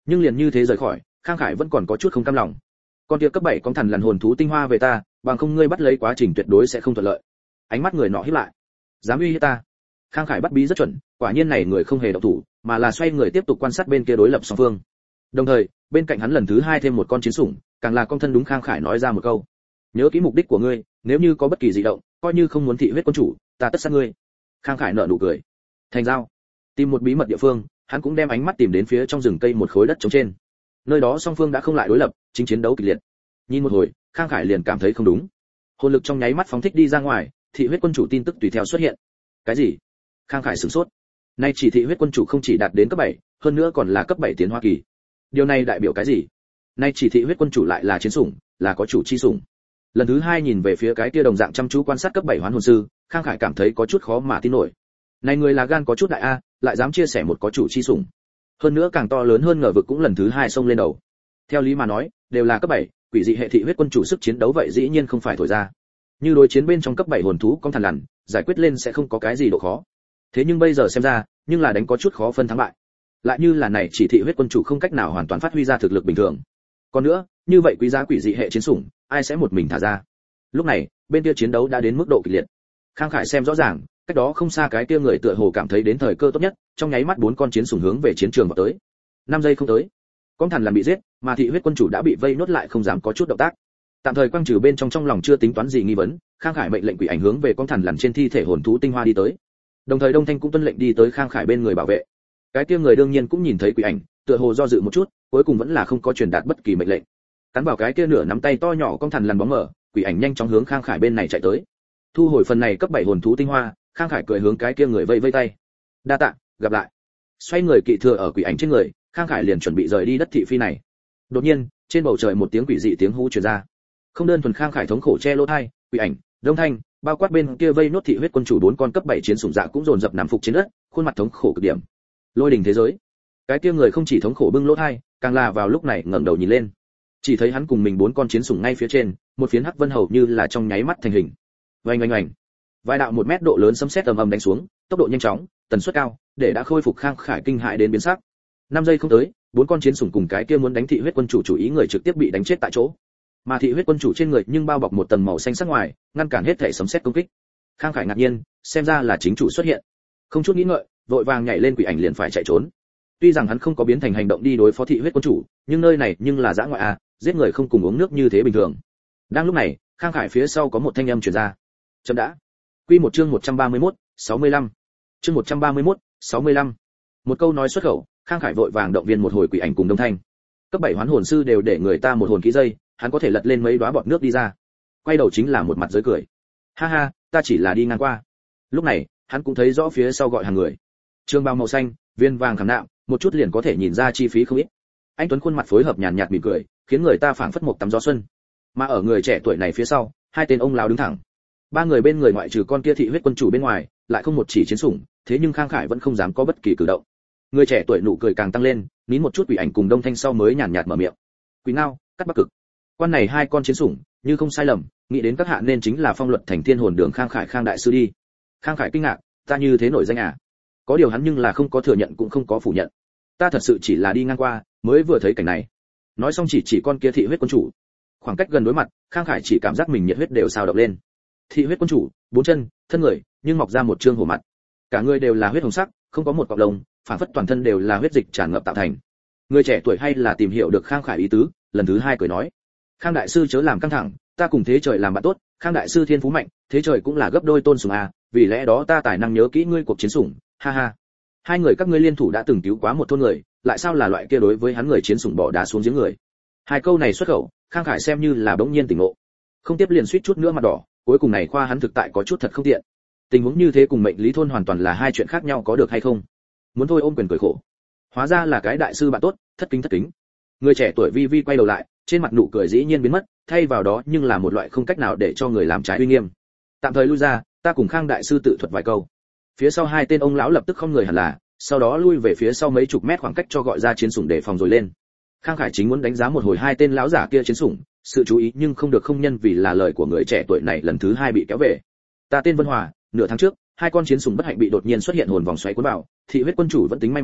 Nhưng liền như thế rời khỏi, Khang Khải vẫn còn có chút không cam lòng. Con kia cấp 7 con thần lằn hồn thú tinh hoa về ta, bằng không ngươi bắt lấy quá trình tuyệt đối sẽ không thuận lợi. Ánh mắt người nọ híp lại. Dám uy hiếp ta? Khang Khải bắt bí rất chuẩn, quả nhiên này người không hề động thủ, mà là xoay người tiếp tục quan sát bên kia đối lập song phương. Đồng thời, bên cạnh hắn lần thứ hai thêm một con chiến sủng, càng là con thân đúng Khang Khải nói ra một câu: nhớ kỹ mục đích của ngươi, nếu như có bất kỳ dị động, coi như không muốn thị huyết quân chủ, ta tất sát ngươi. Khang Khải nở nụ cười. Thành giao. Tìm một bí mật địa phương, hắn cũng đem ánh mắt tìm đến phía trong rừng cây một khối đất trống trên. Nơi đó song phương đã không lại đối lập, chính chiến đấu kịch liệt. Nhìn một hồi, Khang Khải liền cảm thấy không đúng. Hồn lực trong nháy mắt phóng thích đi ra ngoài, thị huyết quân chủ tin tức tùy theo xuất hiện. Cái gì? Khang Khải sửng sốt. Nay chỉ thị huyết quân chủ không chỉ đạt đến cấp 7, hơn nữa còn là cấp 7 tiến hóa kỳ. Điều này đại biểu cái gì? Nay chỉ thị huyết quân chủ lại là chiến sủng, là có chủ chi sủng. Lần thứ hai nhìn về phía cái kia đồng dạng chăm chú quan sát cấp 7 hoán hồn sư, Khang Khải cảm thấy có chút khó mà tin nổi. Này người là gan có chút đại a, lại dám chia sẻ một có chủ chi sủng. Hơn nữa càng to lớn hơn ngờ vực cũng lần thứ hai xông lên đầu. Theo lý mà nói, đều là cấp 7, quỷ dị hệ thị huyết quân chủ sức chiến đấu vậy dĩ nhiên không phải thổi ra. Như đối chiến bên trong cấp 7 hồn thú con thần lằn, giải quyết lên sẽ không có cái gì độ khó. Thế nhưng bây giờ xem ra, nhưng là đánh có chút khó phân thắng bại. Lại như là này chỉ thị huyết quân chủ không cách nào hoàn toàn phát huy ra thực lực bình thường. Còn nữa, như vậy quý giá quỷ dị hệ chiến sủng, ai sẽ một mình thả ra? Lúc này, bên kia chiến đấu đã đến mức độ kịch liệt. Khang Khải xem rõ ràng, cách đó không xa cái kia người tựa hồ cảm thấy đến thời cơ tốt nhất, trong nháy mắt 4 con chiến sủng hướng về chiến trường vào tới. 5 giây không tới, con thần lằn bị giết, mà thị huyết quân chủ đã bị vây nốt lại không dám có chút động tác. Tạm thời quang trừ bên trong lòng chưa tính toán gì nghi vấn, Khang Khải mệnh lệnh quỷ ảnh hướng về con thần lằn trên thi thể hồn thú tinh hoa đi tới. Đồng thời Đông Thanh cũng tuân lệnh đi tới Khang Khải bên người bảo vệ. Cái kia người đương nhiên cũng nhìn thấy quỷ ảnh, tựa hồ do dự một chút, cuối cùng vẫn là không có truyền đạt bất kỳ mệnh lệnh. Cắn vào cái kia nửa nắm tay to nhỏ con thần lằn bóng mở, quỷ ảnh nhanh chóng hướng Khang Khải bên này chạy tới. Thu hồi phần này cấp 7 hồn thú tinh hoa, Khang Khải cười hướng cái kia người vây vây tay. Đa tạ, gặp lại. Xoay người kỵ thừa ở quỷ ảnh trên người, Khang Khải liền chuẩn bị rời đi đất thị phi này. Đột nhiên, trên bầu trời một tiếng quỷ dị tiếng hú truyền ra. Không đơn thuần Khang Khải thống khổ che lỗ tai, quỷ ảnh, Đông Thanh, bao quát bên kia vây nốt thị huyết quân chủ 4 con cấp 7 chiến sủng dạ cũng dồn dập nằm phục trên đất, khuôn mặt thống khổ cực điểm. Lôi đình thế giới. Cái kia người không chỉ thống khổ bưng lỗ tai, càng là vào lúc này ngẩng đầu nhìn lên. Chỉ thấy hắn cùng mình 4 con chiến sủng ngay phía trên, một phiến hắc vân hầu như là trong nháy mắt thành hình. Oanh oanh oanh. Vài đạo 1 mét độ lớn sấm sét ầm ầm đánh xuống, tốc độ nhanh chóng, tần suất cao, để đã khôi phục Khang Khải kinh hãi đến biến sắc. 5 giây không tới, 4 con chiến sủng cùng cái kia muốn đánh thị huyết quân chủ chủ ý người trực tiếp bị đánh chết tại chỗ. Mà thị huyết quân chủ trên người nhưng bao bọc một tầng màu xanh sắc ngoài, ngăn cản hết thể sấm sét công kích. Khang Khải ngạc nhiên, xem ra là chính chủ xuất hiện. Không chút nghĩ ngợi, vội vàng nhảy lên quỷ ảnh liền phải chạy trốn. Tuy rằng hắn không có biến thành hành động đi đối phó thị huyết quân chủ, nhưng nơi này nhưng là dã ngoại a, giết người không cùng uống nước như thế bình thường. Đang lúc này, Khang Khải phía sau có một thanh âm truyền ra. Chậm đã. Quy một chương 131, 65. Chương 131, 65. Một câu nói xuất khẩu, Khang Khải vội vàng động viên một hồi quỷ ảnh cùng Đông Thanh. Cấp 7 hoán hồn sư đều để người ta một hồn kỹ dây, hắn có thể lật lên mấy đóa bọt nước đi ra. Quay đầu chính là một mặt giới cười. Ha ha, ta chỉ là đi ngang qua. Lúc này, hắn cũng thấy rõ phía sau gọi hàng người. Trường bào màu xanh, viên vàng khảm nạm, một chút liền có thể nhìn ra chi phí không ít. Anh Tuấn khuôn mặt phối hợp nhàn nhạt mỉm cười, khiến người ta phảng phất một tắm gió xuân. Mà ở người trẻ tuổi này phía sau, 2 tên ông lão đứng thẳng. 3 người bên người ngoại trừ con kia thị huyết quân chủ bên ngoài, lại không một chỉ chiến sủng, thế nhưng Khang Khải vẫn không dám có bất kỳ cử động. Người trẻ tuổi nụ cười càng tăng lên, nín một chút quỷ ảnh cùng Đông Thanh sau mới nhàn nhạt mở miệng. Quỷ ngao, cắt bắc cực. Quan này 2 con chiến sủng, như không sai lầm, nghĩ đến các hạ nên chính là Phong Luật Thành Thiên Hồn Đường Khang Khải Khang đại sư đi. Khang Khải kinh ngạc, ta như thế nổi danh à? Có điều hắn nhưng là không có thừa nhận cũng không có phủ nhận. Ta thật sự chỉ là đi ngang qua, mới vừa thấy cảnh này. Nói xong chỉ con kia thị huyết quân chủ. Khoảng cách gần đối mặt, Khang Khải chỉ cảm giác mình nhiệt huyết đều sao động lên. Thị huyết quân chủ, 4 chân, thân người, nhưng mọc ra một trương hổ mặt. Cả người đều là huyết hồng sắc, không có một cọng lông, phản phất toàn thân đều là huyết dịch tràn ngập tạo thành. Người trẻ tuổi hay là tìm hiểu được Khang Khải ý tứ, lần thứ 2 cười nói: Khang đại sư chớ làm căng thẳng, ta cùng thế trời làm bạn tốt, Khang đại sư thiên phú mạnh, thế trời cũng là gấp đôi tôn sùng a, vì lẽ đó ta tài năng nhớ kỹ ngươi cuộc chiến sủng, ha ha. 2 người các ngươi liên thủ đã từng cứu quá một thôn người, lại sao là loại kia đối với hắn người chiến sủng bỏ đá xuống giếng người. 2 câu này xuất khẩu, Khang Khải xem như là bỗng nhiên tỉnh ngộ. Không tiếp liền suýt chút nữa mặt đỏ, cuối cùng này khoa hắn thực tại có chút thật không tiện. Tình huống như thế cùng mệnh lý thôn hoàn toàn là 2 chuyện khác nhau có được hay không? Muốn thôi ôm quyền cười khổ. Hóa ra là cái đại sư bạn tốt, thất kính. Người trẻ tuổi vi vi quay đầu lại, trên mặt nụ cười dĩ nhiên biến mất, thay vào đó nhưng là một loại không cách nào để cho người làm trái uy nghiêm. Tạm thời lui ra, ta cùng Khang đại sư tự thuật vài câu. Phía sau 2 tên ông lão lập tức không người hẳn là, sau đó lui về phía sau mấy chục mét khoảng cách cho gọi ra chiến sủng để phòng rồi lên. Khang Khải chính muốn đánh giá một hồi 2 tên lão giả kia chiến sủng, sự chú ý nhưng không được không nhân vì là lời của người trẻ tuổi này lần thứ 2 bị kéo về. Ta tên Vân Hòa, nửa tháng trước, 2 con chiến sủng bất hạnh bị đột nhiên xuất hiện hồn vòng xoáy cuốn vào, thị huyết quân chủ vẫn tính may mắn,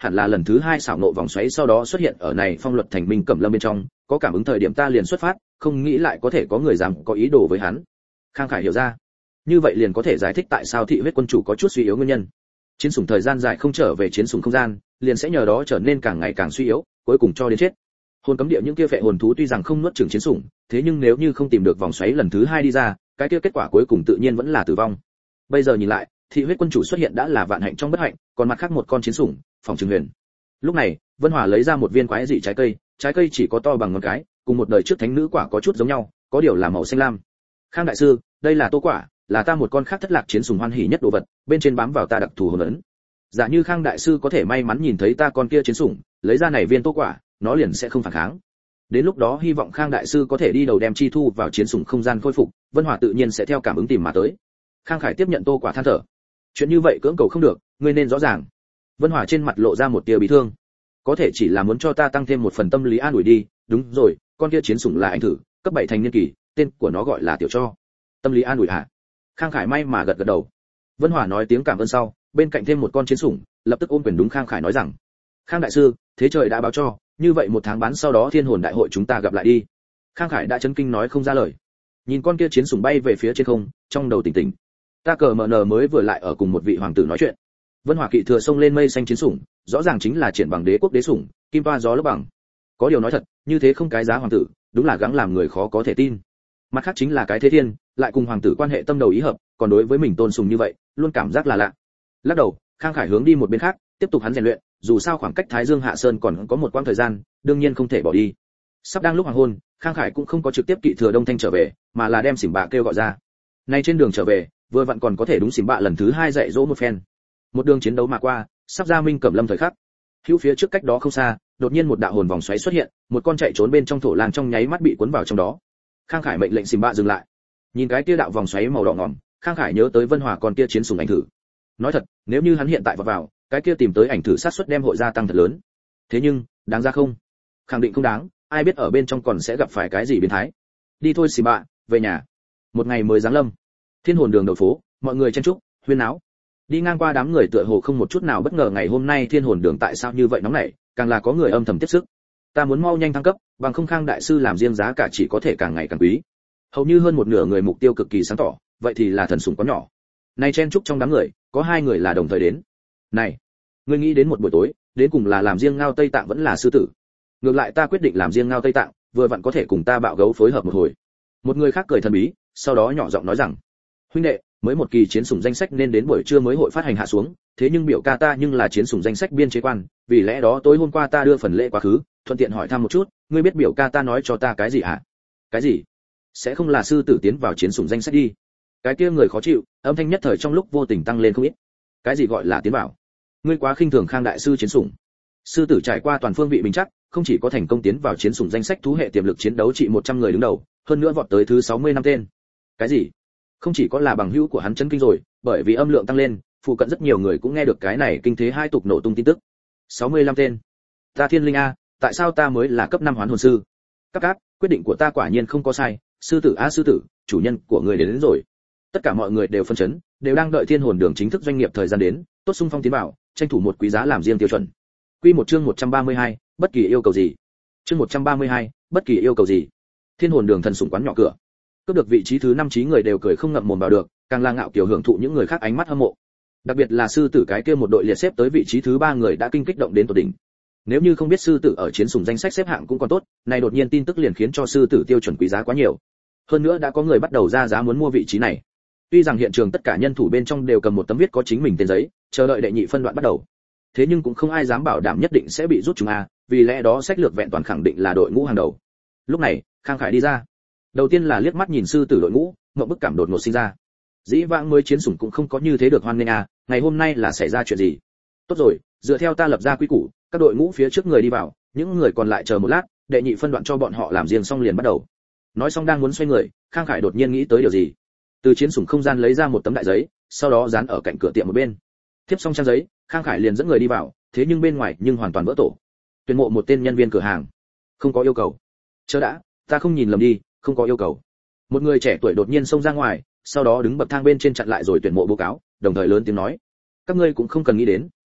hẳn là lần thứ 2 xảo nộ vòng xoáy sau đó xuất hiện ở này phong luật thành minh cẩm lâm bên trong, có cảm ứng thời điểm ta liền xuất phát, không nghĩ lại có thể có người dám có ý đồ với hắn. Khang Khải hiểu ra, như vậy liền có thể giải thích tại sao thị huyết quân chủ có chút suy yếu nguyên nhân. Chiến sủng thời gian dài không trở về chiến sủng không gian, liền sẽ nhờ đó trở nên càng ngày càng suy yếu, cuối cùng cho đến chết. Hồn cấm địa những kia phệ hồn thú tuy rằng không nuốt chửng chiến sủng, thế nhưng nếu như không tìm được vòng xoáy lần thứ 2 đi ra, cái kia kết quả cuối cùng tự nhiên vẫn là tử vong. Bây giờ nhìn lại, thị huyết quân chủ xuất hiện đã là vạn hạnh trong bất hạnh, còn mặt khác một con chiến sủng, phòng trường huyền. Lúc này, Vân Hòa lấy ra một viên quái dị trái cây chỉ có to bằng ngón cái, cùng một đời trước thánh nữ quả có chút giống nhau, có điều là màu xanh lam. Khang đại sư, đây là tô quả, là ta một con khác thất lạc chiến sủng hoan hỉ nhất đồ vật, bên trên bám vào ta đặc thù hồn ấn. Giả như Khang đại sư có thể may mắn nhìn thấy ta con kia chiến sủng, lấy ra này viên tô quả, nó liền sẽ không phản kháng. Đến lúc đó hy vọng Khang đại sư có thể đi đầu đem chi thu vào chiến sủng không gian khôi phục, Vân Hòa tự nhiên sẽ theo cảm ứng tìm mà tới. Khang Khải tiếp nhận tô quả than thở. Chuyện như vậy cưỡng cầu không được, ngươi nên rõ ràng. Vân Hòa trên mặt lộ ra một tia bị thương. Có thể chỉ là muốn cho ta tăng thêm một phần tâm lý an ủi đi, đúng rồi, con kia chiến sủng là anh thử, cấp 7 thành niên kỳ, tên của nó gọi là Tiểu Cho. Tâm lý an ủi hả? Khang Khải may mà gật gật đầu. Vân Hòa nói tiếng cảm ơn sau, bên cạnh thêm một con chiến sủng, lập tức ôm quyền đúng Khang Khải nói rằng: "Khang đại sư, thế trời đã báo cho, như vậy 1 tháng bán sau đó Thiên Hồn đại hội chúng ta gặp lại đi." Khang Khải đã chấn kinh nói không ra lời. Nhìn con kia chiến sủng bay về phía trên không, trong đầu tỉnh tỉnh. Ta cờ mờ nờ mới vừa lại ở cùng một vị hoàng tử nói chuyện. Vân Hòa kỵ thừa sông lên mây xanh chiến sủng, rõ ràng chính là triển bằng đế quốc đế sủng, kim toa gió lốc bằng. Có điều nói thật, như thế không cái giá hoàng tử, đúng là gắng làm người khó có thể tin. Mặt khác chính là cái thế thiên, lại cùng hoàng tử quan hệ tâm đầu ý hợp, còn đối với mình tôn sùng như vậy, luôn cảm giác là lạ. Lắc đầu, Khang Khải hướng đi một bên khác, tiếp tục hắn rèn luyện, dù sao khoảng cách Thái Dương Hạ Sơn còn có một quãng thời gian, đương nhiên không thể bỏ đi. Sắp đang lúc hoàng hôn, Khang Khải cũng không có trực tiếp kỵ thừa Đông Thanh trở về, mà là đem Xỉm Bạ kêu gọi ra. Nay trên đường trở về, vừa vặn còn có thể đúng Xỉm Bạ lần thứ 2 dạy dỗ một phen. Một đường chiến đấu mà qua, sắp ra Minh Cẩm Lâm thời khắc. Hữu phía trước cách đó không xa, đột nhiên một đạo hồn vòng xoáy xuất hiện, một con chạy trốn bên trong thổ lang trong nháy mắt bị cuốn vào trong đó. Khang Khải mệnh lệnh Xỉm Bạ dừng lại. Nhìn cái kia đạo vòng xoáy màu đỏ ngòm, Khang Khải nhớ tới Vân Hòa con kia chiến sủng ảnh thử. Nói thật, nếu như hắn hiện tại vào, cái kia tìm tới ảnh thử sát suất đem hội gia tăng thật lớn. Thế nhưng, đáng ra không? Khẳng định không đáng, ai biết ở bên trong còn sẽ gặp phải cái gì biến thái. Đi thôi Xỉm Bạ, về nhà. Một ngày mới giáng lâm. Thiên Hồn đường đầu phố, mọi người chen chúc, huyên náo. Đi ngang qua đám người tựa hồ không một chút nào bất ngờ ngày hôm nay Thiên Hồn đường tại sao như vậy nóng nảy, càng là có người âm thầm tiếp sức. Ta muốn mau nhanh thăng cấp, bằng không Khang đại sư làm riêng giá cả chỉ có thể càng ngày càng quý. Hầu như hơn một nửa người mục tiêu cực kỳ sáng tỏ, vậy thì là thần sủng có nhỏ. Nay chen chúc trong đám người, có 2 người là đồng thời đến. Này, ngươi nghĩ đến một buổi tối, đến cùng là làm riêng Ngao Tây Tạng vẫn là sư tử? Ngược lại ta quyết định làm riêng Ngao Tây Tạng, vừa vặn có thể cùng ta bạo gấu phối hợp một hồi. Một người khác cười thần bí, sau đó nhỏ giọng nói rằng: huynh đệ, mới một kỳ chiến sủng danh sách nên đến buổi trưa mới hội phát hành hạ xuống, thế nhưng biểu ca ta nhưng là chiến sủng danh sách biên chế quan, vì lẽ đó tối hôm qua ta đưa phần lễ quá khứ, thuận tiện hỏi thăm một chút, ngươi biết biểu ca ta nói cho ta cái gì hả? Cái gì? Sẽ không là sư tử tiến vào chiến sủng danh sách đi? Cái kia người khó chịu, âm thanh nhất thời trong lúc vô tình tăng lên không ít. Cái gì gọi là tiến vào? Ngươi quá khinh thường Khang đại sư chiến sủng. Sư tử trải qua toàn phương vị bình chắc, không chỉ có thành công tiến vào chiến sủng danh sách thú hệ tiềm lực chiến đấu trị 100 người đứng đầu, hơn nữa vọt tới thứ 60 năm tên. Cái gì? Không chỉ có là bằng hữu của hắn chấn kinh rồi, bởi vì âm lượng tăng lên, phụ cận rất nhiều người cũng nghe được cái này kinh thế hai tục nổ tung tin tức. 65 tên. Ta Thiên Linh a, tại sao ta mới là cấp 5 hoán hồn sư? Các, quyết định của ta quả nhiên không có sai, sư tử a sư tử, chủ nhân của người đến rồi. Tất cả mọi người đều phân chấn, đều đang đợi Thiên Hồn đường chính thức doanh nghiệp thời gian đến, tốt xung phong tiến vào, tranh thủ một quý giá làm riêng tiêu chuẩn. Quy một chương 132, bất kỳ yêu cầu gì. Chương 132, bất kỳ yêu cầu gì. Thiên Hồn đường thần sủng quán nhỏ cửa. Cướp được vị trí thứ 5 trí người đều cười không ngậm mồm vào được, càng là ngạo kiều hưởng thụ những người khác ánh mắt hâm mộ. Đặc biệt là sư tử cái kia một đội liệt xếp tới vị trí thứ 3 người đã kinh kích động đến tột đỉnh. Nếu như không biết sư tử ở chiến sủng danh sách xếp hạng cũng còn tốt, này đột nhiên tin tức liền khiến cho sư tử tiêu chuẩn quý giá quá nhiều. Hơn nữa đã có người bắt đầu ra giá muốn mua vị trí này. Tuy rằng hiện trường tất cả nhân thủ bên trong đều cầm một tấm viết có chính mình tên giấy, chờ đợi đệ nhị phân đoạn bắt đầu. Thế nhưng cũng không ai dám bảo đảm nhất định sẽ bị rút chúng a, vì lẽ đó sách lược vẹn toàn khẳng định là đội ngũ hàng đầu. Lúc này, Khang Khải đi ra. Đầu tiên là liếc mắt nhìn sư tử đội ngũ, ngậm bức cảm đột ngột sinh ra. Dĩ vãng mới chiến sủng cũng không có như thế được hoan nghênh a, ngày hôm nay là xảy ra chuyện gì? Tốt rồi, dựa theo ta lập ra quy củ, các đội ngũ phía trước người đi vào, những người còn lại chờ một lát, đệ nhị phân đoạn cho bọn họ làm riêng xong liền bắt đầu. Nói xong đang muốn xoay người, Khang Khải đột nhiên nghĩ tới điều gì. Từ chiến sủng không gian lấy ra một tấm đại giấy, sau đó dán ở cạnh cửa tiệm một bên. Tiếp xong trang giấy, Khang Khải liền dẫn người đi vào, thế nhưng bên ngoài nhưng hoàn toàn vỡ tổ. Tuyển mộ một tên nhân viên cửa hàng. Không có yêu cầu. Chờ đã, ta không nhìn lầm đi, không có yêu cầu. Một người trẻ tuổi đột nhiên xông ra ngoài, sau đó đứng bậc thang bên trên chặn lại rồi tuyển mộ báo cáo, đồng thời lớn tiếng nói: các ngươi cũng không cần nghĩ đến,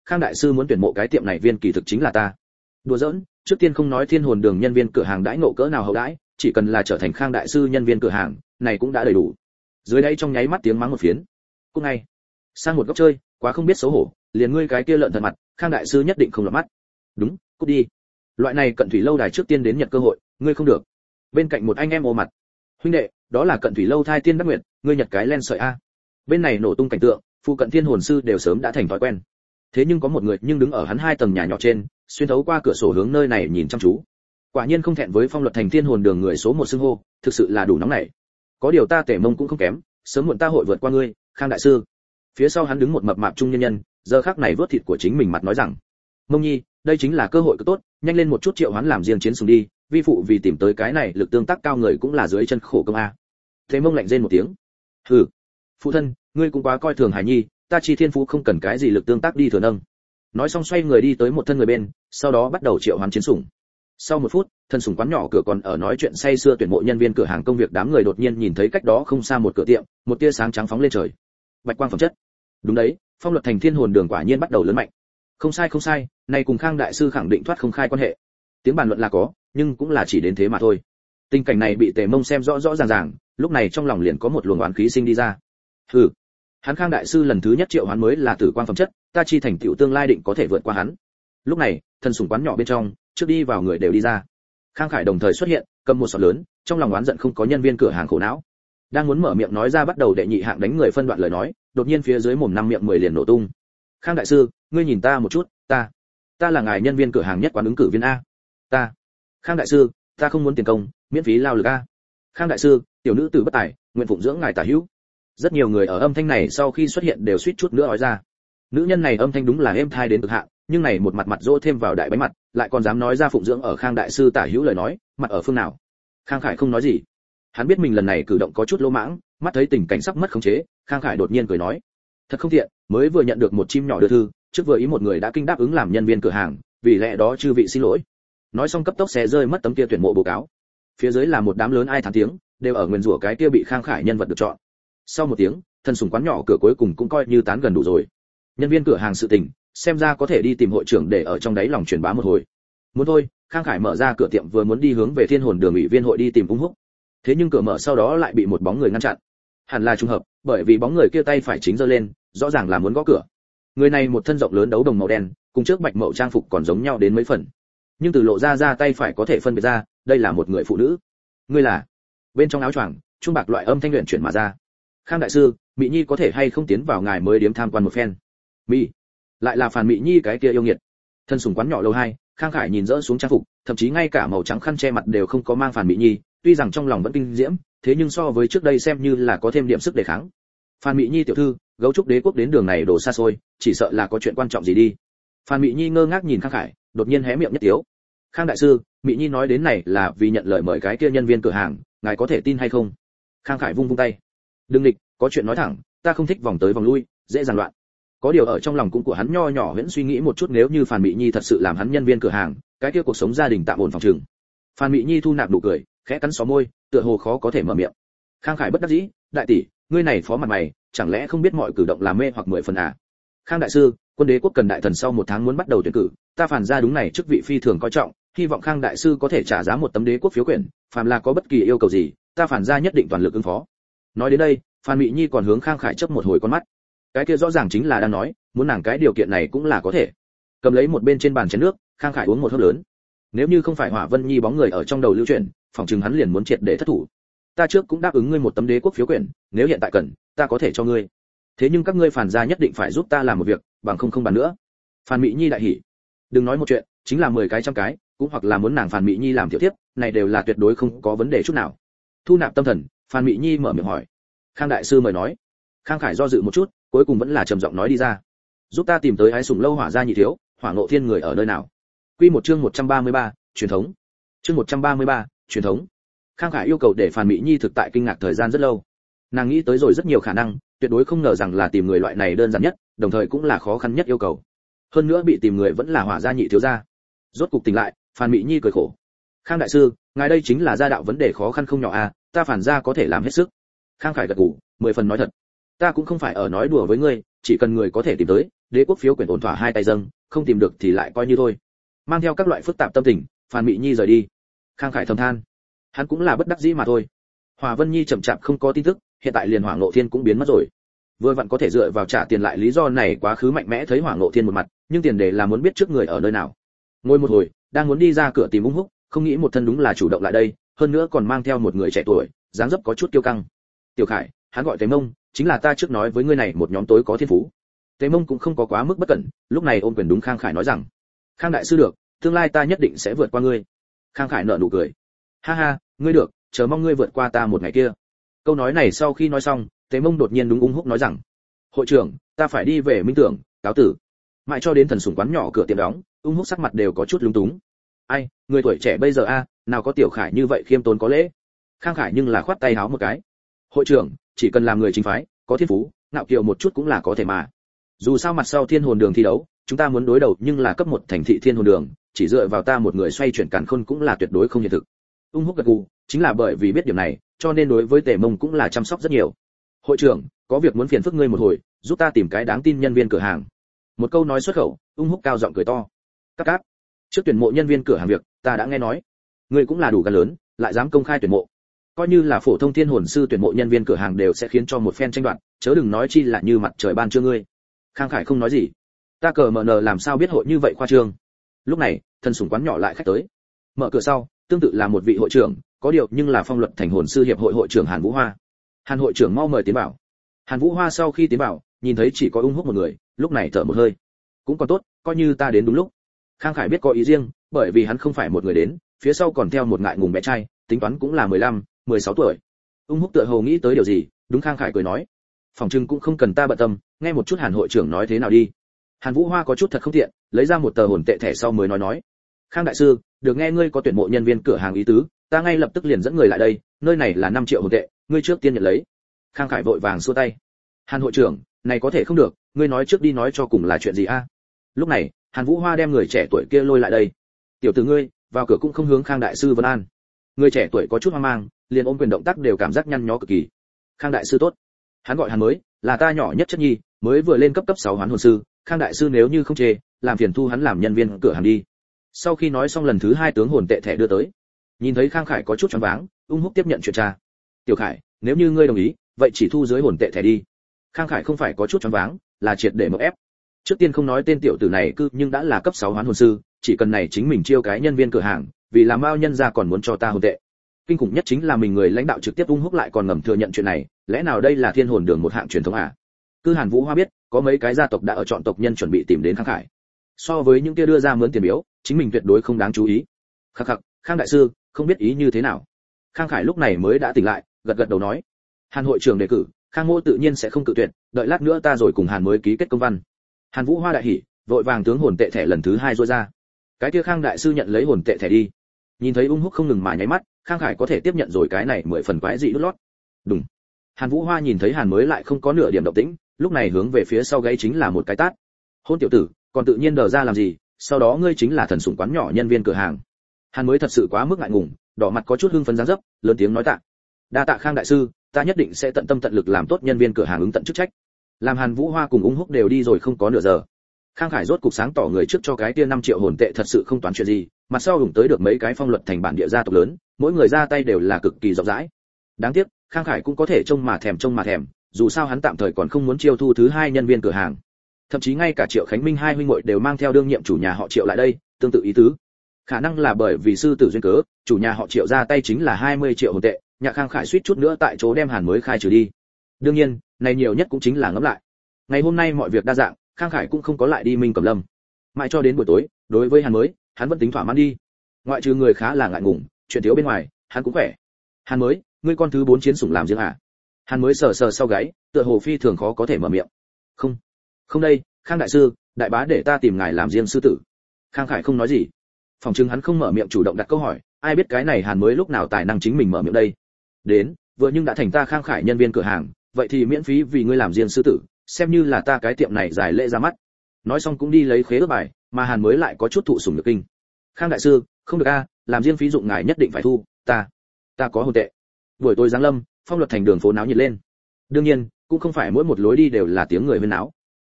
Khang đại sư muốn tuyển mộ cái tiệm này viên kỳ thực chính là ta. Đùa giỡn, trước tiên không nói Thiên Hồn Đường nhân viên cửa hàng đãi ngộ cỡ nào hậu đãi, chỉ cần là trở thành Khang đại sư nhân viên cửa hàng, này cũng đã đầy đủ. Dưới đây trong nháy mắt tiếng mắng một phiến. Cút ngay, sang một góc chơi, quá không biết xấu hổ, liền ngươi cái kia lợn thật mặt, Khang đại sư nhất định không lọt mắt. Đúng, cút đi. Loại này Cận Thủy lâu đài trước tiên đến nhận cơ hội, ngươi không được. Bên cạnh một anh em ôm mặt. Huynh đệ, đó là Cận Thủy lâu thai tiên đắc nguyệt, ngươi nhặt cái len sợi a. Bên này nổ tung cảnh tượng, phụ cận Thiên Hồn sư đều sớm đã thành thói quen. Thế nhưng có một người nhưng đứng ở hắn 2 tầng nhà nhỏ trên, xuyên thấu qua cửa sổ hướng nơi này nhìn chăm chú. Quả nhiên không thẹn với Phong Luật Thành Thiên Hồn Đường người số 1 xưng hô, thực sự là đủ nóng nảy. Có điều ta Tể Mông cũng không kém, sớm muộn ta hội vượt qua ngươi, Khang đại sư. Phía sau hắn đứng một mập mạp trung nhân nhân, giờ khắc này vớt thịt của chính mình mặt nói rằng: Mông Nhi, đây chính là cơ hội tốt, nhanh lên một chút triệu hoán làm riêng chiến sùng đi, vi phụ vì tìm tới cái này lực tương tác cao người cũng là dưới chân khổ công a. Thế Mông lạnh rên một tiếng. Hừ, phụ thân, ngươi cũng quá coi thường Hải Nhi, ta Chi Thiên Phú không cần cái gì lực tương tác đi thừa nâng. Nói xong xoay người đi tới một thân người bên, sau đó bắt đầu triệu hoán chiến sủng. Sau 1 phút, thân sủng quán nhỏ cửa còn ở nói chuyện say sưa tuyển mộ nhân viên cửa hàng công việc, đám người đột nhiên nhìn thấy cách đó không xa một cửa tiệm, một tia sáng trắng phóng lên trời. Bạch quang phẩm chất. Đúng đấy, Phong Luật Thành Thiên Hồn Đường quả nhiên bắt đầu lớn mạnh. Không sai, này cùng Khang đại sư khẳng định thoát không khai quan hệ. Tiếng bàn luận là có, nhưng cũng là chỉ đến thế mà thôi. Tình cảnh này bị Tề Mông xem rõ rõ ràng ràng, lúc này trong lòng liền có một luồng oán khí sinh đi ra. Hừ, hắn Khang đại sư lần thứ nhất triệu hoán mới là tử quang phẩm chất, ta chi thành tựu tương lai định có thể vượt qua hắn. Lúc này, thân sủng quán nhỏ bên trong, trước đi vào người đều đi ra. Khang Khải đồng thời xuất hiện, cầm một sọt lớn, trong lòng oán giận không có nhân viên cửa hàng khổ não. Đang muốn mở miệng nói ra bắt đầu đệ nhị hạng đánh người phân đoạn lời nói, đột nhiên phía dưới mồm 5 miệng 10 liền nổ tung. Khang đại sư, ngươi nhìn ta một chút, ta là ngài nhân viên cửa hàng nhất quán ứng cử viên a. Khang đại sư, ta không muốn tiền công, miễn phí lao lực a. Khang đại sư, tiểu nữ tử bất tài, nguyện phụng dưỡng ngài tả hữu. Rất nhiều người ở âm thanh này sau khi xuất hiện đều suýt chút nữa nói ra. Nữ nhân này âm thanh đúng là êm thai đến cực hạn, nhưng này một mặt dỗ thêm vào đại bánh mặt, lại còn dám nói ra phụng dưỡng ở Khang đại sư tả hữu lời nói, mặt ở phương nào? Khang Khải không nói gì. Hắn biết mình lần này cử động có chút lỗ mãng, mắt thấy tình cảnh sắp mất khống chế, Khang Khải đột nhiên cười nói: "Thật không tiện, mới vừa nhận được một chim nhỏ đưa thư, trước vừa ý một người đã kinh đáp ứng làm nhân viên cửa hàng, vì lẽ đó chư vị xin lỗi." Nói xong cấp tốc xé rơi mất tấm kia tuyển mộ báo cáo. Phía dưới là một đám lớn ai thán tiếng, đều ở nguyền rủa cái kia bị Khang Khải nhân vật được chọn. Sau 1 tiếng, thân sủng quán nhỏ cửa cuối cùng cũng coi như tán gần đủ rồi. Nhân viên cửa hàng sự tình, xem ra có thể đi tìm hội trưởng để ở trong đấy lòng truyền bá một hồi. Muốn thôi, Khang Khải mở ra cửa tiệm vừa muốn đi hướng về Thiên Hồn Đường ủy viên hội đi tìm Ung Húc. Thế nhưng cửa mở sau đó lại bị một bóng người ngăn chặn. Hẳn là trùng hợp, bởi vì bóng người kia tay phải chính giơ lên, rõ ràng là muốn gõ cửa. Người này một thân rộng lớn đấu đồng màu đen, cùng trước Bạch Mậu trang phục còn giống nhau đến mấy phần. Nhưng từ lộ ra tay phải có thể phân biệt ra, đây là một người phụ nữ. Ngươi là? Bên trong áo choàng, trung bạc loại âm thanh luyện chuyển mà ra. Khang đại sư, Mị Nhi có thể hay không tiến vào ngài mới điếm tham quan một phen? Mị? Lại là Phàn Mị Nhi cái kia yêu nghiệt. Thân sủng quán nhỏ lầu 2, Khang Khải nhìn rỡ xuống trang phục, thậm chí ngay cả màu trắng khăn che mặt đều không có mang Phàn Mị Nhi, tuy rằng trong lòng vẫn kinh diễm, thế nhưng so với trước đây xem như là có thêm điểm sức đề kháng. Phàn Mị Nhi tiểu thư, gấu trúc đế quốc đến đường này đổ xa xôi, chỉ sợ là có chuyện quan trọng gì đi. Phàn Mị Nhi ngơ ngác nhìn Khang Khải, đột nhiên hé miệng nhất tiếu. Khang đại sư, Mị Nhi nói đến này là vì nhận lời mời cái kia nhân viên cửa hàng, ngài có thể tin hay không? Khang Khải vung tay. Đừng nghịch, có chuyện nói thẳng, ta không thích vòng tới vòng lui, dễ dàng loạn. Có điều ở trong lòng cũng của hắn nho nhỏ huyễn suy nghĩ một chút, nếu như Phàn Mị Nhi thật sự làm hắn nhân viên cửa hàng, cái kia cuộc sống gia đình tạm ổn phòng trường. Phàn Mị Nhi thu nạp nụ cười, khẽ cắn xó môi, tựa hồ khó có thể mở miệng. Khang Khải bất đắc dĩ, đại tỷ, ngươi này phó mặt mày, chẳng lẽ không biết mọi cử động làm mê hoặc 10 phần à? Khang đại sư, quân đế quốc cần đại thần sau 1 tháng muốn bắt đầu tuyển cử, ta Phàn gia đúng này chức vị phi thường coi trọng, hy vọng Khang đại sư có thể trả giá một tấm đế quốc phiếu quyển, phàm là có bất kỳ yêu cầu gì, ta Phàn gia nhất định toàn lực ứng phó. Nói đến đây, Phàn Mị Nhi còn hướng Khang Khải chớp một hồi con mắt. Cái kia rõ ràng chính là đang nói, muốn nàng cái điều kiện này cũng là có thể. Cầm lấy một bên trên bàn chén nước, Khang Khải uống một hớp lớn. Nếu như không phải Hỏa Vân Nhi bóng người ở trong đầu lưu chuyển, phỏng chừng hắn liền muốn triệt để thất thủ. Ta trước cũng đáp ứng ngươi một tấm đế quốc phiếu quyển, nếu hiện tại cần, ta có thể cho ngươi. Thế nhưng các ngươi Phàn gia nhất định phải giúp ta làm một việc, bằng không bàn nữa. Phàn Mị Nhi đại hỉ. Đừng nói một chuyện, chính là 10 cái trăm cái, cũng hoặc là muốn nàng Phàn Mị Nhi làm tiểu tiếp, này đều là tuyệt đối không có vấn đề chút nào. Thu nạp tâm thần, Phàn Mị Nhi mở miệng hỏi. Khang đại sư mời nói. Khang Khải do dự một chút, cuối cùng vẫn là trầm giọng nói đi ra. Giúp ta tìm tới Ái Sủng lâu Hỏa gia nhị thiếu, Hỏa Ngộ Thiên người ở nơi nào? Quy một chương 133, truyền thống. Chương 133, truyền thống. Khang Khải yêu cầu để Phàn Mị Nhi thực tại kinh ngạc thời gian rất lâu. Nàng nghĩ tới rồi rất nhiều khả năng, tuyệt đối không ngờ rằng là tìm người loại này đơn giản nhất, đồng thời cũng là khó khăn nhất yêu cầu. Hơn nữa bị tìm người vẫn là Hỏa gia nhị thiếu gia. Rốt cục tỉnh lại, Phàn Mị Nhi cười khổ. Khang đại sư, ngài đây chính là gia đạo vấn đề khó khăn không nhỏ à, ta Phàn gia có thể làm hết sức. Khang Khải gật gù, 10 phần nói thật. Ta cũng không phải ở nói đùa với ngươi, chỉ cần người có thể tìm tới, đế quốc phiếu quyển ổn thỏa hai tay dâng, không tìm được thì lại coi như thôi. Mang theo các loại phức tạp tâm tình, Phan Mị Nhi rời đi. Khang Khải thầm than, hắn cũng là bất đắc dĩ mà thôi. Hòa Vân Nhi chậm chạp không có tin tức, hiện tại liền Hỏa Ngộ Thiên cũng biến mất rồi. Vừa vặn có thể dựa vào trả tiền lại lý do này quá khứ mạnh mẽ thấy Hỏa Ngộ Thiên một mặt, nhưng tiền đề là muốn biết trước người ở nơi nào. Ngồi một hồi, đang muốn đi ra cửa tìm Ung Húc, không nghĩ một thân đúng là chủ động lại đây, hơn nữa còn mang theo một người trẻ tuổi, dáng dấp có chút kiêu căng. Tiểu Khải, hắn gọi Tế Mông, chính là ta trước nói với ngươi này một nhóm tối có thiên phú. Tế Mông cũng không có quá mức bất cẩn, lúc này ôm quyền đúng Khang Khải nói rằng, Khang đại sư được, tương lai ta nhất định sẽ vượt qua ngươi. Khang Khải nở nụ cười, ha ha, ngươi được, chờ mong ngươi vượt qua ta một ngày kia. Câu nói này sau khi nói xong, Tế Mông đột nhiên đúng Ung Húc nói rằng, hội trưởng, ta phải đi về Minh Tưởng, cáo tử. Mãi cho đến thần sủng quán nhỏ cửa tiệm đóng, Ung Húc sắc mặt đều có chút lúng túng. Ai, người tuổi trẻ bây giờ a, nào có Tiểu Khải như vậy khiêm tốn có lễ. Khang Khải nhưng là khoát tay háo một cái. Hội trưởng, chỉ cần làm người chính phái, có thiên phú, ngạo kiều một chút cũng là có thể mà. Dù sao mặt sau Thiên Hồn Đường thi đấu, chúng ta muốn đối đầu nhưng là cấp một thành thị Thiên Hồn Đường, chỉ dựa vào ta một người xoay chuyển càn khôn cũng là tuyệt đối không hiện thực. Ung Húc gật gù, chính là bởi vì biết điểm này, cho nên đối với Tề Mông cũng là chăm sóc rất nhiều. Hội trưởng, có việc muốn phiền phức ngươi một hồi, giúp ta tìm cái đáng tin nhân viên cửa hàng. Một câu nói xuất khẩu, Ung Húc cao giọng cười to. Cáp cáp. Trước tuyển mộ nhân viên cửa hàng việc, ta đã nghe nói. Ngươi cũng là đủ gan lớn, lại dám công khai tuyển mộ. Coi như là phổ thông thiên hồn sư tuyển mộ nhân viên cửa hàng đều sẽ khiến cho một phen tranh đoạt, chớ đừng nói chi là như mặt trời ban trưa ngươi. Khang Khải không nói gì. Ta cờ mở nờ làm sao biết hội như vậy khoa trương. Lúc này, thần sủng quán nhỏ lại khách tới. Mở cửa sau, tương tự là một vị hội trưởng, có điều nhưng là Phong Luật Thành Hồn sư hiệp hội hội trưởng Hàn Vũ Hoa. Hàn hội trưởng mau mời tiến vào. Hàn Vũ Hoa sau khi tiến vào, nhìn thấy chỉ có Ung Húc một người, lúc này thở một hơi. Cũng còn tốt, coi như ta đến đúng lúc. Khang Khải biết có ý riêng, bởi vì hắn không phải một người đến, phía sau còn theo một ngại ngùng bé trai, tính toán cũng là 15, 16 tuổi. Ung Húc tựa hồ nghĩ tới điều gì, đúng Khang Khải cười nói, phòng trưng cũng không cần ta bận tâm, nghe một chút Hàn hội trưởng nói thế nào đi. Hàn Vũ Hoa có chút thật không tiện, lấy ra một tờ hồn tệ thẻ sau mới nói, Khang đại sư, được nghe ngươi có tuyển mộ nhân viên cửa hàng ý tứ, ta ngay lập tức liền dẫn người lại đây, nơi này là 5 triệu hồn tệ, ngươi trước tiên nhận lấy. Khang Khải vội vàng xua tay. Hàn hội trưởng, này có thể không được, ngươi nói trước đi nói cho cùng là chuyện gì a? Lúc này, Hàn Vũ Hoa đem người trẻ tuổi kia lôi lại đây. Tiểu tử ngươi, vào cửa cũng không hướng Khang đại sư vân an. Người trẻ tuổi có chút hoang mang, liền ôm quyền động tác đều cảm giác nhăn nhó cực kỳ. Khang đại sư tốt. Hắn gọi Hàn mới, là ta nhỏ nhất chất nhi, mới vừa lên cấp 6 hoán hồn sư, Khang đại sư nếu như không chê, làm phiền thu hắn làm nhân viên cửa hàng đi. Sau khi nói xong lần thứ 2 tướng hồn tệ thẻ đưa tới. Nhìn thấy Khang Khải có chút choáng váng, Ung Húc tiếp nhận chuyện tra. Tiểu Khải, nếu như ngươi đồng ý, vậy chỉ thu dưới hồn tệ thẻ đi. Khang Khải không phải có chút choáng váng, là triệt để mộng ép. Trước tiên không nói tên tiểu tử này cư nhưng đã là cấp 6 hoán hồn sư, chỉ cần này chính mình chiêu cái nhân viên cửa hàng, vì làm bao nhân ra còn muốn cho ta hồn tệ. Kinh khủng nhất chính là mình người lãnh đạo trực tiếp Ung Húc lại còn ngầm thừa nhận chuyện này, lẽ nào đây là Thiên Hồn Đường một hạng truyền thống à? Cư Hàn Vũ Hoa biết, có mấy cái gia tộc đã ở chọn tộc nhân chuẩn bị tìm đến Khang Khải. So với những kia đưa ra mướn tiền biếu, chính mình tuyệt đối không đáng chú ý. Khắc khắc, Khang đại sư, không biết ý như thế nào. Khang Khải lúc này mới đã tỉnh lại, gật gật đầu nói, Hàn hội trưởng đề cử, Khang Mỗ tự nhiên sẽ không cự tuyệt, đợi lát nữa ta rồi cùng Hàn mới ký kết công văn. Hàn Vũ Hoa đại hỉ, vội vàng tướng hồn tệ thẻ lần thứ 2 rũa ra. Cái kia Khang đại sư nhận lấy hồn tệ thẻ đi. Nhìn thấy Ung Húc không ngừng mà nháy mắt, Khang Khải có thể tiếp nhận rồi cái này 10 phần quái dị đút lót. Đúng. Hàn Vũ Hoa nhìn thấy Hàn mới lại không có nửa điểm động tĩnh, lúc này hướng về phía sau gáy chính là một cái tát. Hôn tiểu tử, còn tự nhiên đờ ra làm gì, sau đó ngươi chính là thần sủng quán nhỏ nhân viên cửa hàng. Hàn mới thật sự quá mức ngại ngùng, đỏ mặt có chút hưng phấn dáng dấp, lớn tiếng nói tạ. Đa tạ Khang đại sư, ta nhất định sẽ tận tâm tận lực làm tốt nhân viên cửa hàng ứng tận chức trách. Làm Hàn Vũ Hoa cùng Ung Húc đều đi rồi không có nửa giờ. Khang Khải rốt cục sáng tỏ người trước cho cái kia 5 triệu hồn tệ thật sự không toán chuyện gì, mặt sau hùng tới được mấy cái Phong Luật Thành bản địa gia tộc lớn, mỗi người ra tay đều là cực kỳ rộng rãi. Đáng tiếc, Khang Khải cũng có thể trông mà thèm, dù sao hắn tạm thời còn không muốn chiêu thu thứ 2 nhân viên cửa hàng. Thậm chí ngay cả Triệu Khánh Minh hai huynh muội đều mang theo đương nhiệm chủ nhà họ Triệu lại đây, tương tự ý tứ. Khả năng là bởi vì sư tử duyên cớ, chủ nhà họ Triệu ra tay chính là 20 triệu hồn tệ, nhà Khang Khải suýt chút nữa tại chỗ đem Hàn mới khai trừ đi. Đương nhiên, này nhiều nhất cũng chính là ngẫm lại. Ngày hôm nay mọi việc đa dạng, Khang Khải cũng không có lại đi Minh Cẩm Lâm. Mãi cho đến buổi tối, đối với Hàn mới, hắn vẫn tính thỏa mãn đi. Ngoại trừ người khá là ngại ngùng, chuyện thiếu bên ngoài, hắn cũng khỏe. Hàn mới, ngươi con thứ 4 chiến sủng làm riêng à? Hàn mới sờ sờ sau gáy, tựa hồ phi thường khó có thể mở miệng. Không đây, Khang đại sư, đại bá để ta tìm ngài làm riêng sư tử. Khang Khải không nói gì. Phòng trưng hắn không mở miệng chủ động đặt câu hỏi, ai biết cái này Hàn mới lúc nào tài năng chính mình mở miệng đây. Đến, vừa nhưng đã thành ta Khang Khải nhân viên cửa hàng, vậy thì miễn phí vì ngươi làm riêng sư tử, xem như là ta cái tiệm này giải lễ ra mắt. Nói xong cũng đi lấy khế ước bài, mà Hàn mới lại có chút thụ sủng nhược kinh. Khang đại sư, không được a, làm riêng phí dụng ngài nhất định phải thu, ta có hồn tệ. Buổi tối giáng lâm, Phong Luật Thành đường phố náo nhiệt lên. Đương nhiên, cũng không phải mỗi một lối đi đều là tiếng người huyên náo.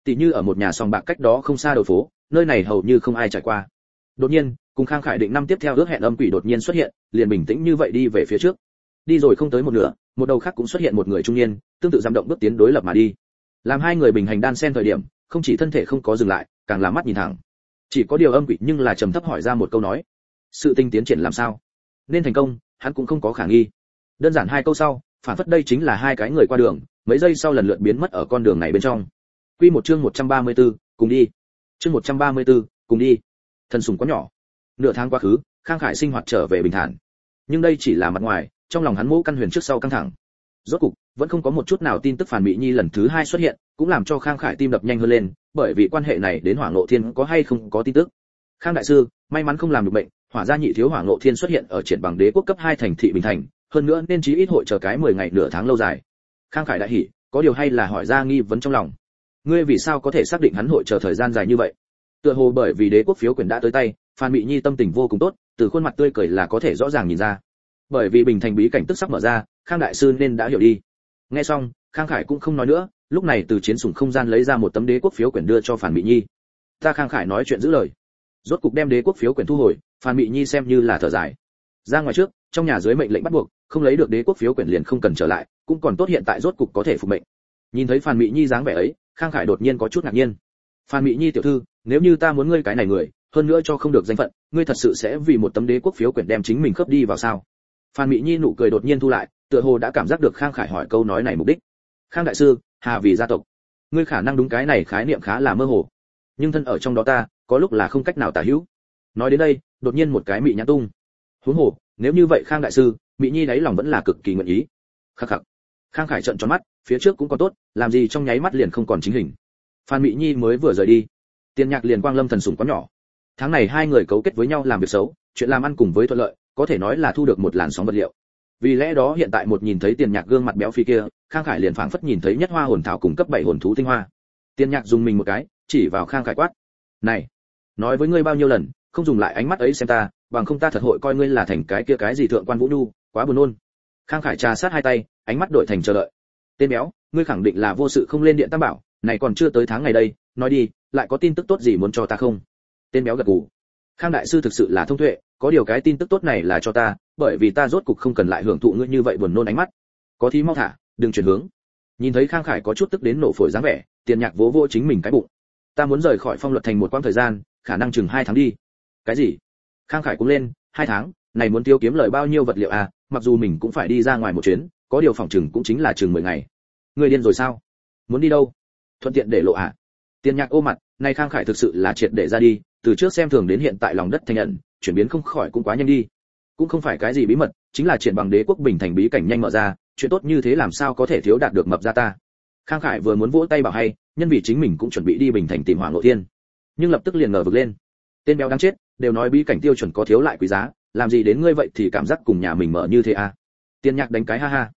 Tỷ như ở một nhà sòng bạc cách đó không xa đầu phố, nơi này hầu như không ai trải qua. Đột nhiên, cùng Khang Khải định năm tiếp theo ước hẹn âm quỷ đột nhiên xuất hiện, liền bình tĩnh như vậy đi về phía trước. Đi rồi không tới một nửa, một đầu khác cũng xuất hiện một người trung niên, tương tự dám động bước tiến đối lập mà đi. Làm hai người bình hành đan xen thời điểm, không chỉ thân thể không có dừng lại, càng là mắt nhìn thẳng. Chỉ có điều âm quỷ nhưng là trầm thấp hỏi ra một câu nói: sự tinh tiến triển làm sao? Nên thành công, hắn cũng không có khả nghi. Đơn giản hai câu sau, phản phất đây chính là hai cái người qua đường, mấy giây sau lần lượt biến mất ở con đường này bên trong. Quy một chương 134, cùng đi. Chương 134, cùng đi. Thần sủng quá nhỏ. Nửa tháng quá khứ, Khang Khải sinh hoạt trở về bình thản. Nhưng đây chỉ là mặt ngoài, trong lòng hắn mũ căn huyền trước sau căng thẳng. Rốt cục, vẫn không có một chút nào tin tức Phàn Mị Nhi lần thứ hai xuất hiện, cũng làm cho Khang Khải tim đập nhanh hơn lên, bởi vì quan hệ này đến Hỏa Ngộ Thiên có hay không có tin tức. Khang đại sư, may mắn không làm được bệnh, Hỏa gia nhị thiếu Hỏa Ngộ Thiên xuất hiện ở triển bằng đế quốc cấp 2 thành thị Bình Thành, hơn nữa nên chí ít hội chờ cái 10 ngày nửa tháng lâu dài. Khang Khải đại hỉ, có điều hay là hỏi ra nghi vấn trong lòng. Ngươi vì sao có thể xác định hắn hội chờ thời gian dài như vậy? Tựa hồ bởi vì đế quốc phiếu quyền đã tới tay, Phan Mị Nhi tâm tình vô cùng tốt, từ khuôn mặt tươi cười là có thể rõ ràng nhìn ra. Bởi vì Bình Thành bí cảnh tức sắp mở ra, Khang đại sư nên đã hiểu đi. Nghe xong, Khang Khải cũng không nói nữa, lúc này từ chiến sủng không gian lấy ra một tấm đế quốc phiếu quyển đưa cho Phan Mị Nhi. Ta Khang Khải nói chuyện giữ lời. Rốt cục đem đế quốc phiếu quyển thu hồi, Phan Mị Nhi xem như là thở dài. Ra ngoài trước, trong nhà dưới mệnh lệnh bắt buộc, không lấy được đế quốc phiếu quyển liền không cần trở lại, cũng còn tốt hiện tại rốt cục có thể phục mệnh. Nhìn thấy Phan Mị Nhi dáng vẻ ấy, Khang Khải đột nhiên có chút ngạc nhiên. Phan Mị Nhi tiểu thư, nếu như ta muốn ngươi cái này người, hơn nữa cho không được danh phận, ngươi thật sự sẽ vì một tấm đế quốc phiếu quyển đem chính mình khớp đi vào sao? Phan Mị Nhi nụ cười đột nhiên thu lại, tựa hồ đã cảm giác được Khang Khải hỏi câu nói này mục đích. Khang đại sư, hà vì gia tộc, ngươi khả năng đúng cái này khái niệm khá là mơ hồ, nhưng thân ở trong đó ta, có lúc là không cách nào tả hữu. Nói đến đây, đột nhiên một cái mị nhãn tung. Huống hồ, nếu như vậy Khang đại sư, Mị Nhi đáy lòng vẫn là cực kỳ nguyện ý. Khắc khắc. Khang Khải trợn tròn mắt, phía trước cũng còn tốt, làm gì trong nháy mắt liền không còn chính hình. Phan Mị Nhi mới vừa rời đi, Tiền Nhạc liền quang lâm thần sủng quá nhỏ. Tháng này hai người cấu kết với nhau làm việc xấu, chuyện làm ăn cùng với thuận lợi, có thể nói là thu được một làn sóng vật liệu. Vì lẽ đó hiện tại một nhìn thấy Tiền Nhạc gương mặt béo phì kia, Khang Khải liền phảng phất nhìn thấy nhất hoa hồn thảo cùng cấp 7 hồn thú tinh hoa. Tiền Nhạc dùng mình một cái, chỉ vào Khang Khải quát: "Này, nói với ngươi bao nhiêu lần, không dùng lại ánh mắt ấy xem ta, bằng không ta thật hội coi ngươi là thành cái kia cái gì thượng quan Vũ Nhu, quá buồn nôn." Khang Khải trà sát hai tay, ánh mắt đổi thành chờ đợi. "Tên béo, ngươi khẳng định là vô sự không lên điện tam bảo, này còn chưa tới tháng ngày đây, nói đi, lại có tin tức tốt gì muốn cho ta không?" Tên béo gật gù. "Khang đại sư thực sự là thông tuệ, có điều cái tin tức tốt này là cho ta, bởi vì ta rốt cục không cần lại hưởng thụ ngươi như vậy buồn nôn ánh mắt. Có thí mau thả, đừng chuyển hướng." Nhìn thấy Khang Khải có chút tức đến nổ phổi dáng vẻ, Tiền Nhạc vỗ vỗ chính mình cái bụng. "Ta muốn rời khỏi Phong Luật thành một quãng thời gian, khả năng chừng 2 tháng đi." "Cái gì?" Khang Khải cũng lên, 2 tháng, này muốn tiêu kiếm lời bao nhiêu vật liệu à, mặc dù mình cũng phải đi ra ngoài một chuyến, có điều phòng chừng cũng chính là chừng 10 ngày. Ngươi điên rồi sao? Muốn đi đâu? Thuận tiện để lộ à? Tiền Nhạc ô mặt, này Khang Khải thực sự là triệt để ra đi, từ trước xem thường đến hiện tại lòng đất thành nhận, chuyển biến không khỏi cũng quá nhanh đi. Cũng không phải cái gì bí mật, chính là triển bằng đế quốc Bình Thành bí cảnh nhanh mở ra, chuyện tốt như thế làm sao có thể thiếu đạt được mập ra ta. Khang Khải vừa muốn vỗ tay bảo hay, nhân vì chính mình cũng chuẩn bị đi Bình Thành tìm Hỏa Ngộ Thiên, nhưng lập tức liền ngờ vực lên. Tên béo đáng chết, đều nói bí cảnh tiêu chuẩn có thiếu lại quý giá, làm gì đến ngươi vậy thì cảm giác cùng nhà mình mở như thế à? Tiền Nhạc đánh cái ha ha.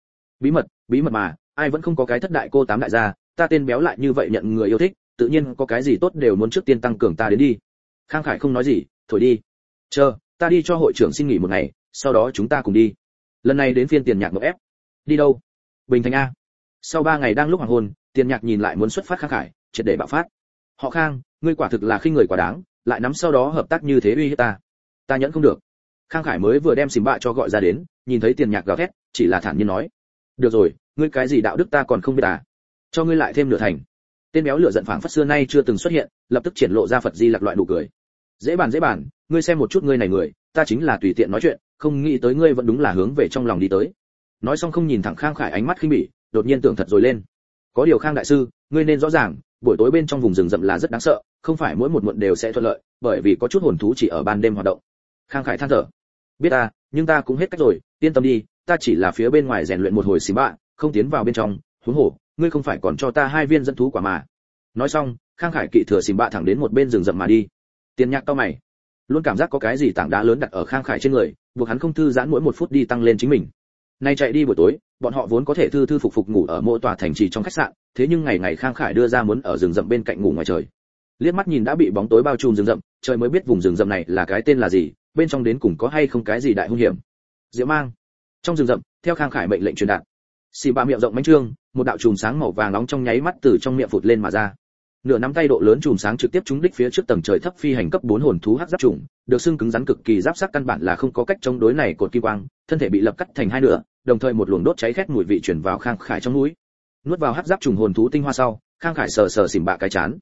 Bí mật mà, ai vẫn không có cái thất đại cô tám đại gia, ta tên béo lại như vậy nhận người yêu thích, tự nhiên có cái gì tốt đều muốn trước tiên tăng cường ta đến đi. Khang Khải không nói gì, thổi đi. Chờ, ta đi cho hội trưởng xin nghỉ một ngày, sau đó chúng ta cùng đi. Lần này đến phiên Tiền Nhạc ngộp ép. Đi đâu? Bình Thành a. Sau 3 ngày đang lúc hoàng hôn, Tiền Nhạc nhìn lại muốn xuất phát Khang Khải, triệt để bạo phát. Họ Khang, ngươi quả thực là khinh người quá đáng, lại nắm sau đó hợp tác như thế uy hiếp ta. Ta nhẫn không được. Khang Khải mới vừa đem Xìm Bạ cho gọi ra đến, nhìn thấy Tiền Nhạc gào thét, chỉ là thản nhiên nói: "Được rồi, ngươi cái gì đạo đức ta còn không biết à? Cho ngươi lại thêm nửa thành." Tên béo lửa giận phảng phất xưa nay chưa từng xuất hiện, lập tức triển lộ ra Phật Di Lặc loại nụ cười. Dễ bàn, ngươi xem một chút ngươi này người, ta chính là tùy tiện nói chuyện, không nghĩ tới ngươi vẫn đúng là hướng về trong lòng đi tới." Nói xong không nhìn thẳng Khang Khải ánh mắt khinh bỉ, đột nhiên tưởng thật rồi lên. "Có điều Khang đại sư, ngươi nên rõ ràng, buổi tối bên trong vùng rừng rậm là rất đáng sợ, không phải mỗi một muộn đều sẽ thuận lợi, bởi vì có chút hồn thú chỉ ở ban đêm hoạt động." Khang Khải than thở. "Biết ta, nhưng ta cũng hết cách rồi, yên tâm đi, ta chỉ là phía bên ngoài rèn luyện một hồi xí bạ, không tiến vào bên trong, huống hồ, ngươi không phải còn cho ta 2 viên dẫn thú quả mà." Nói xong, Khang Khải kỵ thừa xím bạ thẳng đến một bên rừng rậm mà đi. Tiền Nhạc cau mày, luôn cảm giác có cái gì tảng đá lớn đặt ở Khang Khải trên người, buộc hắn không thư giãn mỗi 1 phút đi tăng lên chính mình. Nay chạy đi buổi tối, bọn họ vốn có thể thư thư phục phục ngủ ở mỗi tòa thành trì trong khách sạn, thế nhưng ngày ngày Khang Khải đưa ra muốn ở rừng rậm bên cạnh ngủ ngoài trời. Liếc mắt nhìn đã bị bóng tối bao trùm rừng rậm, trời mới biết vùng rừng rậm này là cái tên là gì, bên trong đến cùng có hay không cái gì đại hung hiểm. Diệu Mang. Trong rừng rậm, theo Khang Khải mệnh lệnh truyền đạt, xì bạ miệng rộng mánh trương, một đạo chùm sáng màu vàng nóng trong nháy mắt từ trong miệng phụt lên mà ra. Nửa nắm tay độ lớn chùm sáng trực tiếp trúng đích phía trước tầng trời thấp phi hành cấp 4 hồn thú hắc giáp trùng, được xương cứng rắn cực kỳ giáp sắc căn bản là không có cách chống đối này cột kim quang, thân thể bị lập cắt thành hai nửa, đồng thời một luồng đốt cháy khét mùi vị truyền vào Khang Khải trong mũi. Nuốt vào hắc giáp trùng hồn thú tinh hoa sau, Khang Khải sờ sờ xỉm bạ cái chán.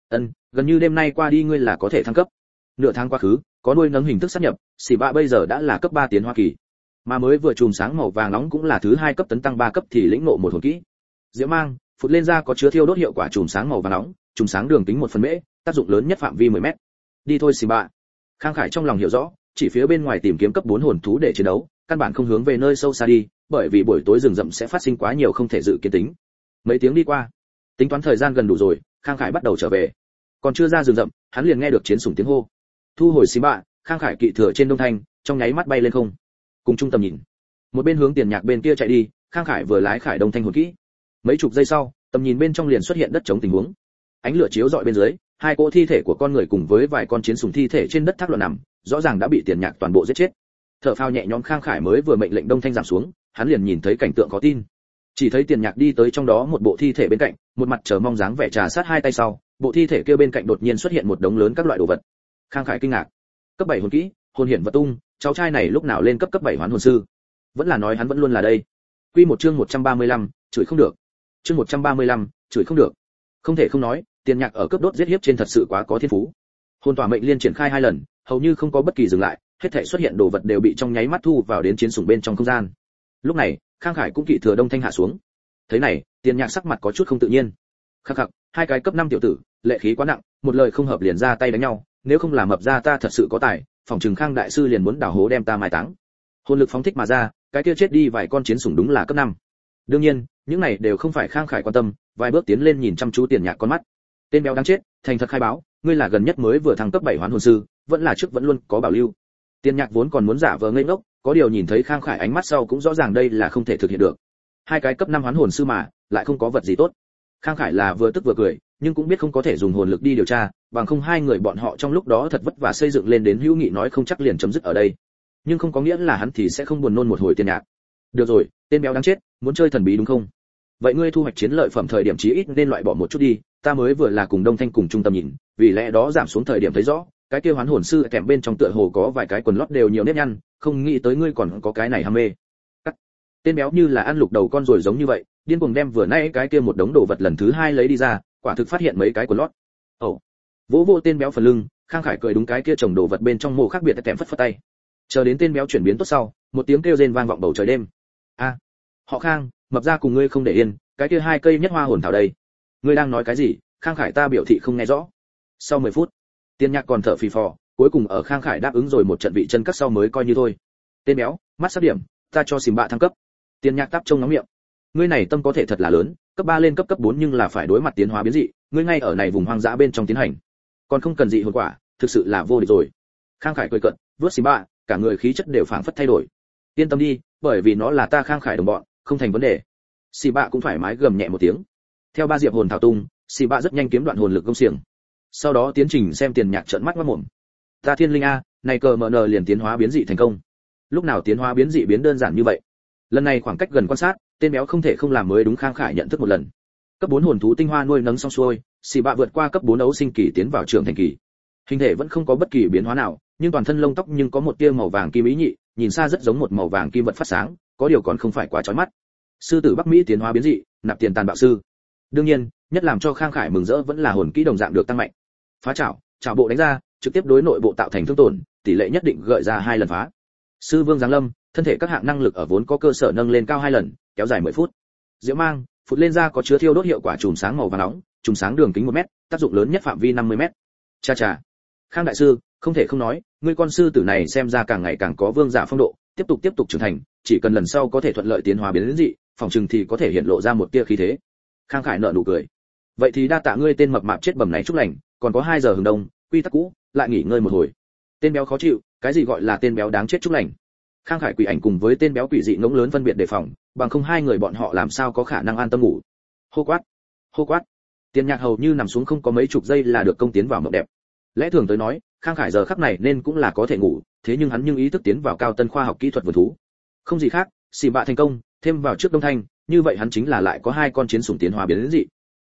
Gần như đêm nay qua đi ngươi là có thể thăng cấp. Nửa tháng quá khứ, có nuôi nấng hình thức sát nhập, xỉm bạ bây giờ đã là cấp 3 tiến hóa kỳ. Mà mới vừa chùm sáng màu vàng nóng cũng là thứ 2 cấp tấn tăng 3 cấp thì lĩnh ngộ một hồn kỹ. Diễm mang, phụt lên ra có chứa thiêu đốt hiệu quả chùm sáng màu vàng nóng, chùm sáng đường kính 1 phần mễ, tác dụng lớn nhất phạm vi 10 mét. Đi thôi xỉm bạ. Khang Khải trong lòng hiểu rõ, chỉ phía bên ngoài tìm kiếm cấp 4 hồn thú để chiến đấu, căn bản không hướng về nơi sâu xa đi, bởi vì buổi tối rừng rậm sẽ phát sinh quá nhiều không thể dự kiến tính. Mấy tiếng đi qua, tính toán thời gian gần đủ rồi, Khang Khải bắt đầu trở về. Còn chưa ra rừng rậm, hắn liền nghe được chiến sủng tiếng hô. Thu hồi xím bạ, Khang Khải kỵ thừa trên đông thanh, trong nháy mắt bay lên không. Cùng trung tâm nhìn, một bên hướng tiền nhạc bên kia chạy đi, Khang Khải vừa lái khải đông thanh hồn kỹ. Mấy chục giây sau, tầm nhìn bên trong liền xuất hiện đất trống tình huống. Ánh lửa chiếu rọi bên dưới, hai cỗ thi thể của con người cùng với vài con chiến sủng thi thể trên đất thác loạn nằm, rõ ràng đã bị tiền nhạc toàn bộ giết chết. Thở phào nhẹ nhõm Khang Khải mới vừa mệnh lệnh đông thanh giảm xuống, hắn liền nhìn thấy cảnh tượng khó tin. Chỉ thấy tiền nhạc đi tới trong đó một bộ thi thể bên cạnh, một mặt chờ mong dáng vẻ trà sát hai tay sau, bộ thi thể kia bên cạnh đột nhiên xuất hiện một đống lớn các loại đồ vật. Khang Khải kinh ngạc. Cấp 7 hồn kỹ, hồn hiển vật tung, cháu trai này lúc nào lên cấp 7 hoán hồn sư? Vẫn là nói hắn vẫn luôn là đây. Quy một chương 135, chửi không được. Chương 135, chửi không được. Không thể không nói, tiền nhạc ở cấp đốt giết hiếp trên thật sự quá có thiên phú. Hồn tỏa mệnh liên triển khai 2 lần, hầu như không có bất kỳ dừng lại, hết thảy xuất hiện đồ vật đều bị trong nháy mắt thu vào đến chiến sủng bên trong không gian. Lúc này, Khang Khải cũng kỵ thừa đông thanh hạ xuống. Thế này, tiền nhạc sắc mặt có chút không tự nhiên. Khắc khắc, hai cái cấp 5 tiểu tử, lệ khí quá nặng, một lời không hợp liền ra tay đánh nhau, nếu không làm mập ra ta thật sự có tài, phòng trừng Khang đại sư liền muốn đào hố đem ta mai táng. Hồn lực phóng thích mà ra, cái kia chết đi vài con chiến sủng đúng là cấp 5. Đương nhiên, những này đều không phải Khang Khải quan tâm, vài bước tiến lên nhìn chăm chú tiền nhạc con mắt. Tên béo đáng chết, thành thật khai báo, ngươi là gần nhất mới vừa thăng cấp 7 hoán hồn sư, vẫn là trước vẫn luôn có bảo lưu. Tiền nhạc vốn còn muốn giả vờ ngây ngốc, có điều nhìn thấy Khang Khải ánh mắt sau cũng rõ ràng đây là không thể thực hiện được. Hai cái cấp 5 hoán hồn sư mà, lại không có vật gì tốt. Khang Khải là vừa tức vừa cười, nhưng cũng biết không có thể dùng hồn lực đi điều tra, bằng không hai người bọn họ trong lúc đó thật vất vả xây dựng lên đến hữu nghị nói không chắc liền chấm dứt ở đây. Nhưng không có nghĩa là hắn thì sẽ không buồn nôn một hồi tiền nhạc. Được rồi, tên béo đáng chết, muốn chơi thần bí đúng không? Vậy ngươi thu hoạch chiến lợi phẩm thời điểm chí ít nên loại bỏ một chút đi, ta mới vừa là cùng Đông Thanh cùng trung tâm nhìn, vì lẽ đó giảm xuống thời điểm thấy rõ, cái kia hoán hồn sư kèm bên trong tựa hồ có vài cái quần lót đều nhiều nếp nhăn, không nghĩ tới ngươi còn có cái này ham mê. Cắt. Tên béo như là ăn lục đầu con rồi giống như vậy, điên cuồng đem vừa nãy cái kia một đống đồ vật lần thứ 2 lấy đi ra, quả thực phát hiện mấy cái quần lót. Ồ. Vỗ vỗ tên béo phần lưng, Khang Khải cười đúng cái kia chồng đồ vật bên trong mồ khác biệt kèm phất phất tay. Chờ đến tên béo chuyển biến tốt sau, một tiếng kêu rên vang vọng bầu trời đêm. A, họ Khang, mập ra cùng ngươi không để yên, cái kia 2 cây nhất hoa hồn thảo đây. Ngươi đang nói cái gì? Khang Khải ta biểu thị không nghe rõ. Sau 10 phút, Tiền Nhạc còn thở phì phò, cuối cùng ở Khang Khải đáp ứng rồi một trận vị chân cắt sau mới coi như thôi. Tên béo, mắt sắp điểm, ta cho xìm bạ thăng cấp. Tiền Nhạc táp trông nóng miệng. Ngươi này tâm có thể thật là lớn, cấp 3 lên cấp 4 nhưng là phải đối mặt tiến hóa biến dị, ngươi ngay ở này vùng hoang dã bên trong tiến hành, còn không cần dị hồn quả, thực sự là vô địch rồi. Khang Khải cười cợt, vớt xìm bạ, cả người khí chất đều phảng phất thay đổi. Yên tâm đi, bởi vì nó là ta Khang Khải đồng bọn, không thành vấn đề. Xìm bạ cũng thoải mái gầm nhẹ một tiếng. Theo 3 diệp hồn thảo tung, xìm bạ rất nhanh kiếm đoạn hồn lực công xiềng. Sau đó tiến trình xem Tiền Nhạc trợn mắt ngoác mồm. Ta thiên linh a, này cờ mờ nờ liền tiến hóa biến dị thành công. Lúc nào tiến hóa biến dị biến đơn giản như vậy? Lần này khoảng cách gần quan sát, tên béo không thể không làm mới đúng. Khang Khải nhận thức một lần. Cấp 4 hồn thú tinh hoa nuôi nấng xong xuôi, xì bạ vượt qua cấp 4 ấu sinh kỳ tiến vào trưởng thành kỳ. Hình thể vẫn không có bất kỳ biến hóa nào, nhưng toàn thân lông tóc nhưng có một tia màu vàng kim ý nhị, nhìn xa rất giống một màu vàng kim vật phát sáng, có điều còn không phải quá chói mắt. Sư tử Bắc Mỹ tiến hóa biến dị, nạp tiền tàn bạo sư. Đương nhiên, nhất làm cho Khang Khải mừng rỡ vẫn là hồn kỹ đồng dạng được tăng mạnh. Phá chảo, chảo bộ đánh ra, trực tiếp đối nội bộ tạo thành thương tổn, tỷ lệ nhất định gợi ra 2 lần phá. Sư Vương giáng lâm, thân thể các hạng năng lực ở vốn có cơ sở nâng lên cao 2 lần, kéo dài 10 phút. Diễm mang, phụt lên ra có chứa thiêu đốt hiệu quả chùm sáng màu vàng nóng, chùm sáng đường kính 1 mét, tác dụng lớn nhất phạm vi 50 mét. Cha cha. Khang đại sư, không thể không nói, ngươi con sư tử này xem ra càng ngày càng có vương giả phong độ, tiếp tục trưởng thành, chỉ cần lần sau có thể thuận lợi tiến hóa biến đến dị, phòng trừng thì có thể hiện lộ ra một tia khí thế. Khang Khải nở nụ cười. Vậy thì đa tạ ngươi tên mập mạp chết bầm này chúc lành, còn có 2 giờ hừng đông, quy tắc cũ, lại nghỉ ngơi một hồi. Tên béo khó chịu, cái gì gọi là tên béo đáng chết chúc lành? Khang Khải quỷ ảnh cùng với tên béo quỷ dị ngỗng lớn phân biệt đề phòng, bằng không hai người bọn họ làm sao có khả năng an tâm ngủ. Hô quát. Tiền Nhạc hầu như nằm xuống không có mấy chục giây là được công tiến vào mộng đẹp. Lẽ thường tới nói, Khang Khải giờ khắc này nên cũng là có thể ngủ, thế nhưng hắn nhưng ý thức tiến vào cao tân khoa học kỹ thuật vườn thú. Không gì khác, xì bạ thành công, thêm vào trước Đông Thanh, như vậy hắn chính là lại có 2 con chiến sủng tiến hóa biến đến dị.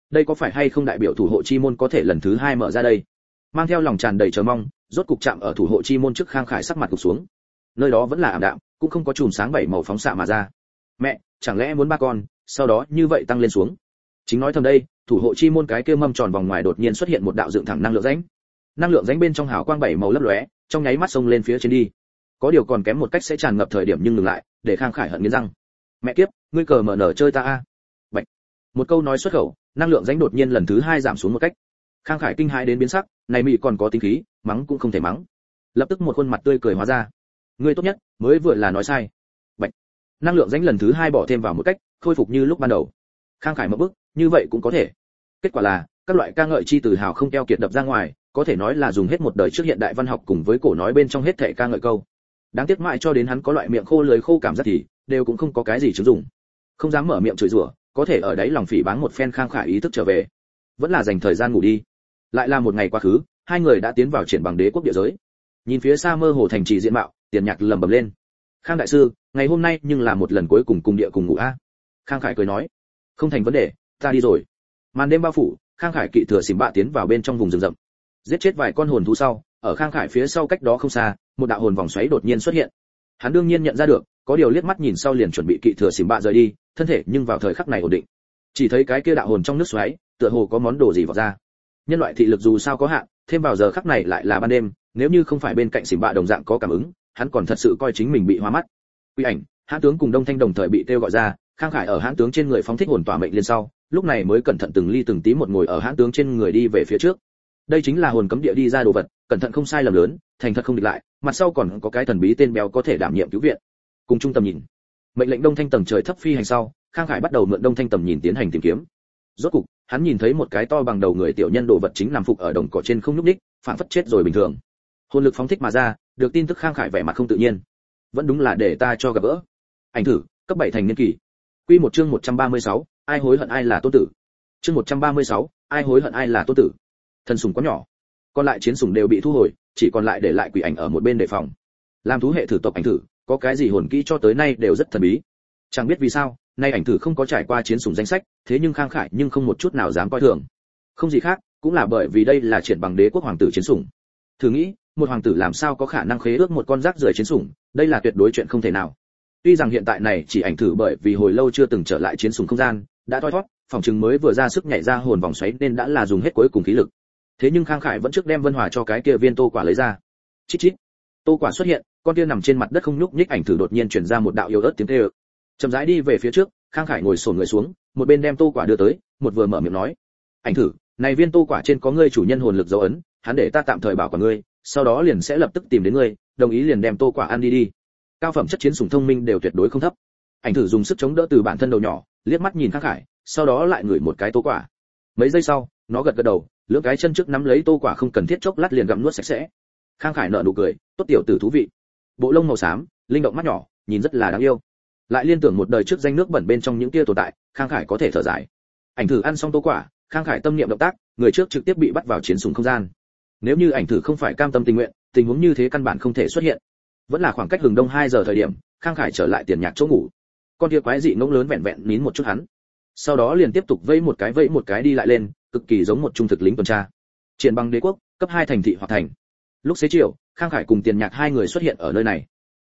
Đây có phải hay không đại biểu thủ hộ chi môn có thể lần thứ 2 mở ra đây? Mang theo lòng tràn đầy chờ mong, rốt cục chạm ở thủ hộ chi môn trước, Khang Khải sắc mặt cụp xuống. Nơi đó vẫn là ảm đạm, cũng không có chùm sáng bảy màu phóng xạ mà ra. Mẹ, chẳng lẽ muốn 3 con, sau đó như vậy tăng lên xuống? Chính nói thầm đây, thủ hộ chi môn cái kia mâm tròn vòng ngoài đột nhiên xuất hiện một đạo dựng thẳng năng lượng rãnh. Năng lượng rãnh bên trong hào quang bảy màu lấp lóe, trong nháy mắt xông lên phía trên đi. Có điều còn kém một cách sẽ tràn ngập thời điểm nhưng ngừng lại, để Khang Khải hận nghiến răng. Mẹ kiếp, ngươi cờ mở nở chơi ta a. Bạch. Một câu nói xuất khẩu, năng lượng rãnh đột nhiên lần thứ 2 giảm xuống một cách. Khang Khải kinh hãi đến biến sắc, này mị còn có tính khí, mắng cũng không thể mắng. Lập tức một khuôn mặt tươi cười hóa ra. Ngươi tốt nhất, mới vừa là nói sai. Bạch. Năng lượng rãnh lần thứ 2 bỏ thêm vào một cách, khôi phục như lúc ban đầu. Khang Khải mở bức, như vậy cũng có thể. Kết quả là, các loại ca ngợi chi từ hào không keo kiệt đập ra ngoài, có thể nói là dùng hết một đời trước hiện đại văn học cùng với cổ nói bên trong hết thảy ca ngợi câu. Đáng tiếc mãi cho đến hắn có loại miệng khô lưỡi khô cảm giác thì đều cũng không có cái gì chứng dụng. Không dám mở miệng chửi rủa, có thể ở đấy lòng phỉ báng một phen. Khang Khải ý thức trở về, vẫn là dành thời gian ngủ đi. Lại là một ngày quá khứ, hai người đã tiến vào triển bằng đế quốc địa giới. Nhìn phía xa mơ hồ thành trì diện mạo, Tiền Nhạc lẩm bẩm lên: Khang đại sư, ngày hôm nay nhưng là một lần cuối cùng cùng địa cùng ngủ a. Khang Khải cười nói: không thành vấn đề, ta đi rồi. Màn đêm bao phủ, Khang Khải kỵ thừa xỉm bạ tiến vào bên trong vùng rừng rậm, giết chết vài con hồn thú sau, ở Khang Khải phía sau cách đó không xa, một đạo hồn vòng xoáy đột nhiên xuất hiện. Hắn đương nhiên nhận ra được, có điều liếc mắt nhìn sau liền chuẩn bị kỵ thừa xỉm bạ rời đi, thân thể nhưng vào thời khắc này ổn định. Chỉ thấy cái kia đạo hồn trong nước xoáy, tựa hồ có món đồ gì vọt ra. Nhân loại thị lực dù sao có hạn, thêm vào giờ khắc này lại là ban đêm, nếu như không phải bên cạnh xỉm bạ đồng dạng có cảm ứng, hắn còn thật sự coi chính mình bị hoa mắt. Quy ảnh, hãn tướng cùng Đông Thanh đồng thời bị kêu gọi ra, Khang Khải ở hãn tướng trên người phóng thích hồn tỏa mệnh liên sau, lúc này mới cẩn thận từng ly từng tí một ngồi ở hãn tướng trên người đi về phía trước. Đây chính là hồn cấm địa đi ra đồ vật, cẩn thận không sai lầm lớn, thành thật không địch lại, mặt sau còn có cái thần bí tên béo có thể đảm nhiệm cứu viện. Cùng trung tâm nhìn, mệnh lệnh Đông Thanh tầng trời thấp phi hành sau, Khang Khải bắt đầu mượn Đông Thanh tầm nhìn tiến hành tìm kiếm. Rốt cục, hắn nhìn thấy một cái to bằng đầu người tiểu nhân đồ vật chính nằm phục ở đồng cỏ trên không nhúc nhích, phản phất chết rồi bình thường. Hồn lực phóng thích mà ra, được tin tức Khang Khải vẻ mặt không tự nhiên. Vẫn đúng là để ta cho gặp gỡ. Ảnh thử, cấp 7 thành niên kỳ. Quy một chương 136, ai hối hận ai là tôn tử. Chương 136, ai hối hận ai là tôn tử. Thần sủng quá nhỏ, còn lại chiến sủng đều bị thu hồi, chỉ còn lại để lại quỷ ảnh ở một bên đề phòng. Làm thú hệ thử tộc ảnh thử, có cái gì hồn kỹ cho tới nay đều rất thần bí. Chẳng biết vì sao, nay ảnh thử không có trải qua chiến sủng danh sách, thế nhưng Khang Khải nhưng không một chút nào dám coi thường. Không gì khác, cũng là bởi vì đây là triển bằng đế quốc hoàng tử chiến sủng. Thử nghĩ, một hoàng tử làm sao có khả năng khế ước một con rác rưởi chiến sủng, đây là tuyệt đối chuyện không thể nào. Tuy rằng hiện tại này chỉ ảnh thử bởi vì hồi lâu chưa từng trở lại chiến sủng không gian, đã thoi thoát, phòng trừng mới vừa ra sức nhảy ra hồn vòng xoáy nên đã là dùng hết cuối cùng khí lực. Thế nhưng Khang Khải vẫn trước đem Vân Hòa cho cái kia viên tô quả lấy ra. Chít chít. Tô quả xuất hiện, con kia nằm trên mặt đất không nhúc nhích ảnh thử đột nhiên truyền ra một đạo yếu ớt tiếng kêu. Chậm rãi đi về phía trước, Khang Khải ngồi xổm người xuống, một bên đem tô quả đưa tới, một vừa mở miệng nói: "Ảnh thử, này viên tô quả trên có ngươi chủ nhân hồn lực dấu ấn, hắn để ta tạm thời bảo quản ngươi, sau đó liền sẽ lập tức tìm đến ngươi, đồng ý liền đem tô quả ăn đi đi." Cao phẩm chất chiến sủng thông minh đều tuyệt đối không thấp. Ảnh thử dùng sức chống đỡ từ bản thân đầu nhỏ, liếc mắt nhìn Khang Khải, sau đó lại ngửi một cái tô quả. Mấy giây sau, nó gật gật đầu, lưỡng cái chân trước nắm lấy tô quả không cần thiết chốc lát liền gặm nuốt sạch sẽ. Khang Khải nở nụ cười, tốt tiểu tử thú vị. Bộ lông màu xám, linh động mắt nhỏ, nhìn rất là đáng yêu. Lại liên tưởng một đời trước danh nước bẩn bên trong những kia tồn tại, Khang Khải có thể thở dài. Ảnh thử ăn xong tô quả, Khang Khải tâm niệm động tác, người trước trực tiếp bị bắt vào chiến sủng không gian. Nếu như ảnh thử không phải cam tâm tình nguyện, tình huống như thế căn bản không thể xuất hiện. Vẫn là khoảng cách hừng đông 2 giờ thời điểm, Khang Khải trở lại Tiền Nhạc chỗ ngủ. Con kia quái dị ngỗng lớn vẹn vẹn nín một chút hắn. Sau đó liền tiếp tục vẫy một cái đi lại lên, cực kỳ giống một trung thực lính tuần tra. Triển bằng đế quốc, cấp 2 thành thị hoặc thành. Lúc xế chiều, Khang Khải cùng Tiền Nhạc hai người xuất hiện ở nơi này.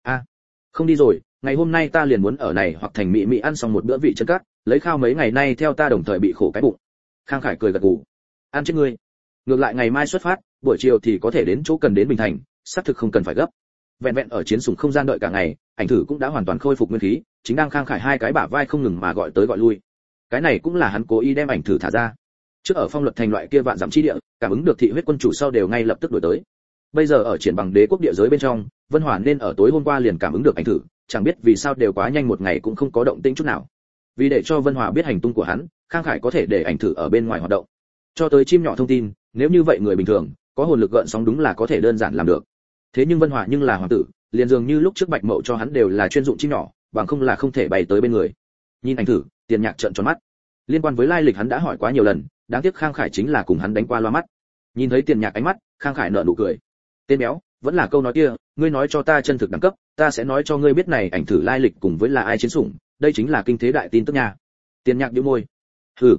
Không đi rồi, ngày hôm nay ta liền muốn ở này hoặc thành mỹ ăn xong một bữa vị chân cát, lấy khao mấy ngày nay theo ta đồng thời bị khổ cái bụng. Khang Khải cười gật gù. Ăn chết ngươi. Ngược lại ngày mai xuất phát, buổi chiều thì có thể đến chỗ cần đến Bình Thành, xác thực không cần phải gấp. Vẹn vẹn ở chiến sủng không gian đợi cả ngày, ảnh thử cũng đã hoàn toàn khôi phục nguyên khí, chính đang Khang Khải hai cái bả vai không ngừng mà gọi tới gọi lui. Cái này cũng là hắn cố ý đem ảnh thử thả ra. Trước ở Phong Luật thành loại kia vạn dặm chi địa, cảm ứng được thị huyết quân chủ sau đều ngay lập tức đuổi tới. Bây giờ ở triển bằng đế quốc địa giới bên trong, Vân Hòa nên ở tối hôm qua liền cảm ứng được ảnh thử, chẳng biết vì sao đều quá nhanh một ngày cũng không có động tĩnh chút nào. Vì để cho Vân Hòa biết hành tung của hắn, Khang Khải có thể để ảnh thử ở bên ngoài hoạt động. Cho tới chim nhỏ thông tin, nếu như vậy người bình thường, có hồn lực gợn sóng đúng là có thể đơn giản làm được. Thế nhưng Vân Hòa nhưng là hoàng tử, liền dường như lúc trước Bạch Mậu cho hắn đều là chuyên dụng chim nhỏ, bằng không là không thể bay tới bên người. Nhìn ảnh thử, Tiền Nhạc trợn tròn mắt. Liên quan với lai lịch hắn đã hỏi quá nhiều lần, đáng tiếc Khang Khải chính là cùng hắn đánh qua loa mắt. Nhìn thấy Tiền Nhạc ánh mắt, Khang Khải nở nụ cười. Tên béo, vẫn là câu nói kia, ngươi nói cho ta chân thực đẳng cấp, ta sẽ nói cho ngươi biết này ảnh thử lai lịch cùng với là ai chiến sủng, đây chính là kinh thế đại tin tức nha. Tiền Nhạc nhíu môi. Hừ,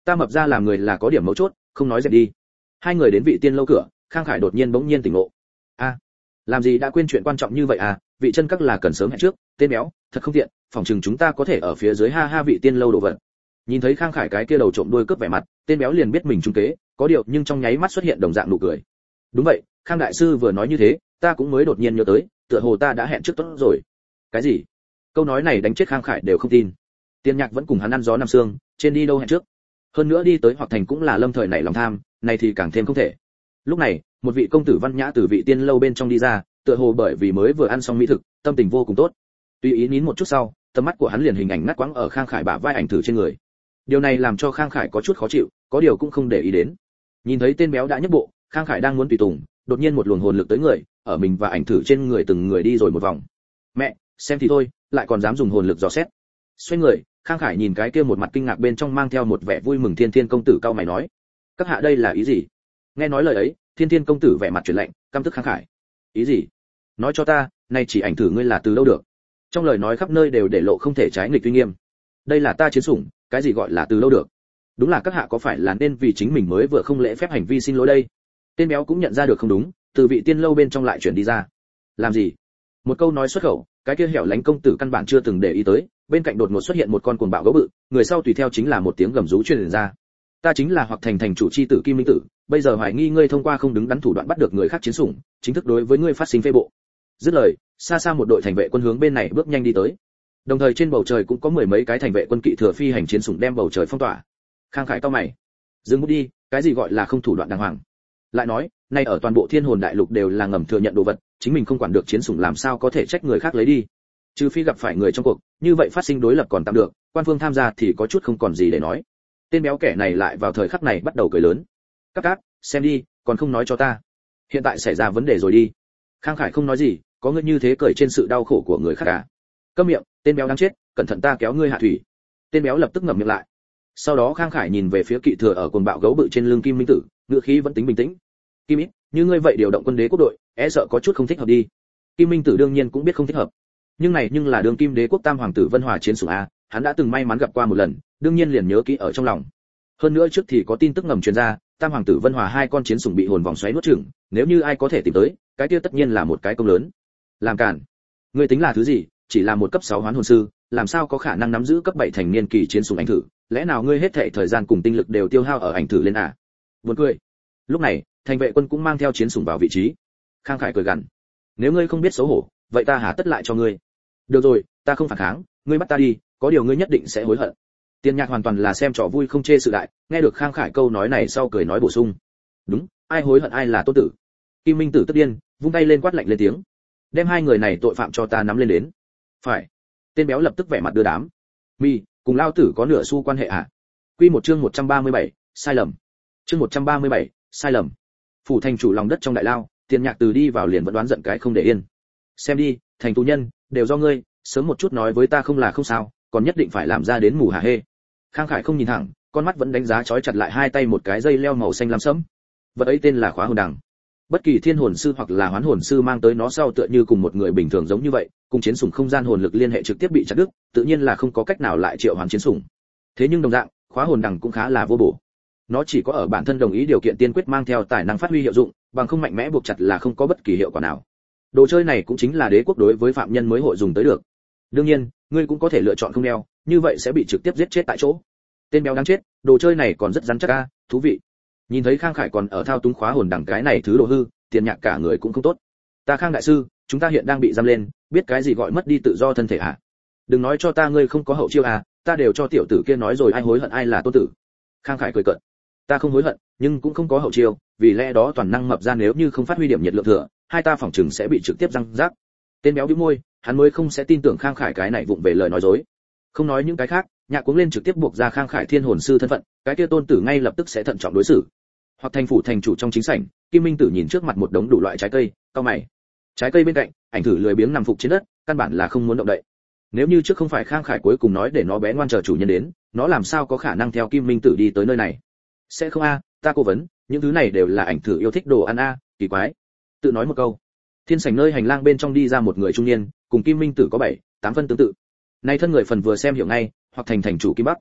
Ta mập ra làm người là có điểm mấu chốt, không nói dẹp đi. Hai người đến Vị Tiên lâu cửa, Khang Khải đột nhiên bỗng nhiên tỉnh ngộ. A, làm gì đã quên chuyện quan trọng như vậy à, Vị chân các là cần sớm hẹn trước, tên béo, thật không tiện, phòng chừng chúng ta có thể ở phía dưới ha ha Vị Tiên lâu đồ vật. Nhìn thấy Khang Khải cái kia đầu trộm đuôi cướp vẻ mặt, tên béo liền biết mình trúng kế, có điều nhưng trong nháy mắt xuất hiện đồng dạng nụ cười. Đúng vậy, Khang đại sư vừa nói như thế, ta cũng mới đột nhiên nhớ tới, tựa hồ ta đã hẹn trước tốt rồi. Cái gì? Câu nói này đánh chết Khang Khải đều không tin. Tiên Nhạc vẫn cùng hắn ăn gió nằm sương, trên đi đâu hẹn trước. Hơn nữa đi tới Hoặc Thành cũng là lâm thời nảy lòng tham, này thì càng thêm không thể. Lúc này, một vị công tử văn nhã từ Vị Tiên lâu bên trong đi ra, tựa hồ bởi vì mới vừa ăn xong mỹ thực, tâm tình vô cùng tốt. Tùy ý nín một chút sau, tầm mắt của hắn liền hình ảnh ngắt quãng ở Khang Khải bả vai ảnh thử trên người. Điều này làm cho Khang Khải có chút khó chịu, có điều cũng không để ý đến. Nhìn thấy tên béo đã nhấc bộ, Khang Khải đang muốn tùy tùng, đột nhiên một luồng hồn lực tới người, ở mình và ảnh thử trên người từng người đi rồi một vòng. Mẹ, xem thì thôi, lại còn dám dùng hồn lực dò xét. Xoay người, Khang Khải nhìn cái kia một mặt kinh ngạc bên trong mang theo một vẻ vui mừng Thiên Thiên công tử cao mày nói: "Các hạ đây là ý gì?" Nghe nói lời ấy, Thiên Thiên công tử vẻ mặt chuyển lạnh, căm tức Khang Khải. "Ý gì? Nói cho ta, nay chỉ ảnh thử ngươi là từ đâu được?" Trong lời nói khắp nơi đều để lộ không thể trái nghịch uy nghiêm. "Đây là ta chiến sủng, cái gì gọi là từ đâu được? Đúng là các hạ có phải là nên vì chính mình mới vừa không lễ phép hành vi xin lỗi đây?" Tên béo cũng nhận ra được không đúng, từ Vị Tiên lâu bên trong lại chuyển đi ra. "Làm gì?" Một câu nói xuất khẩu, cái kia hẻo lánh công tử căn bản chưa từng để ý tới, bên cạnh đột ngột xuất hiện một con cuồng bạo gấu bự, người sau tùy theo chính là một tiếng gầm rú truyền ra. "Ta chính là Hoặc Thành thành chủ chi tử Kim Minh Tử, bây giờ hoài nghi ngươi thông qua không đứng đắn thủ đoạn bắt được người khác chiến sủng, chính thức đối với ngươi phát sinh phê bộ." Dứt lời, xa xa một đội thành vệ quân hướng bên này bước nhanh đi tới. Đồng thời trên bầu trời cũng có mười mấy cái thành vệ quân kỵ thừa phi hành chiến sủng đem bầu trời phong tỏa. Khang Khải cau mày, dừng bút đi, cái gì gọi là không thủ đoạn đàng hoàng? Lại nói, nay ở toàn bộ Thiên Hồn Đại Lục đều là ngầm thừa nhận đồ vật, chính mình không quản được chiến sủng làm sao có thể trách người khác lấy đi? Trừ phi gặp phải người trong cuộc, như vậy phát sinh đối lập còn tạm được, quan phương tham gia thì có chút không còn gì để nói. Tên béo kẻ này lại vào thời khắc này bắt đầu cười lớn. Các, xem đi, còn không nói cho ta. Hiện tại xảy ra vấn đề rồi đi. Khang Khải không nói gì, có ngươi như thế cười trên sự đau khổ của người khác à? Câm miệng, tên béo đáng chết, cẩn thận ta kéo ngươi hạ thủy. Tên béo lập tức ngậm miệng lại. Sau đó Khang Khải nhìn về phía kỵ thừa ở cuồng bạo gấu bự trên lưng Kim Minh Tử, ngữ khí vẫn tính bình tĩnh. Kim ít, như ngươi vậy điều động quân đế quốc đội, e sợ có chút không thích hợp đi. Kim Minh Tử đương nhiên cũng biết không thích hợp, nhưng này nhưng là đường Kim đế quốc tam hoàng tử Vân Hòa chiến sủng a, hắn đã từng may mắn gặp qua một lần, đương nhiên liền nhớ kỹ ở trong lòng. Hơn nữa trước thì có tin tức ngầm truyền ra, tam hoàng tử Vân Hòa hai con chiến sủng bị hồn vòng xoáy nuốt chửng, nếu như ai có thể tìm tới, cái kia tất nhiên là một cái công lớn. Làm cản, ngươi tính là thứ gì, chỉ là một cấp 6 hoán hồn sư, làm sao có khả năng nắm giữ cấp 7 thành niên kỳ chiến sủng ảnh thử, lẽ nào ngươi hết thảy thời gian cùng tinh lực đều tiêu hao ở ảnh thử lên à? Buồn cười. Lúc này, thành vệ quân cũng mang theo chiến sủng vào vị trí. Khang Khải cười gằn, nếu ngươi không biết xấu hổ, vậy ta hà tất lại cho ngươi. Được rồi, ta không phản kháng, ngươi bắt ta đi, có điều ngươi nhất định sẽ hối hận. Tiên Nhạc hoàn toàn là xem trò vui không chê sự đại, nghe được Khang Khải câu nói này sau cười nói bổ sung, đúng, ai hối hận ai là tốt tử. Kim Minh Tử tức điên, vung tay lên quát lạnh lên tiếng, đem hai người này tội phạm cho ta nắm lên đến. Phải. Tên béo lập tức vẻ mặt đưa đám. Mi, cùng lao tử có nửa xu quan hệ à? Quy một chương 137, sai lầm. Chương 137, sai lầm. Phủ thành chủ lòng đất trong đại lao, Tiên Nhạc từ đi vào liền vẫn đoán giận cái không để yên. Xem đi, thành tù nhân, đều do ngươi, sớm một chút nói với ta không là không sao, còn nhất định phải làm ra đến mù hả hê. Khang Khải không nhìn thẳng, con mắt vẫn đánh giá chói chặt lại hai tay một cái dây leo màu xanh lam sẫm. Vật ấy tên là khóa hồn đằng. Bất kỳ thiên hồn sư hoặc là hoán hồn sư mang tới nó sau tựa như cùng một người bình thường giống như vậy, cùng chiến sủng không gian hồn lực liên hệ trực tiếp bị chặt đứt, tự nhiên là không có cách nào lại triệu hoán chiến sủng. Thế nhưng đồng dạng, khóa hồn đằng cũng khá là vô bổ. Nó chỉ có ở bản thân đồng ý điều kiện tiên quyết mang theo tài năng phát huy hiệu dụng, bằng không mạnh mẽ buộc chặt là không có bất kỳ hiệu quả nào. Đồ chơi này cũng chính là đế quốc đối với phạm nhân mới hội dùng tới được. Đương nhiên, ngươi cũng có thể lựa chọn không đeo, như vậy sẽ bị trực tiếp giết chết tại chỗ. Tên béo đáng chết, đồ chơi này còn rất rắn chắc a, thú vị. Nhìn thấy Khang Khải còn ở thao túng khóa hồn đằng cái này thứ đồ hư, Tiền Nhạc cả người cũng không tốt. Ta Khang đại sư, chúng ta hiện đang bị giam lên, biết cái gì gọi mất đi tự do thân thể à? Đừng nói cho ta ngươi không có hậu chiêu à, ta đều cho tiểu tử kia nói rồi ai hối hận ai là tôn tử. Khang Khải cười cợt. Ta không hối hận, nhưng cũng không có hậu chiêu, vì lẽ đó toàn năng mập ra nếu như không phát huy điểm nhiệt lượng thừa, hai ta phỏng chừng sẽ bị trực tiếp răng rác. Tên béo bĩu môi, hắn mới không sẽ tin tưởng Khang Khải cái này vụng về lời nói dối. Không nói những cái khác, Nhạc cuống lên trực tiếp buộc ra Khang Khải thiên hồn sư thân phận, cái kia tôn tử ngay lập tức sẽ thận trọng đối xử. Hoặc thành phủ thành chủ trong chính sảnh, Kim Minh Tử nhìn trước mặt một đống đủ loại trái cây, cau mày. Trái cây bên cạnh, ảnh thử lười biếng nằm phục trên đất, căn bản là không muốn động đậy. Nếu như trước không phải Khang Khải cuối cùng nói để nó bé ngoan chờ chủ nhân đến, nó làm sao có khả năng theo Kim Minh Tử đi tới nơi này? Sẽ không a, ta cố vấn, những thứ này đều là ảnh thử yêu thích đồ ăn a, kỳ quái. Tự nói một câu. Thiên sảnh nơi hành lang bên trong đi ra một người trung niên, cùng Kim Minh Tử có 7, 8 phân tương tự. Nay thân người phần vừa xem hiểu ngay, hoặc thành thành chủ Kim Bắc.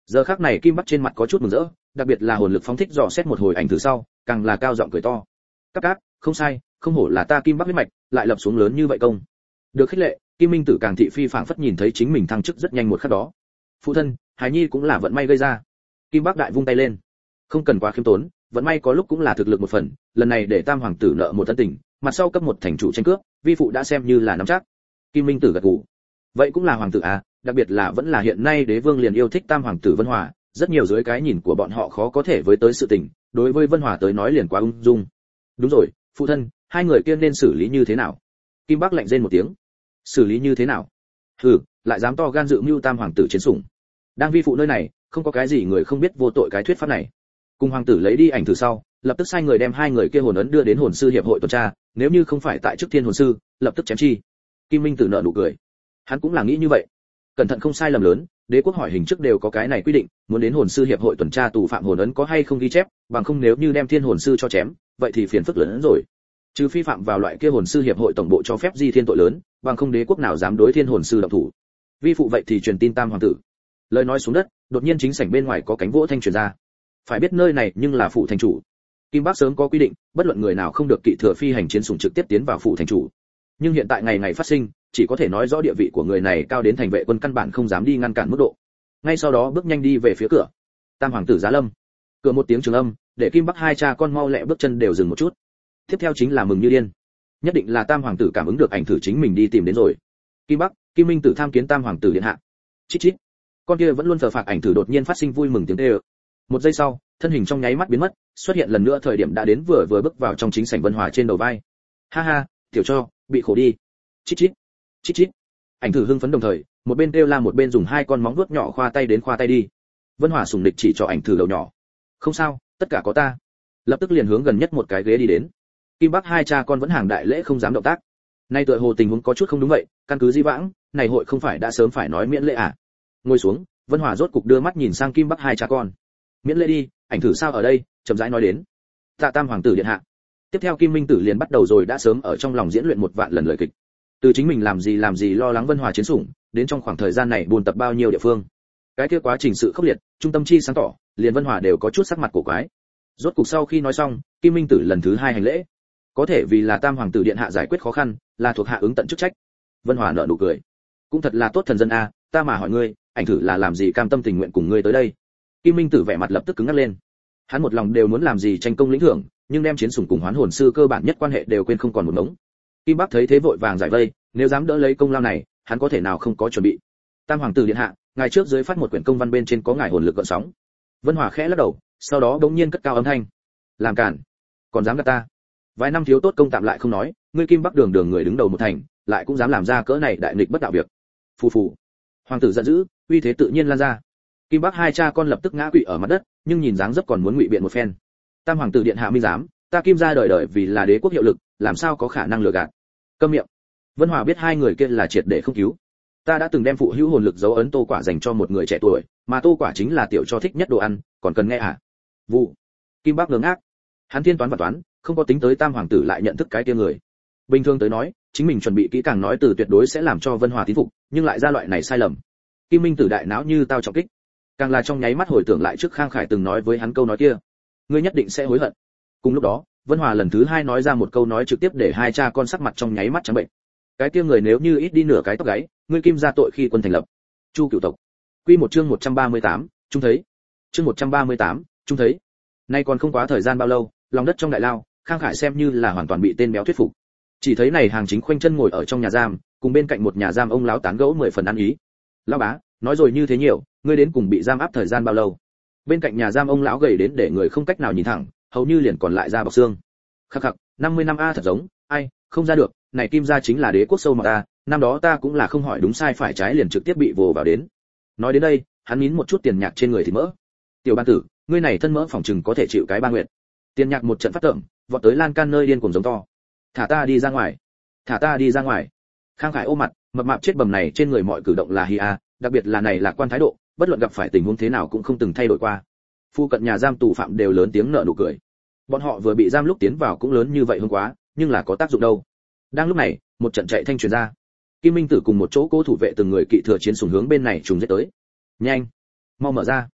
Giờ khắc này Kim Bắc trên mặt có chút mừng rỡ, đặc biệt là hồn lực phóng thích dò xét một hồi ảnh thử sau, càng là cao giọng cười to. Các, không sai, không hổ là ta Kim Bắc huyết mạch, lại lập xuống lớn như vậy công. Được khích lệ, Kim Minh Tử càng thị phi phảng phất nhìn thấy chính mình thăng chức rất nhanh một khắc đó. Phụ thân, Hải Nhi cũng là vận may gây ra. Kim Bắc đại vung tay lên. Không cần quá khiêm tốn, vận may có lúc cũng là thực lực một phần, lần này để Tam hoàng tử nợ một ân tình, mặt sau cấp một thành chủ tranh cướp, vi phụ đã xem như là nắm chắc. Kim Minh Tử gật gù. Vậy cũng là hoàng tử à, đặc biệt là vẫn là hiện nay đế vương liền yêu thích Tam hoàng tử Vân Hòa, rất nhiều dưới cái nhìn của bọn họ khó có thể với tới sự tình, đối với Vân Hòa tới nói liền quá ung dung. Đúng rồi, phụ thân, hai người kia nên xử lý như thế nào? Kim Bắc lạnh rên một tiếng. Xử lý như thế nào? Hừ, lại dám to gan dự mưu Tam hoàng tử chiến sủng. Đang vi phụ nơi này, không có cái gì người không biết vô tội cái thuyết pháp này. Cùng hoàng tử lấy đi ảnh thử sau, lập tức sai người đem hai người kia hồn ấn đưa đến hồn sư hiệp hội tuần tra, nếu như không phải tại chức thiên hồn sư, lập tức chém chi. Kim Minh Tử nở nụ cười. Hắn cũng là nghĩ như vậy. Cẩn thận không sai lầm lớn, đế quốc hỏi hình trước đều có cái này quy định, muốn đến hồn sư hiệp hội tuần tra tù phạm hồn ấn có hay không ghi chép, bằng không nếu như đem thiên hồn sư cho chém, vậy thì phiền phức lớn hơn rồi. Trừ phi phạm vào loại kia hồn sư hiệp hội tổng bộ cho phép di thiên tội lớn, bằng không đế quốc nào dám đối thiên hồn sư động thủ. Vi phụ vậy thì truyền tin Tam hoàng tử. Lời nói xuống đất, đột nhiên chính sảnh bên ngoài có cánh vỗ thanh truyền ra. Phải biết nơi này nhưng là phủ thành chủ. Kim Bắc sớm có quy định, bất luận người nào không được kỵ thừa phi hành chiến sủng trực tiếp tiến vào phủ thành chủ. Nhưng hiện tại ngày ngày phát sinh, chỉ có thể nói rõ địa vị của người này cao đến thành vệ quân căn bản không dám đi ngăn cản mức độ. Ngay sau đó bước nhanh đi về phía cửa. Tam hoàng tử giá lâm. Cửa một tiếng trường âm, để Kim Bắc hai cha con mau lẹ bước chân đều dừng một chút. Tiếp theo chính là mừng như điên. Nhất định là Tam hoàng tử cảm ứng được ảnh thử chính mình đi tìm đến rồi. Kim Bắc, Kim Minh Tử tham kiến Tam hoàng tử điện hạ. Chít chít. Con kia vẫn luôn phờ phạc ảnh thử đột nhiên phát sinh vui mừng tiếng tê. Một giây sau, thân hình trong nháy mắt biến mất, xuất hiện lần nữa thời điểm đã đến vừa bước vào trong chính sảnh Vân Hòa trên đầu vai. Ha ha, tiểu cho, bị khổ đi. Chít chít. Chít chít. Ảnh thử hưng phấn đồng thời, một bên kêu la một bên dùng hai con móng vuốt nhỏ khoa tay đến khoa tay đi. Vân Hòa sùng địch chỉ cho ảnh thử đầu nhỏ. Không sao, tất cả có ta. Lập tức liền hướng gần nhất một cái ghế đi đến. Kim Bắc hai cha con vẫn hàng đại lễ không dám động tác. Nay tựa hồ tình huống có chút không đúng vậy, căn cứ di vãng, này hội không phải đã sớm phải nói miễn lễ à? Ngồi xuống, Vân Hòa rốt cục đưa mắt nhìn sang Kim Bắc hai cha con. Miễn lễ đi, ảnh thử sao ở đây? Chậm rãi nói đến. Tạ Tam hoàng tử điện hạ. Tiếp theo Kim Minh Tử liền bắt đầu rồi đã sớm ở trong lòng diễn luyện một vạn lần lời kịch. Từ chính mình làm gì lo lắng Vân Hòa chiến sủng, đến trong khoảng thời gian này buồn tập bao nhiêu địa phương. Cái kia quá trình sự khốc liệt, trung tâm chi sáng tỏ, liền Vân Hòa đều có chút sắc mặt cổ quái. Rốt cục sau khi nói xong, Kim Minh Tử lần thứ hai hành lễ. Có thể vì là Tam hoàng tử điện hạ giải quyết khó khăn, là thuộc hạ ứng tận chức trách. Vân Hòa nở nụ cười. Cũng thật là tốt thần dân a, ta mà hỏi ngươi, ảnh thử là làm gì cam tâm tình nguyện cùng ngươi tới đây? Kim Minh Tử vẻ mặt lập tức cứng ngắc lên. Hắn một lòng đều muốn làm gì tranh công lĩnh thưởng, nhưng đem chiến sủng cùng hoán hồn sư cơ bản nhất quan hệ đều quên không còn một ngống. Kim Bắc thấy thế vội vàng giải vây, nếu dám đỡ lấy công lao này, hắn có thể nào không có chuẩn bị. Tam hoàng tử điện hạ, ngài trước dưới phát một quyển công văn bên trên có ngài hồn lực gợn sóng. Vân Hòa khẽ lắc đầu, sau đó đống nhiên cất cao âm thanh. Làm cản, còn dám gạt ta? Vài năm thiếu tốt công tạm lại không nói, ngươi Kim Bắc đường người đứng đầu một thành, lại cũng dám làm ra cỡ này đại nghịch bất đạo việc. Phù phù. Hoàng tử giận dữ, uy thế tự nhiên lan ra. Kim Bắc hai cha con lập tức ngã quỵ ở mặt đất, nhưng nhìn dáng dấp còn muốn ngụy biện một phen. Tam hoàng tử điện hạ minh dám, ta Kim gia đời đời vì là đế quốc hiệu lực, làm sao có khả năng lừa gạt. Câm miệng. Vân Hòa biết hai người kia là triệt để không cứu. Ta đã từng đem phụ hữu hồn lực dấu ấn Tô Quả dành cho một người trẻ tuổi, mà Tô Quả chính là tiểu cho thích nhất đồ ăn, còn cần nghe à? Vụ. Kim Bắc ngớ ngác. Hắn thiên toán và toán, không có tính tới Tam hoàng tử lại nhận thức cái kia người. Bình thường tới nói, chính mình chuẩn bị kỹ càng nói từ tuyệt đối sẽ làm cho Vân Hòa tín phục, nhưng lại ra loại này sai lầm. Kim Minh Tử đại não như tao trọng kích. Càng là trong nháy mắt hồi tưởng lại trước Khang Khải từng nói với hắn câu nói kia, ngươi nhất định sẽ hối hận. Cùng lúc đó, Vân Hòa lần thứ hai nói ra một câu nói trực tiếp để hai cha con sắc mặt trong nháy mắt trắng bệnh. Cái kia người nếu như ít đi nửa cái tóc gáy, ngươi Kim gia tội khi quân thành lập. Chu Cửu tộc. Quy một chương 138, chúng thấy. Chương 138, chúng thấy. Nay còn không quá thời gian bao lâu, lòng đất trong đại lao, Khang Khải xem như là hoàn toàn bị tên béo thuyết phục. Chỉ thấy này hàng chính khoanh chân ngồi ở trong nhà giam, cùng bên cạnh một nhà giam ông lão tán gẫu 10 phần ăn ý. Lão bá, nói rồi như thế nhiều, ngươi đến cùng bị giam áp thời gian bao lâu? Bên cạnh nhà giam ông lão gầy đến để người không cách nào nhìn thẳng, hầu như liền còn lại da bọc xương. Khắc khắc, 50 năm a thật giống, ai, không ra được, này Kim gia chính là đế quốc sâu mà ta, năm đó ta cũng là không hỏi đúng sai phải trái liền trực tiếp bị vồ vào đến. Nói đến đây, hắn nín một chút tiền nhạc trên người thì mỡ. Tiểu ban tử, ngươi này thân mỡ phòng trừng có thể chịu cái ba nguyện. Tiền nhạc một trận phát tởm, vọt tới lan can nơi điên cuồng giống to. Thả ta đi ra ngoài, thả ta đi ra ngoài. Khang Khải ôm mặt, mập mạp chết bầm này trên người mọi cử động là hi a, đặc biệt là này lạc quan thái độ, bất luận gặp phải tình huống thế nào cũng không từng thay đổi qua. Phu cận nhà giam tù phạm đều lớn tiếng nở nụ cười. Bọn họ vừa bị giam lúc tiến vào cũng lớn như vậy hơn quá, nhưng là có tác dụng đâu. Đang lúc này, một trận chạy thanh truyền ra. Kim Minh Tử cùng một chỗ cố thủ vệ từng người kỵ thừa chiến sủng hướng bên này trùng giết tới. Nhanh, mau mở ra.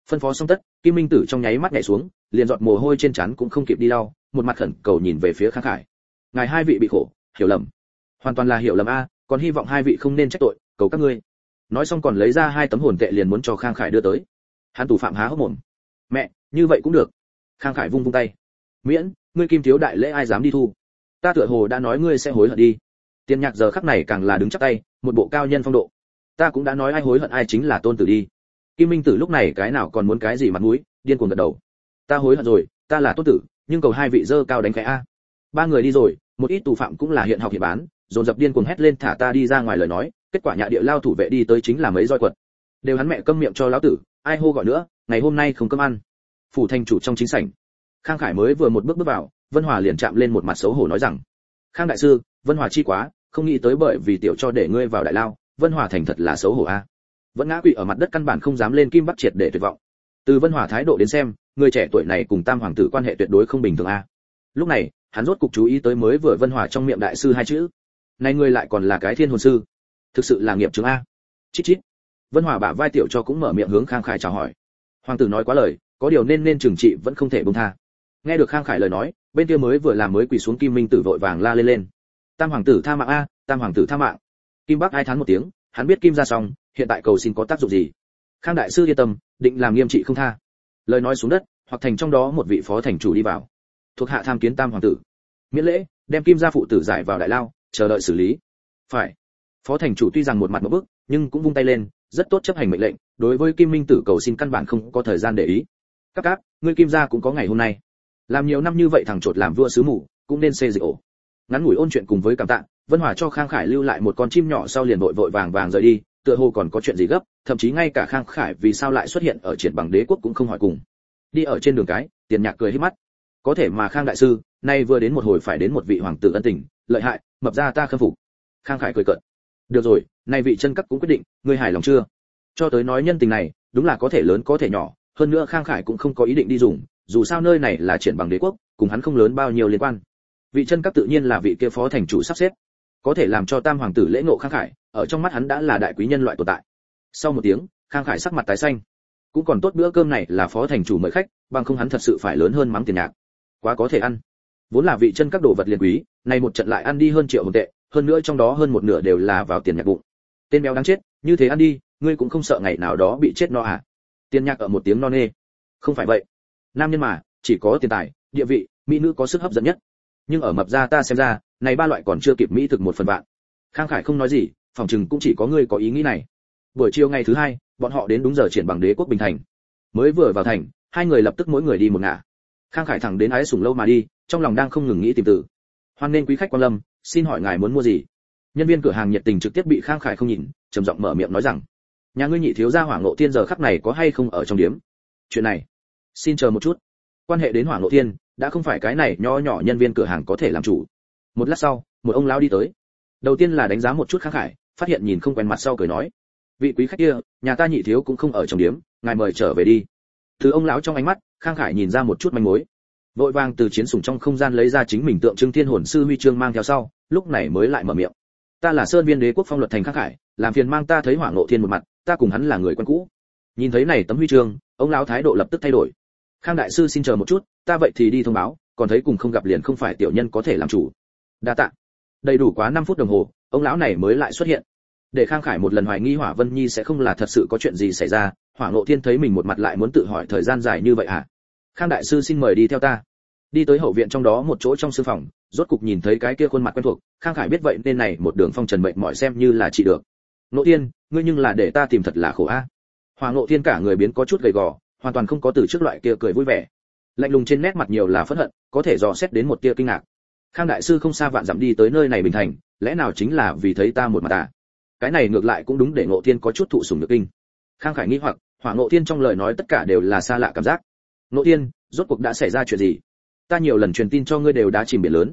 Phân phó xong tất, Kim Minh Tử trong nháy mắt nhảy xuống, liền giọt mồ hôi trên trán cũng không kịp đi lau, một mặt khẩn cầu nhìn về phía Khang Khải. Ngài hai vị bị khổ, hiểu lầm. Hoàn toàn là hiểu lầm a, còn hy vọng hai vị không nên trách tội, cầu các ngươi. Nói xong còn lấy ra 2 tấm hồn tệ liền muốn cho Khang Khải đưa tới. Hắn tù phạm há hốc mồm. Mẹ, như vậy cũng được. Khang Khải vung vung tay. Miễn, ngươi Kim thiếu đại lễ ai dám đi thu. Ta tựa hồ đã nói ngươi sẽ hối hận đi. Tiền Nhạc giờ khắc này càng là đứng chắp tay, một bộ cao nhân phong độ. Ta cũng đã nói ai hối hận ai chính là tôn tử đi. Kim Minh Tử lúc này cái nào còn muốn cái gì mặt mũi, điên cuồng gật đầu. Ta hối hận rồi, ta là tôn tử, nhưng cầu hai vị dơ cao đánh khẽ a. 3 người đi rồi, một ít tù phạm cũng là hiện học hiện bán, dồn dập điên cuồng hét lên thả ta đi ra ngoài lời nói, kết quả nhà địa lao thủ vệ đi tới chính là mấy roi quật. Đều hắn mẹ câm miệng cho lão tử, ai hô gọi nữa, ngày hôm nay không cơm ăn. Phủ thành chủ trong chính sảnh. Khang Khải mới vừa một bước bước vào, Vân Hòa liền chạm lên một mặt xấu hổ nói rằng: "Khang đại sư, Vân Hòa chi quá, không nghĩ tới bởi vì tiểu cho để ngươi vào đại lao, Vân Hòa thành thật là xấu hổ a." Vẫn ngã quỵ ở mặt đất căn bản không dám lên kim bắc triệt để tuyệt vọng. Từ Vân Hòa thái độ đến xem, người trẻ tuổi này cùng Tam hoàng tử quan hệ tuyệt đối không bình thường a. Lúc này, hắn rốt cục chú ý tới mới vừa Vân Hòa trong miệng đại sư 2 chữ. Này người lại còn là cái thiên hồn sư, thực sự là nghiệp chứng a. Chít chít. Vân Hòa bả vai tiểu cho cũng mở miệng hướng Khang Khải chào hỏi. Hoàng tử nói quá lời, có điều nên trừng trị vẫn không thể buông tha. Nghe được Khang Khải lời nói, bên kia mới vừa làm mới quỳ xuống Kim Minh Tử vội vàng la lên. Tam hoàng tử tha mạng a, Tam hoàng tử tha mạng. Kim Bắc ai thán một tiếng, hắn biết Kim gia xong, hiện tại cầu xin có tác dụng gì. Khang đại sư yên tâm, định làm nghiêm trị không tha. Lời nói xuống đất, hoặc thành trong đó một vị phó thành chủ đi vào. Thuộc hạ tham kiến Tam hoàng tử. Miễn lễ, đem Kim gia phụ tử giải vào đại lao, chờ đợi xử lý. Phải. Phó thành chủ tuy rằng một mặt một bức, nhưng cũng vung tay lên, rất tốt chấp hành mệnh lệnh, đối với Kim Minh Tử cầu xin căn bản không có thời gian để ý. Các, ngươi Kim gia cũng có ngày hôm nay. Làm nhiều năm như vậy thằng chột làm vua sứ mù, cũng nên xê dịch ổ. Ngắn ngủi ôn chuyện cùng với cảm tạ, Vân Hòa cho Khang Khải lưu lại một con chim nhỏ sau liền vội vàng rời đi, tựa hồ còn có chuyện gì gấp, thậm chí ngay cả Khang Khải vì sao lại xuất hiện ở Triển Bằng Đế quốc cũng không hỏi cùng. Đi ở trên đường cái, Tiền Nhạc cười híp mắt. Có thể mà Khang đại sư, nay vừa đến một hồi phải đến một vị hoàng tử ân tình, lợi hại, mập ra ta khâm phục. Khang Khải cười cợt. Được rồi, nay vị chân cấp cũng quyết định, ngươi hài lòng chưa? Cho tới nói nhân tình này, đúng là có thể lớn có thể nhỏ, hơn nữa Khang Khải cũng không có ý định đi dùng, dù sao nơi này là Triển Bằng Đế quốc, cùng hắn không lớn bao nhiêu liên quan. Vị chân cấp tự nhiên là vị kia phó thành chủ sắp xếp, có thể làm cho Tam hoàng tử lễ ngộ Khang Khải, ở trong mắt hắn đã là đại quý nhân loại tồn tại. Sau một tiếng, Khang Khải sắc mặt tái xanh. Cũng còn tốt bữa cơm này là phó thành chủ mời khách, bằng không hắn thật sự phải lớn hơn mắng Tiền Nhạc. Quá có thể ăn. Vốn là vị chân các đồ vật liền quý, nay một trận lại ăn đi hơn triệu hồn tệ, hơn nữa trong đó hơn một nửa đều là vào Tiền Nhạc bụng. Tên béo đáng chết, như thế ăn đi, ngươi cũng không sợ ngày nào đó bị chết no à? Tiền Nhạc ở một tiếng no nê. Không phải vậy. Nam nhân mà, chỉ có tiền tài, địa vị, mỹ nữ có sức hấp dẫn nhất. Nhưng ở mập ra ta xem ra, này 3 loại còn chưa kịp mỹ thực 1/1000. Khang Khải không nói gì, phòng chừng cũng chỉ có ngươi có ý nghĩ này. Buổi chiều ngày thứ 2, bọn họ đến đúng giờ Triển Bằng Đế quốc Bình Thành. Mới vừa vào thành, 2 người lập tức mỗi người đi một ngả. Khang Khải thẳng đến Ái Sủng lâu mà đi, trong lòng đang không ngừng nghĩ tìm từ. Hoan nên quý khách quan lâm, xin hỏi ngài muốn mua gì? Nhân viên cửa hàng nhiệt tình trực tiếp bị Khang Khải không nhìn, trầm giọng mở miệng nói rằng: nhà ngươi nhị thiếu gia Hỏa Ngộ Thiên giờ khắc này có hay không ở trong điếm? Chuyện này, xin chờ một chút. Quan hệ đến Hỏa Ngộ Thiên, đã không phải cái này nho nhỏ nhân viên cửa hàng có thể làm chủ. Một lát sau, một ông lão đi tới. Đầu tiên là đánh giá một chút Khang Khải, phát hiện nhìn không quen mặt sau cười nói: vị quý khách kia, nhà ta nhị thiếu cũng không ở trong điếm, ngài mời trở về đi. Từ ông lão trong ánh mắt, Khang Khải nhìn ra một chút manh mối. Vội vàng từ chiến sủng trong không gian lấy ra chính mình tượng trưng thiên hồn sư huy chương mang theo sau, lúc này mới lại mở miệng: ta là Sơn Viên Đế quốc Phong Luật thành Khang Khải, làm phiền mang ta thấy Hỏa Ngộ Thiên một mặt, ta cùng hắn là người quen cũ. Nhìn thấy này tấm huy chương, ông lão thái độ lập tức thay đổi. Khang đại sư xin chờ một chút, ta vậy thì đi thông báo, còn thấy cùng không gặp liền không phải tiểu nhân có thể làm chủ. Đa tạ. Đầy đủ quá 5 phút đồng hồ, ông lão này mới lại xuất hiện. Để Khang Khải một lần hoài nghi Hỏa Vân Nhi sẽ không là thật sự có chuyện gì xảy ra, Hỏa Ngộ Thiên thấy mình một mặt lại muốn tự hỏi thời gian dài như vậy hả? Khang đại sư xin mời đi theo ta. Đi tới hậu viện trong đó một chỗ trong sư phòng, rốt cục nhìn thấy cái kia khuôn mặt quen thuộc, Khang Khải biết vậy nên này một đường phong trần mệnh mỏi xem như là trị được. Ngộ Thiên, ngươi nhưng là để ta tìm thật là khổ a. Hỏa Ngộ Thiên cả người biến có chút gầy gò, hoàn toàn không có từ trước loại kia cười vui vẻ. Lạnh lùng trên nét mặt nhiều là phẫn hận, có thể dò xét đến một tia kinh ngạc. Khang đại sư không xa vạn dặm đi tới nơi này Bình Thành, lẽ nào chính là vì thấy ta một mặt à? Cái này ngược lại cũng đúng để Ngộ Thiên có chút thụ sủng nhược kinh. Khang Khải nghĩ hoặc, Hỏa Ngộ Thiên trong lời nói tất cả đều là xa lạ cảm giác. Ngộ Thiên, rốt cuộc đã xảy ra chuyện gì? Ta nhiều lần truyền tin cho ngươi đều đã chìm biển lớn,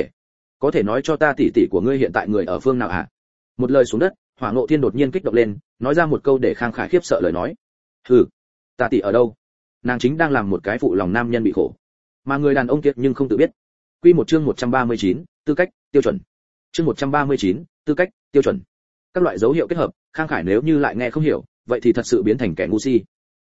có thể nói cho ta tỷ tỷ của ngươi hiện tại người ở phương nào hả? Một lời xuống đất, Hỏa Ngộ Thiên đột nhiên kích động lên, nói ra một câu để Khang Khải khiếp sợ lời nói. Hừ, ta tỷ ở đâu? Nàng chính đang làm một cái phụ lòng nam nhân bị khổ, mà người đàn ông kia nhưng không tự biết. Quy một chương 139, tư cách, tiêu chuẩn. Chương 139, tư cách, tiêu chuẩn. Các loại dấu hiệu kết hợp, Khang Khải nếu như lại nghe không hiểu, vậy thì thật sự biến thành kẻ ngu si.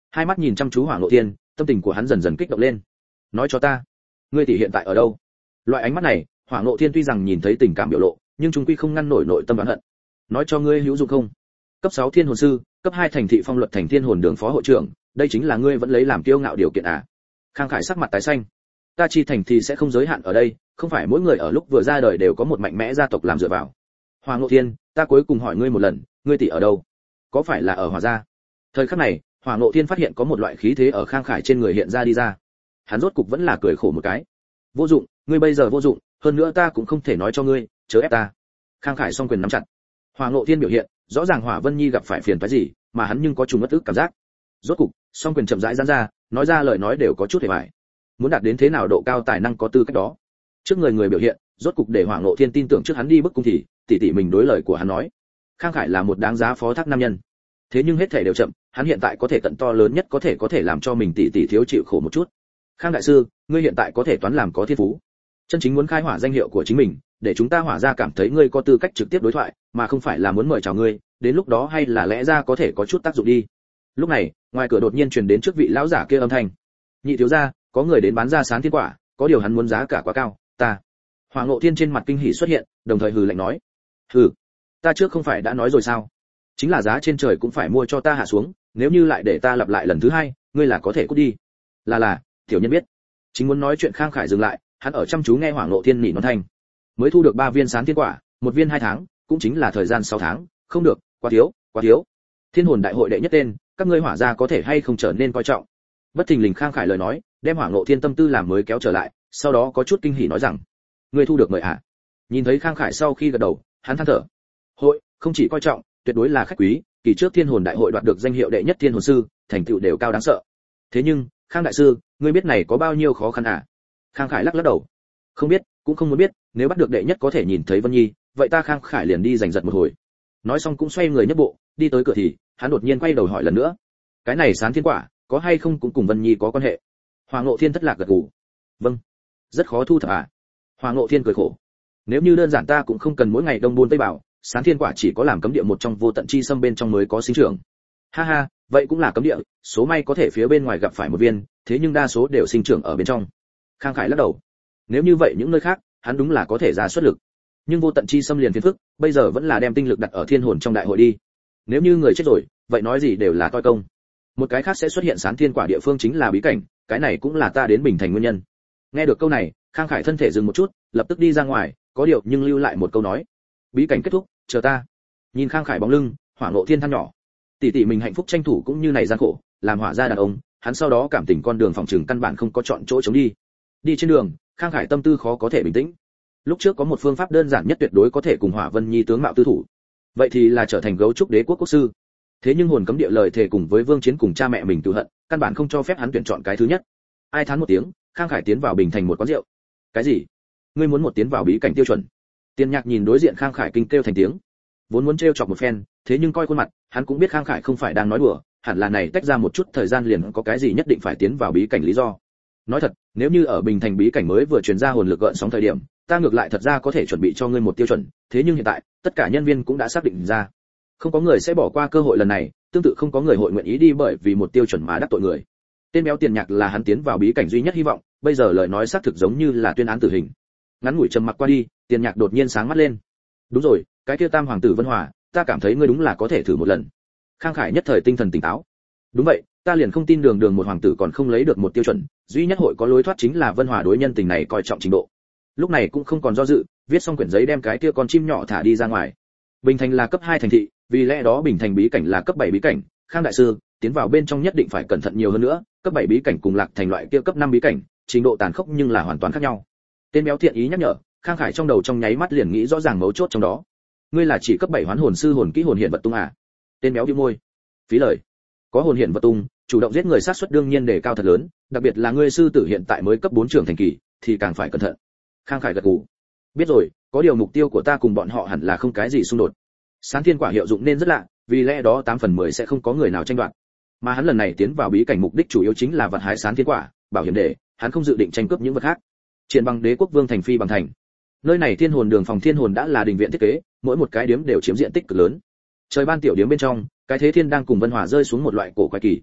Hai mắt nhìn chăm chú Hỏa Ngộ Thiên, tâm tình của hắn dần dần kích động lên. Nói cho ta, ngươi tỷ hiện tại ở đâu? Loại ánh mắt này, Hỏa Ngộ Thiên tuy rằng nhìn thấy tình cảm biểu lộ, nhưng chúng quy không ngăn nổi nội tâm oán hận. Nói cho ngươi hữu dụng không? Cấp 6 Thiên hồn sư, cấp 2 thành thị Phong Luật thành Thiên hồn đường phó hội trưởng, đây chính là ngươi vẫn lấy làm kiêu ngạo điều kiện à? Khang Khải sắc mặt tái xanh. Ta chi thành thì sẽ không giới hạn ở đây, không phải mỗi người ở lúc vừa ra đời đều có một mạnh mẽ gia tộc làm dựa vào. Hỏa Ngộ Thiên, ta cuối cùng hỏi ngươi một lần, ngươi tỷ ở đâu? Có phải là ở Hỏa gia? Thời khắc này, Hỏa Ngộ Thiên phát hiện có một loại khí thế ở Khang Khải trên người hiện ra đi ra. Hắn rốt cục vẫn là cười khổ một cái. Vô dụng, ngươi bây giờ vô dụng, hơn nữa ta cũng không thể nói cho ngươi, chớ ép ta. Khang Khải song quyền nắm chặt. Hỏa Ngộ Thiên biểu hiện, rõ ràng Hỏa Vân Nhi gặp phải phiền toái gì, mà hắn nhưng có trùng ngất ức cảm giác. Rốt cục, song quyền chậm rãi giãn ra, nói ra lời nói đều có chút hề bại. Muốn đạt đến thế nào độ cao tài năng có tư cách đó. Trước người biểu hiện, rốt cục để Hỏa Ngộ Thiên tin tưởng trước hắn đi bức cung thì, tỷ mình đối lời của hắn nói. Khang Khải là một đáng giá phó thác nam nhân. Thế nhưng hết thảy đều chậm, hắn hiện tại có thể tận to lớn nhất có thể làm cho mình tỷ thiếu chịu khổ một chút. Khang đại sư, ngươi hiện tại có thể toán làm có thiên phú. Chân chính muốn khai hỏa danh hiệu của chính mình, để chúng ta Hỏa gia cảm thấy ngươi có tư cách trực tiếp đối thoại, mà không phải là muốn mời chào ngươi, đến lúc đó hay là lẽ ra có thể có chút tác dụng đi. Lúc này, ngoài cửa đột nhiên truyền đến trước vị lão giả kia âm thanh. Nhị thiếu gia, có người đến bán ra sán thiên quả, có điều hắn muốn giá cả quá cao, ta. Hỏa Ngộ Thiên trên mặt kinh hỉ xuất hiện, đồng thời hừ lạnh nói. Hừ, ta trước không phải đã nói rồi sao? Chính là giá trên trời cũng phải mua cho ta hạ xuống, nếu như lại để ta lặp lại lần thứ hai, ngươi là có thể cút đi. Là, tiểu nhân biết. Chính muốn nói chuyện Khang Khải dừng lại, hắn ở chăm chú nghe Hỏa Ngộ Thiên nỉ non thanh. Mới thu được 3 viên sán thiên quả, 1 viên 2 tháng, cũng chính là thời gian 6 tháng, không được, quá thiếu. Thiên hồn đại hội đệ nhất tên, các ngươi Hỏa gia có thể hay không trở nên coi trọng. Bất thình lình Khang Khải lời nói, đem Hỏa Ngộ Thiên tâm tư làm mới kéo trở lại, sau đó có chút kinh hỉ nói rằng: "Ngươi thu được mời ạ?" Nhìn thấy Khang Khải sau khi gật đầu, hắn than thở: "Hội, không chỉ coi trọng, tuyệt đối là khách quý, kỳ trước Thiên hồn đại hội đoạt được danh hiệu đệ nhất thiên hồn sư, thành tựu đều cao đáng sợ. Thế nhưng, Khang đại sư, ngươi biết này có bao nhiêu khó khăn à?" Khang Khải lắc đầu: "Không biết, cũng không muốn biết, nếu bắt được đệ nhất có thể nhìn thấy Vân Nhi, vậy ta Khang Khải liền đi giành giật một hồi." Nói xong cũng xoay người nhất bộ, đi tới cửa thì, hắn đột nhiên quay đầu hỏi lần nữa: "Cái này sán thiên quả, có hay không cũng cùng Vân Nhi có quan hệ?" Hỏa Ngộ Thiên thất lạc gật gù: "Vâng, rất khó thu thập à?" Hỏa Ngộ Thiên cười khổ: "Nếu như đơn giản ta cũng không cần mỗi ngày đông buôn tây bảo, sán thiên quả chỉ có làm cấm địa một trong vô tận chi xâm bên trong mới có sinh trưởng." Ha, vậy cũng là cấm địa, số may có thể phía bên ngoài gặp phải một viên, thế nhưng đa số đều sinh trưởng ở bên trong. Khang Khải lắc đầu: "Nếu như vậy những nơi khác, hắn đúng là có thể ra xuất lực. Nhưng vô tận chi xâm liền phiền phức, bây giờ vẫn là đem tinh lực đặt ở thiên hồn trong đại hội đi. Nếu như người chết rồi, vậy nói gì đều là toi công. Một cái khác sẽ xuất hiện sán thiên quả địa phương chính là bí cảnh, cái này cũng là ta đến Bình Thành nguyên nhân." Nghe được câu này, Khang Khải thân thể dừng một chút, lập tức đi ra ngoài, có điều nhưng lưu lại một câu nói: "Bí cảnh kết thúc, chờ ta." Nhìn Khang Khải bóng lưng, Hỏa Ngộ Thiên than nhỏ: tỷ mình hạnh phúc tranh thủ cũng như này gian khổ, làm Hỏa gia đàn ông, hắn sau đó cảm tình con đường phòng trường căn bản không có chọn chỗ chống đi. Đi trên đường, Khang Khải tâm tư khó có thể bình tĩnh. Lúc trước có một phương pháp đơn giản nhất tuyệt đối có thể cùng Hỏa Vân Nhi tướng mạo tư thủ, vậy thì là trở thành gấu trúc đế quốc quốc sư. Thế nhưng hồn cấm địa lời thề cùng với Vương Chiến cùng cha mẹ mình tự hận, căn bản không cho phép hắn tuyển chọn cái thứ nhất. Ai thán một tiếng, Khang Khải tiến vào Bình Thành một quán rượu. Cái gì? Ngươi muốn một tiến vào bí cảnh tiêu chuẩn? Tiền Nhạc nhìn đối diện Khang Khải kinh kêu thành tiếng. Vốn muốn trêu chọc một phen, thế nhưng coi khuôn mặt, hắn cũng biết Khang Khải không phải đang nói đùa, hẳn là này tách ra một chút thời gian liền có cái gì nhất định phải tiến vào bí cảnh lý do. Nói thật, nếu như ở Bình Thành bí cảnh mới vừa truyền ra hồn lực gợn sóng thời điểm, ta ngược lại thật ra có thể chuẩn bị cho ngươi một tiêu chuẩn, thế nhưng hiện tại, tất cả nhân viên cũng đã xác định ra. Không có người sẽ bỏ qua cơ hội lần này, tương tự không có người hội nguyện ý đi bởi vì một tiêu chuẩn mà đắc tội người. Tên béo Tiền Nhạc là hắn tiến vào bí cảnh duy nhất hy vọng, bây giờ lời nói xác thực giống như là tuyên án tử hình. Ngắn ngủi trầm mặc qua đi, Tiền Nhạc đột nhiên sáng mắt lên. Đúng rồi, cái kia Tam hoàng tử Vân Hòa, ta cảm thấy ngươi đúng là có thể thử một lần. Khang Khải nhất thời tinh thần tỉnh táo. Đúng vậy, ta liền không tin đường một hoàng tử còn không lấy được một tiêu chuẩn, duy nhất hội có lối thoát chính là Vân Hòa đối nhân tình này coi trọng trình độ. Lúc này cũng không còn do dự, viết xong quyển giấy đem cái kia con chim nhỏ thả đi ra ngoài. Bình Thành là cấp 2 thành thị, vì lẽ đó Bình Thành bí cảnh là cấp 7 bí cảnh, Khang đại sư, tiến vào bên trong nhất định phải cẩn thận nhiều hơn nữa, cấp 7 bí cảnh cùng Lạc Thành loại kia cấp 5 bí cảnh, trình độ tàn khốc nhưng là hoàn toàn khác nhau. Tên béo thiện ý nhắc nhở, Khang Khải trong đầu trong nháy mắt liền nghĩ rõ ràng mấu chốt trong đó. Ngươi là chỉ cấp 7 hoán hồn sư hồn kỹ hồn hiện vật tung à? Tên béo bĩu môi. Phí lời. Có hồn hiện vật tung, chủ động giết người sát suất đương nhiên đề cao thật lớn, đặc biệt là ngươi sư tử hiện tại mới cấp 4 trưởng thành kỳ, thì càng phải cẩn thận. Khang Khải gật gù. Biết rồi, có điều mục tiêu của ta cùng bọn họ hẳn là không cái gì xung đột. Sáng thiên quả hiệu dụng nên rất lạ, vì lẽ đó 8 phần 10 sẽ không có người nào tranh đoạt. Mà hắn lần này tiến vào bí cảnh mục đích chủ yếu chính là vật hái sáng thiên quả, bảo hiểm để, hắn không dự định tranh cướp những vật khác. Triển bằng đế quốc vương thành phi bằng thành. Nơi này thiên hồn đường phòng thiên hồn đã là đình viện thiết kế, mỗi một cái điếm đều chiếm diện tích cực lớn. Trời ban tiểu điếm bên trong, cái thế thiên đang cùng Vân Hòa rơi xuống một loại cổ quái kỳ.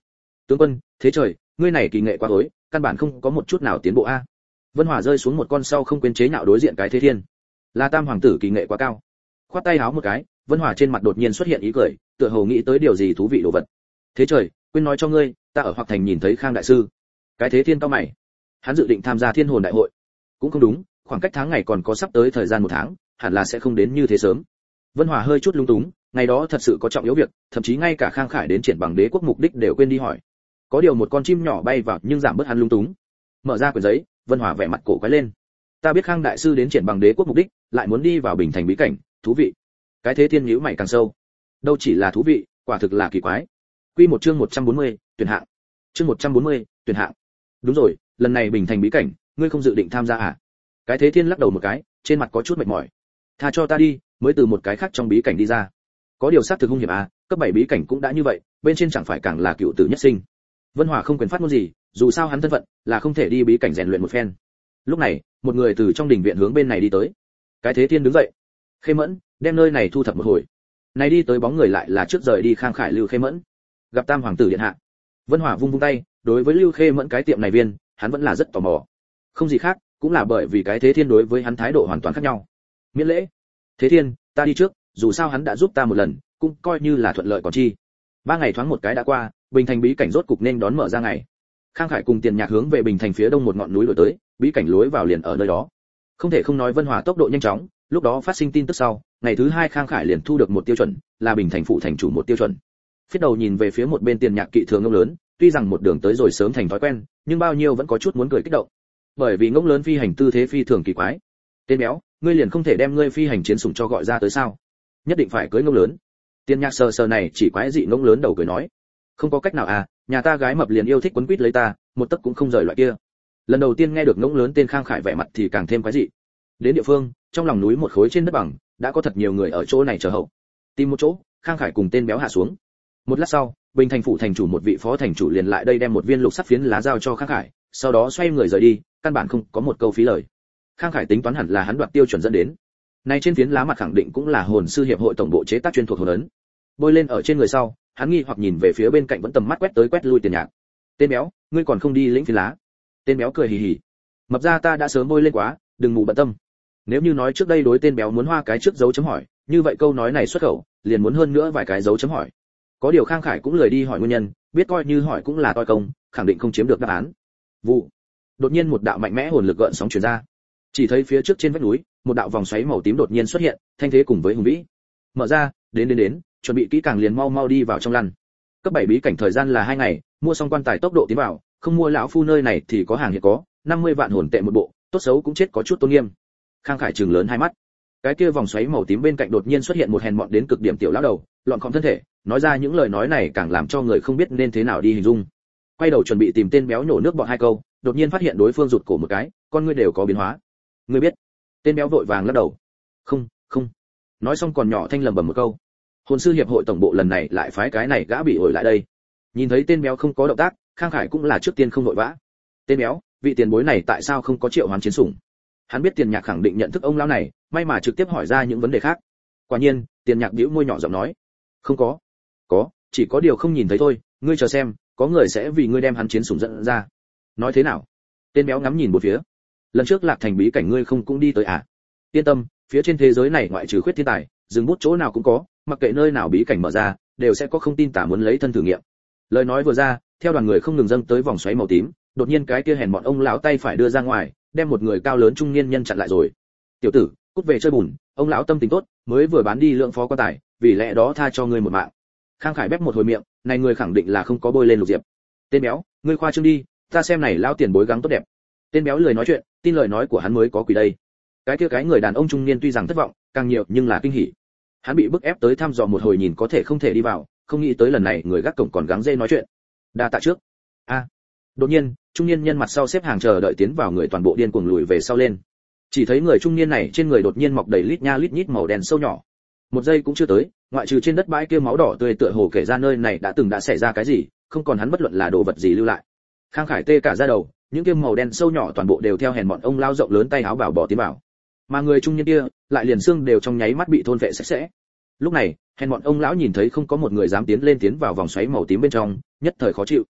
Tướng quân, thế trời, ngươi này kỳ nghệ quá hối, căn bản không có một chút nào tiến bộ a. Vân Hòa rơi xuống một con sau không quên chế nhạo đối diện cái Thế Thiên. Là Tam hoàng tử kỳ nghệ quá cao. Khoát tay háo một cái, Vân Hòa trên mặt đột nhiên xuất hiện ý cười, tựa hồ nghĩ tới điều gì thú vị đồ vật. Thế trời, quên nói cho ngươi, ta ở Hoặc Thành nhìn thấy Khang đại sư. Cái Thế Thiên cau mày. Hắn dự định tham gia Thiên Hồn đại hội. Cũng không đúng, khoảng cách tháng ngày còn có sắp tới thời gian 1 tháng, hẳn là sẽ không đến như thế sớm. Vân Hòa hơi chút lung túng, ngày đó thật sự có trọng yếu việc, thậm chí ngay cả Khang Khải đến triển bằng đế quốc mục đích đều quên đi hỏi. Có điều một con chim nhỏ bay vào nhưng giảm bớt hắn lung túng. Mở ra quyển giấy, Vân Hòa vẻ mặt cổ quái lên. Ta biết Khang đại sư đến triển bằng đế quốc mục đích, lại muốn đi vào Bình Thành bí cảnh, thú vị. Cái Thế Thiên nhíu mày càng sâu. Đâu chỉ là thú vị, quả thực là kỳ quái. Quy một chương 140, tuyển hạng. Chương 140, tuyển hạng. Đúng rồi, lần này Bình Thành bí cảnh, ngươi không dự định tham gia à? Cái Thế Thiên lắc đầu một cái, trên mặt có chút mệt mỏi. Tha cho ta đi, mới từ một cái khác trong bí cảnh đi ra. Có điều sát thực hung hiểm à, cấp 7 bí cảnh cũng đã như vậy, bên trên chẳng phải càng là cựu tử nhất sinh. Vân Hòa không quyền phát ngôn gì, dù sao hắn thân phận là không thể đi bí cảnh rèn luyện một phen. Lúc này, một người từ trong đình viện hướng bên này đi tới. Cái Thế Thiên đứng dậy. Khê Mẫn, đem nơi này thu thập một hồi. Này đi tới bóng người lại là trước rời đi Khang Khải Lưu Khê Mẫn. Gặp Tam hoàng tử điện hạ. Vân Hòa vung vung tay, đối với Lưu Khê Mẫn cái tiệm này viên, hắn vẫn là rất tò mò. Không gì khác, cũng là bởi vì cái Thế Thiên đối với hắn thái độ hoàn toàn khác nhau. Miễn lễ. Thế Thiên, ta đi trước, dù sao hắn đã giúp ta một lần, cũng coi như là thuận lợi còn chi. 3 ngày thoáng một cái đã qua, Bình Thành bí cảnh rốt cục nên đón mở ra ngày. Khang Khải cùng Tiền Nhạc hướng về Bình Thành phía đông một ngọn núi đổi tới, bí cảnh lối vào liền ở nơi đó. Không thể không nói Vân Hòa tốc độ nhanh chóng, lúc đó phát sinh tin tức sau, ngày thứ 2 Khang Khải liền thu được một tiêu chuẩn, là Bình Thành phụ thành chủ một tiêu chuẩn. Phía đầu nhìn về phía một bên Tiền Nhạc kỵ thường ngông lớn, tuy rằng một đường tới rồi sớm thành thói quen, nhưng bao nhiêu vẫn có chút muốn cười kích động. Bởi vì ngông lớn phi hành tư thế phi thường kỳ quái. Tên béo, ngươi liền không thể đem ngươi phi hành chiến sủng cho gọi ra tới sao? Nhất định phải cưới ngông lớn. Tiền Nhạc sờ sờ này chỉ quái dị ngông lớn đầu cười nói, không có cách nào à, nhà ta gái mập liền yêu thích quấn quýt lấy ta, một tấc cũng không rời loại kia. Lần đầu tiên nghe được ngỗng lớn tên Khang Khải vẻ mặt thì càng thêm quái dị. Đến địa phương, trong lòng núi một khối trên đất bằng, đã có thật nhiều người ở chỗ này chờ hậu. Tìm một chỗ, Khang Khải cùng tên béo hạ xuống. Một lát sau, Bình Thành phủ thành chủ một vị phó thành chủ liền lại đây đem một viên lục sắc phiến lá giao cho Khang Khải, sau đó xoay người rời đi, căn bản không có một câu phí lời. Khang Khải tính toán hẳn là hắn đoạt tiêu chuẩn dẫn đến. Này trên phiến lá mặt khẳng định cũng là hồn sư hiệp hội tổng bộ chế tác chuyên thuộc hồn ấn. Bôi lên ở trên người sau, hắn nghi hoặc nhìn về phía bên cạnh vẫn tầm mắt quét tới quét lui Tiền Nhạc. Tên béo, ngươi còn không đi lĩnh phiến lá? Tên béo cười hì hì. Mập ra ta đã sớm bôi lên quá, đừng mù bận tâm. Nếu như nói trước đây đối tên béo muốn hoa cái trước dấu chấm hỏi, như vậy câu nói này xuất khẩu, liền muốn hơn nữa vài cái dấu chấm hỏi. Có điều Khang Khải cũng lười đi hỏi nguyên nhân, biết coi như hỏi cũng là toi công, khẳng định không chiếm được đáp án. Vụ. Đột nhiên một đạo mạnh mẽ hồn lực gợn sóng truyền ra. Chỉ thấy phía trước trên vách núi, một đạo vòng xoáy màu tím đột nhiên xuất hiện, thanh thế cùng với hùng vĩ. Mở ra, đến, chuẩn bị kỹ càng liền mau đi vào trong lăn. Cấp 7 bí cảnh thời gian là 2 ngày, mua xong quan tài tốc độ tiến vào, không mua lão phu nơi này thì có hàng hiện có, 50 vạn hồn tệ một bộ, tốt xấu cũng chết có chút tôn nghiêm. Khang Khải trừng lớn hai mắt. Cái kia vòng xoáy màu tím bên cạnh đột nhiên xuất hiện một hèn mọn đến cực điểm tiểu lão đầu, loạn khom thân thể, nói ra những lời nói này càng làm cho người không biết nên thế nào đi hình dung. Quay đầu chuẩn bị tìm tên béo nhổ nước bọn 2 câu, đột nhiên phát hiện đối phương rụt cổ một cái, con ngươi đều có biến hóa. Ngươi biết? Tên béo vội vàng lắc đầu. Không. Nói xong còn nhỏ thanh lầm bầm một câu. Hồn sư hiệp hội tổng bộ lần này lại phái cái này gã bị ổi lại đây. Nhìn thấy tên béo không có động tác, Khang Khải cũng là trước tiên không nội vã. Tên béo, vị tiền bối này tại sao không có triệu hoán chiến sủng? Hắn biết Tiền Nhạc khẳng định nhận thức ông lão này, may mà trực tiếp hỏi ra những vấn đề khác. Quả nhiên, Tiền Nhạc bĩu môi nhỏ giọng nói, không có. Có, chỉ có điều không nhìn thấy thôi, ngươi chờ xem, có người sẽ vì ngươi đem hắn chiến sủng dẫn ra. Nói thế nào? Tên béo ngắm nhìn một phía. Lần trước Lạc Thành bí cảnh ngươi không cũng đi tới à? Yên tâm, phía trên thế giới này ngoại trừ khuyết thiên tài, dừng bút chỗ nào cũng có, mặc kệ nơi nào bí cảnh mở ra, đều sẽ có không tin tả muốn lấy thân thử nghiệm. Lời nói vừa ra, theo đoàn người không ngừng dâng tới vòng xoáy màu tím, đột nhiên cái kia hèn bọn ông lão tay phải đưa ra ngoài, đem một người cao lớn trung niên nhân chặn lại rồi. Tiểu tử, cút về chơi bùn, ông lão tâm tình tốt, mới vừa bán đi lượng phó quan tài, vì lẽ đó tha cho ngươi một mạng. Khang Khải bép một hồi miệng, này người khẳng định là không có bôi lên lục diệp. Tên béo, ngươi khoa trương đi, ta xem này lão tiền bối gắng tốt đẹp. Tên béo lười nói chuyện, tin lời nói của hắn mới có quỷ đây. Cái kia cái người đàn ông trung niên tuy rằng thất vọng, càng nhiều nhưng là kinh hỉ. Hắn bị bức ép tới thăm dò một hồi nhìn có thể không thể đi vào, không nghĩ tới lần này người gác cổng còn gắng dê nói chuyện. Đa tạ trước. A. Đột nhiên, trung niên nhân mặt sau xếp hàng chờ đợi tiến vào người toàn bộ điên cuồng lùi về sau lên. Chỉ thấy người trung niên này trên người đột nhiên mọc đầy lít nha lít nhít màu đen sâu nhỏ. Một giây cũng chưa tới, ngoại trừ trên đất bãi kia máu đỏ tươi tựa hồ kể ra nơi này đã xảy ra cái gì, không còn hắn bất luận là đồ vật gì lưu lại. Khang Khải tê cả da đầu, những kia màu đen sâu nhỏ toàn bộ đều theo hèn bọn ông lao rộng lớn tay áo bảo bỏ tiến vào. Mà người trung niên kia lại liền xương đều trong nháy mắt bị thôn vệ sạch sẽ. Lúc này, hèn bọn ông lão nhìn thấy không có một người dám tiến vào vòng xoáy màu tím bên trong, nhất thời khó chịu.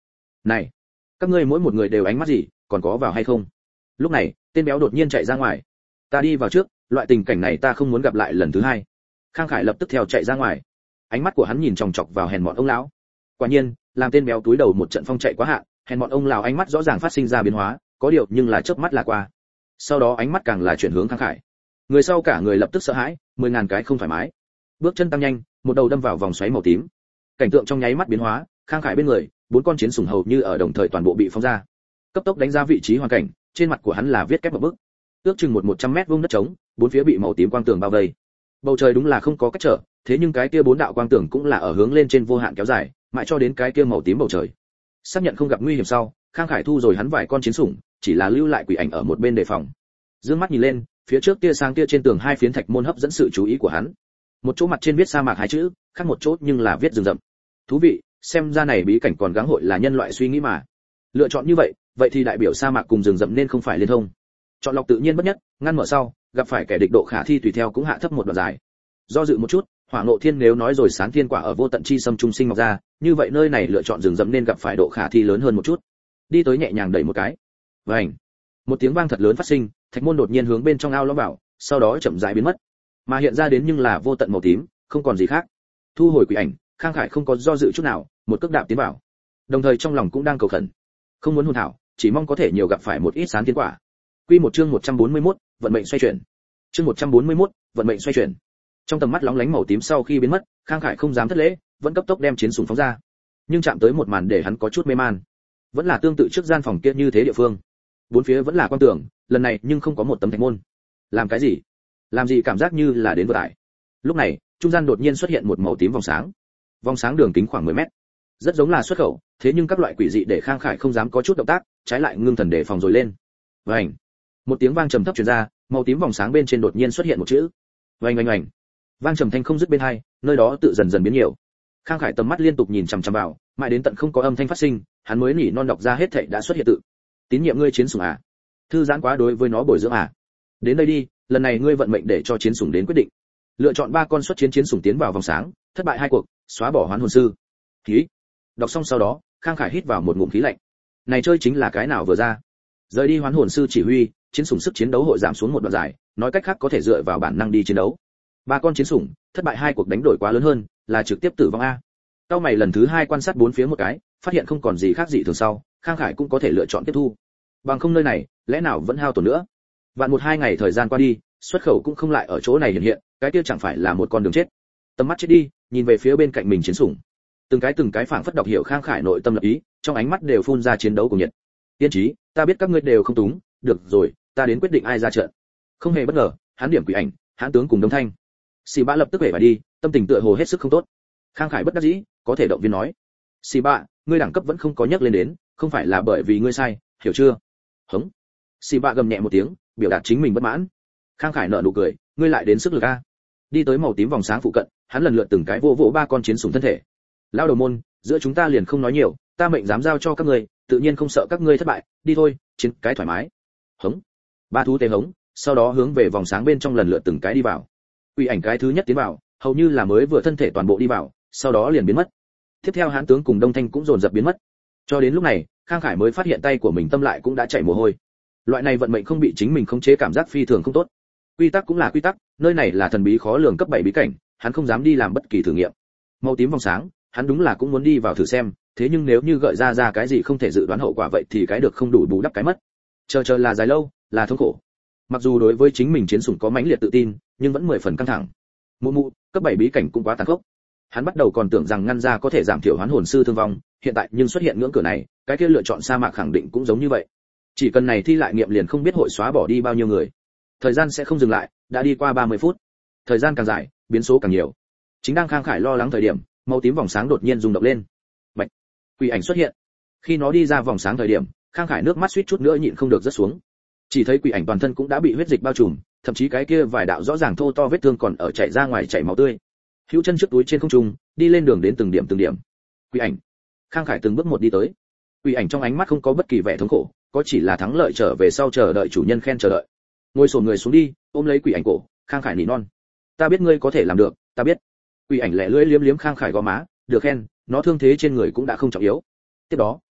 Này, các ngươi mỗi một người đều ánh mắt gì, còn có vào hay không? Lúc này, tên béo đột nhiên chạy ra ngoài. Ta đi vào trước, loại tình cảnh này ta không muốn gặp lại lần thứ hai. Khang Khải lập tức theo chạy ra ngoài. Ánh mắt của hắn nhìn chòng chọc vào hèn mọn ông lão. Quả nhiên, làm tên béo túi đầu một trận phong chạy quá hạn, hèn mọn ông lão ánh mắt rõ ràng phát sinh ra biến hóa, có điều nhưng là chớp mắt là qua. Sau đó ánh mắt càng là chuyển hướng Khang Khải. Người sau cả người lập tức sợ hãi, 10.000 cái không thoải mái. Bước chân tăng nhanh, một đầu đâm vào vòng xoáy màu tím. Cảnh tượng trong nháy mắt biến hóa, Khang Khải bên người, 4 con chiến sủng hầu như ở đồng thời toàn bộ bị phóng ra. Cấp tốc đánh ra vị trí hoàn cảnh, trên mặt của hắn là viết kép một bức. Ước chừng 100 mét vuông đất trống, bốn phía bị màu tím quang tường bao vây. Bầu trời đúng là không có cách trở, thế nhưng cái kia 4 đạo quang tường cũng là ở hướng lên trên vô hạn kéo dài, mãi cho đến cái kia màu tím bầu trời. Xác nhận không gặp nguy hiểm sau, Khang Khải thu rồi hắn vài con chiến sủng, chỉ là lưu lại quỷ ảnh ở một bên đề phòng. Dương mắt nhìn lên, phía trước tia sáng tia trên tường 2 phiến thạch môn hấp dẫn sự chú ý của hắn. Một chỗ mặt trên viết sa mạc 2 chữ, khác một chỗ nhưng là viết rừng rậm. Thú vị, xem ra này bí cảnh còn gắng hội là nhân loại suy nghĩ mà. Lựa chọn như vậy thì đại biểu sa mạc cùng rừng rậm nên không phải liên thông. Chọn lọc tự nhiên bất nhất, ngăn mở sau, gặp phải kẻ địch độ khả thi tùy theo cũng hạ thấp một đoạn dài. Do dự một chút, Hỏa Ngộ Thiên nếu nói rồi Sán Thiên Quả ở vô tận chi sâm trung sinh mọc ra, như vậy nơi này lựa chọn rừng rậm nên gặp phải độ khả thi lớn hơn một chút. Đi tới nhẹ nhàng đẩy một cái. Vành. Một tiếng vang thật lớn phát sinh, thạch môn đột nhiên hướng bên trong ao lõm vào, sau đó chậm rãi biến mất. Mà hiện ra đến nhưng là vô tận màu tím, không còn gì khác. Thu hồi quỷ ảnh, Khang Khải không có do dự chút nào, một cước đạp tiến vào. Đồng thời trong lòng cũng đang cầu khẩn, không muốn hồn thảo, chỉ mong có thể nhiều gặp phải một ít Sán Thiên Quả. Quy một chương 141, vận mệnh xoay chuyển. Chương 141, vận mệnh xoay chuyển. Trong tầm mắt lóng lánh màu tím sau khi biến mất, Khang Khải không dám thất lễ, vẫn cấp tốc đem chiến súng phóng ra. Nhưng chạm tới một màn để hắn có chút mê man. Vẫn là tương tự trước gian phòng kia như thế địa phương. Bốn phía vẫn là quang tường, lần này nhưng không có một tấm thạch môn. Làm cái gì? Làm gì cảm giác như là đến vừa tải. Lúc này, trung gian đột nhiên xuất hiện một màu tím vòng sáng. Vòng sáng đường kính khoảng 10 mét. Rất giống là xuất khẩu, thế nhưng các loại quỷ dị để Khang Khải không dám có chút động tác, trái lại ngưng thần để phòng rồi lên. Vành. Một tiếng vang trầm thấp truyền ra, màu tím vòng sáng bên trên đột nhiên xuất hiện một chữ. Vành oanh oanh. Vang trầm thanh không dứt bên hai, nơi đó tự dần dần biến nhiều. Khang Khải tầm mắt liên tục nhìn chằm chằm vào, mãi đến tận không có âm thanh phát sinh, hắn mới nỉ non đọc ra hết thảy đã xuất hiện tự. Tín nhiệm ngươi chiến sủng à? Thư giãn quá đối với nó bồi dưỡng à? Đến đây đi, lần này ngươi vận mệnh để cho chiến sủng đến quyết định. Lựa chọn 3 con xuất chiến chiến sủng tiến vào vòng sáng, thất bại 2 cuộc, xóa bỏ hoán hồn sư. Khí. Đọc xong sau đó, Khang Khải hít vào một ngụm khí lạnh. Này chơi chính là cái nào vừa ra? Rời đi hoán hồn sư chỉ huy, chiến sủng sức chiến đấu hội giảm xuống một đoạn dài, nói cách khác có thể dựa vào bản năng đi chiến đấu. 3 con chiến sủng, thất bại 2 cuộc đánh đổi quá lớn hơn, là trực tiếp tử vong a. Cao mày lần thứ 2 quan sát bốn phía một cái, phát hiện không còn gì khác dị thường sau, Khang Khải cũng có thể lựa chọn tiếp thu. Bằng không nơi này, lẽ nào vẫn hao tổn nữa? Vạn 1-2 ngày thời gian qua đi, xuất khẩu cũng không lại ở chỗ này hiện hiện, cái kia chẳng phải là một con đường chết. Tầm mắt chết đi, nhìn về phía bên cạnh mình chiến sủng. Từng cái phảng phất đọc hiểu Khang Khải nội tâm lập ý, trong ánh mắt đều phun ra chiến đấu cùng nhiệt. Tiên trí, ta biết các ngươi đều không túng, được rồi, ta đến quyết định ai ra trận. Không hề bất ngờ, hắn điểm quỷ ảnh, hãn tướng cùng Đông Thanh. Xì Bạ lập tức về và đi, tâm tình tựa hồ hết sức không tốt. Khang Khải bất đắc dĩ, có thể động viên nói: "Xì Bạ, ngươi đẳng cấp vẫn không có nhắc lên đến, không phải là bởi vì ngươi sai, hiểu chưa?" Hững. Xì Bạ gầm nhẹ một tiếng, biểu đạt chính mình bất mãn. Khang Khải nở nụ cười: "Ngươi lại đến sức lực a." Đi tới màu tím vòng sáng phụ cận, hắn lần lượt từng cái vỗ 3 con chiến sủng thân thể. "Lao đầu môn, giữa chúng ta liền không nói nhiều, ta mệnh dám giao cho các ngươi, tự nhiên không sợ các ngươi thất bại, đi thôi, chiến cái thoải mái." Hững. 3 thú tê hống, sau đó hướng về vòng sáng bên trong lần lượt từng cái đi vào. Quỷ ảnh cái thứ nhất tiến vào, hầu như là mới vừa thân thể toàn bộ đi vào, sau đó liền biến mất. Tiếp theo hãn tướng cùng Đông Thanh cũng dồn dập biến mất. Cho đến lúc này, Khang Khải mới phát hiện tay của mình tâm lại cũng đã chảy mồ hôi. Loại này vận mệnh không bị chính mình khống chế cảm giác phi thường không tốt. Quy tắc cũng là quy tắc, nơi này là thần bí khó lường cấp 7 bí cảnh, hắn không dám đi làm bất kỳ thử nghiệm. Màu tím vòng sáng, hắn đúng là cũng muốn đi vào thử xem, thế nhưng nếu như gợi ra cái gì không thể dự đoán hậu quả vậy thì cái được không đủ bù đắp cái mất. Chờ là dài lâu, là thống khổ. Mặc dù đối với chính mình chiến sủng có mãnh liệt tự tin, nhưng vẫn 10 phần căng thẳng. Mụ, cấp 7 bí cảnh cũng quá tàn khốc. Hắn bắt đầu còn tưởng rằng ngăn ra có thể giảm thiểu hoán hồn sư thương vong, hiện tại nhưng xuất hiện ngưỡng cửa này, cái kia lựa chọn sa mạc khẳng định cũng giống như vậy. Chỉ cần này thi lại nghiệm liền không biết hội xóa bỏ đi bao nhiêu người. Thời gian sẽ không dừng lại, đã đi qua 30 phút. Thời gian càng dài, biến số càng nhiều. Chính đang Khang Khải lo lắng thời điểm, màu tím vòng sáng đột nhiên rung động lên. Bạch. Quỷ ảnh xuất hiện. Khi nó đi ra vòng sáng thời điểm, Khang Khải nước mắt suýt chút nữa nhịn không được rớt xuống. Chỉ thấy quỷ ảnh toàn thân cũng đã bị huyết dịch bao trùm, thậm chí cái kia vài đạo rõ ràng thô to vết thương còn ở chảy ra ngoài chảy máu tươi. Hữu chân trước túi trên không trung, đi lên đường đến từng điểm. Quỷ ảnh. Khang Khải từng bước một đi tới. Quỷ ảnh trong ánh mắt không có bất kỳ vẻ thống khổ, có chỉ là thắng lợi trở về sau chờ đợi chủ nhân khen chờ đợi. Ngồi xổm người xuống đi, ôm lấy quỷ ảnh cổ, Khang Khải nỉ non: "Ta biết ngươi có thể làm được, ta biết." Quỷ ảnh lẻ lưỡi liếm liếm Khang Khải gò má, được khen, nó thương thế trên người cũng đã không trọng yếu. Tiếp đó,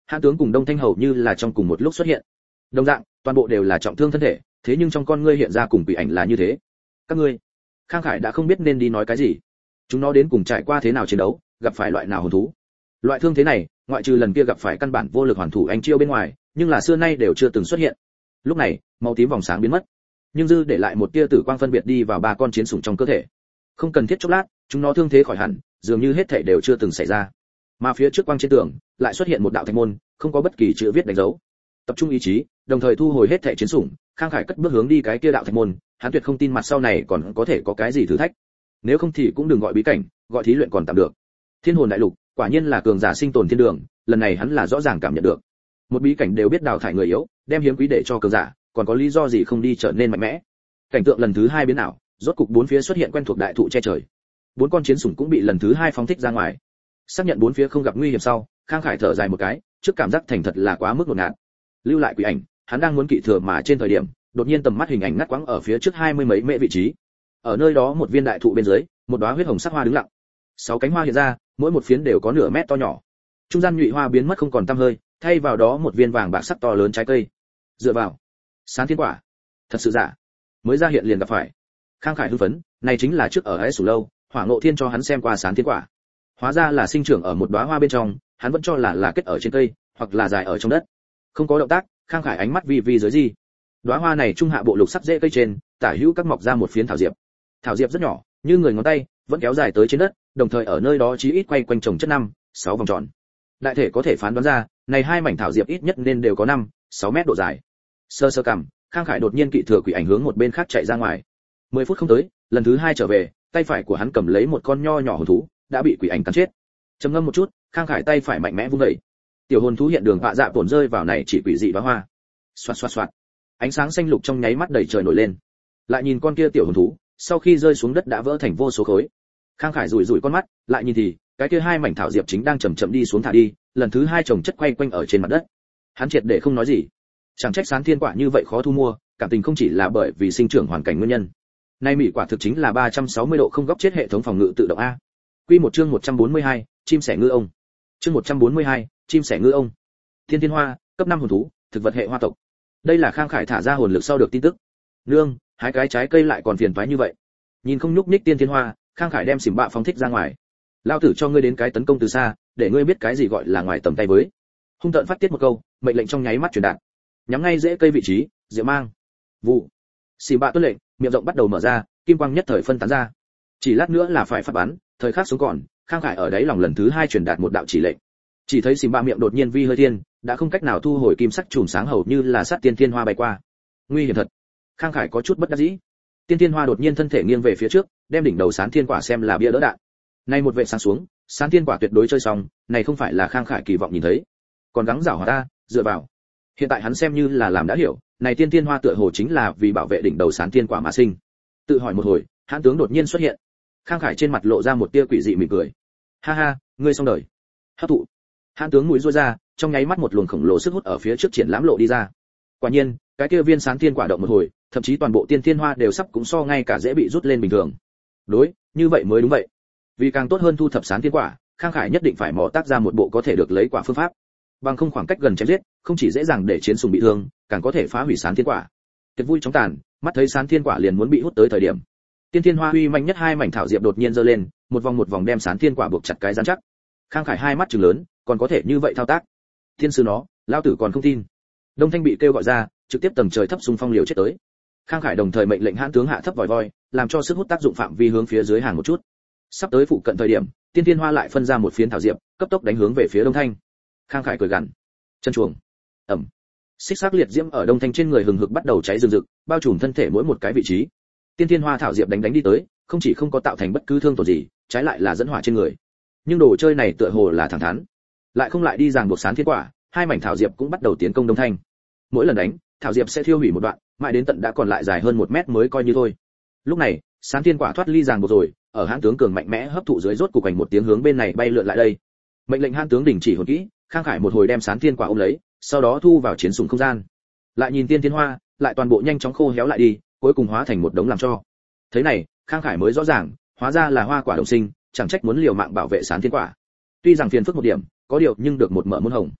Hãn tướng cùng Đông Thanh hầu như là trong cùng một lúc xuất hiện. Đồng dạng, toàn bộ đều là trọng thương thân thể, thế nhưng trong con ngươi hiện ra cùng quỷ ảnh là như thế. Các ngươi, Khang Khải đã không biết nên đi nói cái gì. Chúng nó đến cùng trải qua thế nào chiến đấu, gặp phải loại nào hồn thú. Loại thương thế này, ngoại trừ lần kia gặp phải căn bản vô lực hoàn thủ anh chiêu bên ngoài, nhưng là xưa nay đều chưa từng xuất hiện. Lúc này, màu tím vòng sáng biến mất, nhưng dư để lại một tia tử quang phân biệt đi vào ba con chiến sủng trong cơ thể. Không cần thiết chốc lát, chúng nó thương thế khỏi hẳn, dường như hết thảy đều chưa từng xảy ra. Mà phía trước quang trên tường, lại xuất hiện một đạo thạch môn, không có bất kỳ chữ viết đánh dấu. Tập trung ý chí, đồng thời thu hồi hết thảy chiến sủng, Khang Khải cất bước hướng đi cái kia đạo thạch môn, hắn tuyệt không tin mặt sau này còn có thể có cái gì thử thách. Nếu không thì cũng đừng gọi bí cảnh, gọi thí luyện còn tạm được. Thiên hồn đại lục, quả nhiên là cường giả sinh tồn thiên đường, lần này hắn là rõ ràng cảm nhận được. Một bí cảnh đều biết đào thải người yếu, đem hiếm quý để cho cường giả, còn có lý do gì không đi trở nên mạnh mẽ. Cảnh tượng lần thứ hai biến ảo, rốt cục bốn phía xuất hiện quen thuộc đại thụ che trời. Bốn con chiến sủng cũng bị lần thứ hai phóng thích ra ngoài. Xác nhận bốn phía không gặp nguy hiểm sau, Khang Khải thở dài một cái, trước cảm giác thành thật là quá mức ngột ngạt. Lưu lại quỷ ảnh, hắn đang muốn kỵ thừa mà trên thời điểm, đột nhiên tầm mắt hình ảnh ngắt quãng ở phía trước 20 mấy mễ vị trí. Ở nơi đó một viên đại thụ bên dưới, một đóa huyết hồng sắc hoa đứng lặng. 6 cánh hoa hiện ra, mỗi một phiến đều có nửa mét to nhỏ. Trung gian nhụy hoa biến mất không còn tăm hơi, thay vào đó một viên vàng bạc sắc to lớn trái cây. Dựa vào, Sán Thiên Quả, thật sự giả? Mới ra hiện liền gặp phải. Khang Khải hưng phấn, này chính là trước ở Ái Sủ lâu, Hỏa Ngộ Thiên cho hắn xem qua Sán Thiên Quả. Hóa ra là sinh trưởng ở một đóa hoa bên trong, hắn vẫn cho là kết ở trên cây, hoặc là dài ở trong đất. Không có động tác, Khang Khải ánh mắt vi vi dưới gì. Đóa hoa này trung hạ bộ lục sắc rễ cây trên, tả hữu các mọc ra một phiến thảo diệp. Thảo diệp rất nhỏ, như người ngón tay, vẫn kéo dài tới trên đất, đồng thời ở nơi đó chí ít quay quanh trồng chất 5-6 vòng tròn. Đại thể có thể phán đoán ra, này hai mảnh thảo diệp ít nhất nên đều có 5-6 mét độ dài. Sơ sơ cằm, Khang Khải đột nhiên kỵ thừa quỷ ảnh hướng một bên khác chạy ra ngoài. 10 phút không tới, lần thứ hai trở về, tay phải của hắn cầm lấy một con nho nhỏ hồn thú, đã bị quỷ ảnh cắn chết. Trầm ngâm một chút, Khang Khải tay phải mạnh mẽ vung dậy. Tiểu hồn thú hiện đường vạ dạ tổn rơi vào này chỉ quỷ dị đóa hoa. Xoạt xoạt xoạt. Ánh sáng xanh lục trong nháy mắt đầy trời nổi lên. Lại nhìn con kia tiểu hồn thú, sau khi rơi xuống đất đã vỡ thành vô số khối. Khang Khải rủi rủi con mắt, lại nhìn thì, cái kia hai mảnh thảo diệp chính đang chậm chậm đi xuống thả đi, lần thứ hai chồng chất quay quanh ở trên mặt đất. Hắn triệt để không nói gì. Chẳng trách Sán Thiên Quả như vậy khó thu mua, cảm tình không chỉ là bởi vì sinh trưởng hoàn cảnh nguyên nhân. Nay mỹ quả thực chính là 360 độ không góc chết hệ thống phòng ngự tự động a. Quy một chương 142, chim sẻ ngư ông. Chương 142, chim sẻ ngư ông. Thiên Thiên Hoa, cấp 5 hồn thú, thực vật hệ hoa tộc. Đây là Khang Khải thả ra hồn lực sau được tin tức. Nương, hái cái trái cây lại còn phiền toái như vậy. Nhìn không nhúc nhích Tiên Thiên Hoa, Khang Khải đem xỉm bạ phóng thích ra ngoài. Lao tử cho ngươi đến cái tấn công từ xa, để ngươi biết cái gì gọi là ngoài tầm tay với. Hung tợn phát tiết một câu, mệnh lệnh trong nháy mắt truyền đạt. Nhắm ngay rễ cây vị trí, diệu mang. Vụ. Xỉm bạ tuân lệnh, miệng rộng bắt đầu mở ra, kim quang nhất thời phân tán ra. Chỉ lát nữa là phải phát bắn, thời khắc xuống còn, Khang Khải ở đấy lòng lần thứ hai truyền đạt một đạo chỉ lệnh. Chỉ thấy xỉm bạ miệng đột nhiên vi hơi thiên, đã không cách nào thu hồi kim sắc chùm sáng hầu như là sát Tiên Thiên Hoa bay qua. Nguy hiểm thật. Khang Khải có chút bất đắc dĩ. Tiên Thiên Hoa đột nhiên thân thể nghiêng về phía trước, đem đỉnh đầu Sán Thiên Quả xem là bia đỡ đạn. Nay một vệ sáng xuống, Sán Thiên Quả tuyệt đối chơi xong, này không phải là Khang Khải kỳ vọng nhìn thấy. Còn gắng giảo hòa ta, dựa vào. Hiện tại hắn xem như là làm đã hiểu, này Tiên Thiên Hoa tựa hồ chính là vì bảo vệ đỉnh đầu Sán Thiên Quả mà sinh. Tự hỏi một hồi, hãn tướng đột nhiên xuất hiện. Khang Khải trên mặt lộ ra một tia quỷ dị mỉm cười. Ha ha, ngươi xong đời. Hấp thụ. Hãn tướng mũi duỗi ra, trong nháy mắt một luồng khổng lồ sức hút ở phía trước triển lãm lộ đi ra. Quả nhiên, cái kia viên Sán Thiên Quả động một hồi, thậm chí toàn bộ Tiên Thiên Hoa đều sắp cũng so ngay cả dễ bị rút lên bình thường. Đối, như vậy mới đúng vậy. Vì càng tốt hơn thu thập Sán Thiên Quả, Khang Khải nhất định phải mò tác ra một bộ có thể được lấy quả phương pháp. Bằng không khoảng cách gần chém giết, không chỉ dễ dàng để chiến sùng bị thương, càng có thể phá hủy Sán Thiên Quả. Tiệc vui chóng tàn, mắt thấy Sán Thiên Quả liền muốn bị hút tới thời điểm, Tiên Thiên Hoa uy mạnh nhất hai mảnh thảo diệp đột nhiên giơ lên, một vòng đem Sán Thiên Quả buộc chặt cái rắn chắc. Khang Khải hai mắt trừng lớn, còn có thể như vậy thao tác? Thiên sư nó, lao tử còn không tin. Đông Thanh bị kêu gọi ra, trực tiếp tầng trời thấp xung phong liều chết tới. Khang Khải đồng thời mệnh lệnh hãn tướng hạ thấp vòi voi, làm cho sức hút tác dụng phạm vi hướng phía dưới hàng một chút. Sắp tới phụ cận thời điểm, Tiên Thiên Hoa lại phân ra một phiến thảo diệp, cấp tốc đánh hướng về phía Đông Thanh. Khang Khải cười gằn, chân chuồng. Ẩm. Xích sắc liệt diễm ở Đông Thanh trên người hừng hực bắt đầu cháy rừng rực, bao trùm thân thể mỗi một cái vị trí. Tiên Thiên Hoa thảo diệp đánh đi tới, không chỉ không có tạo thành bất cứ thương tổn gì, trái lại là dẫn hỏa trên người. Nhưng đồ chơi này tựa hồ là thẳng thắn, lại không lại đi ràng buộc Sán Thiên Quả, hai mảnh thảo diệp cũng bắt đầu tiến công Đông Thanh. Mỗi lần đánh, thảo diệp sẽ thiêu hủy một đoạn, mãi đến tận đã còn lại dài hơn 1 mét mới coi như thôi. Lúc này, Sán Thiên Quả thoát ly ràng buộc rồi, ở hãn tướng cường mạnh mẽ hấp thụ dưới rốt cục ảnh một tiếng hướng bên này bay lượn lại đây. Mệnh lệnh hãn tướng đình chỉ hồn kỹ, Khang Khải một hồi đem Sán Thiên Quả ôm lấy, sau đó thu vào chiến sủng không gian. Lại nhìn Tiên Thiên Hoa, lại toàn bộ nhanh chóng khô héo lại đi, cuối cùng hóa thành một đống làm tro. Thế này, Khang Khải mới rõ ràng, hóa ra là hoa quả đồng sinh, chẳng trách muốn liều mạng bảo vệ Sán Thiên Quả. Tuy rằng phiền phức một điểm, có điều nhưng được một mở muôn hồng.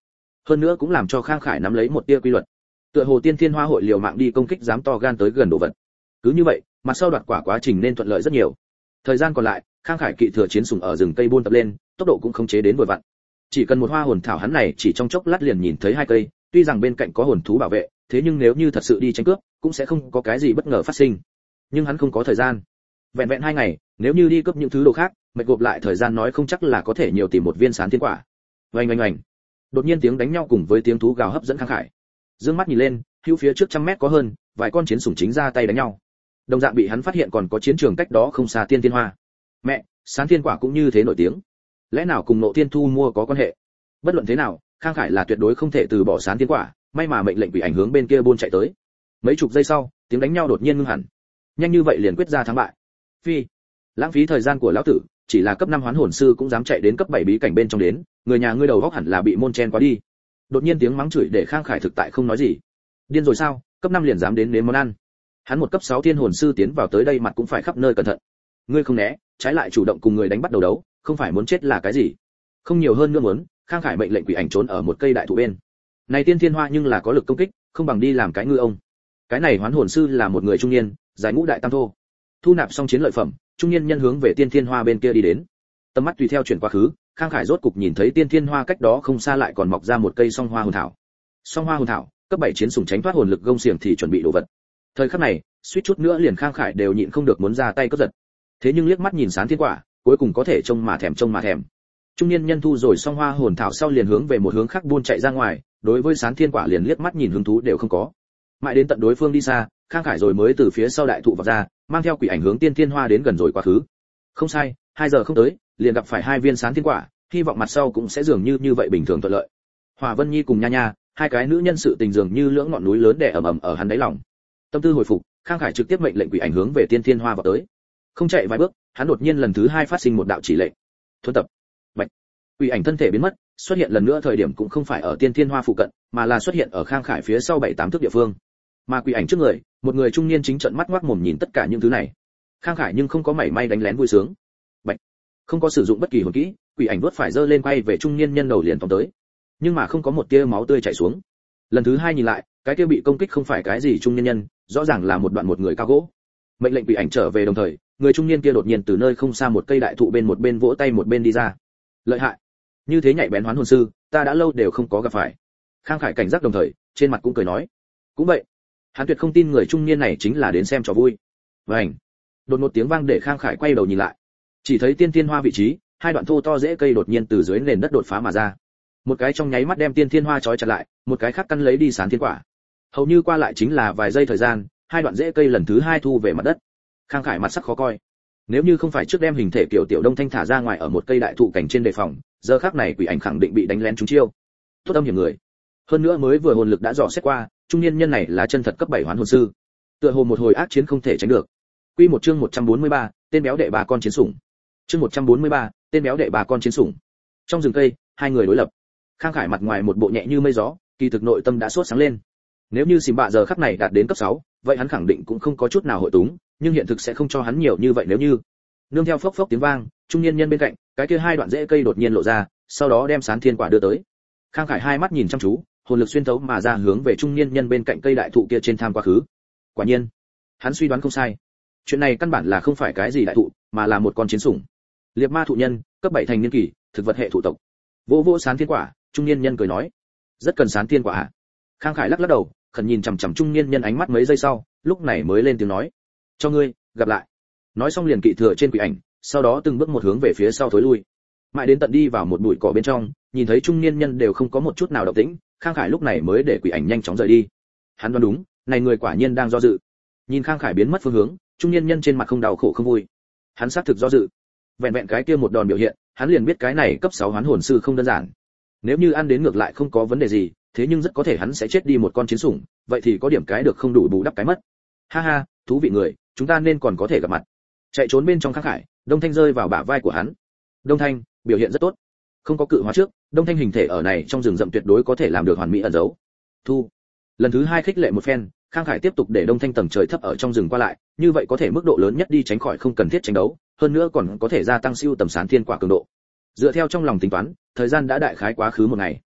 hơn nữa cũng làm cho Khang Khải nắm lấy một tia quy luật. Tựa hồ Tiên Thiên Hoa hội liều mạng đi công kích dám to gan tới gần đồ vật. Cứ như vậy, mặt sau đoạt quả quá trình nên thuận lợi rất nhiều. Thời gian còn lại, Khang Khải kỵ thừa chiến sủng ở rừng cây buôn tập lên, tốc độ cũng khống chế đến vừa vặn. Chỉ cần một hoa hồn thảo hắn này chỉ trong chốc lát liền nhìn thấy 2 cây, tuy rằng bên cạnh có hồn thú bảo vệ, thế nhưng nếu như thật sự đi tranh cướp, cũng sẽ không có cái gì bất ngờ phát sinh. Nhưng hắn không có thời gian. Vẹn vẹn 2 ngày, nếu như đi cướp những thứ đồ khác, mệt gộp lại thời gian nói không chắc là có thể nhiều tìm một viên sán thiên quả. Oanh oanh oanh. Đột nhiên tiếng đánh nhau cùng với tiếng thú gào hấp dẫn Khang Khải. Dương mắt nhìn lên, hữu phía trước 100 mét có hơn, vài con chiến sủng chính ra tay đánh nhau. Đồng dạng bị hắn phát hiện còn có chiến trường cách đó không xa Tiên Thiên Hoa. Mẹ, sán thiên quả cũng như thế nổi tiếng. Lẽ nào cùng Nộ Tiên Thu mua có quan hệ? Bất luận thế nào, Khang Khải là tuyệt đối không thể từ bỏ sán thiên quả, may mà mệnh lệnh quỷ ảnh hướng bên kia buôn chạy tới. Mấy chục giây sau, tiếng đánh nhau đột nhiên ngưng hẳn. Nhanh như vậy liền quyết ra thắng bại. Phi, lãng phí thời gian của lão tử, chỉ là cấp 5 hoán hồn sư cũng dám chạy đến cấp 7 bí cảnh bên trong đến, người nhà ngươi đầu góc hẳn là bị môn chen quá đi. Đột nhiên tiếng mắng chửi để Khang Khải thực tại không nói gì. Điên rồi sao, cấp 5 liền dám đến nếm món ăn. Hắn một cấp 6 thiên hồn sư tiến vào tới đây mặt cũng phải khắp nơi cẩn thận. Ngươi không né, trái lại chủ động cùng người đánh bắt đầu đấu, không phải muốn chết là cái gì? Không nhiều hơn nữa muốn, Khang Khải mệnh lệnh quỷ ảnh trốn ở một cây đại thụ bên. Này Tiên Thiên Hoa nhưng là có lực công kích, không bằng đi làm cái ngư ông. Cái này hoán hồn sư là một người trung niên, giải ngũ đại tam thô. Thu nạp xong chiến lợi phẩm, trung niên nhân hướng về Tiên Thiên Hoa bên kia đi đến. Tầm mắt tùy theo chuyển quá khứ, Khang Khải rốt cục nhìn thấy Tiên Thiên Hoa cách đó không xa lại còn mọc ra một cây song hoa hồn thảo. Song hoa hồn thảo, cấp 7 chiến sủng tránh thoát hồn lực gông xiềng thì chuẩn bị đồ vật. Thời khắc này, suýt chút nữa liền Khang Khải đều nhịn không được muốn ra tay cướp giật. Thế nhưng liếc mắt nhìn sán thiên quả, cuối cùng có thể trông mà thèm. Trung niên nhân thu rồi song hoa hồn thảo sau liền hướng về một hướng khác buôn chạy ra ngoài, đối với sán thiên quả liền liếc mắt nhìn hứng thú đều không có. Mãi đến tận đối phương đi xa, Khang Khải rồi mới từ phía sau đại thụ vào ra, mang theo quỷ ảnh hướng Tiên Thiên Hoa đến gần rồi quá khứ. Không sai, 2 giờ không tới, liền gặp phải 2 viên sán thiên quả, hy vọng mặt sau cũng sẽ dường như vậy bình thường thuận lợi. Hỏa Vân Nhi cùng Nha Nha, 2 cái nữ nhân sự tình dường như lưỡng ngọn núi lớn đè ầm ầm ở hắn đáy lòng. Tâm tư hồi phục, Khang Khải trực tiếp mệnh lệnh quỷ ảnh hướng về Tiên Thiên Hoa vào tới. Không chạy vài bước, hắn đột nhiên lần thứ 2 phát sinh một đạo chỉ lệnh. Thuần tập. Bạch. Quỷ ảnh thân thể biến mất, xuất hiện lần nữa thời điểm cũng không phải ở Tiên Thiên Hoa phụ cận, mà là xuất hiện ở Khang Khải phía sau 7-8 thước địa phương. Mà quỷ ảnh trước người, một người trung niên chính trợn mắt ngoác mồm nhìn tất cả những thứ này. Khang Khải nhưng không có mảy may đánh lén vui sướng. Bạch. Không có sử dụng bất kỳ hồn kỹ, quỷ ảnh vuốt phải giơ lên quay về trung niên nhân đầu liền tóm tới. Nhưng mà không có một tia máu tươi chảy xuống. Lần thứ 2 nhìn lại, cái kia bị công kích không phải cái gì trung niên nhân, rõ ràng là một người cao gỗ. Mệnh lệnh quỷ ảnh trở về đồng thời, người trung niên kia đột nhiên từ nơi không xa một cây đại thụ bên một bên vỗ tay một bên đi ra. Lợi hại, như thế nhạy bén hoán hồn sư, ta đã lâu đều không có gặp phải. Khang Khải cảnh giác đồng thời, trên mặt cũng cười nói, cũng vậy. Hắn tuyệt không tin người trung niên này chính là đến xem trò vui. Vành. Đột một tiếng vang để Khang Khải quay đầu nhìn lại, chỉ thấy Tiên Thiên Hoa vị trí, 2 đoạn thô to rễ cây đột nhiên từ dưới nền đất đột phá mà ra. Một cái trong nháy mắt đem Tiên Thiên Hoa trói chặt lại, một cái khác căn lấy đi sán thiên quả. Hầu như qua lại chính là vài giây thời gian, 2 đoạn rễ cây lần thứ 2 thu về mặt đất. Khang Khải mặt sắc khó coi. Nếu như không phải trước đem hình thể kiểu tiểu Đông Thanh thả ra ngoài ở một cây đại thụ cảnh trên đề phòng, giờ khắc này quỷ ảnh khẳng định bị đánh lén trúng chiêu. Tốt âm hiểm người. Hơn nữa mới vừa hồn lực đã dò xét qua, trung niên nhân này là chân thật cấp 7 hoán hồn sư. Tựa hồ một hồi ác chiến không thể tránh được. Quy một chương 143, tên béo đệ bà con chiến sủng. Chương 143, tên béo đệ bà con chiến sủng. Trong rừng cây, 2 người đối lập. Khang Khải mặt ngoài một bộ nhẹ như mây gió, kỳ thực nội tâm đã sốt sáng lên. Nếu như Xìm Bạ giờ khắc này đạt đến cấp 6, vậy hắn khẳng định cũng không có chút nào hội túng, nhưng hiện thực sẽ không cho hắn nhiều như vậy nếu như. Nương theo phốc phốc tiếng vang, trung niên nhân bên cạnh, cái kia 2 đoạn rễ cây đột nhiên lộ ra, sau đó đem sán thiên quả đưa tới. Khang Khải hai mắt nhìn chăm chú, hồn lực xuyên thấu mà ra hướng về trung niên nhân bên cạnh cây đại thụ kia trên tham quá khứ. Quả nhiên, hắn suy đoán không sai. Chuyện này căn bản là không phải cái gì đại thụ, mà là một con chiến sủng. Liệp ma thụ nhân, cấp 7 thành niên kỳ, thực vật hệ thụ tộc. Vô sán thiên quả, trung niên nhân cười nói, rất cần sán thiên quả à? Khang Khải lắc lắc đầu, khẩn nhìn chằm chằm trung niên nhân ánh mắt mấy giây sau, lúc này mới lên tiếng nói, cho ngươi, gặp lại. Nói xong liền kỵ thừa trên quỷ ảnh, sau đó từng bước một hướng về phía sau thối lui. Mãi đến tận đi vào một bụi cỏ bên trong, nhìn thấy trung niên nhân đều không có một chút nào động tĩnh, Khang Khải lúc này mới để quỷ ảnh nhanh chóng rời đi. Hắn đoán đúng, này người quả nhiên đang do dự. Nhìn Khang Khải biến mất phương hướng, trung niên nhân trên mặt không đau khổ không vui. Hắn xác thực do dự. Vẹn vẹn cái kia một đòn biểu hiện, hắn liền biết cái này cấp 6 hoán hồn sư không đơn giản. Nếu như ăn đến ngược lại không có vấn đề gì, thế nhưng rất có thể hắn sẽ chết đi một con chiến sủng, vậy thì có điểm cái được không đủ bù đắp cái mất. Ha ha, thú vị người, chúng ta nên còn có thể gặp mặt. Chạy trốn bên trong Khang Khải, Đông Thanh rơi vào bả vai của hắn. Đông Thanh, biểu hiện rất tốt. Không có cự hóa trước, Đông Thanh hình thể ở này trong rừng rậm tuyệt đối có thể làm được hoàn mỹ ẩn giấu. Thu. Lần thứ 2 khích lệ một phen, Khang Khải tiếp tục để Đông Thanh tầng trời thấp ở trong rừng qua lại, như vậy có thể mức độ lớn nhất đi tránh khỏi không cần thiết tranh đấu, hơn nữa còn có thể gia tăng siêu tầm sán thiên quả cường độ. Dựa theo trong lòng tính toán, thời gian đã đại khái quá khứ một ngày.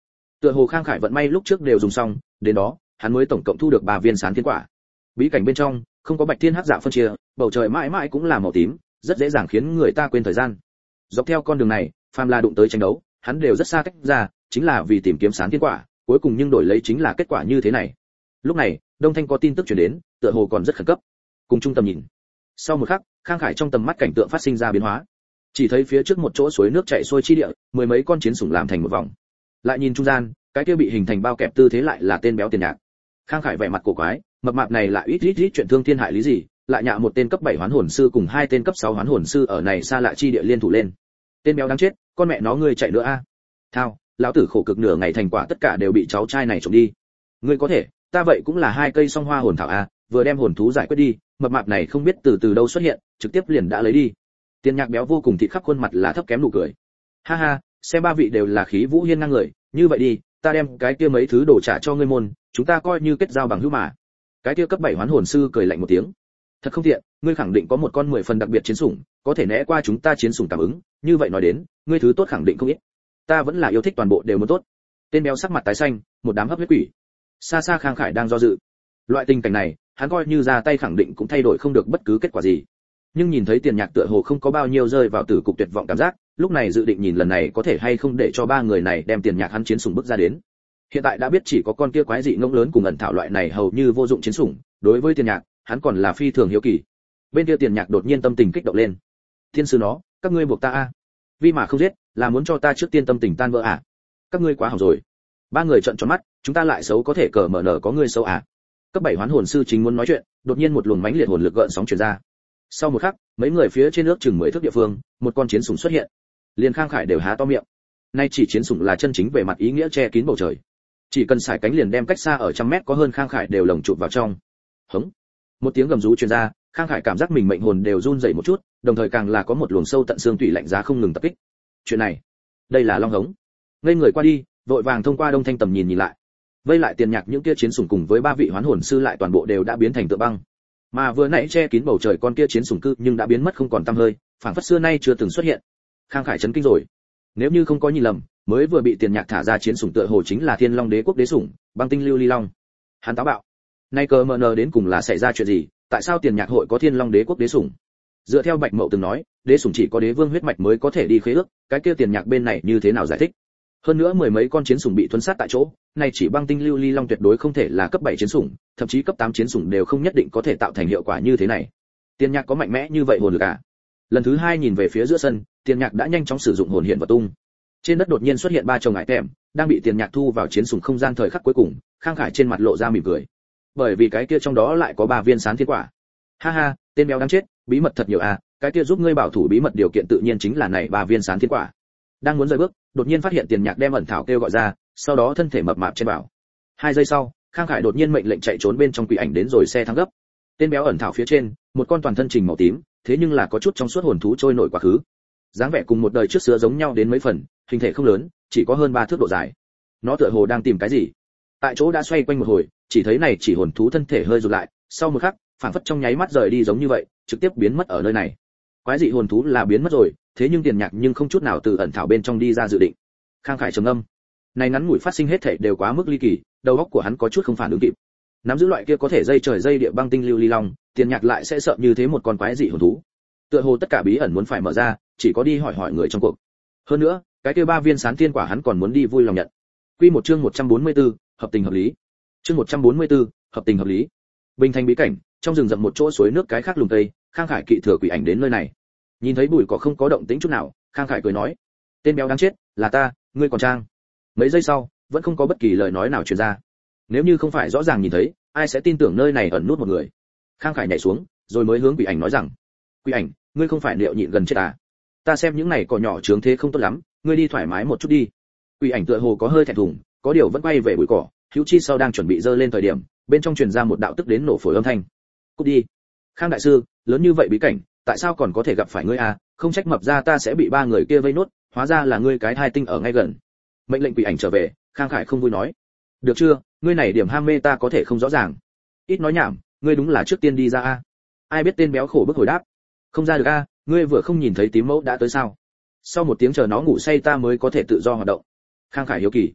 Tựa hồ Khang Khải vận may lúc trước đều dùng xong, đến đó, hắn mới tổng cộng thu được 3 viên sán thiên quả. Bí cảnh bên trong, không có bạch thiên hắc dạ phân chia, bầu trời mãi mãi cũng là màu tím, rất dễ dàng khiến người ta quên thời gian. Dọc theo con đường này, phàm là đụng tới tranh đấu, hắn đều rất xa cách ra, chính là vì tìm kiếm sán thiên quả, cuối cùng nhưng đổi lấy chính là kết quả như thế này. Lúc này, Đông Thanh có tin tức truyền đến, tựa hồ còn rất khẩn cấp. Cùng trung tâm nhìn. Sau một khắc, Khang Khải trong tầm mắt cảnh tượng phát sinh ra biến hóa. Chỉ thấy phía trước một chỗ suối nước chảy xuôi chi địa, mười mấy con chiến sủng làm thành một vòng. Lại nhìn trung gian, cái kia bị hình thành bao kẹp tư thế lại là tên béo Tiền Nhạc. Khang Khải vẻ mặt cổ quái, mập mạp này lại ít chuyện thương thiên hại lý gì, lại nhạ một tên cấp 7 hoán hồn sư cùng 2 tên cấp 6 hoán hồn sư ở này xa lạ chi địa liên thủ lên. Tên béo đáng chết, con mẹ nó ngươi chạy nữa a. Thao, lão tử khổ cực nửa ngày thành quả tất cả đều bị cháu trai này trộm đi. Ngươi có thể, ta vậy cũng là 2 cây song hoa hồn thảo a, vừa đem hồn thú giải quyết đi, mập mạp này không biết từ đâu xuất hiện, trực tiếp liền đã lấy đi. Tiền Nhạc béo vô cùng thịt khắp khuôn mặt là thấp kém nụ cười. Ha ha, xem 3 vị đều là khí vũ hiên ngang người, như vậy đi, ta đem cái kia mấy thứ đồ trả cho ngươi môn, chúng ta coi như kết giao bằng hữu mà. Cái kia cấp 7 hoán hồn sư cười lạnh một tiếng. Thật không tiện, ngươi khẳng định có một con 10 phần đặc biệt chiến sủng, có thể né qua chúng ta chiến sủng cảm ứng, như vậy nói đến, ngươi thứ tốt khẳng định không ít. Ta vẫn là yêu thích toàn bộ đều muốn tốt. Tên béo sắc mặt tái xanh, một đám hấp huyết quỷ. Xa xa Khang Khải đang do dự. Loại tình cảnh này, hắn coi như ra tay khẳng định cũng thay đổi không được bất cứ kết quả gì. Nhưng nhìn thấy Tiền Nhạc tựa hồ không có bao nhiêu rơi vào tử cục tuyệt vọng cảm giác, lúc này dự định nhìn lần này có thể hay không để cho 3 người này đem Tiền Nhạc hắn chiến sủng bước ra đến. Hiện tại đã biết chỉ có con kia quái dị ngỗng lớn cùng ẩn thảo loại này hầu như vô dụng chiến sủng, đối với Tiền Nhạc, hắn còn là phi thường hiếu kỳ. Bên kia Tiền Nhạc đột nhiên tâm tình kích động lên. Thiên sư nó, các ngươi buộc ta a? Vì mà không giết, là muốn cho ta trước tiên tâm tình tan vỡ à? Các ngươi quá hỏng rồi. 3 người trợn tròn mắt, chúng ta lại xấu có thể cờ mở nở có ngươi xấu à? Cấp 7 hoán hồn sư chính muốn nói chuyện, đột nhiên một luồng mãnh liệt hồn lực gợn sóng truyền ra. Sau một khắc, mấy người phía trên nước chừng 10 thước địa phương, một con chiến sủng xuất hiện. Liền Khang Khải đều há to miệng. Nay chỉ chiến sủng là chân chính về mặt ý nghĩa che kín bầu trời. Chỉ cần sải cánh liền đem cách xa ở trăm mét có hơn Khang Khải đều lồng chụp vào trong. Hống. Một tiếng gầm rú truyền ra, Khang Khải cảm giác mình mệnh hồn đều run rẩy một chút, đồng thời càng là có một luồng sâu tận xương tủy lạnh giá không ngừng tập kích. Chuyện này, đây là long hống. Ngây người qua đi, vội vàng thông qua Đông Thanh tầm nhìn lại. Vây lại Tiền Nhạc những kia chiến sủng cùng với 3 vị hoán hồn sư lại toàn bộ đều đã biến thành tượng băng. Mà vừa nãy che kín bầu trời con kia chiến sủng cư nhưng đã biến mất không còn tăm hơi, phảng phất xưa nay chưa từng xuất hiện. Khang Khải chấn kinh rồi. Nếu như không có nhìn lầm, mới vừa bị Tiền Nhạc thả ra chiến sủng tựa hồ chính là Thiên Long Đế quốc đế sủng, Băng Tinh Lưu Ly Long. Hắn táo bạo. Nay cờ mờ nờ đến cùng là xảy ra chuyện gì, tại sao Tiền Nhạc hội có Thiên Long Đế quốc đế sủng? Dựa theo Bạch Mậu từng nói, đế sủng chỉ có đế vương huyết mạch mới có thể đi khế ước, cái kia Tiền Nhạc bên này như thế nào giải thích? Hơn nữa 10 mấy con chiến sủng bị thuần sát tại chỗ, này chỉ Băng Tinh Lưu Ly Long tuyệt đối không thể là cấp 7 chiến sủng, thậm chí cấp 8 chiến sủng đều không nhất định có thể tạo thành hiệu quả như thế này. Tiền Nhạc có mạnh mẽ như vậy hồn lực à? Lần thứ 2 nhìn về phía giữa sân, Tiền Nhạc đã nhanh chóng sử dụng hồn hiện vật tung. Trên đất đột nhiên xuất hiện 3 chồng ngải tèm, đang bị Tiền Nhạc thu vào chiến sủng không gian thời khắc cuối cùng, Khang Khải trên mặt lộ ra mỉm cười. Bởi vì cái kia trong đó lại có 3 viên sán thiên quả. Ha ha, tên béo đáng chết, bí mật thật nhiều à, cái kia giúp ngươi bảo thủ bí mật điều kiện tự nhiên chính là này 3 viên sán thiên quả. Đang muốn rời bước, đột nhiên phát hiện Tiền Nhạc đem ẩn thảo kêu gọi ra, sau đó thân thể mập mạp trên bảo. 2 giây sau, Khang Khải đột nhiên mệnh lệnh chạy trốn bên trong quỷ ảnh đến rồi xe thắng gấp. Tên béo ẩn thảo phía trên, một con toàn thân trình màu tím, thế nhưng là có chút trong suốt hồn thú trôi nổi quá khứ. Dáng vẻ cùng một đời trước sữa giống nhau đến mấy phần, hình thể không lớn, chỉ có hơn 3 thước độ dài. Nó tựa hồ đang tìm cái gì. Tại chỗ đã xoay quanh một hồi, chỉ thấy này chỉ hồn thú thân thể hơi rụt lại, sau một khắc, phảng phất trong nháy mắt rời đi giống như vậy, trực tiếp biến mất ở nơi này. Quái dị hồn thú là biến mất rồi, thế nhưng Tiền Nhạc nhưng không chút nào từ ẩn thảo bên trong đi ra dự định. Khang Khải trầm ngâm. Này ngắn ngủi phát sinh hết thảy đều quá mức ly kỳ, đầu óc của hắn có chút không phản ứng kịp. Nắm giữ loại kia có thể dây trời dây địa Băng Tinh Lưu Ly Long, Tiền Nhạc lại sẽ sợ như thế một con quái dị hồn thú. Tựa hồ tất cả bí ẩn muốn phải mở ra, chỉ có đi hỏi người trong cuộc. Hơn nữa, cái kia 3 viên sán thiên quả hắn còn muốn đi vui lòng nhận. Quy một chương 144, hợp tình hợp lý. Chương 144, hợp tình hợp lý. Bình thành bí cảnh, trong rừng rậm một chỗ suối nước cái khác lùng tây, Khang Khải kỵ thừa quỷ ảnh đến nơi này. Nhìn thấy bụi cỏ không có động tĩnh chút nào, Khang Khải cười nói: "Tên béo đáng chết, là ta, ngươi còn trang." Mấy giây sau, vẫn không có bất kỳ lời nói nào truyền ra. Nếu như không phải rõ ràng nhìn thấy, ai sẽ tin tưởng nơi này ẩn nút một người. Khang Khải nhảy xuống, rồi mới hướng quỷ ảnh nói rằng: "Quỷ ảnh, ngươi không phải liệu nhịn gần chết à? Ta xem những này cỏ nhỏ trướng thế không tốt lắm, ngươi đi thoải mái một chút đi." Quỷ ảnh tựa hồ có hơi thẹn thùng, có điều vẫn quay về bụi cỏ, hữu chi sau đang chuẩn bị giơ lên thời điểm, bên trong truyền ra một đạo tức đến nổ phổi âm thanh. "Cút đi." "Khang đại sư, lớn như vậy bí cảnh, tại sao còn có thể gặp phải ngươi à? Không trách mập ra ta sẽ bị 3 người kia vây nốt, hóa ra là ngươi cái thai tinh ở ngay gần." Mệnh lệnh quỷ ảnh trở về, Khang Khải không vui nói: "Được chưa, ngươi này điểm ham mê ta có thể không rõ ràng. Ít nói nhảm, ngươi đúng là trước tiên đi ra a." Ai biết tên béo khổ bức hồi đáp: "Không ra được a, ngươi vừa không nhìn thấy tím mẫu đã tới sao? Sau một tiếng chờ nó ngủ say ta mới có thể tự do hoạt động." Khang Khải hiếu kỳ: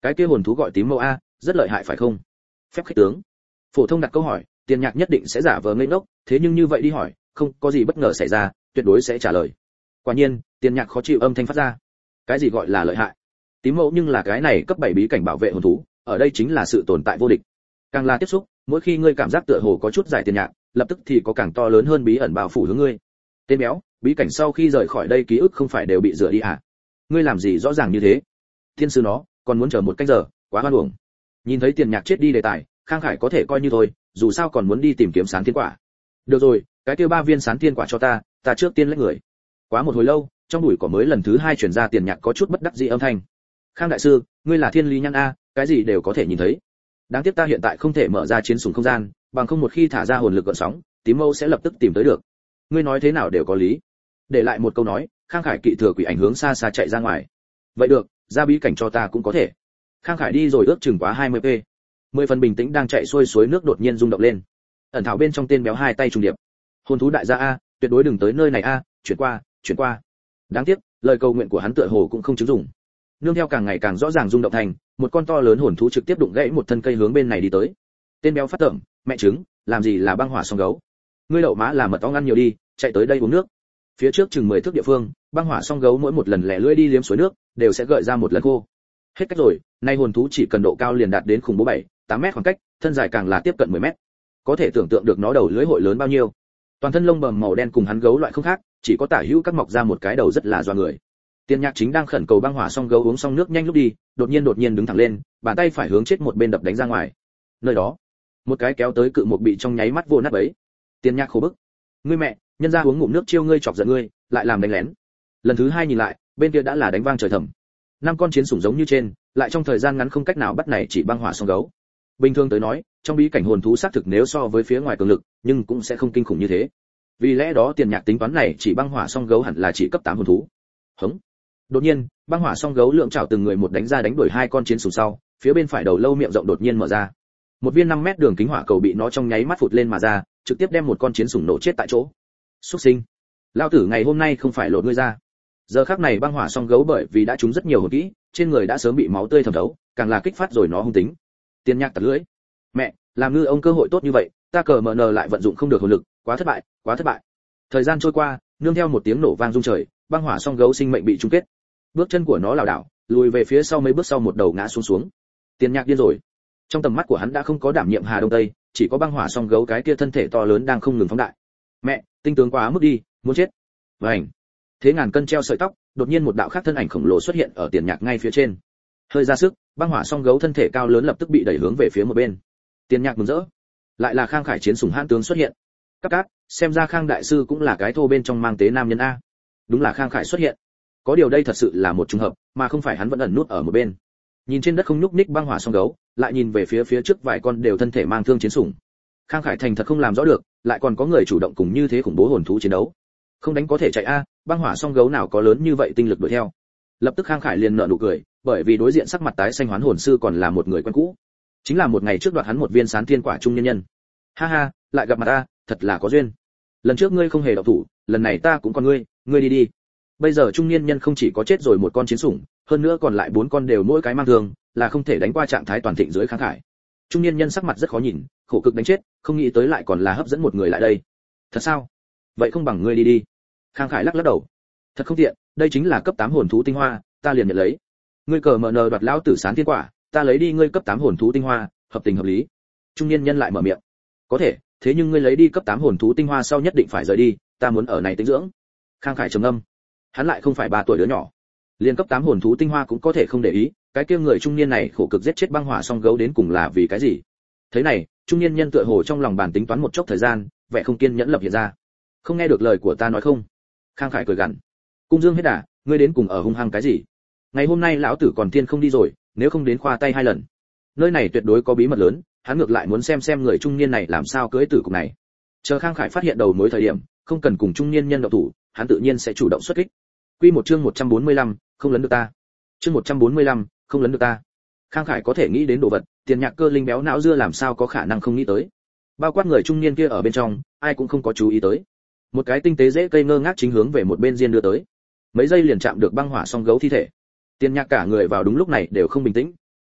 Cái kia hồn thú gọi tím mâu a, rất lợi hại phải không? Phép khích tướng. Phổ thông đặt câu hỏi, Tiền Nhạc nhất định sẽ giả vờ ngây ngốc, thế nhưng như vậy đi hỏi, không có gì bất ngờ xảy ra, tuyệt đối sẽ trả lời. Quả nhiên, Tiền Nhạc khó chịu âm thanh phát ra. Cái gì gọi là lợi hại? Tím mâu nhưng là cái này cấp 7 bí cảnh bảo vệ hồn thú, ở đây chính là sự tồn tại vô địch. Càng là tiếp xúc, mỗi khi ngươi cảm giác tựa hồ có chút giải Tiền Nhạc, lập tức thì có càng to lớn hơn bí ẩn bao phủ hướng ngươi. Tên béo, bí cảnh sau khi rời khỏi đây ký ức không phải đều bị rửa đi à? Ngươi làm gì rõ ràng như thế? Thiên sư nó, còn muốn chờ một canh giờ, quá hoan uổng. Nhìn thấy Tiền Nhạc chết đi đề tài, Khang Khải có thể coi như thôi, dù sao còn muốn đi tìm kiếm Sán Thiên Quả. Được rồi, cái kia 3 viên Sán Thiên Quả cho ta trước tiên lấy người. Quá một hồi lâu, trong bụi cỏ mới lần thứ 2 truyền ra Tiền Nhạc có chút bất đắc dĩ âm thanh. Khang đại sư, ngươi là thiên lý nhãn a, cái gì đều có thể nhìn thấy. Đáng tiếc ta hiện tại không thể mở ra chiến sủng không gian, bằng không một khi thả ra hồn lực gợn sóng, tím mâu sẽ lập tức tìm tới được. Ngươi nói thế nào đều có lý. Để lại một câu nói, Khang Khải kỵ thừa quỷ ảnh hướng xa xa chạy ra ngoài. Vậy được, ra bí cảnh cho ta cũng có thể. Khang Khải đi rồi ước chừng quá 20p. 10 phần bình tĩnh đang chạy xuôi suối nước đột nhiên rung động lên. Ẩn thảo bên trong tên béo hai tay trùng điệp. Hồn thú đại gia a, tuyệt đối đừng tới nơi này a, chuyển qua. Đáng tiếc, lời cầu nguyện của hắn tựa hồ cũng không chứng dụng. Nương theo càng ngày càng rõ ràng rung động thành, một con to lớn hồn thú trực tiếp đụng gãy một thân cây hướng bên này đi tới. Tên béo phát tởm, mẹ trứng, làm gì là băng hỏa song gấu? Ngươi đậu má là mật ong ăn nhiều đi, chạy tới đây uống nước. Phía trước chừng 10 thước địa phương, băng hỏa song gấu mỗi một lần lẻ lưỡi đi liếm suối nước, đều sẽ gợi ra một lần khô. Hết cách rồi, nay hồn thú chỉ cần độ cao liền đạt đến khủng bố 7-8 mét khoảng cách, thân dài càng là tiếp cận 10 mét. Có thể tưởng tượng được nó đầu lưỡi hội lớn bao nhiêu. Toàn thân lông bầm màu đen cùng hắn gấu loại không khác, chỉ có tả hữu các mọc ra một cái đầu rất là doa người. Tiền Nhạc chính đang khẩn cầu băng hỏa song gấu uống xong nước nhanh lúc đi, đột nhiên đứng thẳng lên, bàn tay phải hướng chết một bên đập đánh ra ngoài. Nơi đó, một cái kéo tới cự một bị trong nháy mắt vô nát bấy. Tiền Nhạc khổ bức. Ngươi mẹ, nhân ra uống ngụm nước chiêu ngươi chọc giận ngươi, lại làm đánh lén. Lần thứ 2 nhìn lại, bên kia đã là đánh vang trời thầm. 5 con chiến sủng giống như trên, lại trong thời gian ngắn không cách nào bắt này chỉ băng hỏa song gấu. Bình thường tới nói, trong bí cảnh hồn thú xác thực nếu so với phía ngoài cường lực, nhưng cũng sẽ không kinh khủng như thế. Vì lẽ đó Tiền Nhạc tính toán này chỉ băng hỏa song gấu hẳn là chỉ cấp 8 hồn thú. Hống. Đột nhiên, băng hỏa song gấu lượng chảo từng người một đánh ra đánh đuổi 2 con chiến sủng sau, phía bên phải đầu lâu miệng rộng đột nhiên mở ra. Một viên 5 mét đường kính hỏa cầu bị nó trong nháy mắt phụt lên mà ra, trực tiếp đem một con chiến sủng nổ chết tại chỗ. Súc sinh, lão tử ngày hôm nay không phải lột ngươi ra. Giờ khắc này băng hỏa song gấu bởi vì đã trúng rất nhiều hồn kỹ, trên người đã sớm bị máu tươi thấm thấu, càng là kích phát rồi nó hung tính. Tiền Nhạc tạt lưỡi. Mẹ, làm ngư ông cơ hội tốt như vậy, ta cờ mờ nờ lại vận dụng không được hồn lực, quá thất bại. Thời gian trôi qua, nương theo một tiếng nổ vang rung trời, băng hỏa song gấu sinh mệnh bị chung kết. Bước chân của nó lảo đảo, lùi về phía sau mấy bước sau một đầu ngã xuống. Tiền Nhạc điên rồi. Trong tầm mắt của hắn đã không có đảm nhiệm Hà Đông Tây, chỉ có băng hỏa song gấu cái kia thân thể to lớn đang không ngừng phóng đại. Mẹ, tinh tướng quá mức đi, muốn chết. Vành. Thế ngàn cân treo sợi tóc, đột nhiên một đạo khác thân ảnh khổng lồ xuất hiện ở Tiền Nhạc ngay phía trên. Hơi ra sức, băng hỏa song gấu thân thể cao lớn lập tức bị đẩy hướng về phía một bên. Tiền Nhạc mừng rỡ. Lại là Khang Khải chiến sủng hãn tướng xuất hiện. Cáp, xem ra Khang đại sư cũng là cái thô bên trong mang tế nam nhân a. Đúng là Khang Khải xuất hiện. Có điều đây thật sự là một trùng hợp, mà không phải hắn vẫn ẩn nút ở một bên. Nhìn trên đất không nhúc nhích băng hỏa song gấu, lại nhìn về phía trước vài con đều thân thể mang thương chiến sủng. Khang Khải thành thật không làm rõ được, lại còn có người chủ động cùng như thế khủng bố hồn thú chiến đấu. Không đánh có thể chạy a, băng hỏa song gấu nào có lớn như vậy tinh lực đuổi theo. Lập tức Khang Khải liền nở nụ cười, bởi vì đối diện sắc mặt tái xanh hoán hồn sư còn là một người quen cũ. Chính là một ngày trước đoạt hắn một viên Sán Thiên Quả trung nhân nhân. Ha ha, lại gặp mặt ta, thật là có duyên. Lần trước ngươi không hề động thủ, lần này ta cũng còn ngươi đi đi. Bây giờ trung niên nhân không chỉ có chết rồi một con chiến sủng, hơn nữa còn lại 4 con đều mỗi cái mang thương, là không thể đánh qua trạng thái toàn thịnh dưới Khang Khải. Trung niên nhân sắc mặt rất khó nhìn, khổ cực đánh chết, không nghĩ tới lại còn là hấp dẫn một người lại đây. Thật sao? Vậy không bằng ngươi đi đi. Khang Khải lắc đầu. Thật không tiện, đây chính là cấp 8 hồn thú tinh hoa, ta liền nhận lấy. Ngươi cờ mờ nờ đoạt lão tử Sán Thiên Quả, ta lấy đi ngươi cấp 8 hồn thú tinh hoa, hợp tình hợp lý. Trung niên nhân lại mở miệng. Có thể, thế nhưng ngươi lấy đi cấp 8 hồn thú tinh hoa sau nhất định phải rời đi, ta muốn ở này tĩnh dưỡng. Khang Khải trầm ngâm. Hắn lại không phải 3 tuổi đứa nhỏ, liền cấp 8 hồn thú tinh hoa cũng có thể không để ý, cái kia người trung niên này khổ cực giết chết băng hỏa song gấu đến cùng là vì cái gì? Thế này, trung niên nhân tựa hồ trong lòng bàn tính toán một chốc thời gian, vẻ không kiên nhẫn lập hiện ra. Không nghe được lời của ta nói không? Khang Khải cười gằn. Cung Dương hết đà, ngươi đến cùng ở hung hăng cái gì? Ngày hôm nay lão tử còn tiên không đi rồi, nếu không đến khoa tay 2 lần. Nơi này tuyệt đối có bí mật lớn, hắn ngược lại muốn xem người trung niên này làm sao cưới tử cục này. Chờ Khang Khải phát hiện đầu mối thời điểm, không cần cùng trung niên nhân động thủ, hắn tự nhiên sẽ chủ động xuất kích. Quy một chương 145, không lấn được ta. Chương 145, không lấn được ta. Khang Khải có thể nghĩ đến đồ vật, Tiền Nhạc cơ linh béo não dưa làm sao có khả năng không nghĩ tới. Bao quát người trung niên kia ở bên trong, ai cũng không có chú ý tới. Một cái tinh tế dễ cây ngơ ngác chính hướng về một bên diên đưa tới. Mấy giây liền chạm được băng hỏa song gấu thi thể. Tiền Nhạc cả người vào đúng lúc này đều không bình tĩnh.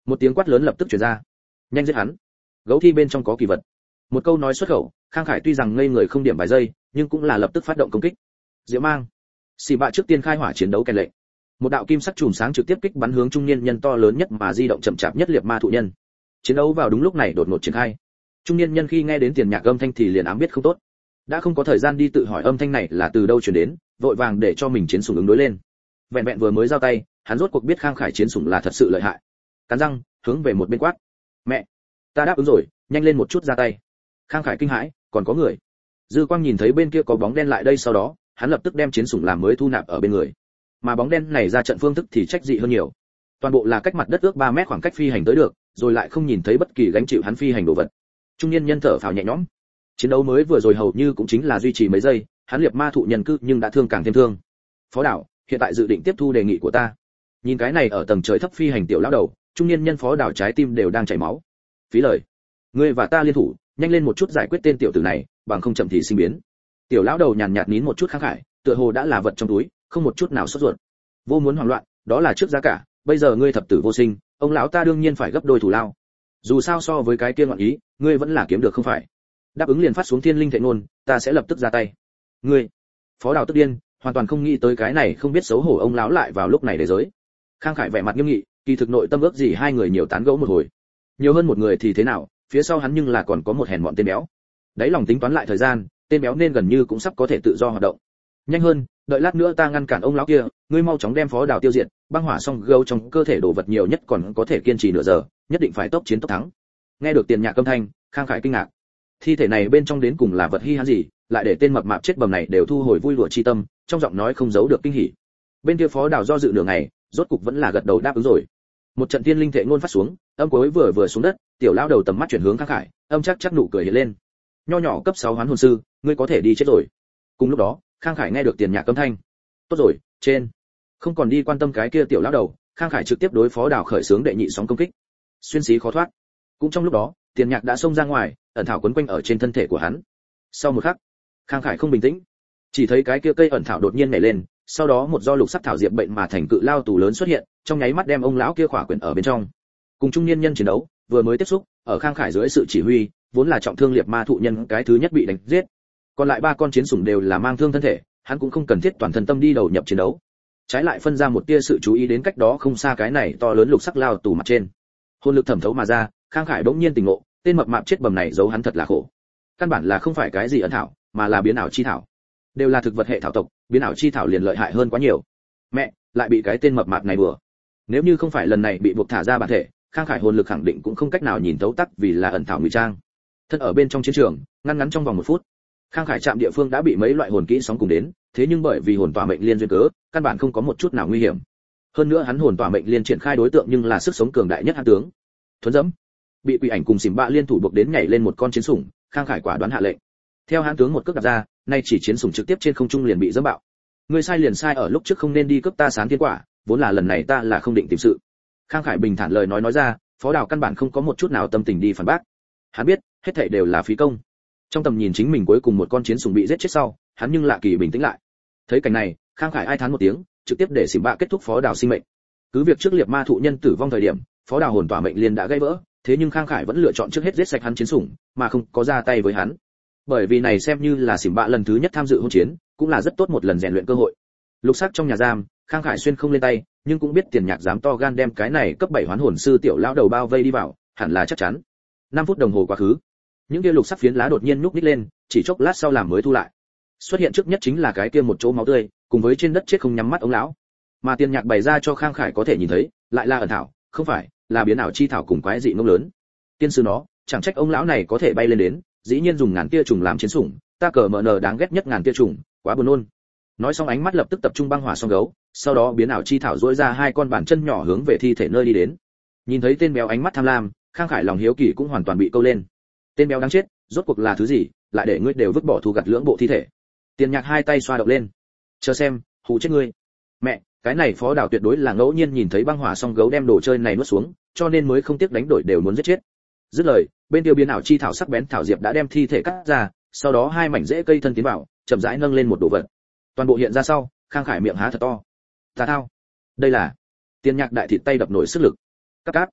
Một tiếng quát lớn lập tức truyền ra. Nhanh giết hắn, gấu thi bên trong có kỳ vật. Một câu nói xuất khẩu, Khang Khải tuy rằng ngây người không điểm vài giây, nhưng cũng là lập tức phát động công kích. Diệu mang, xì bạ trước tiên khai hỏa chiến đấu kèn lệnh. Một đạo kim sắc chùm sáng trực tiếp kích bắn hướng trung niên nhân to lớn nhất mà di động chậm chạp nhất liệt ma thụ nhân. Chiến đấu vào đúng lúc này đột ngột triển khai. Trung niên nhân khi nghe đến tiền nhạc âm thanh thì liền ám biết không tốt, đã không có thời gian đi tự hỏi âm thanh này là từ đâu truyền đến, vội vàng để cho mình chiến sủng ứng đối lên. Vẹn vẹn vừa mới giao tay, hắn rốt cuộc biết Khang Khải chiến sủng là thật sự lợi hại. Cắn răng, hướng về một bên quát: "Mẹ, ta đáp ứng rồi, nhanh lên một chút ra tay." Khang Khải kinh hãi, còn có người. Dư Quang nhìn thấy bên kia có bóng đen lại đây, sau đó, hắn lập tức đem chiến sủng làm mới thu nạp ở bên người. Mà bóng đen này ra trận phương thức thì trách dị hơn nhiều. Toàn bộ là cách mặt đất ước 3 mét khoảng cách phi hành tới được, rồi lại không nhìn thấy bất kỳ gánh chịu hắn phi hành đồ vật. Trung niên nhân thở phào nhẹ nhõm. Chiến đấu mới vừa rồi hầu như cũng chính là duy trì mấy giây, hắn liệt ma thụ nhân cư nhưng đã thương càng thêm thương. Phó đảo, hiện tại dự định tiếp thu đề nghị của ta. Nhìn cái này ở tầng trời thấp phi hành tiểu lão đầu, trung niên nhân phó đảo trái tim đều đang chảy máu. Phí lời, ngươi và ta liên thủ, nhanh lên một chút giải quyết tên tiểu tử này, bằng không chậm thì sinh biến. Tiểu lão đầu nhàn nhạt nín một chút Khang Khải, tựa hồ đã là vật trong túi, không một chút nào sốt ruột. Vô muốn hoảng loạn, đó là trước giá cả, bây giờ ngươi thập tử vô sinh, ông lão ta đương nhiên phải gấp đôi thủ lao. Dù sao so với cái kia ngọn ý, ngươi vẫn là kiếm được không phải? Đáp ứng liền phát xuống thiên linh thệ ngôn, ta sẽ lập tức ra tay. Ngươi, phó đào tức điên, hoàn toàn không nghĩ tới cái này không biết xấu hổ ông lão lại vào lúc này để giới. Khang Khải vẻ mặt nghiêm nghị, kỳ thực nội tâm ước gì hai người nhiều tán gẫu một hồi. Nhiều hơn một người thì thế nào, phía sau hắn nhưng là còn có một hèn mọn tên béo. Đấy lòng tính toán lại thời gian, tên béo nên gần như cũng sắp có thể tự do hoạt động. Nhanh hơn, đợi lát nữa ta ngăn cản ông lão kia, ngươi mau chóng đem phó đào tiêu diệt, băng hỏa xong gâu trong cơ thể đổ vật nhiều nhất còn có thể kiên trì nửa giờ, nhất định phải tốc chiến tốc thắng. Nghe được tiền nhạc âm thanh, Khang Khải kinh ngạc. Thi thể này bên trong đến cùng là vật hi hãn gì, lại để tên mập mạp chết bầm này đều thu hồi vui lụa chi tâm, trong giọng nói không giấu được kinh hỉ. Bên kia phó đào do dự nửa ngày, rốt cục vẫn là gật đầu đáp ứng rồi. Một trận thiên linh thệ ngôn phát xuống, âm cuối vừa xuống đất, tiểu lão đầu tầm mắt chuyển hướng Khang Khải, âm chắc nụ cười hiện lên. Nho nhỏ cấp 6 hoán hồn sư, ngươi có thể đi chết rồi. Cùng lúc đó, Khang Khải nghe được tiền nhạc âm thanh. Tốt rồi, trên. Không còn đi quan tâm cái kia tiểu lão đầu, Khang Khải trực tiếp đối phó đào khởi xướng đệ nhị sóng công kích. Xuyên xí khó thoát. Cũng trong lúc đó, tiền nhạc đã xông ra ngoài, ẩn thảo quấn quanh ở trên thân thể của hắn. Sau một khắc, Khang Khải không bình tĩnh, chỉ thấy cái kia cây ẩn thảo đột nhiên nhảy lên, sau đó một do lục sắc thảo diệp bệnh mà thành cự lao tù lớn xuất hiện, trong nháy mắt đem ông lão kia khỏa quyển ở bên trong. Cùng trung niên nhân chiến đấu, vừa mới tiếp xúc, ở Khang Khải dưới sự chỉ huy, vốn là trọng thương liệt ma thụ nhân cái thứ nhất bị đánh giết. Còn lại 3 con chiến sủng đều là mang thương thân thể, hắn cũng không cần thiết toàn thân tâm đi đầu nhập chiến đấu. Trái lại phân ra một tia sự chú ý đến cách đó không xa cái này to lớn lục sắc lao tù mặt trên. Hồn lực thẩm thấu mà ra, Khang Khải bỗng nhiên tỉnh ngộ, tên mập mạp chết bầm này giấu hắn thật là khổ. Căn bản là không phải cái gì ẩn thảo, mà là biến ảo chi thảo. Đều là thực vật hệ thảo tộc, biến ảo chi thảo liền lợi hại hơn quá nhiều. Mẹ, lại bị cái tên mập mạp này bừa. Nếu như không phải lần này bị buộc thả ra bản thể, Khang Khải hồn lực khẳng định cũng không cách nào nhìn thấu tắc vì là ẩn thảo ngụy trang. Thân ở bên trong chiến trường, ngắn trong vòng 1 phút, Khang Khải chạm địa phương đã bị mấy loại hồn kỹ sóng cùng đến, thế nhưng bởi vì hồn tỏa mệnh liên duyên cớ, căn bản không có một chút nào nguy hiểm. Hơn nữa hắn hồn tỏa mệnh liên triển khai đối tượng nhưng là sức sống cường đại nhất hãn tướng. Thuấn dẫm, bị quỷ ảnh cùng xỉm bạ liên thủ buộc đến nhảy lên một con chiến sủng, Khang Khải quả đoán hạ lệnh. Theo hãn tướng một cước đạp ra, nay chỉ chiến sủng trực tiếp trên không trung liền bị dẫm bạo. Ngươi sai liền sai ở lúc trước không nên đi cướp ta sáng thiên quả, vốn là lần này ta là không định tìm sự. Khang Khải bình thản lời nói ra, phó đào căn bản không có một chút nào tâm tình đi phản bác. Hắn biết, hết thảy đều là phí công. Trong tầm nhìn chính mình cuối cùng một con chiến sủng bị giết chết sau, hắn nhưng lạ kỳ bình tĩnh lại. Thấy cảnh này, Khang Khải ai thán một tiếng, trực tiếp để xỉm bạ kết thúc phó đào sinh mệnh. Cứ việc trước liệt ma thụ nhân tử vong thời điểm, phó đào hồn tỏa mệnh liền đã gãy vỡ, thế nhưng Khang Khải vẫn lựa chọn trước hết giết sạch hắn chiến sủng, mà không có ra tay với hắn. Bởi vì này xem như là xỉm bạ lần thứ nhất tham dự hôn chiến, cũng là rất tốt một lần rèn luyện cơ hội. Lục sắc trong nhà giam, Khang Khải xuyên không lên tay, nhưng cũng biết tiền nhạc dám to gan đem cái này cấp 7 hoán hồn sư tiểu lão đầu bao vây đi vào, hẳn là chắc chắn. 5 phút đồng hồ quá khứ, những kia lục sắc phiến lá đột nhiên nhúc nhích lên, chỉ chốc lát sau làm mới thu lại. Xuất hiện trước nhất chính là cái kia một chỗ máu tươi, cùng với trên đất chết không nhắm mắt ông lão. Mà tiền nhạc bày ra cho Khang Khải có thể nhìn thấy, lại là ẩn thảo, không phải, là biến ảo chi thảo cùng quái dị ngông lớn. Tiên sư nó, chẳng trách ông lão này có thể bay lên đến, dĩ nhiên dùng ngàn tia trùng làm chiến sủng, ta cờ mở nở đáng ghét nhất ngàn tia trùng, quá buồn nôn. Nói xong ánh mắt lập tức tập trung băng hỏa song gấu, sau đó biến ảo chi thảo duỗi ra 2 con bàn chân nhỏ hướng về thi thể nơi đi đến. Nhìn thấy tên béo ánh mắt tham lam, Khang Khải lòng hiếu kỳ cũng hoàn toàn bị câu lên. Tên béo đáng chết, rốt cuộc là thứ gì, lại để ngươi đều vứt bỏ thu gặt lưỡng bộ thi thể. Tiền nhạc 2 tay xoa động lên. Chờ xem, hù chết ngươi. Mẹ, cái này phó đào tuyệt đối là ngẫu nhiên nhìn thấy băng hỏa song gấu đem đồ chơi này nuốt xuống, cho nên mới không tiếc đánh đổi đều muốn giết chết. Dứt lời, bên tiêu biến ảo chi thảo sắc bén thảo diệp đã đem thi thể cắt ra, sau đó 2 mảnh rễ cây thân tiến vào, chậm rãi nâng lên một đồ vật. Toàn bộ hiện ra sau, Khang Khải miệng há thật to. Ta thao, đây là. Tiền nhạc đại thịt tay đập nổi sức lực. Cắt cáp.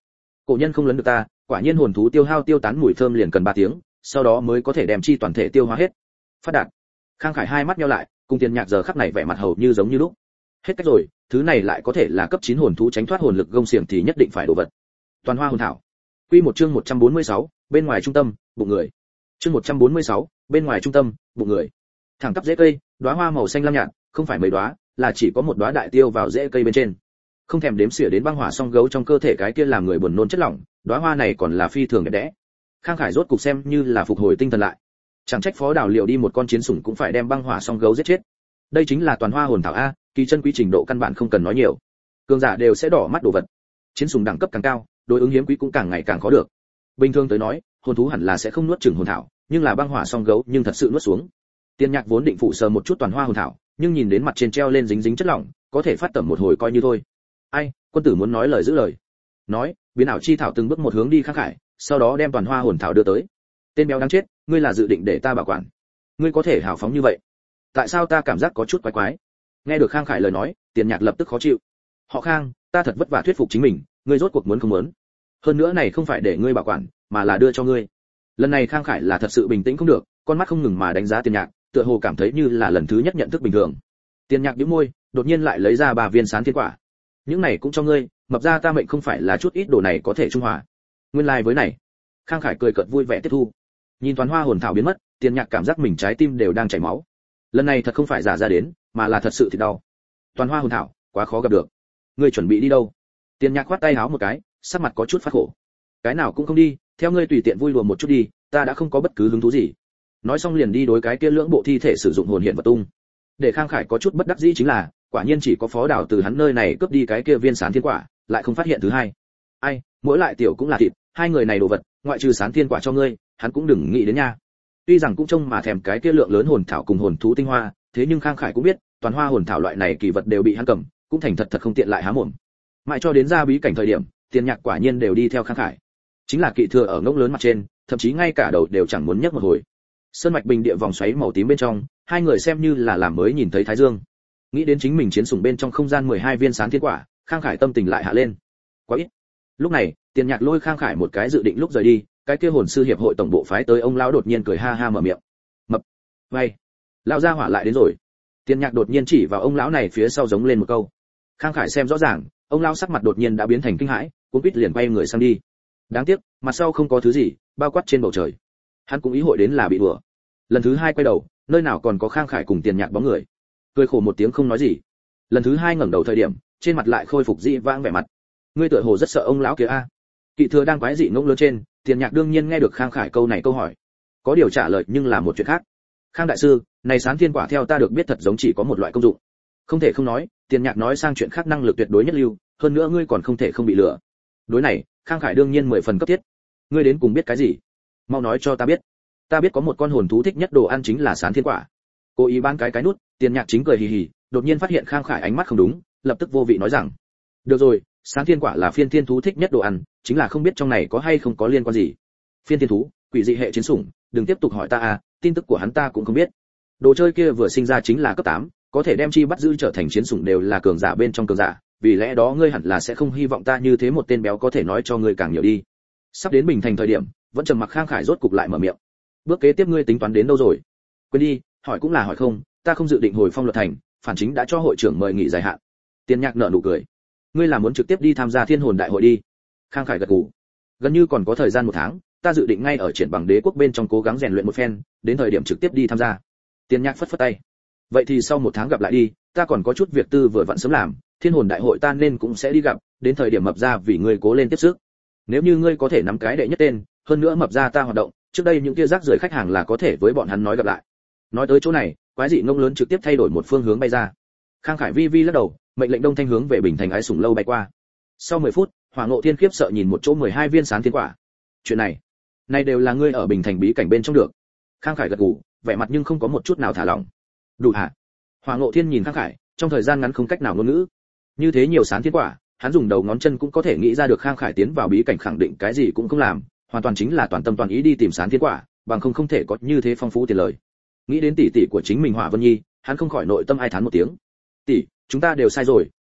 Cổ nhân không lấn được ta, quả nhiên hồn thú tiêu hao tiêu tán mùi thơm liền cần 3 tiếng, sau đó mới có thể đem chi toàn thể tiêu hóa hết. Phát đạt. Khang Khải hai mắt nheo lại, cùng Tiền Nhạc giờ khắc này vẻ mặt hầu như giống như lúc. Hết cách rồi, thứ này lại có thể là cấp 9 hồn thú tránh thoát hồn lực gông xiềng thì nhất định phải đổ vật. Toàn hoa hồn thảo. Quy một chương 146, bên ngoài trung tâm, bụng người. Chương 146, bên ngoài trung tâm, bụng người. Thẳng tắp rễ cây, đóa hoa màu xanh lam nhạt, không phải mấy đóa, là chỉ có một đóa đại tiêu vào rễ cây bên trên. Không thèm đếm xỉa đến băng hỏa song gấu trong cơ thể cái kia làm người buồn nôn chất lỏng, đóa hoa này còn là phi thường đẹp đẽ. Khang Khải rốt cục xem như là phục hồi tinh thần lại. Chẳng trách Phó Đào liệu đi một con chiến sủng cũng phải đem băng hỏa song gấu giết chết. Đây chính là toàn hoa hồn thảo a, kỳ chân quý trình độ căn bản không cần nói nhiều. Cường giả đều sẽ đỏ mắt đồ vật. Chiến sủng đẳng cấp càng cao, đối ứng hiếm quý cũng càng ngày càng khó được. Bình thường tới nói, hồn thú hẳn là sẽ không nuốt chửng hồn thảo, nhưng là băng hỏa song gấu nhưng thật sự nuốt xuống. Tiên Nhạc vốn định phụ sờ một chút toàn hoa hồn thảo, nhưng nhìn đến mặt trên treo lên dính dính chất lỏng, có thể phát tẩm một hồi coi như thôi. Ai, quân tử muốn nói lời giữ lời. Nói, biến ảo chi thảo từng bước một hướng đi Khang Khải, sau đó đem toàn hoa hồn thảo đưa tới. Tên béo đáng chết, ngươi là dự định để ta bảo quản? Ngươi có thể hào phóng như vậy? Tại sao ta cảm giác có chút quái quái? Nghe được Khang Khải lời nói, Tiền Nhạc lập tức khó chịu. Họ Khang, ta thật vất vả thuyết phục chính mình, ngươi rốt cuộc muốn không muốn? Hơn nữa này không phải để ngươi bảo quản, mà là đưa cho ngươi. Lần này Khang Khải là thật sự bình tĩnh không được, con mắt không ngừng mà đánh giá Tiền Nhạc, tựa hồ cảm thấy như là lần thứ nhất nhận thức bình thường. Tiền Nhạc nhíu môi, đột nhiên lại lấy ra 3 viên sán thiên quả. Những này cũng cho ngươi, mập ra ta mệnh không phải là chút ít đồ này có thể trung hòa. Nguyên lai like với này. Khang Khải cười cợt vui vẻ tiếp thu. Nhìn toàn hoa hồn thảo biến mất, Tiền Nhạc cảm giác mình trái tim đều đang chảy máu. Lần này thật không phải giả ra đến, mà là thật sự thì đau. Toàn hoa hồn thảo, quá khó gặp được. Ngươi chuẩn bị đi đâu? Tiền Nhạc khoát tay háo một cái, sắc mặt có chút phát khổ. Cái nào cũng không đi, theo ngươi tùy tiện vui đùa một chút đi, ta đã không có bất cứ hứng thú gì. Nói xong liền đi đối cái kia lưỡng bộ thi thể sử dụng hồn hiện vật tung. Để Khang Khải có chút bất đắc dĩ chính là, quả nhiên chỉ có Phó Đào từ hắn nơi này cướp đi cái kia viên sán thiên quả, lại không phát hiện thứ hai. Ai, mỗi lại tiểu cũng là thịt, hai người này đồ vật, ngoại trừ sán thiên quả cho ngươi, hắn cũng đừng nghĩ đến nha. Tuy rằng cũng trông mà thèm cái kia lượng lớn hồn thảo cùng hồn thú tinh hoa, thế nhưng Khang Khải cũng biết, toàn hoa hồn thảo loại này kỳ vật đều bị hắn cầm, cũng thành thật không tiện lại há mồm. Mãi cho đến ra bí cảnh thời điểm, Tiền Nhạc quả nhiên đều đi theo Khang Khải. Chính là kỵ thừa ở ngỗng lớn mặt trên, thậm chí ngay cả đầu đều chẳng muốn nhấc một hồi. Sơn mạch bình địa vòng xoáy màu tím bên trong, hai người xem như là làm mới nhìn thấy thái dương. Nghĩ đến chính mình chiến sủng bên trong không gian 12 viên sán thiên quả, Khang Khải tâm tình lại hạ lên. Quá ít. Lúc này, Tiền Nhạc lôi Khang Khải một cái dự định lúc rời đi, cái kia hồn sư hiệp hội tổng bộ phái tới ông lão đột nhiên cười ha ha mở miệng. Mập. Vay. Lão gia hỏa lại đến rồi. Tiền Nhạc đột nhiên chỉ vào ông lão này phía sau giống lên một câu. Khang Khải xem rõ ràng, ông lão sắc mặt đột nhiên đã biến thành kinh hãi, cuống quýt liền quay người sang đi. Đáng tiếc, mặt sau không có thứ gì, bao quát trên bầu trời. Hắn cũng ý hội đến là bị đùa. Lần thứ 2 quay đầu, nơi nào còn có Khang Khải cùng Tiền Nhạc bóng người. Cười khổ một tiếng không nói gì. Lần thứ 2 ngẩng đầu thời điểm, trên mặt lại khôi phục dị vãng vẻ mặt. Ngươi tựa hồ rất sợ ông lão kia a. Kỵ thừa đang quái dị ngỗng lớn trên, Tiền Nhạc đương nhiên nghe được Khang Khải câu này câu hỏi. Có điều trả lời nhưng là một chuyện khác. Khang đại sư, này sán thiên quả theo ta được biết thật giống chỉ có một loại công dụng. Không thể không nói, Tiền Nhạc nói sang chuyện khác năng lực tuyệt đối nhất lưu, hơn nữa ngươi còn không thể không bị lừa. Đối này, Khang Khải đương nhiên 10 phần cấp thiết. Ngươi đến cùng biết cái gì? Mau nói cho ta biết. Ta biết có một con hồn thú thích nhất đồ ăn chính là sán thiên quả. Cố ý bán cái nút, Tiền Nhạc chính cười hì hì, đột nhiên phát hiện Khang Khải ánh mắt không đúng, lập tức vô vị nói rằng: "Được rồi, sán thiên quả là phiên thiên thú thích nhất đồ ăn, chính là không biết trong này có hay không có liên quan gì. Phiên thiên thú, quỷ dị hệ chiến sủng, đừng tiếp tục hỏi ta à, tin tức của hắn ta cũng không biết. Đồ chơi kia vừa sinh ra chính là cấp 8, có thể đem chi bắt giữ trở thành chiến sủng đều là cường giả bên trong cường giả, vì lẽ đó ngươi hẳn là sẽ không hy vọng ta như thế một tên béo có thể nói cho ngươi càng nhiều đi." Sắp đến Bình Thành thời điểm, vẫn trầm mặc Khang Khải rốt cục lại mở miệng. "Bước kế tiếp ngươi tính toán đến đâu rồi?" "Quên đi, hỏi cũng là hỏi không, ta không dự định hồi Phong Luật Thành, phản chính đã cho hội trưởng mời nghỉ dài hạn." Tiền Nhạc nở nụ cười. "Ngươi là muốn trực tiếp đi tham gia Thiên Hồn Đại hội đi?" Khang Khải gật gù. "Gần như còn có thời gian 1 tháng, ta dự định ngay ở Triển Bằng Đế quốc bên trong cố gắng rèn luyện một phen, đến thời điểm trực tiếp đi tham gia." Tiền Nhạc phất phất tay. "Vậy thì sau 1 tháng gặp lại đi, ta còn có chút việc tư vừa vặn sớm làm, Thiên Hồn Đại hội ta nên cũng sẽ đi gặp, đến thời điểm mập ra vì ngươi cố lên tiếp sức. Nếu như ngươi có thể nắm cái đệ nhất tên, hơn nữa mập ra ta hoạt động, trước đây những kia rác rưởi khách hàng là có thể với bọn hắn nói gặp lại." Nói tới chỗ này, quái dị ngông lớn trực tiếp thay đổi một phương hướng bay ra. Khang Khải vi vi lắc đầu, mệnh lệnh Đông Thanh hướng về Bình Thành Ái Sủng lâu bay qua. Sau 10 phút, Hỏa Ngộ Thiên khiếp sợ nhìn một chỗ 12 viên sán thiên quả. "Chuyện này đều là ngươi ở Bình Thành bí cảnh bên trong được." Khang Khải gật gù, vẻ mặt nhưng không có một chút nào thả lỏng. "Đủ hả?" Hỏa Ngộ Thiên nhìn Khang Khải, trong thời gian ngắn không cách nào ngôn ngữ. Như thế nhiều sán thiên quả, hắn dùng đầu ngón chân cũng có thể nghĩ ra được Khang Khải tiến vào bí cảnh khẳng định cái gì cũng không làm, hoàn toàn chính là toàn tâm toàn ý đi tìm sán thiên quả, bằng không thể có như thế phong phú tiền lời. Nghĩ đến tỷ tỷ của chính mình Hỏa Vân Nhi, hắn không khỏi nội tâm ai thán một tiếng. "Tỷ, chúng ta đều sai rồi,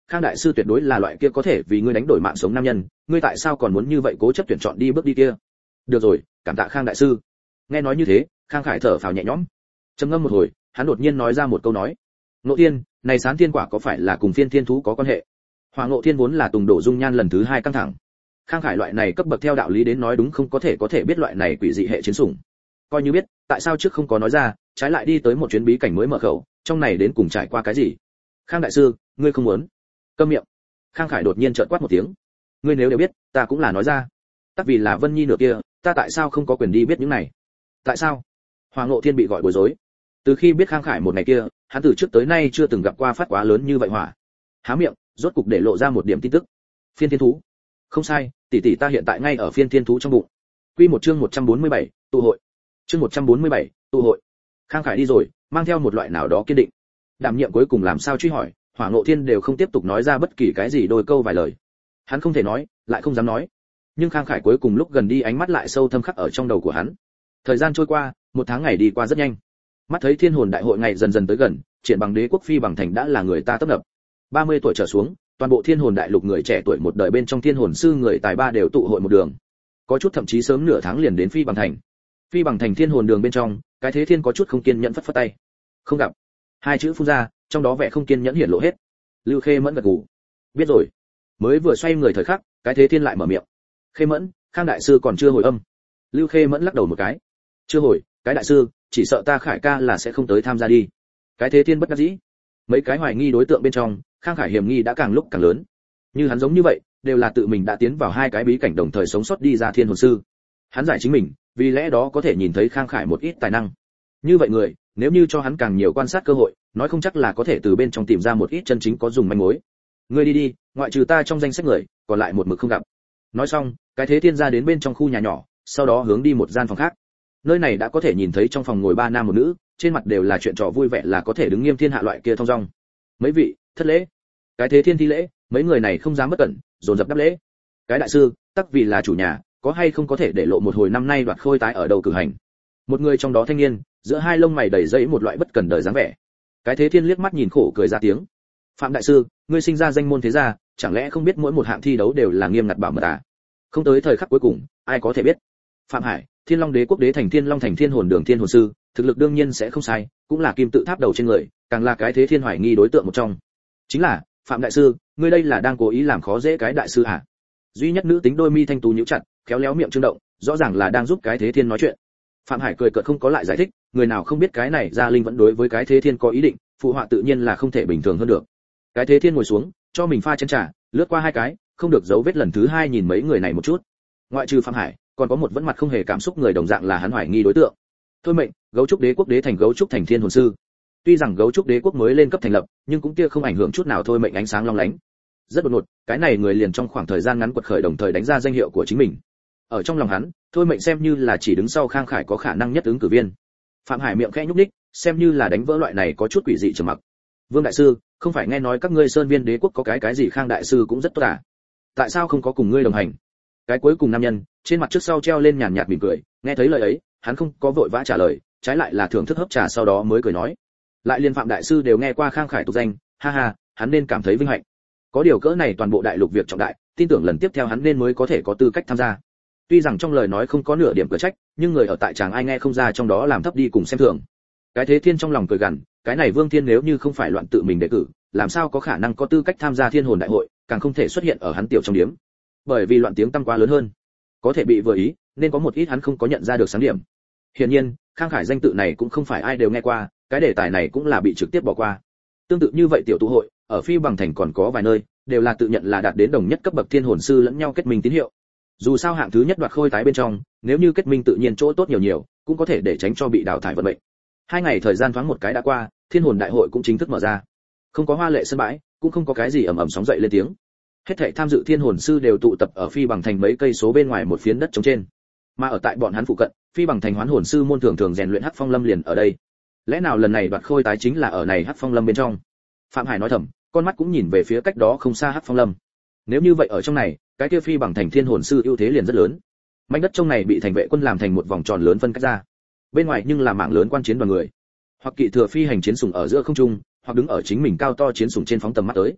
Khang đại sư tuyệt đối là loại kia có thể vì ngươi đánh đổi mạng sống nam nhân, ngươi tại sao còn muốn như vậy cố chấp tuyển chọn đi bước đi kia? Được rồi, cảm tạ Khang đại sư. Nghe nói như thế, Khang Khải thở phào nhẹ nhõm. Trầm ngâm một hồi, hắn đột nhiên nói ra một câu nói. Ngộ Thiên, này sán thiên quả có phải là cùng phiên thiên thú có quan hệ? Hỏa Ngộ Thiên vốn là tùng đổ dung nhan lần thứ 2 căng thẳng. Khang Khải loại này cấp bậc theo đạo lý đến nói đúng không có thể biết loại này quỷ dị hệ chiến sủng. Coi như biết, tại sao trước không có nói ra, trái lại đi tới một chuyến bí cảnh mới mở khẩu, trong này đến cùng trải qua cái gì? Khang đại sư, ngươi không muốn? Câm miệng. Khang Khải đột nhiên trợn quát một tiếng. Ngươi nếu đều biết, ta cũng là nói ra. Tất vì là Vân Nhi nửa kia, ta tại sao không có quyền đi biết những này? Tại sao? Hỏa Ngộ Thiên bị gọi bối rối. Từ khi biết Khang Khải một ngày kia, hắn từ trước tới nay chưa từng gặp qua phát quá lớn như vậy hỏa. Há miệng, rốt cục để lộ ra một điểm tin tức. Phiên thiên thú. Không sai, tỷ tỷ ta hiện tại ngay ở phiên thiên thú trong bụng. Quy một chương 147, tụ hội. Chương 147, tụ hội. Khang Khải đi rồi, mang theo một loại nào đó kiên định. Đảm nhiệm cuối cùng làm sao truy hỏi, Hỏa Ngộ Thiên đều không tiếp tục nói ra bất kỳ cái gì đôi câu vài lời. Hắn không thể nói, lại không dám nói. Nhưng Khang Khải cuối cùng lúc gần đi ánh mắt lại sâu thâm khắc ở trong đầu của hắn. Thời gian trôi qua, 1 tháng ngày đi qua rất nhanh. Mắt thấy Thiên Hồn Đại hội ngày dần dần tới gần, Triển Bằng Đế quốc phi bằng thành đã là người ta tấp nập. 30 tuổi trở xuống, toàn bộ Thiên Hồn Đại lục người trẻ tuổi một đời bên trong Thiên Hồn sư người tài ba đều tụ hội một đường. Có chút thậm chí sớm nửa tháng liền đến phi bằng thành. Phi bằng thành Thiên Hồn đường bên trong, cái Thế Thiên có chút không kiên nhẫn phất phất tay. Không gặp. 2 chữ phun ra, trong đó vẻ không kiên nhẫn hiển lộ hết. Lưu Khê Mẫn gật gù. Biết rồi. Mới vừa xoay người thời khắc, cái Thế Thiên lại mở miệng. Khê Mẫn, Khang đại sư còn chưa hồi âm. Lưu Khê Mẫn lắc đầu một cái. Chưa hồi, cái đại sư, chỉ sợ ta Khải ca là sẽ không tới tham gia đi. Cái Thế Thiên bất đắc dĩ. Mấy cái hoài nghi đối tượng bên trong, Khang Khải hiểm nghi đã càng lúc càng lớn. Như hắn giống như vậy, đều là tự mình đã tiến vào 2 cái bí cảnh đồng thời sống sót đi ra Thiên Hồn sư. Hắn giải chính mình, vì lẽ đó có thể nhìn thấy Khang Khải một ít tài năng. Như vậy người, nếu như cho hắn càng nhiều quan sát cơ hội, nói không chắc là có thể từ bên trong tìm ra một ít chân chính có dùng manh mối. Ngươi đi đi, ngoại trừ ta trong danh sách người, còn lại một mực không gặp. Nói xong, cái Thế Thiên ra đến bên trong khu nhà nhỏ, sau đó hướng đi một gian phòng khác. Nơi này đã có thể nhìn thấy trong phòng ngồi 3 nam một nữ, trên mặt đều là chuyện trò vui vẻ là có thể đứng nghiêm thiên hạ loại kia thong dong. Mấy vị, thất lễ. Cái Thế Thiên thi lễ, mấy người này không dám bất cẩn, dồn dập đáp lễ. Cái đại sư, tắc vì là chủ nhà, có hay không có thể để lộ một hồi năm nay đoạt khôi tái ở đâu cử hành? Một người trong đó thanh niên, giữa hai lông mày đầy dẫy một loại bất cần đời dáng vẻ. Cái Thế Thiên liếc mắt nhìn khổ cười ra tiếng. Phạm đại sư, ngươi sinh ra danh môn thế gia, chẳng lẽ không biết mỗi một hạng thi đấu đều là nghiêm ngặt bảo mật à? Không tới thời khắc cuối cùng, ai có thể biết? Phạm Hải, Thiên Long Đế quốc đế thành Thiên Long thành Thiên Hồn đường Thiên Hồn sư, thực lực đương nhiên sẽ không sai, cũng là kim tự tháp đầu trên người, càng là cái Thế Thiên hoài nghi đối tượng một trong. Chính là, Phạm đại sư, ngươi đây là đang cố ý làm khó dễ cái đại sư à? Duy nhất nữ tính đôi mi thanh tú nhíu chặt, khéo léo miệng trương động, rõ ràng là đang giúp cái Thế Thiên nói chuyện. Phạm Hải cười cợt không có lại giải thích, người nào không biết cái này Gia Linh vẫn đối với cái Thế Thiên có ý định, phụ họa tự nhiên là không thể bình thường hơn được. Cái Thế Thiên ngồi xuống, cho mình pha chén trà, lướt qua 2 cái, không được dấu vết lần thứ 2 nhìn mấy người này một chút. Ngoại trừ Phạm Hải, còn có một vẫn mặt không hề cảm xúc người đồng dạng là hắn hoài nghi đối tượng. Thôi mệnh, Gấu trúc đế quốc đế thành Gấu trúc thành Thiên Hồn sư. Tuy rằng Gấu trúc đế quốc mới lên cấp thành lập, nhưng cũng kia không ảnh hưởng chút nào Thôi mệnh ánh sáng long lánh. Rất đột ngột, cái này người liền trong khoảng thời gian ngắn quật khởi đồng thời đánh ra danh hiệu của chính mình. Ở trong lòng hắn, Thôi mệnh xem như là chỉ đứng sau Khang Khải có khả năng nhất ứng cử viên. Phạm Hải miệng khẽ nhúc nhích, xem như là đánh vỡ loại này có chút quỷ dị trầm mặc. Vương đại sư, không phải nghe nói các ngươi Sơn Viên đế quốc có cái gì Khang đại sư cũng rất tốt à? Tại sao không có cùng ngươi đồng hành? Cái cuối cùng nam nhân, trên mặt trước sau treo lên nhàn nhạt mỉm cười, nghe thấy lời ấy, hắn không có vội vã trả lời, trái lại là thưởng thức hấp trà sau đó mới cười nói. Lại liên Phạm đại sư đều nghe qua Khang Khải tục danh, ha ha, hắn nên cảm thấy vinh hạnh. Có điều cỡ này toàn bộ đại lục việc trọng đại, tin tưởng lần tiếp theo hắn nên mới có thể có tư cách tham gia. Tuy rằng trong lời nói không có nửa điểm cửa trách, nhưng người ở tại chàng ai nghe không ra trong đó làm thấp đi cùng xem thường. Cái Thế Thiên trong lòng cười gằn, cái này Vương Thiên nếu như không phải loạn tự mình đề cử, làm sao có khả năng có tư cách tham gia Thiên Hồn đại hội, càng không thể xuất hiện ở hắn tiểu trong điểm. Bởi vì loạn tiếng tăm quá lớn hơn, có thể bị vừa ý, nên có một ít hắn không có nhận ra được sáng điểm. Hiển nhiên, Khang Khải danh tự này cũng không phải ai đều nghe qua, cái đề tài này cũng là bị trực tiếp bỏ qua. Tương tự như vậy tiểu tụ hội, ở Phi Bằng thành còn có vài nơi, đều là tự nhận là đạt đến đồng nhất cấp bậc Thiên Hồn sư lẫn nhau kết minh tín hiệu. Dù sao hạng thứ nhất đoạt khôi tái bên trong, nếu như kết minh tự nhiên chỗ tốt nhiều, cũng có thể để tránh cho bị đào thải vận mệnh. 2 ngày thời gian thoáng một cái đã qua, Thiên Hồn đại hội cũng chính thức mở ra. Không có hoa lệ sân bãi, cũng không có cái gì ầm ầm sóng dậy lên tiếng. Hết thảy tham dự Thiên Hồn sư đều tụ tập ở Phi Bằng thành mấy cây số bên ngoài một phiến đất trống trên. Mà ở tại bọn hắn phụ cận, Phi Bằng thành Hoán Hồn sư môn thường rèn luyện Hắc Phong Lâm liền ở đây. Lẽ nào lần này đoạt khôi tái chính là ở này Hắc Phong Lâm bên trong? Phạm Hải nói thầm, con mắt cũng nhìn về phía cách đó không xa Hắc Phong Lâm. Nếu như vậy ở trong này, cái kia Phi Bằng thành Thiên Hồn sư ưu thế liền rất lớn. Mảnh đất trong này bị thành vệ quân làm thành một vòng tròn lớn phân cách ra. Bên ngoài nhưng là mảng lớn quan chiến đoàn người, hoặc kỵ thừa phi hành chiến sủng ở giữa không trung, hoặc đứng ở chính mình cao to chiến sủng trên phóng tầm mắt tới.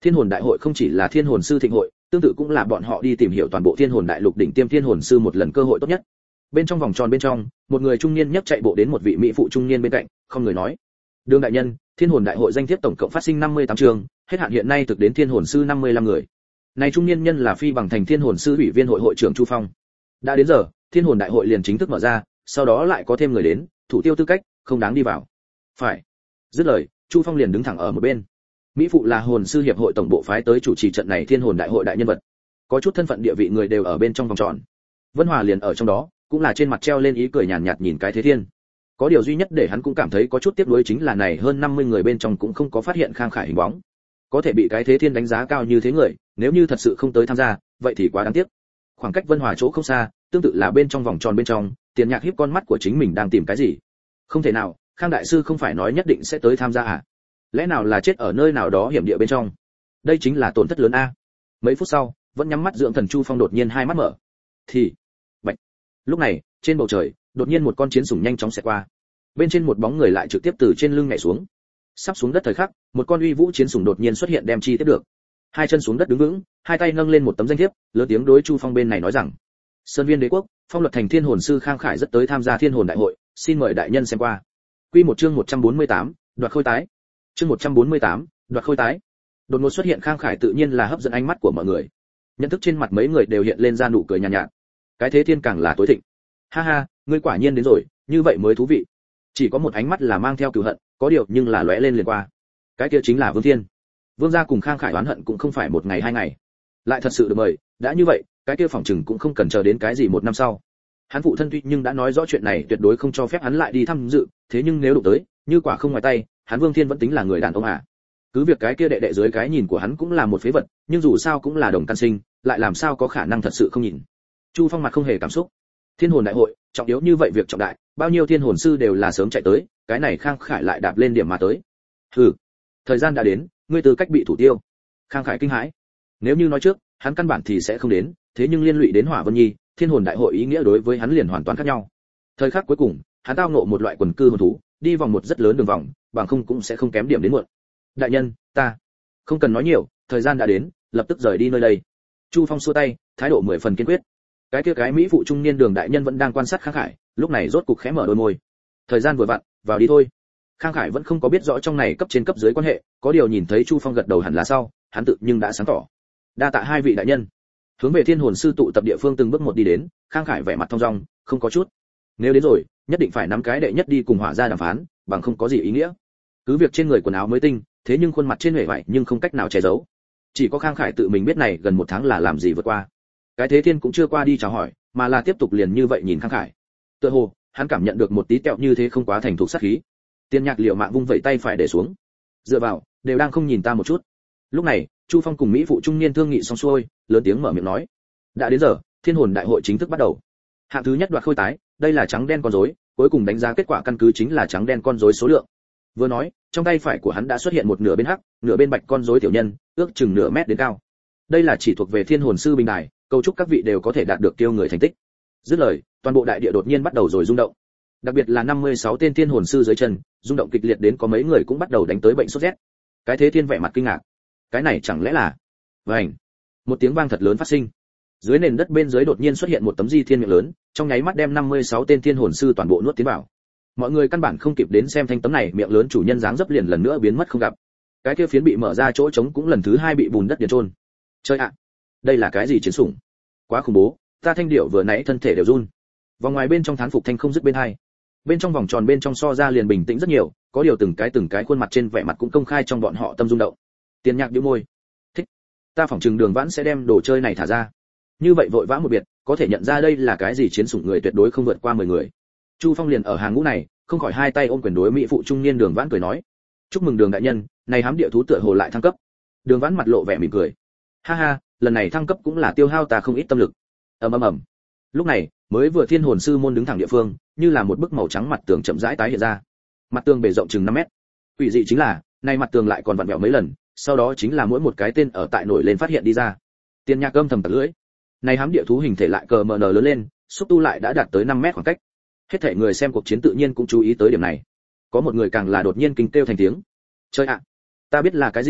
Thiên hồn đại hội không chỉ là thiên hồn sư thịnh hội, tương tự cũng là bọn họ đi tìm hiểu toàn bộ thiên hồn đại lục đỉnh tiêm thiên hồn sư một lần cơ hội tốt nhất. Bên trong vòng tròn bên trong, một người trung niên nhấc chạy bộ đến một vị mỹ phụ trung niên bên cạnh, không người nói: "Đường đại nhân, thiên hồn đại hội danh thiếp tổng cộng phát sinh 58 trường, hết hạn hiện nay thực đến thiên hồn sư 55 người." Này trung niên nhân là Phi Bằng Thành Thiên Hồn Sư ủy viên hội hội trưởng Chu Phong. Đã đến giờ, thiên hồn đại hội liền chính thức mở ra, sau đó lại có thêm người đến, thủ tiêu tư cách, không đáng đi vào. Phải. Dứt lời, Chu Phong liền đứng thẳng ở một bên. Mỹ phụ là hồn sư hiệp hội tổng bộ phái tới chủ trì trận này thiên hồn đại hội đại nhân vật. Có chút thân phận địa vị người đều ở bên trong vòng tròn. Vân Hòa liền ở trong đó, cũng là trên mặt treo lên ý cười nhàn nhạt nhìn cái thế thiên. Có điều duy nhất để hắn cũng cảm thấy có chút tiếc nuối chính là này hơn 50 người bên trong cũng không có phát hiện Khang Khải hình bóng. Có thể bị cái thế thiên đánh giá cao như thế người, nếu như thật sự không tới tham gia, vậy thì quá đáng tiếc. Khoảng cách Vân Hòa chỗ không xa, tương tự là bên trong vòng tròn bên trong, Tiền Nhạc híp con mắt của chính mình đang tìm cái gì. Không thể nào, Khang đại sư không phải nói nhất định sẽ tới tham gia à? Lẽ nào là chết ở nơi nào đó hiểm địa bên trong? Đây chính là tổn thất lớn a. Mấy phút sau, vẫn nhắm mắt dưỡng thần Chu Phong đột nhiên hai mắt mở. Thì, bạch. Lúc này, trên bầu trời, đột nhiên một con chiến sủng nhanh chóng xẹt qua. Bên trên một bóng người lại trực tiếp từ trên lưng nhảy xuống. Sắp xuống đất thời khắc, một con uy vũ chiến sủng đột nhiên xuất hiện đem chi tiếp được. Hai chân xuống đất đứng vững, hai tay nâng lên một tấm danh thiếp, lớn tiếng đối Chu Phong bên này nói rằng: "Sơn Viên Đế quốc, Phong Luật Thành Thiên Hồn sư Khang Khải rất tới tham gia Thiên Hồn đại hội, xin mời đại nhân xem qua." Quy một chương 148, đoạt khôi tái. Chương 148, đoạt khôi tái. Đột ngột xuất hiện Khang Khải tự nhiên là hấp dẫn ánh mắt của mọi người. Nhận thức trên mặt mấy người đều hiện lên ra nụ cười nhàn nhạt. Cái thế thiên càng là tối thịnh. "Ha ha, ngươi quả nhiên đến rồi, như vậy mới thú vị." Chỉ có một ánh mắt là mang theo cừu hận, có điều nhưng là lóe lên liền qua. Cái kia chính là Vương Thiên. Vương gia cùng Khang Khải oán hận cũng không phải một ngày hai ngày, lại thật sự được mời, đã như vậy, cái kia phòng trừng cũng không cần chờ đến cái gì một năm sau. Hắn phụ thân tuy nhưng đã nói rõ chuyện này tuyệt đối không cho phép hắn lại đi tham dự, thế nhưng nếu đụng tới, như quả không ngoài tay, hắn Vương Thiên vẫn tính là người đàn ông à. Cứ việc cái kia đệ đệ dưới cái nhìn của hắn cũng là một phế vật, nhưng dù sao cũng là đồng căn sinh, lại làm sao có khả năng thật sự không nhìn. Chu Phong mặt không hề cảm xúc. Thiên hồn đại hội, trọng yếu như vậy việc trọng đại, bao nhiêu thiên hồn sư đều là sớm chạy tới, cái này Khang Khải lại đạp lên điểm mà tới. Hừ, thời gian đã đến, ngươi tư cách bị thủ tiêu. Khang Khải kinh hãi. Nếu như nói trước, hắn căn bản thì sẽ không đến, thế nhưng liên lụy đến Hỏa Vân Nhi, Thiên hồn đại hội ý nghĩa đối với hắn liền hoàn toàn khác nhau. Thời khắc cuối cùng, hắn tao ngộ một loại quần cư hồn thú, đi vòng một rất lớn đường vòng, bằng không cũng sẽ không kém điểm đến muộn. Đại nhân, ta không cần nói nhiều, thời gian đã đến, lập tức rời đi nơi đây. Chu Phong xua tay, thái độ 10 phần kiên quyết. Cái kia cái mỹ phụ trung niên Đường đại nhân vẫn đang quan sát Khang Khải, lúc này rốt cục khẽ mở đôi môi. Thời gian vừa vặn, vào đi thôi. Khang Khải vẫn không có biết rõ trong này cấp trên cấp dưới quan hệ, có điều nhìn thấy Chu Phong gật đầu hẳn là sau, hắn tự nhưng đã sáng tỏ. Đa tạ hai vị đại nhân. Hướng về Thiên hồn sư tụ tập địa phương từng bước một đi đến, Khang Khải vẻ mặt thong dong, không có chút. Nếu đến rồi, nhất định phải nắm cái đệ nhất đi cùng Hỏa gia đàm phán, bằng không có gì ý nghĩa. Cứ việc trên người quần áo mới tinh, thế nhưng khuôn mặt trên huệ vải nhưng không cách nào che giấu. Chỉ có Khang Khải tự mình biết này gần một tháng là làm gì vượt qua. Cái thế thiên cũng chưa qua đi chào hỏi, mà là tiếp tục liền như vậy nhìn Khang Khải. Tựa hồ, hắn cảm nhận được một tí kẹo như thế không quá thành thục sát khí. Tiên Nhạc liều mạng vung vẩy tay phải để xuống. Dựa vào, đều đang không nhìn ta một chút. Lúc này, Chu Phong cùng mỹ phụ trung niên thương nghị xong xuôi, lớn tiếng mở miệng nói: đã đến giờ, Thiên hồn đại hội chính thức bắt đầu. Hạng thứ nhất đoạt khôi tái, đây là trắng đen con rối, cuối cùng đánh giá kết quả căn cứ chính là trắng đen con rối số lượng. Vừa nói, trong tay phải của hắn đã xuất hiện một nửa bên hắc, nửa bên bạch con rối tiểu nhân, ước chừng nửa mét đến cao. Đây là chỉ thuộc về Thiên hồn sư bình đài, cầu chúc các vị đều có thể đạt được tiêu người thành tích. Dứt lời, toàn bộ đại địa đột nhiên bắt đầu rồi rung động. Đặc biệt là 56 tên Thiên hồn sư dưới chân, rung động kịch liệt đến có mấy người cũng bắt đầu đánh tới bệnh sốt rét. Cái thế thiên vẻ mặt kinh ngạc. Cái này chẳng lẽ là... Vành. Một tiếng vang thật lớn phát sinh. Dưới nền đất bên dưới đột nhiên xuất hiện một tấm di thiên miệng lớn, trong nháy mắt đem 56 tên Thiên hồn sư toàn bộ nuốt tiến vào. Mọi người căn bản không kịp đến xem thanh tấm này miệng lớn chủ nhân dáng dấp liền lần nữa biến mất không gặp. Cái kia phiến bị mở ra chỗ trống cũng lần thứ hai bị bùn đất điền trôn. Chơi ạ, đây là cái gì chiến sủng? Quá khủng bố, ta Thanh Điểu vừa nãy thân thể đều run. Vòng ngoài bên trong thán phục thanh không dứt bên hai. Bên trong vòng tròn bên trong so ra liền bình tĩnh rất nhiều, có điều từng cái khuôn mặt trên vẻ mặt cũng công khai trong bọn họ tâm rung động. Tiền Nhạc nhíu môi. Thích. Ta phỏng chừng Đường Vãn sẽ đem đồ chơi này thả ra. Như vậy vội vã một biệt, có thể nhận ra đây là cái gì chiến sủng người tuyệt đối không vượt qua 10 người. Chu Phong liền ở hàng ngũ này, không khỏi hai tay ôm quyền đối mỹ phụ trung niên Đường Vãn cười nói: chúc mừng Đường đại nhân, này hám địa thú tựa hồ lại thăng cấp. Đường Vãn mặt lộ vẻ mỉm cười. Ha ha, lần này thăng cấp cũng là tiêu hao ta không ít tâm lực. Ầm. Lúc này, mới vừa Thiên hồn sư môn đứng thẳng địa phương, như là một bức màu trắng mặt tường chậm rãi tái hiện ra. Mặt tường bề rộng chừng 5 mét. Quỷ dị chính là, này mặt tường lại còn vặn vẹo mấy lần, sau đó chính là mỗi một cái tên ở tại nổi lên phát hiện đi ra. Tiên Nhạc âm thầm tặc lưỡi. Này hám địa thú hình thể lại cờ mờ nở lớn lên, xúc tu lại đã đạt tới 5 mét khoảng cách. Hết thảy người xem cuộc chiến tự nhiên cũng chú ý tới điểm này. Có một người càng là đột nhiên kinh kêu thành tiếng. Chơi ạ, ta biết là cái gì,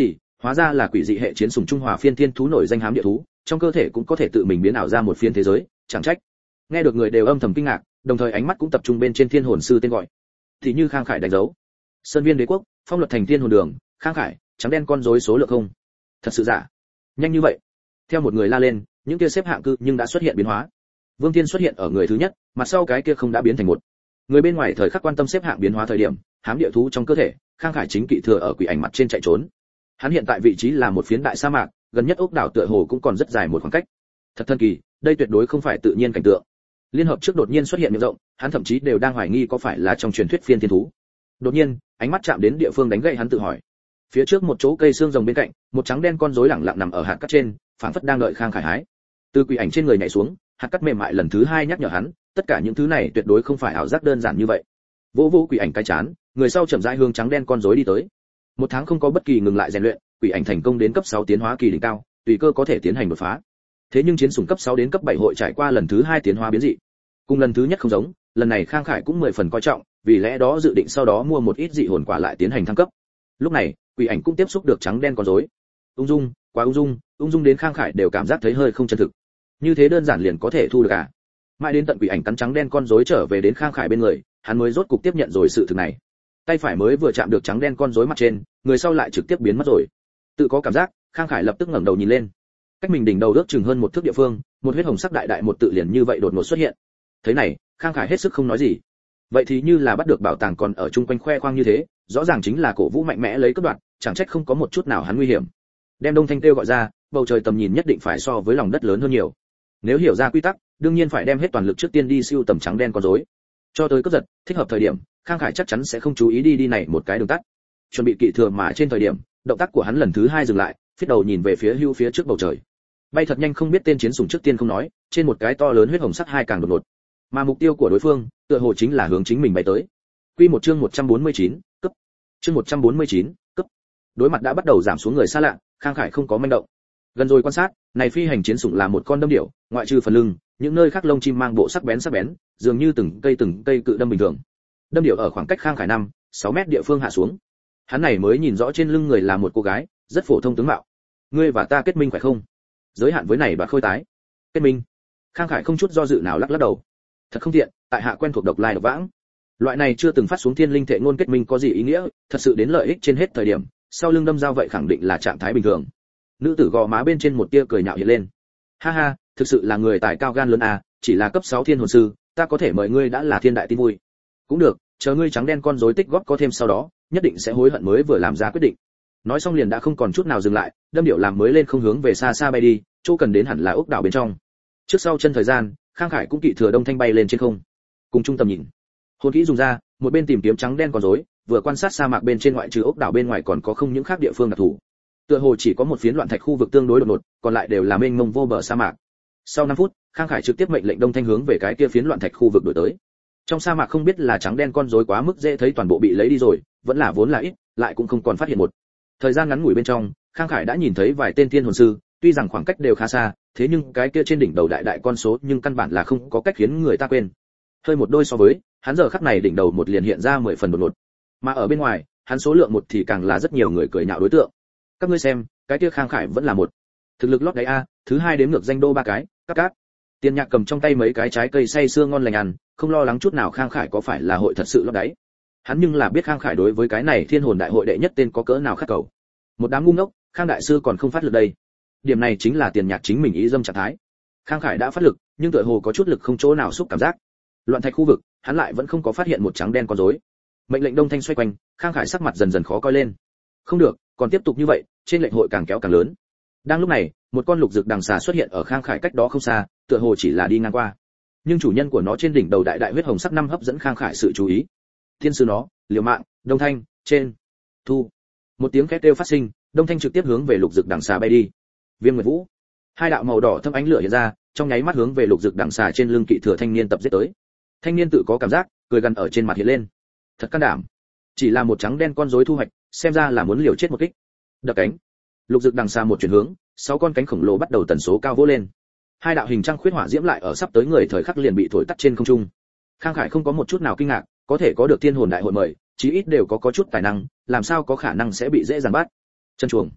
Hóa ra là quỷ dị hệ chiến sủng trung hòa phiên thiên thú nổi danh hám địa thú, trong cơ thể cũng có thể tự mình biến ảo ra một phiên thế giới, chẳng trách. Nghe được người đều âm thầm kinh ngạc, đồng thời ánh mắt cũng tập trung bên trên thiên hồn sư tên gọi. Thì như Khang Khải đánh dấu. Sơn Viên Đế Quốc, phong luật thành thiên hồn đường, Khang Khải, trắng đen con rối số lượng không. Thật sự giả? Nhanh như vậy? Theo một người la lên, những kia xếp hạng cư nhưng đã xuất hiện biến hóa. Vương Thiên xuất hiện ở người thứ nhất, mặt sau cái kia không đã biến thành một. Người bên ngoài thời khắc quan tâm xếp hạng biến hóa thời điểm, hám địa thú trong cơ thể, Khang Khải chính kỵ thừa ở quỷ ảnh mặt trên chạy trốn. Hắn hiện tại vị trí là một phiến đại sa mạc, gần nhất ốc đảo tựa hồ cũng còn rất dài một khoảng cách. Thật thần kỳ, đây tuyệt đối không phải tự nhiên cảnh tượng. Liên hợp trước đột nhiên xuất hiện miệng rộng, hắn thậm chí đều đang hoài nghi có phải là trong truyền thuyết phiên thiên thú. Đột nhiên, ánh mắt chạm đến địa phương đánh gậy hắn tự hỏi. Phía trước một chỗ cây xương rồng bên cạnh, một trắng đen con rối lẳng lặng nằm ở hạt cát trên, phảng phất đang đợi Khang Khải hái. Từ quỷ ảnh trên người nhảy xuống, hạt cát mềm mại lần thứ hai nhắc nhở hắn, tất cả những thứ này tuyệt đối không phải ảo giác đơn giản như vậy. Vô vô quỷ ảnh cái chán, người sau chậm rãi hướng trắng đen con rối đi tới. Một tháng không có bất kỳ ngừng lại rèn luyện, quỷ ảnh thành công đến cấp 6 tiến hóa kỳ đỉnh cao, tùy cơ có thể tiến hành đột phá. Thế nhưng chiến sủng cấp 6 đến cấp 7 hội trải qua lần thứ 2 tiến hóa biến dị. Cùng lần thứ nhất không giống, lần này Khang Khải cũng 10 phần coi trọng, vì lẽ đó dự định sau đó mua một ít dị hồn quả lại tiến hành thăng cấp. Lúc này, quỷ ảnh cũng tiếp xúc được trắng đen con rối. Ung dung, quá ung dung đến Khang Khải đều cảm giác thấy hơi không chân thực. Như thế đơn giản liền có thể thu được à? Mãi đến tận quỷ ảnh cắn trắng đen con rối trở về đến Khang Khải bên người, hắn mới rốt cục tiếp nhận rồi sự thực này. Tay phải mới vừa chạm được trắng đen con rối mặt trên, người sau lại trực tiếp biến mất rồi. Tự có cảm giác, Khang Khải lập tức ngẩng đầu nhìn lên. Cách mình đỉnh đầu ước chừng hơn một thước địa phương, một huyết hồng sắc đại đại một tự liền như vậy đột ngột xuất hiện. Thế này, Khang Khải hết sức không nói gì. Vậy thì như là bắt được bảo tàng còn ở chung quanh khoe khoang như thế, rõ ràng chính là cổ vũ mạnh mẽ lấy cướp đoạt, chẳng trách không có một chút nào hắn nguy hiểm. Đem Đông Thanh kêu gọi ra, bầu trời tầm nhìn nhất định phải so với lòng đất lớn hơn nhiều. Nếu hiểu ra quy tắc, đương nhiên phải đem hết toàn lực trước tiên đi siêu tầm trắng đen con rối. Cho tới cướp giật, thích hợp thời điểm, Khang Khải chắc chắn sẽ không chú ý đi này một cái đường tắt. Chuẩn bị kỵ thừa mà trên thời điểm, động tác của hắn lần thứ 2 dừng lại, phiết đầu nhìn về phía hưu phía trước bầu trời. Bay thật nhanh không biết tên chiến sủng trước tiên không nói, trên một cái to lớn huyết hồng sắc hai càng đột ngột. Mà mục tiêu của đối phương, tựa hồ chính là hướng chính mình bay tới. Quy một chương 149, cấp. Chương 149, cấp. Đối mặt đã bắt đầu giảm xuống người xa lạ, Khang Khải không có manh động. Gần rồi quan sát, này phi hành chiến sủng là một con đâm điểu, ngoại trừ phần lưng, những nơi khác lông chim mang bộ sắc bén, dường như từng cây cự đâm bình thường. Đâm điểu ở khoảng cách Khang Khải 5-6 mét địa phương hạ xuống. Hắn này mới nhìn rõ trên lưng người là một cô gái, rất phổ thông tướng mạo. Ngươi và ta kết minh phải không? Giới hạn với này bà khôi tái. Kết minh? Khang Khải không chút do dự nào lắc đầu. Thật không tiện, tại hạ quen thuộc độc lai độc vãng. Loại này chưa từng phát xuống thiên linh thệ ngôn kết minh có gì ý nghĩa, thật sự đến lợi ích trên hết thời điểm, sau lưng đâm dao vậy khẳng định là trạng thái bình thường. Nữ tử gò má bên trên một tia cười nhạo hiện lên. Ha ha, thực sự là người tài cao gan lớn à, chỉ là cấp 6 thiên hồn sư, ta có thể mời ngươi đã là thiên đại tin vui. Cũng được, chờ ngươi trắng đen con rối tích góp có thêm sau đó, nhất định sẽ hối hận mới vừa làm ra quyết định. Nói xong liền đã không còn chút nào dừng lại, đâm điệu làm mới lên không hướng về xa xa bay đi, chỗ cần đến hẳn là ốc đảo bên trong. Trước sau chân thời gian, Khang Khải cũng kỵ thừa Đông Thanh bay lên trên không. Cùng trung tâm nhìn, hồn kỹ dùng ra, một bên tìm kiếm trắng đen con rối, vừa quan sát sa mạc bên trên ngoại trừ ốc đảo bên ngoài còn có không những khác địa phương đặc thù. Tựa hồ chỉ có một phiến loạn thạch khu vực tương đối đột ngột, còn lại đều là mênh mông vô bờ sa mạc. Sau 5 phút, Khang Khải trực tiếp mệnh lệnh Đông Thanh hướng về cái kia phiến loạn thạch khu vực đuổi tới. Trong sa mạc không biết là trắng đen con rối quá mức dễ thấy toàn bộ bị lấy đi rồi, vẫn là vốn là ít, lại cũng không còn phát hiện một. Thời gian ngắn ngủi bên trong, Khang Khải đã nhìn thấy vài tên thiên hồn sư, tuy rằng khoảng cách đều khá xa, thế nhưng cái kia trên đỉnh đầu đại đại con số nhưng căn bản là không có cách khiến người ta quên. Hơi một đôi so với, hắn giờ khắc này đỉnh đầu một liền hiện ra 10 phần đột ngột. Mà ở bên ngoài, hắn số lượng một thì càng là rất nhiều người cười nhạo đối tượng. Các ngươi xem, cái kia Khang Khải vẫn là một. Thực lực lót đáy a, thứ 2 đếm ngược danh đô 3 cái, cáp. Tiền Nhạc cầm trong tay mấy cái trái cây say sưa ngon lành ăn, không lo lắng chút nào Khang Khải có phải là hội thật sự lót đáy. Hắn nhưng là biết Khang Khải đối với cái này thiên hồn đại hội đệ nhất tên có cỡ nào khát cầu. Một đám ngu ngốc, Khang đại sư còn không phát lực đây. Điểm này chính là Tiền Nhạc chính mình ý dâm trạng thái. Khang Khải đã phát lực, nhưng tựa hồ có chút lực không chỗ nào xúc cảm giác. Loạn thạch khu vực, hắn lại vẫn không có phát hiện một trắng đen con rối. Mệnh lệnh Đông Thanh xoay quanh, Khang Khải sắc mặt dần dần khó coi lên. Không được, còn tiếp tục như vậy, trên lệnh hội càng kéo càng lớn. Đang lúc này, một con lục dực đằng xà xuất hiện ở Khang Khải cách đó không xa, tựa hồ chỉ là đi ngang qua. Nhưng chủ nhân của nó trên đỉnh đầu đại đại huyết hồng sắc năm hấp dẫn Khang Khải sự chú ý. Thiên sư nó, Liều Mạng, Đông Thanh, trên, thu. Một tiếng khét kêu phát sinh, Đông Thanh trực tiếp hướng về lục dực đằng xà bay đi. Viêm Nguyệt Vũ, hai đạo màu đỏ thâm ánh lửa hiện ra, trong nháy mắt hướng về lục dực đằng xà trên lưng kỵ thừa thanh niên tập giết tới. Thanh niên tự có cảm giác, cười gần ở trên mặt hiện lên. Thật can đảm. Chỉ là một trắng đen con rối thu hoạch, xem ra là muốn liều chết một kích. Đập cánh. Lục dực đằng xà một chuyển hướng, 6 con cánh khổng lồ bắt đầu tần số cao vỗ lên. Hai đạo hình trăng khuyết hỏa diễm lại ở sắp tới người thời khắc liền bị thổi tắt trên không trung. Khang Khải không có một chút nào kinh ngạc, có thể có được thiên hồn đại hội mời, chí ít đều có chút tài năng, làm sao có khả năng sẽ bị dễ dàng bắt. Chân chuồng.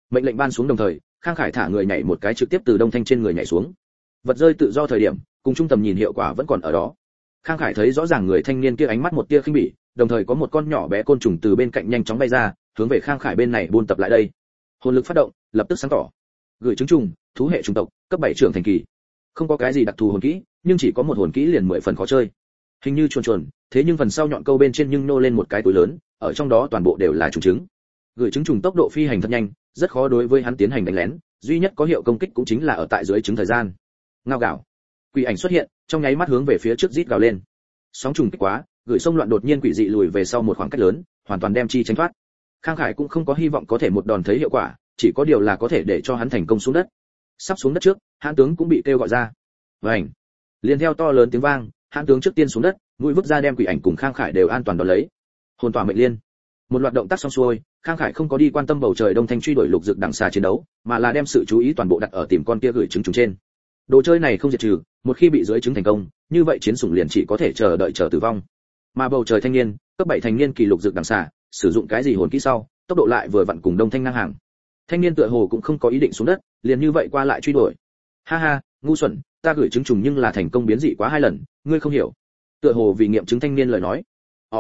Mệnh lệnh ban xuống đồng thời, Khang Khải thả người nhảy một cái trực tiếp từ Đông Thanh trên người nhảy xuống. Vật rơi tự do thời điểm, cùng trung tầm nhìn hiệu quả vẫn còn ở đó. Khang Khải thấy rõ ràng người thanh niên kia ánh mắt một tia khinh bỉ, đồng thời có một con nhỏ bé côn trùng từ bên cạnh nhanh chóng bay ra, hướng về Khang Khải bên này buôn tập lại đây. Hồn lực phát động, lập tức sáng tỏ. Gửi trứng trùng, thú hệ trùng tộc, cấp 7 trưởng thành kỳ. Không có cái gì đặc thù hồn kỹ, nhưng chỉ có một hồn kỹ liền 10 phần khó chơi. Hình như chuồn chuồn, thế nhưng phần sau nhọn câu bên trên nhưng nô lên một cái túi lớn, ở trong đó toàn bộ đều là trùng trứng. Gửi trứng trùng tốc độ phi hành thật nhanh, rất khó đối với hắn tiến hành đánh lén, duy nhất có hiệu công kích cũng chính là ở tại dưới trứng thời gian. Ngao gào. Quỷ ảnh xuất hiện, trong nháy mắt hướng về phía trước rít gào lên. Sóng trùng kích quá, gửi sông loạn đột nhiên quỷ dị lùi về sau một khoảng cách lớn, hoàn toàn đem chi tránh thoát. Khang Khải cũng không có hy vọng có thể một đòn thấy hiệu quả, chỉ có điều là có thể để cho hắn thành công xuống đất. Sắp xuống đất trước, hãn tướng cũng bị kêu gọi ra. Vành. Liền theo to lớn tiếng vang, hãn tướng trước tiên xuống đất, mũi vứt ra đem quỷ ảnh cùng Khang Khải đều an toàn đón lấy. Hồn tỏa mệnh liên. Một loạt động tác xong xuôi, Khang Khải không có đi quan tâm bầu trời Đông Thanh truy đuổi lục dực đằng xà chiến đấu, mà là đem sự chú ý toàn bộ đặt ở tìm con kia gửi trứng trùng trên. Đồ chơi này không diệt trừ, một khi bị dưới trứng thành công, như vậy chiến sủng liền chỉ có thể chờ đợi chờ tử vong. Mà bầu trời thanh niên, cấp 7 thành niên kỳ lục dực đằng xà, sử dụng cái gì hồn kỹ sau, tốc độ lại vừa vặn cùng Đông Thanh ngang hàng. Thanh niên tựa hồ cũng không có ý định xuống đất, liền như vậy qua lại truy đuổi. Ha ha, ngu xuẩn, ta gửi trứng trùng nhưng là thành công biến dị quá 2 lần, ngươi không hiểu. Tựa hồ vì nghiệm chứng thanh niên lời nói.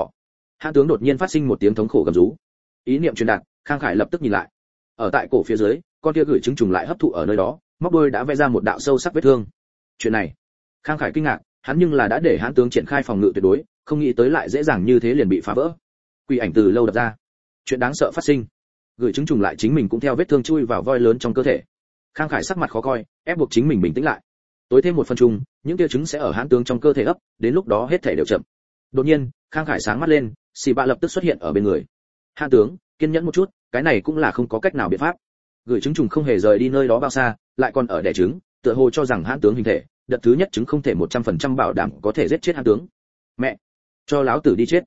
Hãn tướng đột nhiên phát sinh một tiếng thống khổ gầm rú. Ý niệm truyền đạt, Khang Khải lập tức nhìn lại. Ở tại cổ phía dưới, con kia gửi trứng trùng lại hấp thụ ở nơi đó, móc đuôi đã vẽ ra một đạo sâu sắc vết thương. Chuyện này, Khang Khải kinh ngạc, hắn nhưng là đã để hãn tướng triển khai phòng ngự tuyệt đối, không nghĩ tới lại dễ dàng như thế liền bị phá vỡ. Quỷ ảnh từ lâu đập ra. Chuyện đáng sợ phát sinh. Gửi trứng trùng lại chính mình cũng theo vết thương chui vào voi lớn trong cơ thể. Khang Khải sắc mặt khó coi, ép buộc chính mình bình tĩnh lại. Tối thêm một phần trùng, những tia trứng sẽ ở hãn tướng trong cơ thể ấp, đến lúc đó hết thể đều chậm. Đột nhiên, Khang Khải sáng mắt lên, xì bạ lập tức xuất hiện ở bên người. Hãn tướng, kiên nhẫn một chút, cái này cũng là không có cách nào biện pháp. Gửi trứng trùng không hề rời đi nơi đó bao xa, lại còn ở đẻ trứng, tựa hồ cho rằng hãn tướng hình thể, đợt thứ nhất trứng không thể 100% bảo đảm có thể giết chết hãn tướng. Mẹ, cho láo tử đi chết.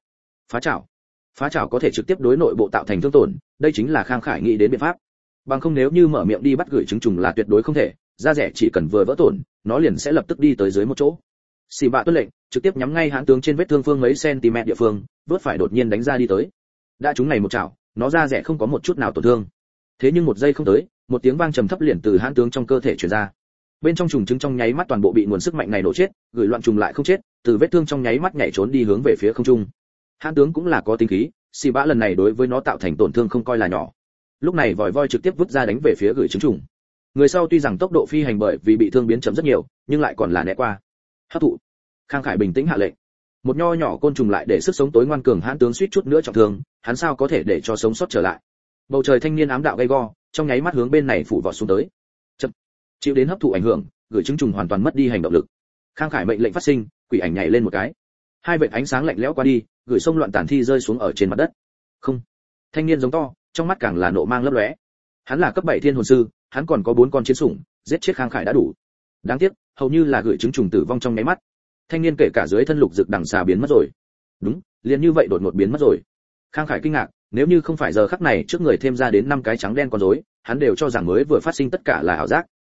Phá chảo có thể trực tiếp đối nội bộ tạo thành thương tổn, đây chính là Khang Khải nghĩ đến biện pháp. Bằng không nếu như mở miệng đi bắt gửi trứng trùng là tuyệt đối không thể, da rẻ chỉ cần vừa vỡ tổn, nó liền sẽ lập tức đi tới dưới một chỗ. Xì bạ tuân lệnh, trực tiếp nhắm ngay hãn tướng trên vết thương phương mấy cm địa phương, vớt phải đột nhiên đánh ra đi tới. Đã trúng này một chảo, nó da rẻ không có một chút nào tổn thương. Thế nhưng một giây không tới, một tiếng vang trầm thấp liền từ hãn tướng trong cơ thể truyền ra. Bên trong trùng trứng trong nháy mắt toàn bộ bị nguồn sức mạnh này nổ chết, gửi loạn trùng lại không chết, từ vết thương trong nháy mắt nhảy trốn đi hướng về phía không trung. Hãn tướng cũng là có tính khí, xì bạ lần này đối với nó tạo thành tổn thương không coi là nhỏ. Lúc này vòi voi trực tiếp vứt ra đánh về phía gửi trứng trùng. Người sau tuy rằng tốc độ phi hành bởi vì bị thương biến chậm rất nhiều, nhưng lại còn là né qua. Hấp thụ. Khang Khải bình tĩnh hạ lệnh. Một nho nhỏ côn trùng lại để sức sống tối ngoan cường hãn tướng suýt chút nữa trọng thương, hắn sao có thể để cho sống sót trở lại. Bầu trời thanh niên ám đạo gay go, trong nháy mắt hướng bên này phủ vọt xuống tới. Chậm. Chịu đến hấp thụ ảnh hưởng, gửi trứng trùng hoàn toàn mất đi hành động lực. Khang Khải mệnh lệnh phát sinh, quỷ ảnh nhảy lên một cái. Hai vệt ánh sáng lạnh lẽo qua đi, gửi sông loạn tàn thi rơi xuống ở trên mặt đất. Không. Thanh niên giống to, trong mắt càng là nộ mang lấp lóe. Hắn là cấp 7 thiên hồn sư, hắn còn có 4 con chiến sủng, giết chết Khang Khải đã đủ. Đáng tiếc, hầu như là gửi trứng trùng tử vong trong nháy mắt. Thanh niên kể cả dưới thân lục dực đằng xà biến mất rồi. Đúng, liền như vậy đột ngột biến mất rồi. Khang Khải kinh ngạc, nếu như không phải giờ khắc này trước người thêm ra đến 5 cái trắng đen con rối, hắn đều cho rằng mới vừa phát sinh tất cả là ảo giác.